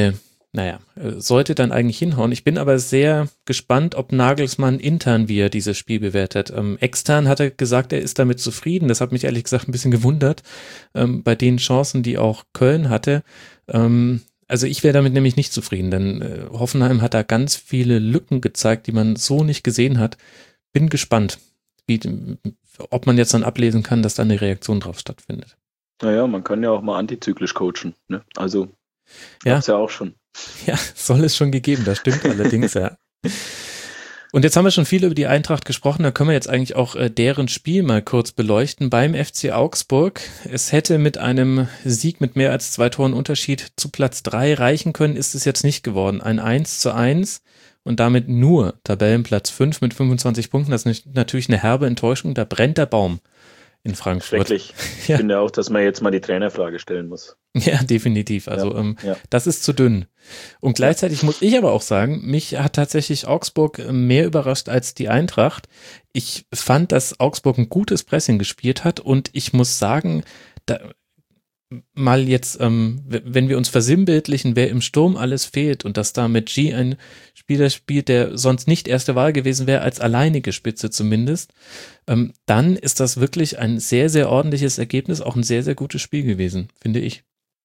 naja, sollte dann eigentlich hinhauen. Ich bin aber sehr gespannt, ob Nagelsmann intern, wie er dieses Spiel bewertet. Ähm, extern hat er gesagt, er ist damit zufrieden. Das hat mich ehrlich gesagt ein bisschen gewundert, ähm, bei den Chancen, die auch Köln hatte. Ähm, also ich wäre damit nämlich nicht zufrieden, denn äh, Hoffenheim hat da ganz viele Lücken gezeigt, die man so nicht gesehen hat. Bin gespannt, wie, ob man jetzt dann ablesen kann, dass da eine Reaktion drauf stattfindet. Naja, man kann ja auch mal antizyklisch coachen, ne? Also, ja. Gab's ja auch schon. Ja, soll es schon gegeben, das stimmt allerdings, ja. Und jetzt haben wir schon viel über die Eintracht gesprochen, da können wir jetzt eigentlich auch äh, deren Spiel mal kurz beleuchten beim F C Augsburg. Es hätte mit einem Sieg mit mehr als zwei Toren Unterschied zu Platz drei reichen können, ist es jetzt nicht geworden. Ein eins zu eins und damit nur Tabellenplatz fünf mit fünfundzwanzig Punkten. Das ist natürlich eine herbe Enttäuschung, da brennt der Baum in Frankfurt. Schrecklich. Ich ja. finde auch, dass man jetzt mal die Trainerfrage stellen muss. Ja, definitiv. Also ja, ähm, ja. das ist zu dünn. Und gleichzeitig muss ich aber auch sagen, mich hat tatsächlich Augsburg mehr überrascht als die Eintracht. Ich fand, dass Augsburg ein gutes Pressing gespielt hat und ich muss sagen, da, mal jetzt, ähm, wenn wir uns versinnbildlichen, wer im Sturm alles fehlt und dass da mit G ein Spieler spielt, der sonst nicht erste Wahl gewesen wäre, als alleinige Spitze zumindest, ähm, dann ist das wirklich ein sehr, sehr ordentliches Ergebnis, auch ein sehr, sehr gutes Spiel gewesen, finde ich.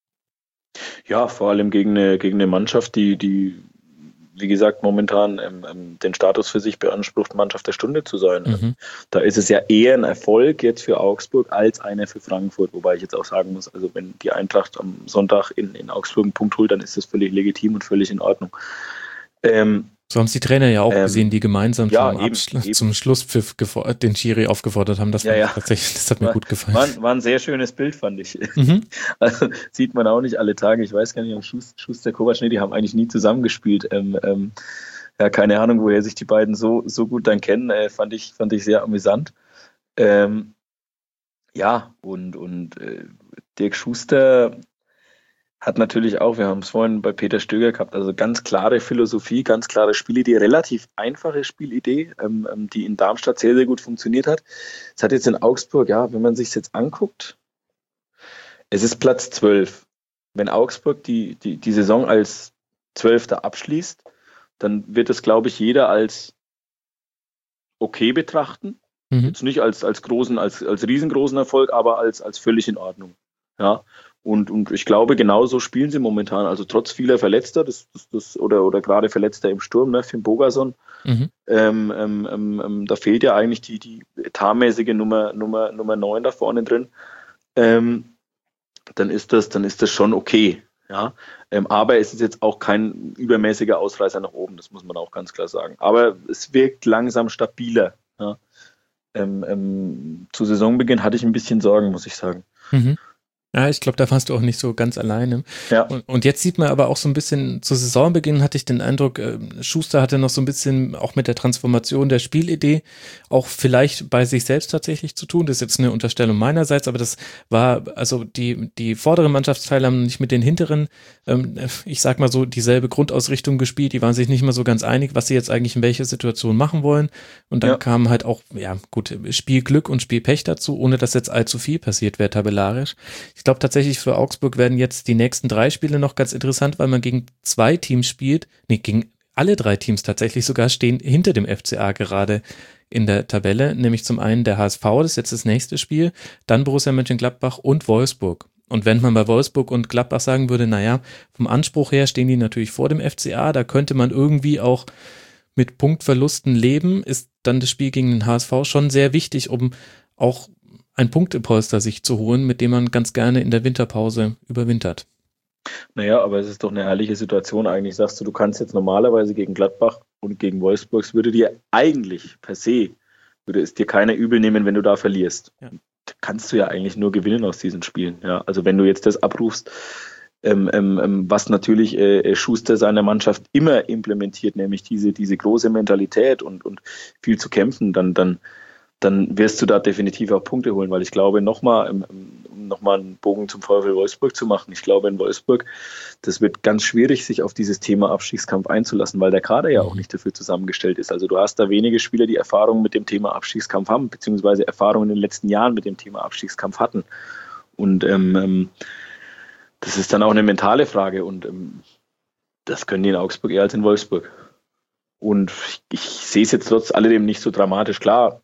Ja, vor allem gegen eine, gegen eine Mannschaft, die, die, wie gesagt, momentan ähm, den Status für sich beansprucht, Mannschaft der Stunde zu sein. Mhm. Da ist es ja eher ein Erfolg jetzt für Augsburg als einer für Frankfurt, wobei ich jetzt auch sagen muss, also wenn die Eintracht am Sonntag in, in Augsburg einen Punkt holt, dann ist das völlig legitim und völlig in Ordnung. Ähm, So haben es die Trainer ja auch ähm, gesehen, die gemeinsam ja, zum, eben, Abschluss, eben. zum Schlusspfiff gefo- den Schiri aufgefordert haben. Das, ja, ja. Tatsächlich, das hat mir war, gut gefallen. War, war ein sehr schönes Bild, fand ich. Mhm. Also, sieht man auch nicht alle Tage. Ich weiß gar nicht, ob Schuster, Schuster Kovac, nee, die haben eigentlich nie zusammengespielt. Ähm, ähm, ja, keine Ahnung, woher sich die beiden so, so gut dann kennen. Äh, fand ich, fand ich sehr amüsant. Ähm, ja, und, und äh, Dirk Schuster hat natürlich auch, wir haben es vorhin bei Peter Stöger gehabt, also ganz klare Philosophie, ganz klare Spielidee, relativ einfache Spielidee, ähm, die in Darmstadt sehr, sehr gut funktioniert hat. Es hat jetzt in Augsburg, ja, wenn man sich jetzt anguckt, es ist Platz zwölf. Wenn Augsburg die, die, die Saison als Zwölfter abschließt, dann wird es, glaube ich, jeder als okay betrachten. Mhm. Jetzt nicht als, als großen, als, als riesengroßen Erfolg, aber als, als völlig in Ordnung. Ja. Und, und ich glaube, genauso spielen sie momentan. Also trotz vieler Verletzter, das, das, das, oder, oder gerade Verletzter im Sturm, ne, Finn Bogason, mhm. ähm, ähm, ähm, da fehlt ja eigentlich die, die etatmäßige Nummer, Nummer, Nummer neun da vorne drin. Ähm, dann ist das, dann ist das schon okay. Ja? Ähm, aber es ist jetzt auch kein übermäßiger Ausreißer nach oben, das muss man auch ganz klar sagen. Aber es wirkt langsam stabiler. Ja? Ähm, ähm, zu Saisonbeginn hatte ich ein bisschen Sorgen, muss ich sagen. Mhm. Ja, ich glaube, da warst du auch nicht so ganz alleine. Ja. Und, und jetzt sieht man aber auch so ein bisschen, zu Saisonbeginn hatte ich den Eindruck, äh, Schuster hatte noch so ein bisschen auch mit der Transformation der Spielidee auch vielleicht bei sich selbst tatsächlich zu tun. Das ist jetzt eine Unterstellung meinerseits, aber das war, also die, die vorderen Mannschaftsteile haben nicht mit den hinteren, ähm, ich sag mal so, dieselbe Grundausrichtung gespielt. Die waren sich nicht mal so ganz einig, was sie jetzt eigentlich in welcher Situation machen wollen. Und dann ja. kam halt auch, ja gut, Spielglück und Spielpech dazu, ohne dass jetzt allzu viel passiert wäre tabellarisch. Ich glaube tatsächlich, für Augsburg werden jetzt die nächsten drei Spiele noch ganz interessant, weil man gegen zwei Teams spielt, nee, gegen alle drei Teams tatsächlich sogar stehen hinter dem F C A gerade in der Tabelle, nämlich zum einen der H S V, das ist jetzt das nächste Spiel, dann Borussia Mönchengladbach und Wolfsburg. Und wenn man bei Wolfsburg und Gladbach sagen würde, naja, vom Anspruch her stehen die natürlich vor dem F C A, da könnte man irgendwie auch mit Punktverlusten leben, ist dann das Spiel gegen den H S V schon sehr wichtig, um auch ein Punktepolster sich zu holen, mit dem man ganz gerne in der Winterpause überwintert. Naja, aber es ist doch eine herrliche Situation eigentlich. Sagst du, du kannst jetzt normalerweise gegen Gladbach und gegen Wolfsburg, es würde dir eigentlich per se, würde es dir keiner übel nehmen, wenn du da verlierst. Ja. Kannst du ja eigentlich nur gewinnen aus diesen Spielen. Ja, also wenn du jetzt das abrufst, ähm, ähm, was natürlich äh, Schuster seiner Mannschaft immer implementiert, nämlich diese, diese große Mentalität und, und viel zu kämpfen, dann, dann dann wirst du da definitiv auch Punkte holen, weil ich glaube, nochmal, um nochmal einen Bogen zum VfL Wolfsburg zu machen, ich glaube in Wolfsburg, das wird ganz schwierig, sich auf dieses Thema Abstiegskampf einzulassen, weil der Kader ja auch nicht dafür zusammengestellt ist. Also du hast da wenige Spieler, die Erfahrung mit dem Thema Abstiegskampf haben, beziehungsweise Erfahrung in den letzten Jahren mit dem Thema Abstiegskampf hatten. Und ähm, das ist dann auch eine mentale Frage und ähm, Das können die in Augsburg eher als in Wolfsburg. Und ich, ich sehe es jetzt trotz alledem nicht so dramatisch. Klar,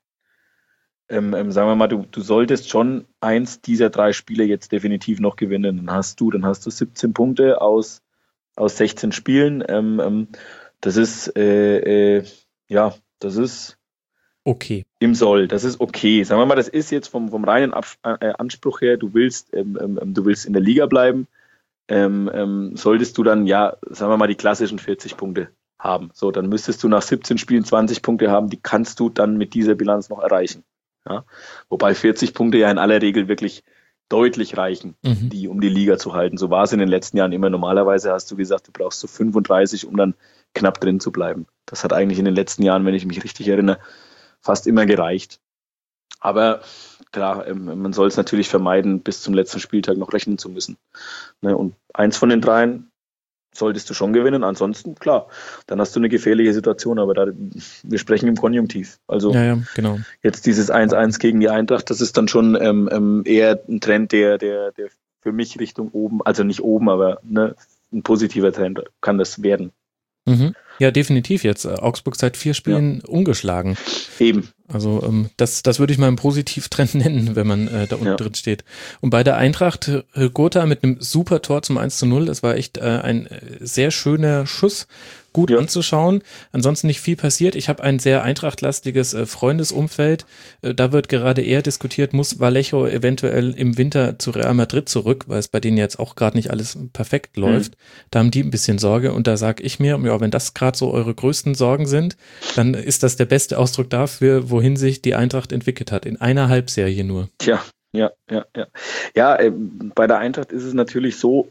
ähm, ähm, sagen wir mal, du, du solltest schon eins dieser drei Spiele jetzt definitiv noch gewinnen. Dann hast du, dann hast du siebzehn Punkte aus, aus sechzehn Spielen. Ähm, ähm, das ist, äh, äh, ja, das ist okay. Im Soll, das ist okay. Sagen wir mal, das ist jetzt vom, vom reinen Ab- äh, Anspruch her, du willst, ähm, ähm, du willst in der Liga bleiben, ähm, ähm, solltest du dann, ja, sagen wir mal, die klassischen vierzig Punkte haben. So, dann müsstest du nach siebzehn Spielen zwanzig Punkte haben, die kannst du dann mit dieser Bilanz noch erreichen. Ja? Wobei vierzig Punkte ja in aller Regel wirklich deutlich reichen, Mhm. die, um die Liga zu halten. So war es in den letzten Jahren immer. Normalerweise hast du gesagt, du brauchst so fünfunddreißig, um dann knapp drin zu bleiben. Das hat eigentlich in den letzten Jahren, wenn ich mich richtig erinnere, fast immer gereicht. Aber klar, ähm, man soll es natürlich vermeiden, bis zum letzten Spieltag noch rechnen zu müssen. Ne? Und eins von den dreien solltest du schon gewinnen. Ansonsten, klar, dann hast du eine gefährliche Situation. Aber da, wir sprechen im Konjunktiv. Also Ja, ja, genau. jetzt dieses eins eins gegen die Eintracht, das ist dann schon ähm, ähm, eher ein Trend, der, der, der für mich Richtung oben, also nicht oben, aber ne, ein positiver Trend kann das werden. Mhm. Ja, definitiv jetzt. Augsburg seit vier Spielen ja. ungeschlagen. Eben. Also ähm, das, das würde ich mal einen Positivtrend nennen, wenn man äh, da unten ja. drin steht. Und bei der Eintracht äh, Gotha mit einem super Tor zum eins zu null, das war echt äh, ein sehr schöner Schuss, gut ja. anzuschauen. Ansonsten nicht viel passiert. Ich habe ein sehr eintrachtlastiges äh, Freundesumfeld. Äh, da wird gerade eher diskutiert, muss Vallejo eventuell im Winter zu Real Madrid zurück, weil es bei denen jetzt auch gerade nicht alles perfekt läuft. Mhm. Da haben die ein bisschen Sorge und da sage ich mir, ja, wenn das gerade so eure größten Sorgen sind, dann ist das der beste Ausdruck dafür, wohin sich die Eintracht entwickelt hat. In einer Halbserie nur. Tja, ja, ja, ja. Ja, äh, bei der Eintracht ist es natürlich so,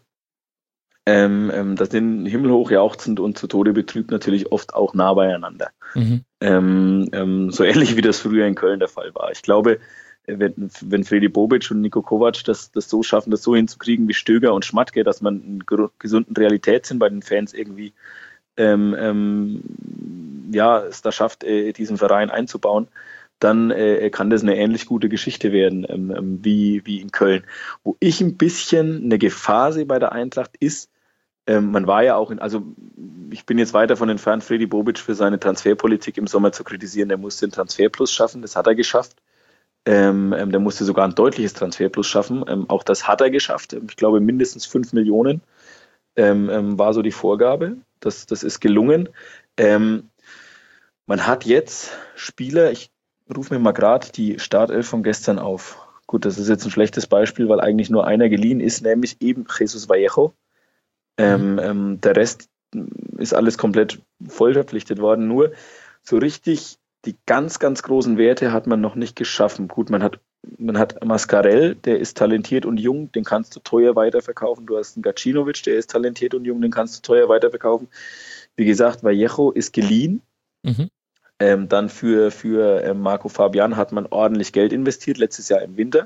ähm, ähm, dass den Himmel hoch jauchzend und zu Tode betrübt natürlich oft auch nah beieinander. Mhm. Ähm, ähm, so ähnlich wie das früher in Köln der Fall war. Ich glaube, wenn, wenn Fredi Bobic und Niko Kovac das, das so schaffen, das so hinzukriegen wie Stöger und Schmatke, dass man einen gesunden Realitätssinn bei den Fans irgendwie ähm, ähm, ja, es da schafft, äh, diesen Verein einzubauen, dann äh, kann das eine ähnlich gute Geschichte werden ähm, wie, wie in Köln. Wo ich ein bisschen eine Gefahr sehe bei der Eintracht ist, ähm, man war ja auch in, also ich bin jetzt weit davon entfernt, Fredi Bobic für seine Transferpolitik im Sommer zu kritisieren. Der musste den Transferplus schaffen, das hat er geschafft. Ähm, ähm, der musste sogar ein deutliches Transferplus schaffen. Ähm, auch das hat er geschafft. Ich glaube, mindestens fünf Millionen ähm, ähm, war so die Vorgabe. Das, das ist gelungen. Ähm, man hat jetzt Spieler, ich rufe mir mal gerade die Startelf von gestern auf. Gut, das ist jetzt ein schlechtes Beispiel, weil eigentlich nur einer geliehen ist, nämlich eben Jesus Vallejo. Ähm, ähm, der Rest ist alles komplett voll verpflichtet worden. Nur so richtig die ganz, ganz großen Werte hat man noch nicht geschaffen. Gut, man hat, man hat Mascarell, der ist talentiert und jung, den kannst du teuer weiterverkaufen. Du hast einen Gacinovic, der ist talentiert und jung, den kannst du teuer weiterverkaufen. Wie gesagt, Vallejo ist geliehen. Mhm. Ähm, dann für, für äh, Marco Fabian hat man ordentlich Geld investiert, letztes Jahr im Winter.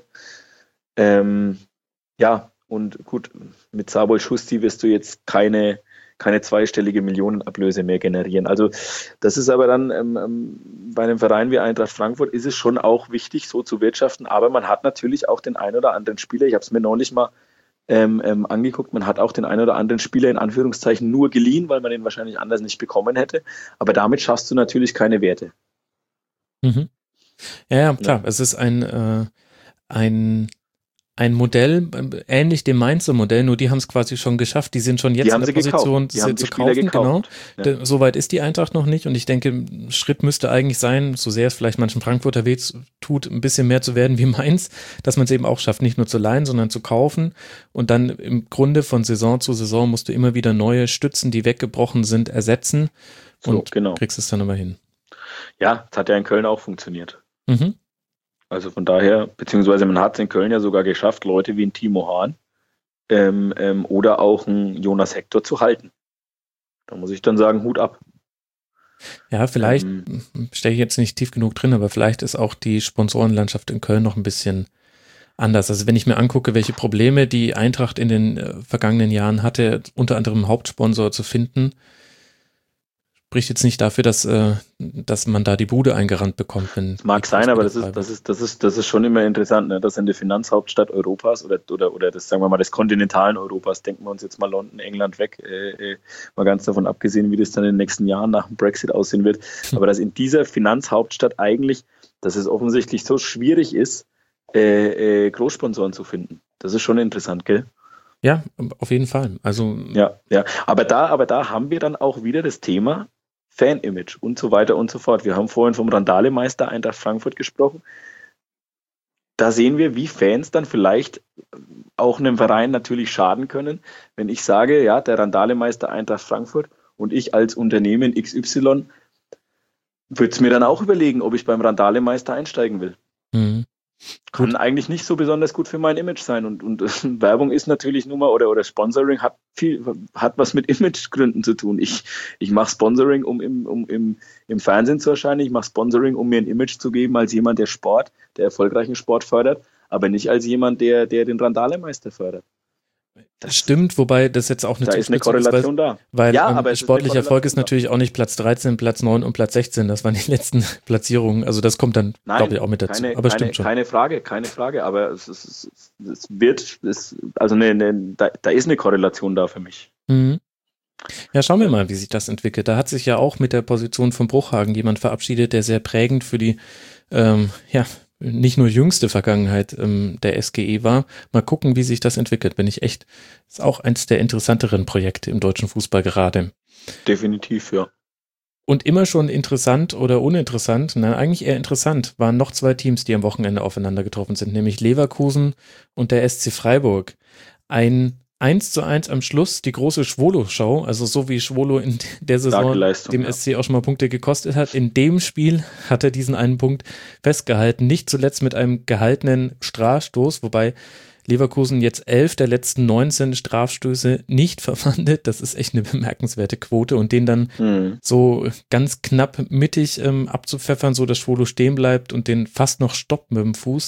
Ähm, ja, und gut, mit Sabol Schusti wirst du jetzt keine, keine zweistellige Millionenablöse mehr generieren. Also das ist aber dann ähm, bei einem Verein wie Eintracht Frankfurt ist es schon auch wichtig, so zu wirtschaften. Aber man hat natürlich auch den ein oder anderen Spieler, ich habe es mir neulich mal ähm, ähm, angeguckt, man hat auch den ein oder anderen Spieler in Anführungszeichen nur geliehen, weil man ihn wahrscheinlich anders nicht bekommen hätte. Aber damit schaffst du natürlich keine Werte. Mhm. Ja, ja, klar. Ja. Es ist ein, äh, ein Ein Modell, ähnlich dem Mainzer Modell, nur die haben es quasi schon geschafft. Die sind schon jetzt in der Position, sie zu kaufen. Genau. Ja. Soweit ist die Eintracht noch nicht. Und ich denke, ein Schritt müsste eigentlich sein, so sehr es vielleicht manchen Frankfurter weh tut, ein bisschen mehr zu werden wie Mainz, dass man es eben auch schafft, nicht nur zu leihen, sondern zu kaufen. Und dann im Grunde von Saison zu Saison musst du immer wieder neue Stützen, die weggebrochen sind, ersetzen. Und so, genau. kriegst es dann immer hin. Ja, das hat ja in Köln auch funktioniert. Mhm. Also von daher, beziehungsweise man hat es in Köln ja sogar geschafft, Leute wie ein Timo Hahn ähm, ähm, oder auch ein Jonas Hector zu halten. Da muss ich dann sagen, Hut ab. Ja, vielleicht, ähm, stehe ich jetzt nicht tief genug drin, aber vielleicht ist auch die Sponsorenlandschaft in Köln noch ein bisschen anders. Also wenn ich mir angucke, welche Probleme die Eintracht in den äh, vergangenen Jahren hatte, unter anderem einen Hauptsponsor zu finden, spricht jetzt nicht dafür, dass, äh, dass man da die Bude eingerannt bekommt. Wenn mag sein, aber das ist, das ist, das ist, das ist schon immer interessant, ne? Dass in der Finanzhauptstadt Europas oder, oder, oder das, sagen wir mal, des kontinentalen Europas, denken wir uns jetzt mal London, England weg, äh, äh, mal ganz davon abgesehen, wie das dann in den nächsten Jahren nach dem Brexit aussehen wird, aber dass in dieser Finanzhauptstadt eigentlich, dass es offensichtlich so schwierig ist, äh, äh, Großsponsoren zu finden. Das ist schon interessant, gell? Ja, auf jeden Fall. Also ja, ja. Aber da, aber da haben wir dann auch wieder das Thema Fan-Image und so weiter und so fort. Wir haben vorhin vom Randalemeister Eintracht Frankfurt gesprochen. Da sehen wir, wie Fans dann vielleicht auch einem Verein natürlich schaden können, wenn ich sage, ja, der Randalemeister Eintracht Frankfurt und ich als Unternehmen X Y würde es mir dann auch überlegen, ob ich beim Randalemeister einsteigen will. Mhm. Kann Gut. eigentlich nicht so besonders gut für mein Image sein. Und, und Werbung ist natürlich nun mal, oder, oder Sponsoring hat viel, hat was mit Imagegründen zu tun. Ich, ich mache Sponsoring, um, im, um im, im Fernsehen zu erscheinen. Ich mache Sponsoring, um mir ein Image zu geben als jemand, der Sport, der erfolgreichen Sport fördert, aber nicht als jemand, der, der den Randalemeister fördert. Das stimmt, wobei das jetzt auch eine Da ist eine Zuspitzung Korrelation ist, weil, da. weil Ja, ähm, aber es ist sportlicher eine Erfolg ist Korrelation natürlich auch nicht Platz dreizehn, Platz neun und Platz sechzehn. Das waren die letzten Platzierungen. Also das kommt dann, Nein, glaube ich, auch mit dazu. keine, Aber keine, stimmt schon. keine Frage, keine Frage. Aber es, es, es wird, es, also eine, eine, da, da ist eine Korrelation da für mich. Mhm. Ja, schauen wir mal, wie sich das entwickelt. Da hat sich ja auch mit der Position von Bruchhagen jemand verabschiedet, der sehr prägend für die, ähm, ja, nicht nur jüngste Vergangenheit ähm, der S G E war. Mal gucken, wie sich das entwickelt. Bin ich echt, ist auch eins der interessanteren Projekte im deutschen Fußball gerade. Definitiv, ja. Und immer schon interessant oder uninteressant, na, eigentlich eher interessant, waren noch zwei Teams, die am Wochenende aufeinander getroffen sind, nämlich Leverkusen und der S C Freiburg. Ein eins zu eins am Schluss, die große Schwolo-Show, also so wie Schwolo in der Saison Leistung, dem ja. S C auch schon mal Punkte gekostet hat. In dem Spiel hat er diesen einen Punkt festgehalten, nicht zuletzt mit einem gehaltenen Strafstoß, wobei Leverkusen jetzt elf der letzten neunzehn Strafstöße nicht verwandelt. Das ist echt eine bemerkenswerte Quote und den dann Mhm. so ganz knapp mittig ähm, abzupfeffern, so dass Schwolo stehen bleibt und den fast noch stoppt mit dem Fuß.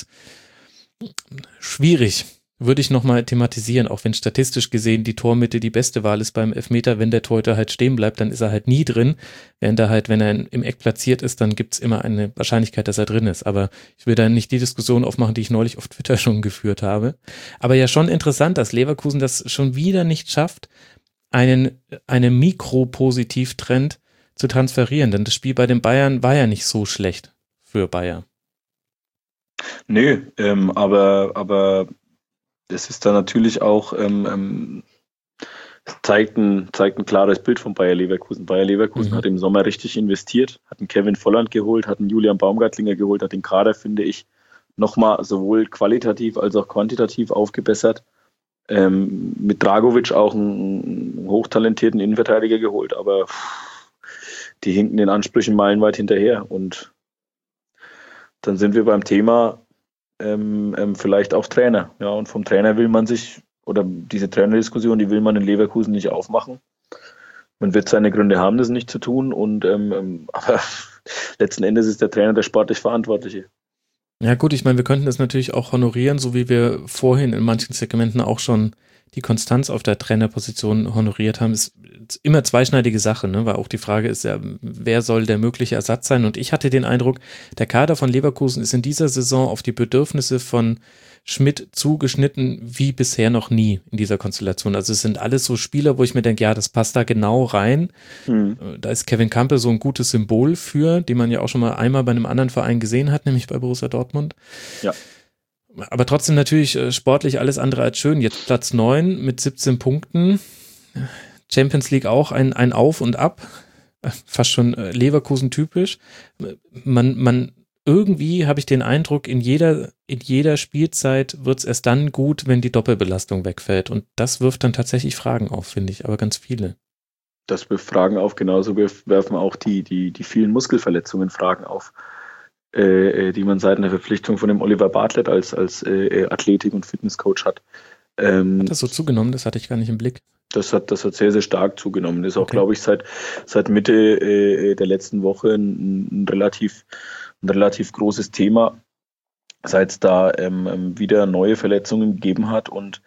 Schwierig. Würde ich nochmal thematisieren, auch wenn statistisch gesehen die Tormitte die beste Wahl ist beim Elfmeter. Wenn der Torhüter halt stehen bleibt, dann ist er halt nie drin. Während er halt, wenn er im Eck platziert ist, dann gibt's immer eine Wahrscheinlichkeit, dass er drin ist. Aber ich will da nicht die Diskussion aufmachen, die ich neulich auf Twitter schon geführt habe. Aber ja schon interessant, dass Leverkusen das schon wieder nicht schafft, einen, einen Mikropositivtrend zu transferieren. Denn das Spiel bei den Bayern war ja nicht so schlecht für Bayern. Nö, ähm, aber, aber es ist da natürlich auch, ähm, ähm, zeigt, ein, zeigt ein klares Bild von Bayer Leverkusen. Bayer Leverkusen Mhm. hat im Sommer richtig investiert, hat einen Kevin Volland geholt, hat einen Julian Baumgartlinger geholt, hat den Kader, finde ich, nochmal sowohl qualitativ als auch quantitativ aufgebessert. Ähm, mit Dragovic auch einen, einen hochtalentierten Innenverteidiger geholt, aber pff, die hinken den Ansprüchen meilenweit hinterher. Und dann sind wir beim Thema ähm, ähm, vielleicht auch Trainer. Ja, und vom Trainer will man sich, oder diese Trainerdiskussion, die will man in Leverkusen nicht aufmachen. Man wird seine Gründe haben, das nicht zu tun. Und ähm, aber letzten Endes ist der Trainer der sportlich Verantwortliche. Ja gut, ich meine, wir könnten das natürlich auch honorieren, so wie wir vorhin in manchen Segmenten auch schon die Konstanz auf der Trainerposition honoriert haben. Ist immer zweischneidige Sache, ne? Weil auch die Frage ist ja, wer soll der mögliche Ersatz sein? Und ich hatte den Eindruck, der Kader von Leverkusen ist in dieser Saison auf die Bedürfnisse von Schmidt zugeschnitten wie bisher noch nie in dieser Konstellation. Also es sind alles so Spieler, wo ich mir denke, ja, das passt da genau rein. Mhm. Da ist Kevin Campbell so ein gutes Symbol für, den man ja auch schon mal einmal bei einem anderen Verein gesehen hat, nämlich bei Borussia Dortmund. Ja. Aber trotzdem natürlich äh, sportlich alles andere als schön. Jetzt Platz neun mit siebzehn Punkten. Champions League auch ein, ein Auf und Ab. Äh, fast schon äh, Leverkusen typisch. Man, man, irgendwie habe ich den Eindruck, in jeder, in jeder Spielzeit wird es erst dann gut, wenn die Doppelbelastung wegfällt. Und das wirft dann tatsächlich Fragen auf, finde ich, aber ganz viele. Das wirft Fragen auf, genauso werfen auch die, die, die vielen Muskelverletzungen Fragen auf, äh, die man seit einer Verpflichtung von dem Oliver Bartlett als, als äh, Athletik- und Fitnesscoach hat. Ähm, Hat das so zugenommen? Das hatte ich gar nicht im Blick. Das hat, das hat sehr, sehr stark zugenommen. Das ist auch, Okay. glaube ich, seit, seit Mitte äh, der letzten Woche ein, ein, relativ, ein relativ großes Thema, seit es da ähm, wieder neue Verletzungen gegeben hat. Und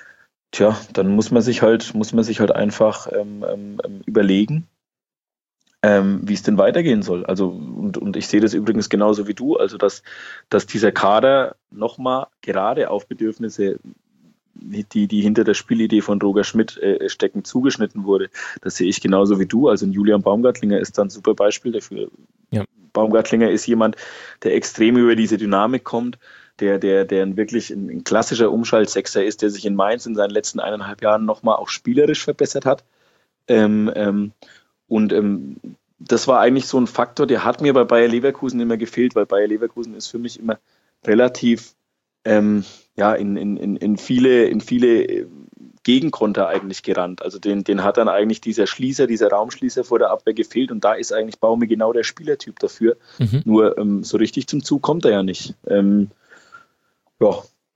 tja, dann muss man sich halt, muss man sich halt einfach ähm, ähm, überlegen, ähm, wie es denn weitergehen soll. Also, und, und ich sehe das übrigens genauso wie du, also dass, dass dieser Kader nochmal gerade auf Bedürfnisse, die, die hinter der Spielidee von Roger Schmidt äh, stecken, zugeschnitten wurde. Das sehe ich genauso wie du. Also Julian Baumgartlinger ist da ein super Beispiel dafür. Ja. Baumgartlinger ist jemand, der extrem über diese Dynamik kommt, der, der, der wirklich ein, ein klassischer Umschaltsechser ist, der sich in Mainz in seinen letzten eineinhalb Jahren nochmal auch spielerisch verbessert hat. Ähm, ähm, und ähm, das war eigentlich so ein Faktor, der hat mir bei Bayer Leverkusen immer gefehlt, weil Bayer Leverkusen ist für mich immer relativ ähm, ja, in, in, in viele, in viele Gegenkonter eigentlich gerannt. Also den, den hat dann eigentlich dieser Schließer, dieser Raumschließer vor der Abwehr gefehlt und da ist eigentlich Baume genau der Spielertyp dafür. Mhm. Nur ähm, so richtig zum Zug kommt er ja nicht. Ähm, ja.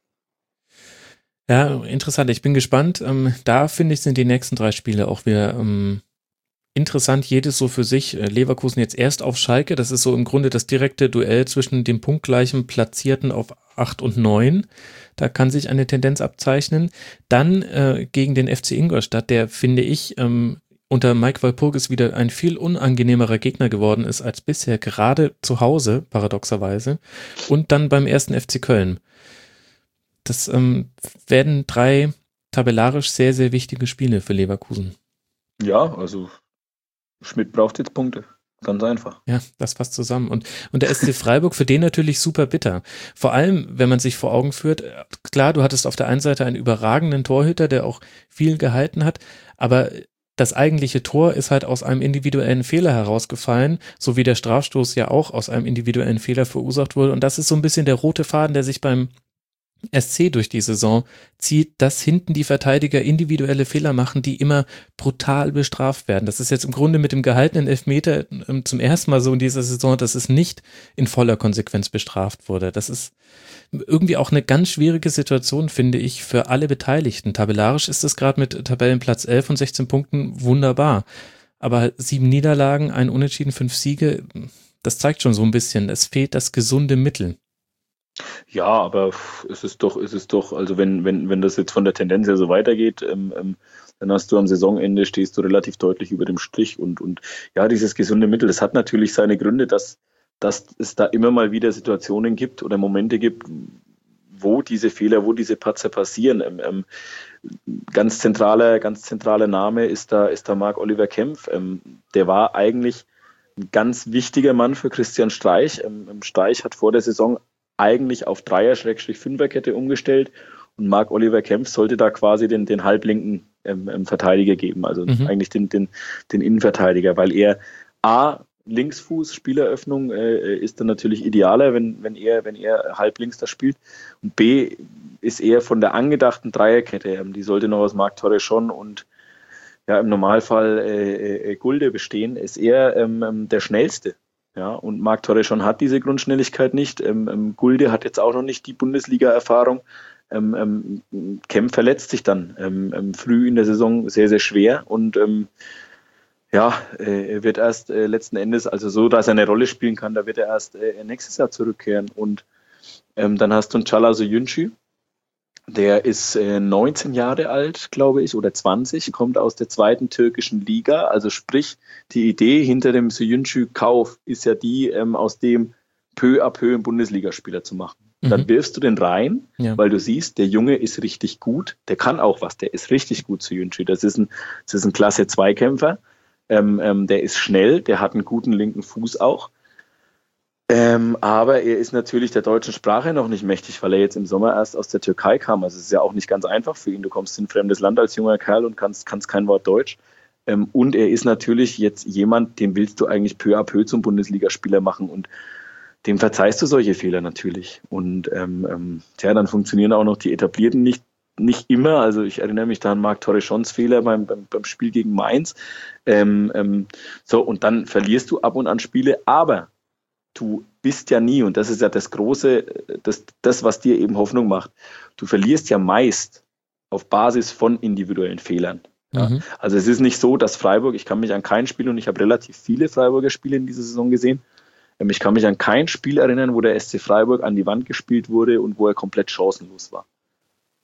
Ja, interessant. Ich bin gespannt. Ähm, da finde ich, sind die nächsten drei Spiele auch wieder ähm, interessant, jedes so für sich. Leverkusen jetzt erst auf Schalke, das ist so im Grunde das direkte Duell zwischen dem punktgleichen Platzierten auf acht und neun. Da kann sich eine Tendenz abzeichnen. Dann äh, gegen den F C Ingolstadt, der, finde ich, ähm, unter Mike Walpurgis wieder ein viel unangenehmerer Gegner geworden ist als bisher, gerade zu Hause, paradoxerweise. Und dann beim ersten F C Köln. Das ähm, werden drei tabellarisch sehr, sehr wichtige Spiele für Leverkusen. Ja, also Schmidt braucht jetzt Punkte. Ganz einfach. Ja, das passt zusammen. Und, und der S C Freiburg, für den natürlich super bitter. Vor allem, wenn man sich vor Augen führt, klar, du hattest auf der einen Seite einen überragenden Torhüter, der auch viel gehalten hat, aber das eigentliche Tor ist halt aus einem individuellen Fehler herausgefallen, so wie der Strafstoß ja auch aus einem individuellen Fehler verursacht wurde. Und das ist so ein bisschen der rote Faden, der sich beim S C durch die Saison zieht, dass hinten die Verteidiger individuelle Fehler machen, die immer brutal bestraft werden. Das ist jetzt im Grunde mit dem gehaltenen Elfmeter ähm, zum ersten Mal so in dieser Saison, dass es nicht in voller Konsequenz bestraft wurde. Das ist irgendwie auch eine ganz schwierige Situation, finde ich, für alle Beteiligten. Tabellarisch ist es gerade mit Tabellenplatz elf und sechzehn Punkten wunderbar. Aber sieben Niederlagen, ein Unentschieden, fünf Siege, das zeigt schon so ein bisschen, es fehlt das gesunde Mittel. Ja, aber es ist doch, es ist doch, also wenn, wenn, wenn das jetzt von der Tendenz her so weitergeht, ähm, ähm, dann hast du am Saisonende, stehst du relativ deutlich über dem Strich und, und ja, dieses gesunde Mittel, das hat natürlich seine Gründe, dass, dass es da immer mal wieder Situationen gibt oder Momente gibt, wo diese Fehler, wo diese Patzer passieren. Ähm, ähm, ganz zentraler, ganz zentraler Name ist da, ist da Marc-Oliver Kempf. Ähm, der war eigentlich ein ganz wichtiger Mann für Christian Streich. Ähm, Streich hat vor der Saison eigentlich auf Dreier-Fünferkette umgestellt und Marc-Oliver Kempf sollte da quasi den, den halblinken ähm, Verteidiger geben, also mhm. eigentlich den, den, den Innenverteidiger, weil er A, Linksfuß, Spieleröffnung äh, ist dann natürlich idealer, wenn, wenn, er, wenn er halblinks da spielt und B, ist er von der angedachten Dreierkette, ähm, die sollte noch aus Marc Torre-Schon und ja, im Normalfall äh, äh, Gulde bestehen, ist er ähm, der Schnellste. Ja, und Marc Torre-Schon hat diese Grundschnelligkeit nicht. Ähm, ähm, Gulde hat jetzt auch noch nicht die Bundesliga-Erfahrung. Ähm, ähm, Kempf verletzt sich dann ähm, ähm, früh in der Saison sehr, sehr schwer und ähm, ja, äh, er wird erst äh, letzten Endes, also so, dass er eine Rolle spielen kann, da wird er erst äh, nächstes Jahr zurückkehren. Und ähm, dann hast du einen Çağlar Söyüncü, der ist äh, neunzehn Jahre alt, glaube ich, oder zwanzig, kommt aus der zweiten türkischen Liga. Also sprich, die Idee hinter dem Söyüncü-Kauf ist ja die, ähm, aus dem peu à peu einen Bundesligaspieler zu machen. Mhm. Dann wirfst du den rein, ja. weil du siehst, der Junge ist richtig gut, der kann auch was, der ist richtig gut, Söyüncü. Das ist ein, das ist ein Klasse-zwei-Kämpfer, ähm, ähm, der ist schnell, der hat einen guten linken Fuß auch. Ähm, aber er ist natürlich der deutschen Sprache noch nicht mächtig, weil er jetzt im Sommer erst aus der Türkei kam. Also es ist ja auch nicht ganz einfach für ihn. Du kommst in ein fremdes Land als junger Kerl und kannst, kannst kein Wort Deutsch. Ähm, und er ist natürlich jetzt jemand, den willst du eigentlich peu à peu zum Bundesligaspieler machen und dem verzeihst du solche Fehler natürlich. Und ähm, ähm, tja, dann funktionieren auch noch die Etablierten nicht, nicht immer. Also ich erinnere mich da an Marc Torre-Schons Fehler beim, beim, beim Spiel gegen Mainz. Ähm, ähm, so, und dann verlierst du ab und an Spiele, aber du bist ja nie, und das ist ja das Große, das, das, was dir eben Hoffnung macht, du verlierst ja meist auf Basis von individuellen Fehlern. Ja. Mhm. Also es ist nicht so, dass Freiburg, ich kann mich an kein Spiel, und ich habe relativ viele Freiburger Spiele in dieser Saison gesehen, ich kann mich an kein Spiel erinnern, wo der S C Freiburg an die Wand gespielt wurde und wo er komplett chancenlos war.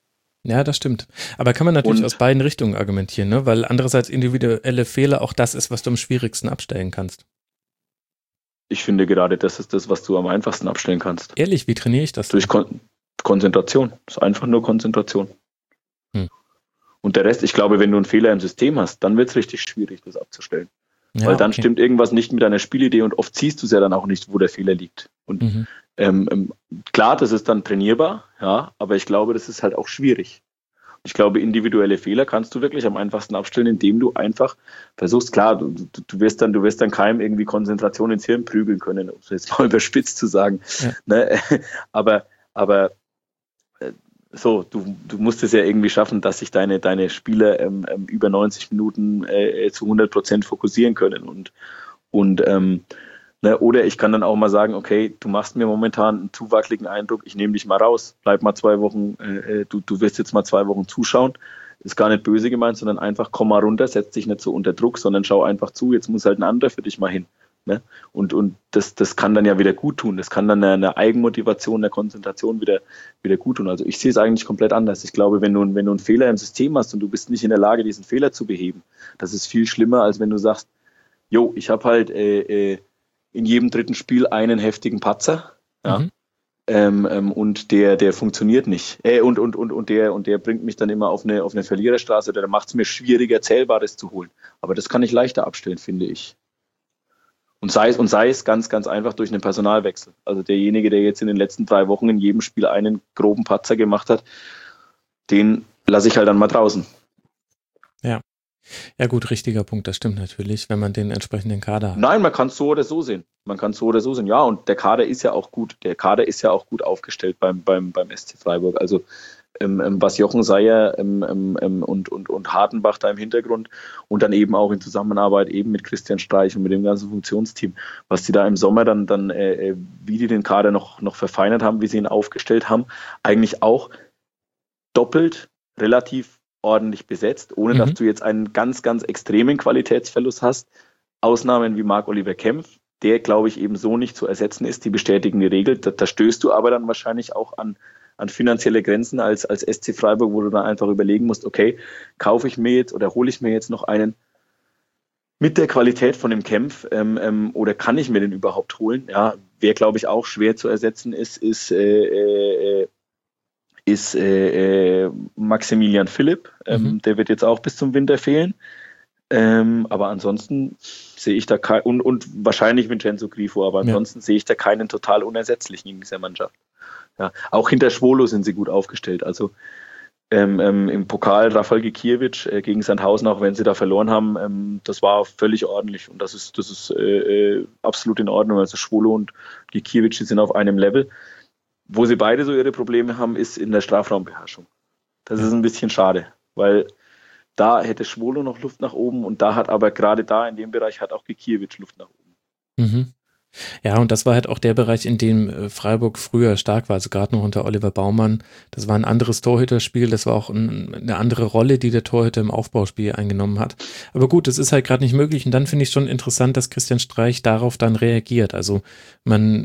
Ja, das stimmt. Aber kann man natürlich Und, aus beiden Richtungen argumentieren, ne? Weil andererseits individuelle Fehler auch das ist, was du am schwierigsten abstellen kannst. Ich finde gerade, das ist das, was du am einfachsten abstellen kannst. Ehrlich, wie trainiere ich das denn? Durch Kon- Konzentration. Das ist einfach nur Konzentration. Hm. Und der Rest, ich glaube, wenn du einen Fehler im System hast, dann wird es richtig schwierig, das abzustellen. Ja, Weil dann okay. stimmt irgendwas nicht mit deiner Spielidee und oft siehst du es ja dann auch nicht, wo der Fehler liegt. Und Mhm. ähm, ähm, klar, das ist dann trainierbar, ja, aber ich glaube, das ist halt auch schwierig. Ich glaube, individuelle Fehler kannst du wirklich am einfachsten abstellen, indem du einfach versuchst, klar, du, du, du wirst dann, du wirst dann keinem irgendwie Konzentration ins Hirn prügeln können, um es jetzt mal überspitzt zu sagen. Ja. Ne? Aber, aber äh, so, du, du musst es ja irgendwie schaffen, dass sich deine, deine Spieler ähm, ähm, über neunzig Minuten äh, zu hundert Prozent fokussieren können. Und, und ähm, ne, oder ich kann dann auch mal sagen, okay, du machst mir momentan einen zu wackeligen Eindruck, ich nehme dich mal raus, bleib mal zwei Wochen, äh, du, du wirst jetzt mal zwei Wochen zuschauen. Ist gar nicht böse gemeint, sondern einfach komm mal runter, setz dich nicht so unter Druck, sondern schau einfach zu, jetzt muss halt ein anderer für dich mal hin. Ne? Und, und das, das kann dann ja wieder gut tun. Das kann dann eine, eine Eigenmotivation, eine Konzentration wieder, wieder gut tun. Also ich sehe es eigentlich komplett anders. Ich glaube, wenn du, wenn du einen Fehler im System hast und du bist nicht in der Lage, diesen Fehler zu beheben, das ist viel schlimmer, als wenn du sagst, jo, ich habe halt äh, äh, in jedem dritten Spiel einen heftigen Patzer, ja, Mhm. ähm, ähm, und der, der funktioniert nicht. Äh, und, und, und, und, der, und der bringt mich dann immer auf eine, auf eine Verliererstraße, oder der macht es mir schwieriger, Zählbares zu holen. Aber das kann ich leichter abstellen, finde ich. Und sei es, und sei es ganz, ganz einfach durch einen Personalwechsel. Also derjenige, der jetzt in den letzten drei Wochen in jedem Spiel einen groben Patzer gemacht hat, den lasse ich halt dann mal draußen. Ja gut, richtiger Punkt, das stimmt natürlich, wenn man den entsprechenden Kader hat. Nein, man kann es so oder so sehen. Man kann es so oder so sehen. Ja, und der Kader ist ja auch gut. Der Kader ist ja auch gut aufgestellt beim, beim, beim S C Freiburg. Also ähm, ähm, was Jochen Seier ähm, ähm, und, und, und Hartenbach da im Hintergrund und dann eben auch in Zusammenarbeit eben mit Christian Streich und mit dem ganzen Funktionsteam, was die da im Sommer dann, dann äh, wie die den Kader noch, noch verfeinert haben, wie sie ihn aufgestellt haben, eigentlich auch doppelt relativ ordentlich besetzt, ohne Mhm. dass du jetzt einen ganz, ganz extremen Qualitätsverlust hast. Ausnahmen wie Marc-Oliver Kempf, der, glaube ich, eben so nicht zu ersetzen ist, die bestätigen die Regel. Da, da stößt du aber dann wahrscheinlich auch an, an finanzielle Grenzen als, als S C Freiburg, wo du dann einfach überlegen musst, okay, kaufe ich mir jetzt oder hole ich mir jetzt noch einen mit der Qualität von dem Kempf ähm, ähm, oder kann ich mir den überhaupt holen? Ja, wer, glaube ich, auch schwer zu ersetzen ist, ist äh, äh, ist äh, äh, Maximilian Philipp. Ähm, Mhm. Der wird jetzt auch bis zum Winter fehlen. Ähm, aber ansonsten sehe ich da kein, und, und wahrscheinlich Vincenzo Grifo, aber ansonsten ja. sehe ich da keinen total unersetzlichen in dieser Mannschaft. Ja, auch hinter Schwolo sind sie gut aufgestellt. Also ähm, ähm, im Pokal Rafael Gikiewicz äh, gegen Sandhausen, auch wenn sie da verloren haben, ähm, das war völlig ordentlich und das ist, das ist äh, absolut in Ordnung. Also Schwolo und Gikiewicz sind auf einem Level. Wo sie beide so ihre Probleme haben, ist in der Strafraumbeherrschung. Das ist ein bisschen schade, weil da hätte Schwolo noch Luft nach oben und da hat aber gerade da in dem Bereich hat auch Gikiewicz Luft nach oben. Mhm. Ja, und das war halt auch der Bereich, in dem Freiburg früher stark war, also gerade noch unter Oliver Baumann. Das war ein anderes Torhüterspiel, das war auch ein, eine andere Rolle, die der Torhüter im Aufbauspiel eingenommen hat. Aber gut, das ist halt gerade nicht möglich und dann finde ich schon interessant, dass Christian Streich darauf dann reagiert. Also man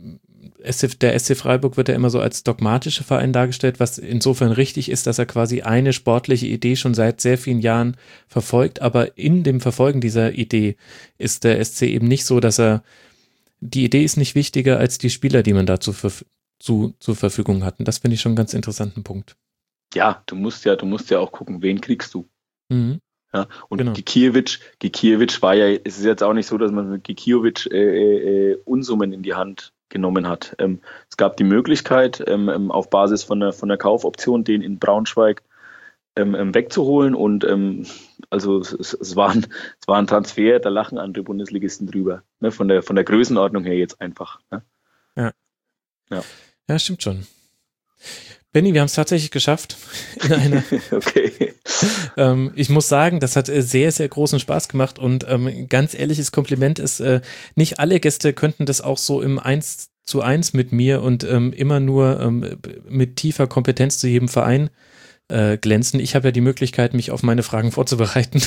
der S C Freiburg wird ja immer so als dogmatischer Verein dargestellt, was insofern richtig ist, dass er quasi eine sportliche Idee schon seit sehr vielen Jahren verfolgt, aber in dem Verfolgen dieser Idee ist der S C eben nicht so, dass er, die Idee ist nicht wichtiger als die Spieler, die man da zu, zu, zur Verfügung hat. Und das finde ich schon einen ganz interessanten Punkt. Ja, du musst ja, du musst ja auch gucken, wen kriegst du. Mhm. Ja, und genau. Gikiewicz, Gikiewicz war ja, es ist jetzt auch nicht so, dass man mit Gikiewicz äh, äh, Unsummen in die Hand genommen hat. Ähm, es gab die Möglichkeit, ähm, auf Basis von der, von der Kaufoption den in Braunschweig ähm, wegzuholen und ähm, also es, es, war ein, es war ein Transfer, da lachen andere Bundesligisten drüber, ne, von der, von der Größenordnung her jetzt einfach. Ne? Ja. Ja. Ja, stimmt schon. Benni, wir haben es tatsächlich geschafft. In einer okay. ähm, ich muss sagen, das hat äh, sehr, sehr großen Spaß gemacht und ähm, ganz ehrliches Kompliment ist, äh, nicht alle Gäste könnten das auch so im eins zu eins mit mir und ähm, immer nur ähm, mit tiefer Kompetenz zu jedem Verein äh, glänzen. Ich habe ja die Möglichkeit, mich auf meine Fragen vorzubereiten.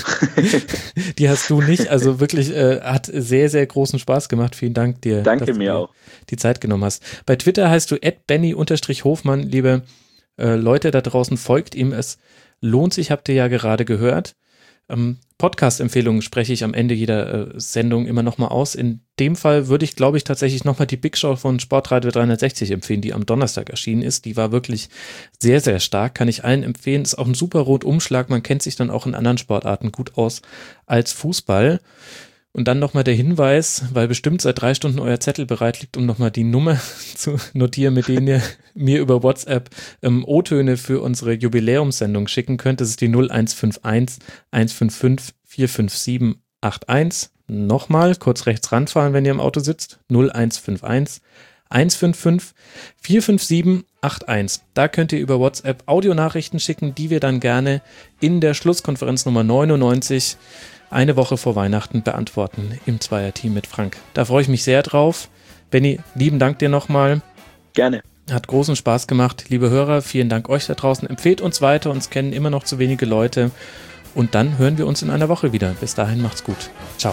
Die hast du nicht. Also wirklich äh, hat sehr, sehr großen Spaß gemacht. Vielen Dank dir. Danke dass du mir dir auch. die Zeit genommen hast. Bei Twitter heißt du at benny Hofmann, liebe Äh, Leute da draußen, folgt ihm, es lohnt sich, habt ihr ja gerade gehört. Ähm, Podcast-Empfehlungen spreche ich am Ende jeder äh, Sendung immer nochmal aus. In dem Fall würde ich, glaube ich, tatsächlich nochmal die Big Show von Sportradio dreihundertsechzig empfehlen, die am Donnerstag erschienen ist. Die war wirklich sehr, sehr stark, kann ich allen empfehlen. Ist auch ein super Rundumschlag, man kennt sich dann auch in anderen Sportarten gut aus als Fußball. Und dann nochmal der Hinweis, weil bestimmt seit drei Stunden euer Zettel bereit liegt, um nochmal die Nummer zu notieren, mit denen ihr mir über WhatsApp ähm, O-Töne für unsere Jubiläumssendung schicken könnt. Das ist die null eins fünf eins eins fünf fünf vier fünf sieben acht eins. Nochmal, kurz rechts ranfahren, wenn ihr im Auto sitzt. null eins fünf eins eins fünf fünf vier fünf sieben acht eins. Da könnt ihr über WhatsApp Audionachrichten schicken, die wir dann gerne in der Schlusskonferenz Nummer neunundneunzig eine Woche vor Weihnachten beantworten im Zweierteam mit Frank. Da freue ich mich sehr drauf. Benni, lieben Dank dir nochmal. Gerne. Hat großen Spaß gemacht. Liebe Hörer, vielen Dank euch da draußen. Empfehlt uns weiter, uns kennen immer noch zu wenige Leute. Und dann hören wir uns in einer Woche wieder. Bis dahin, macht's gut. Ciao.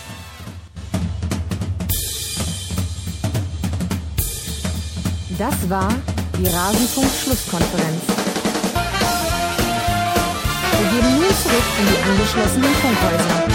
Das war die Rasenfunk-Schlusskonferenz. Wir gehen nun zurück in die angeschlossenen Funkhäuser.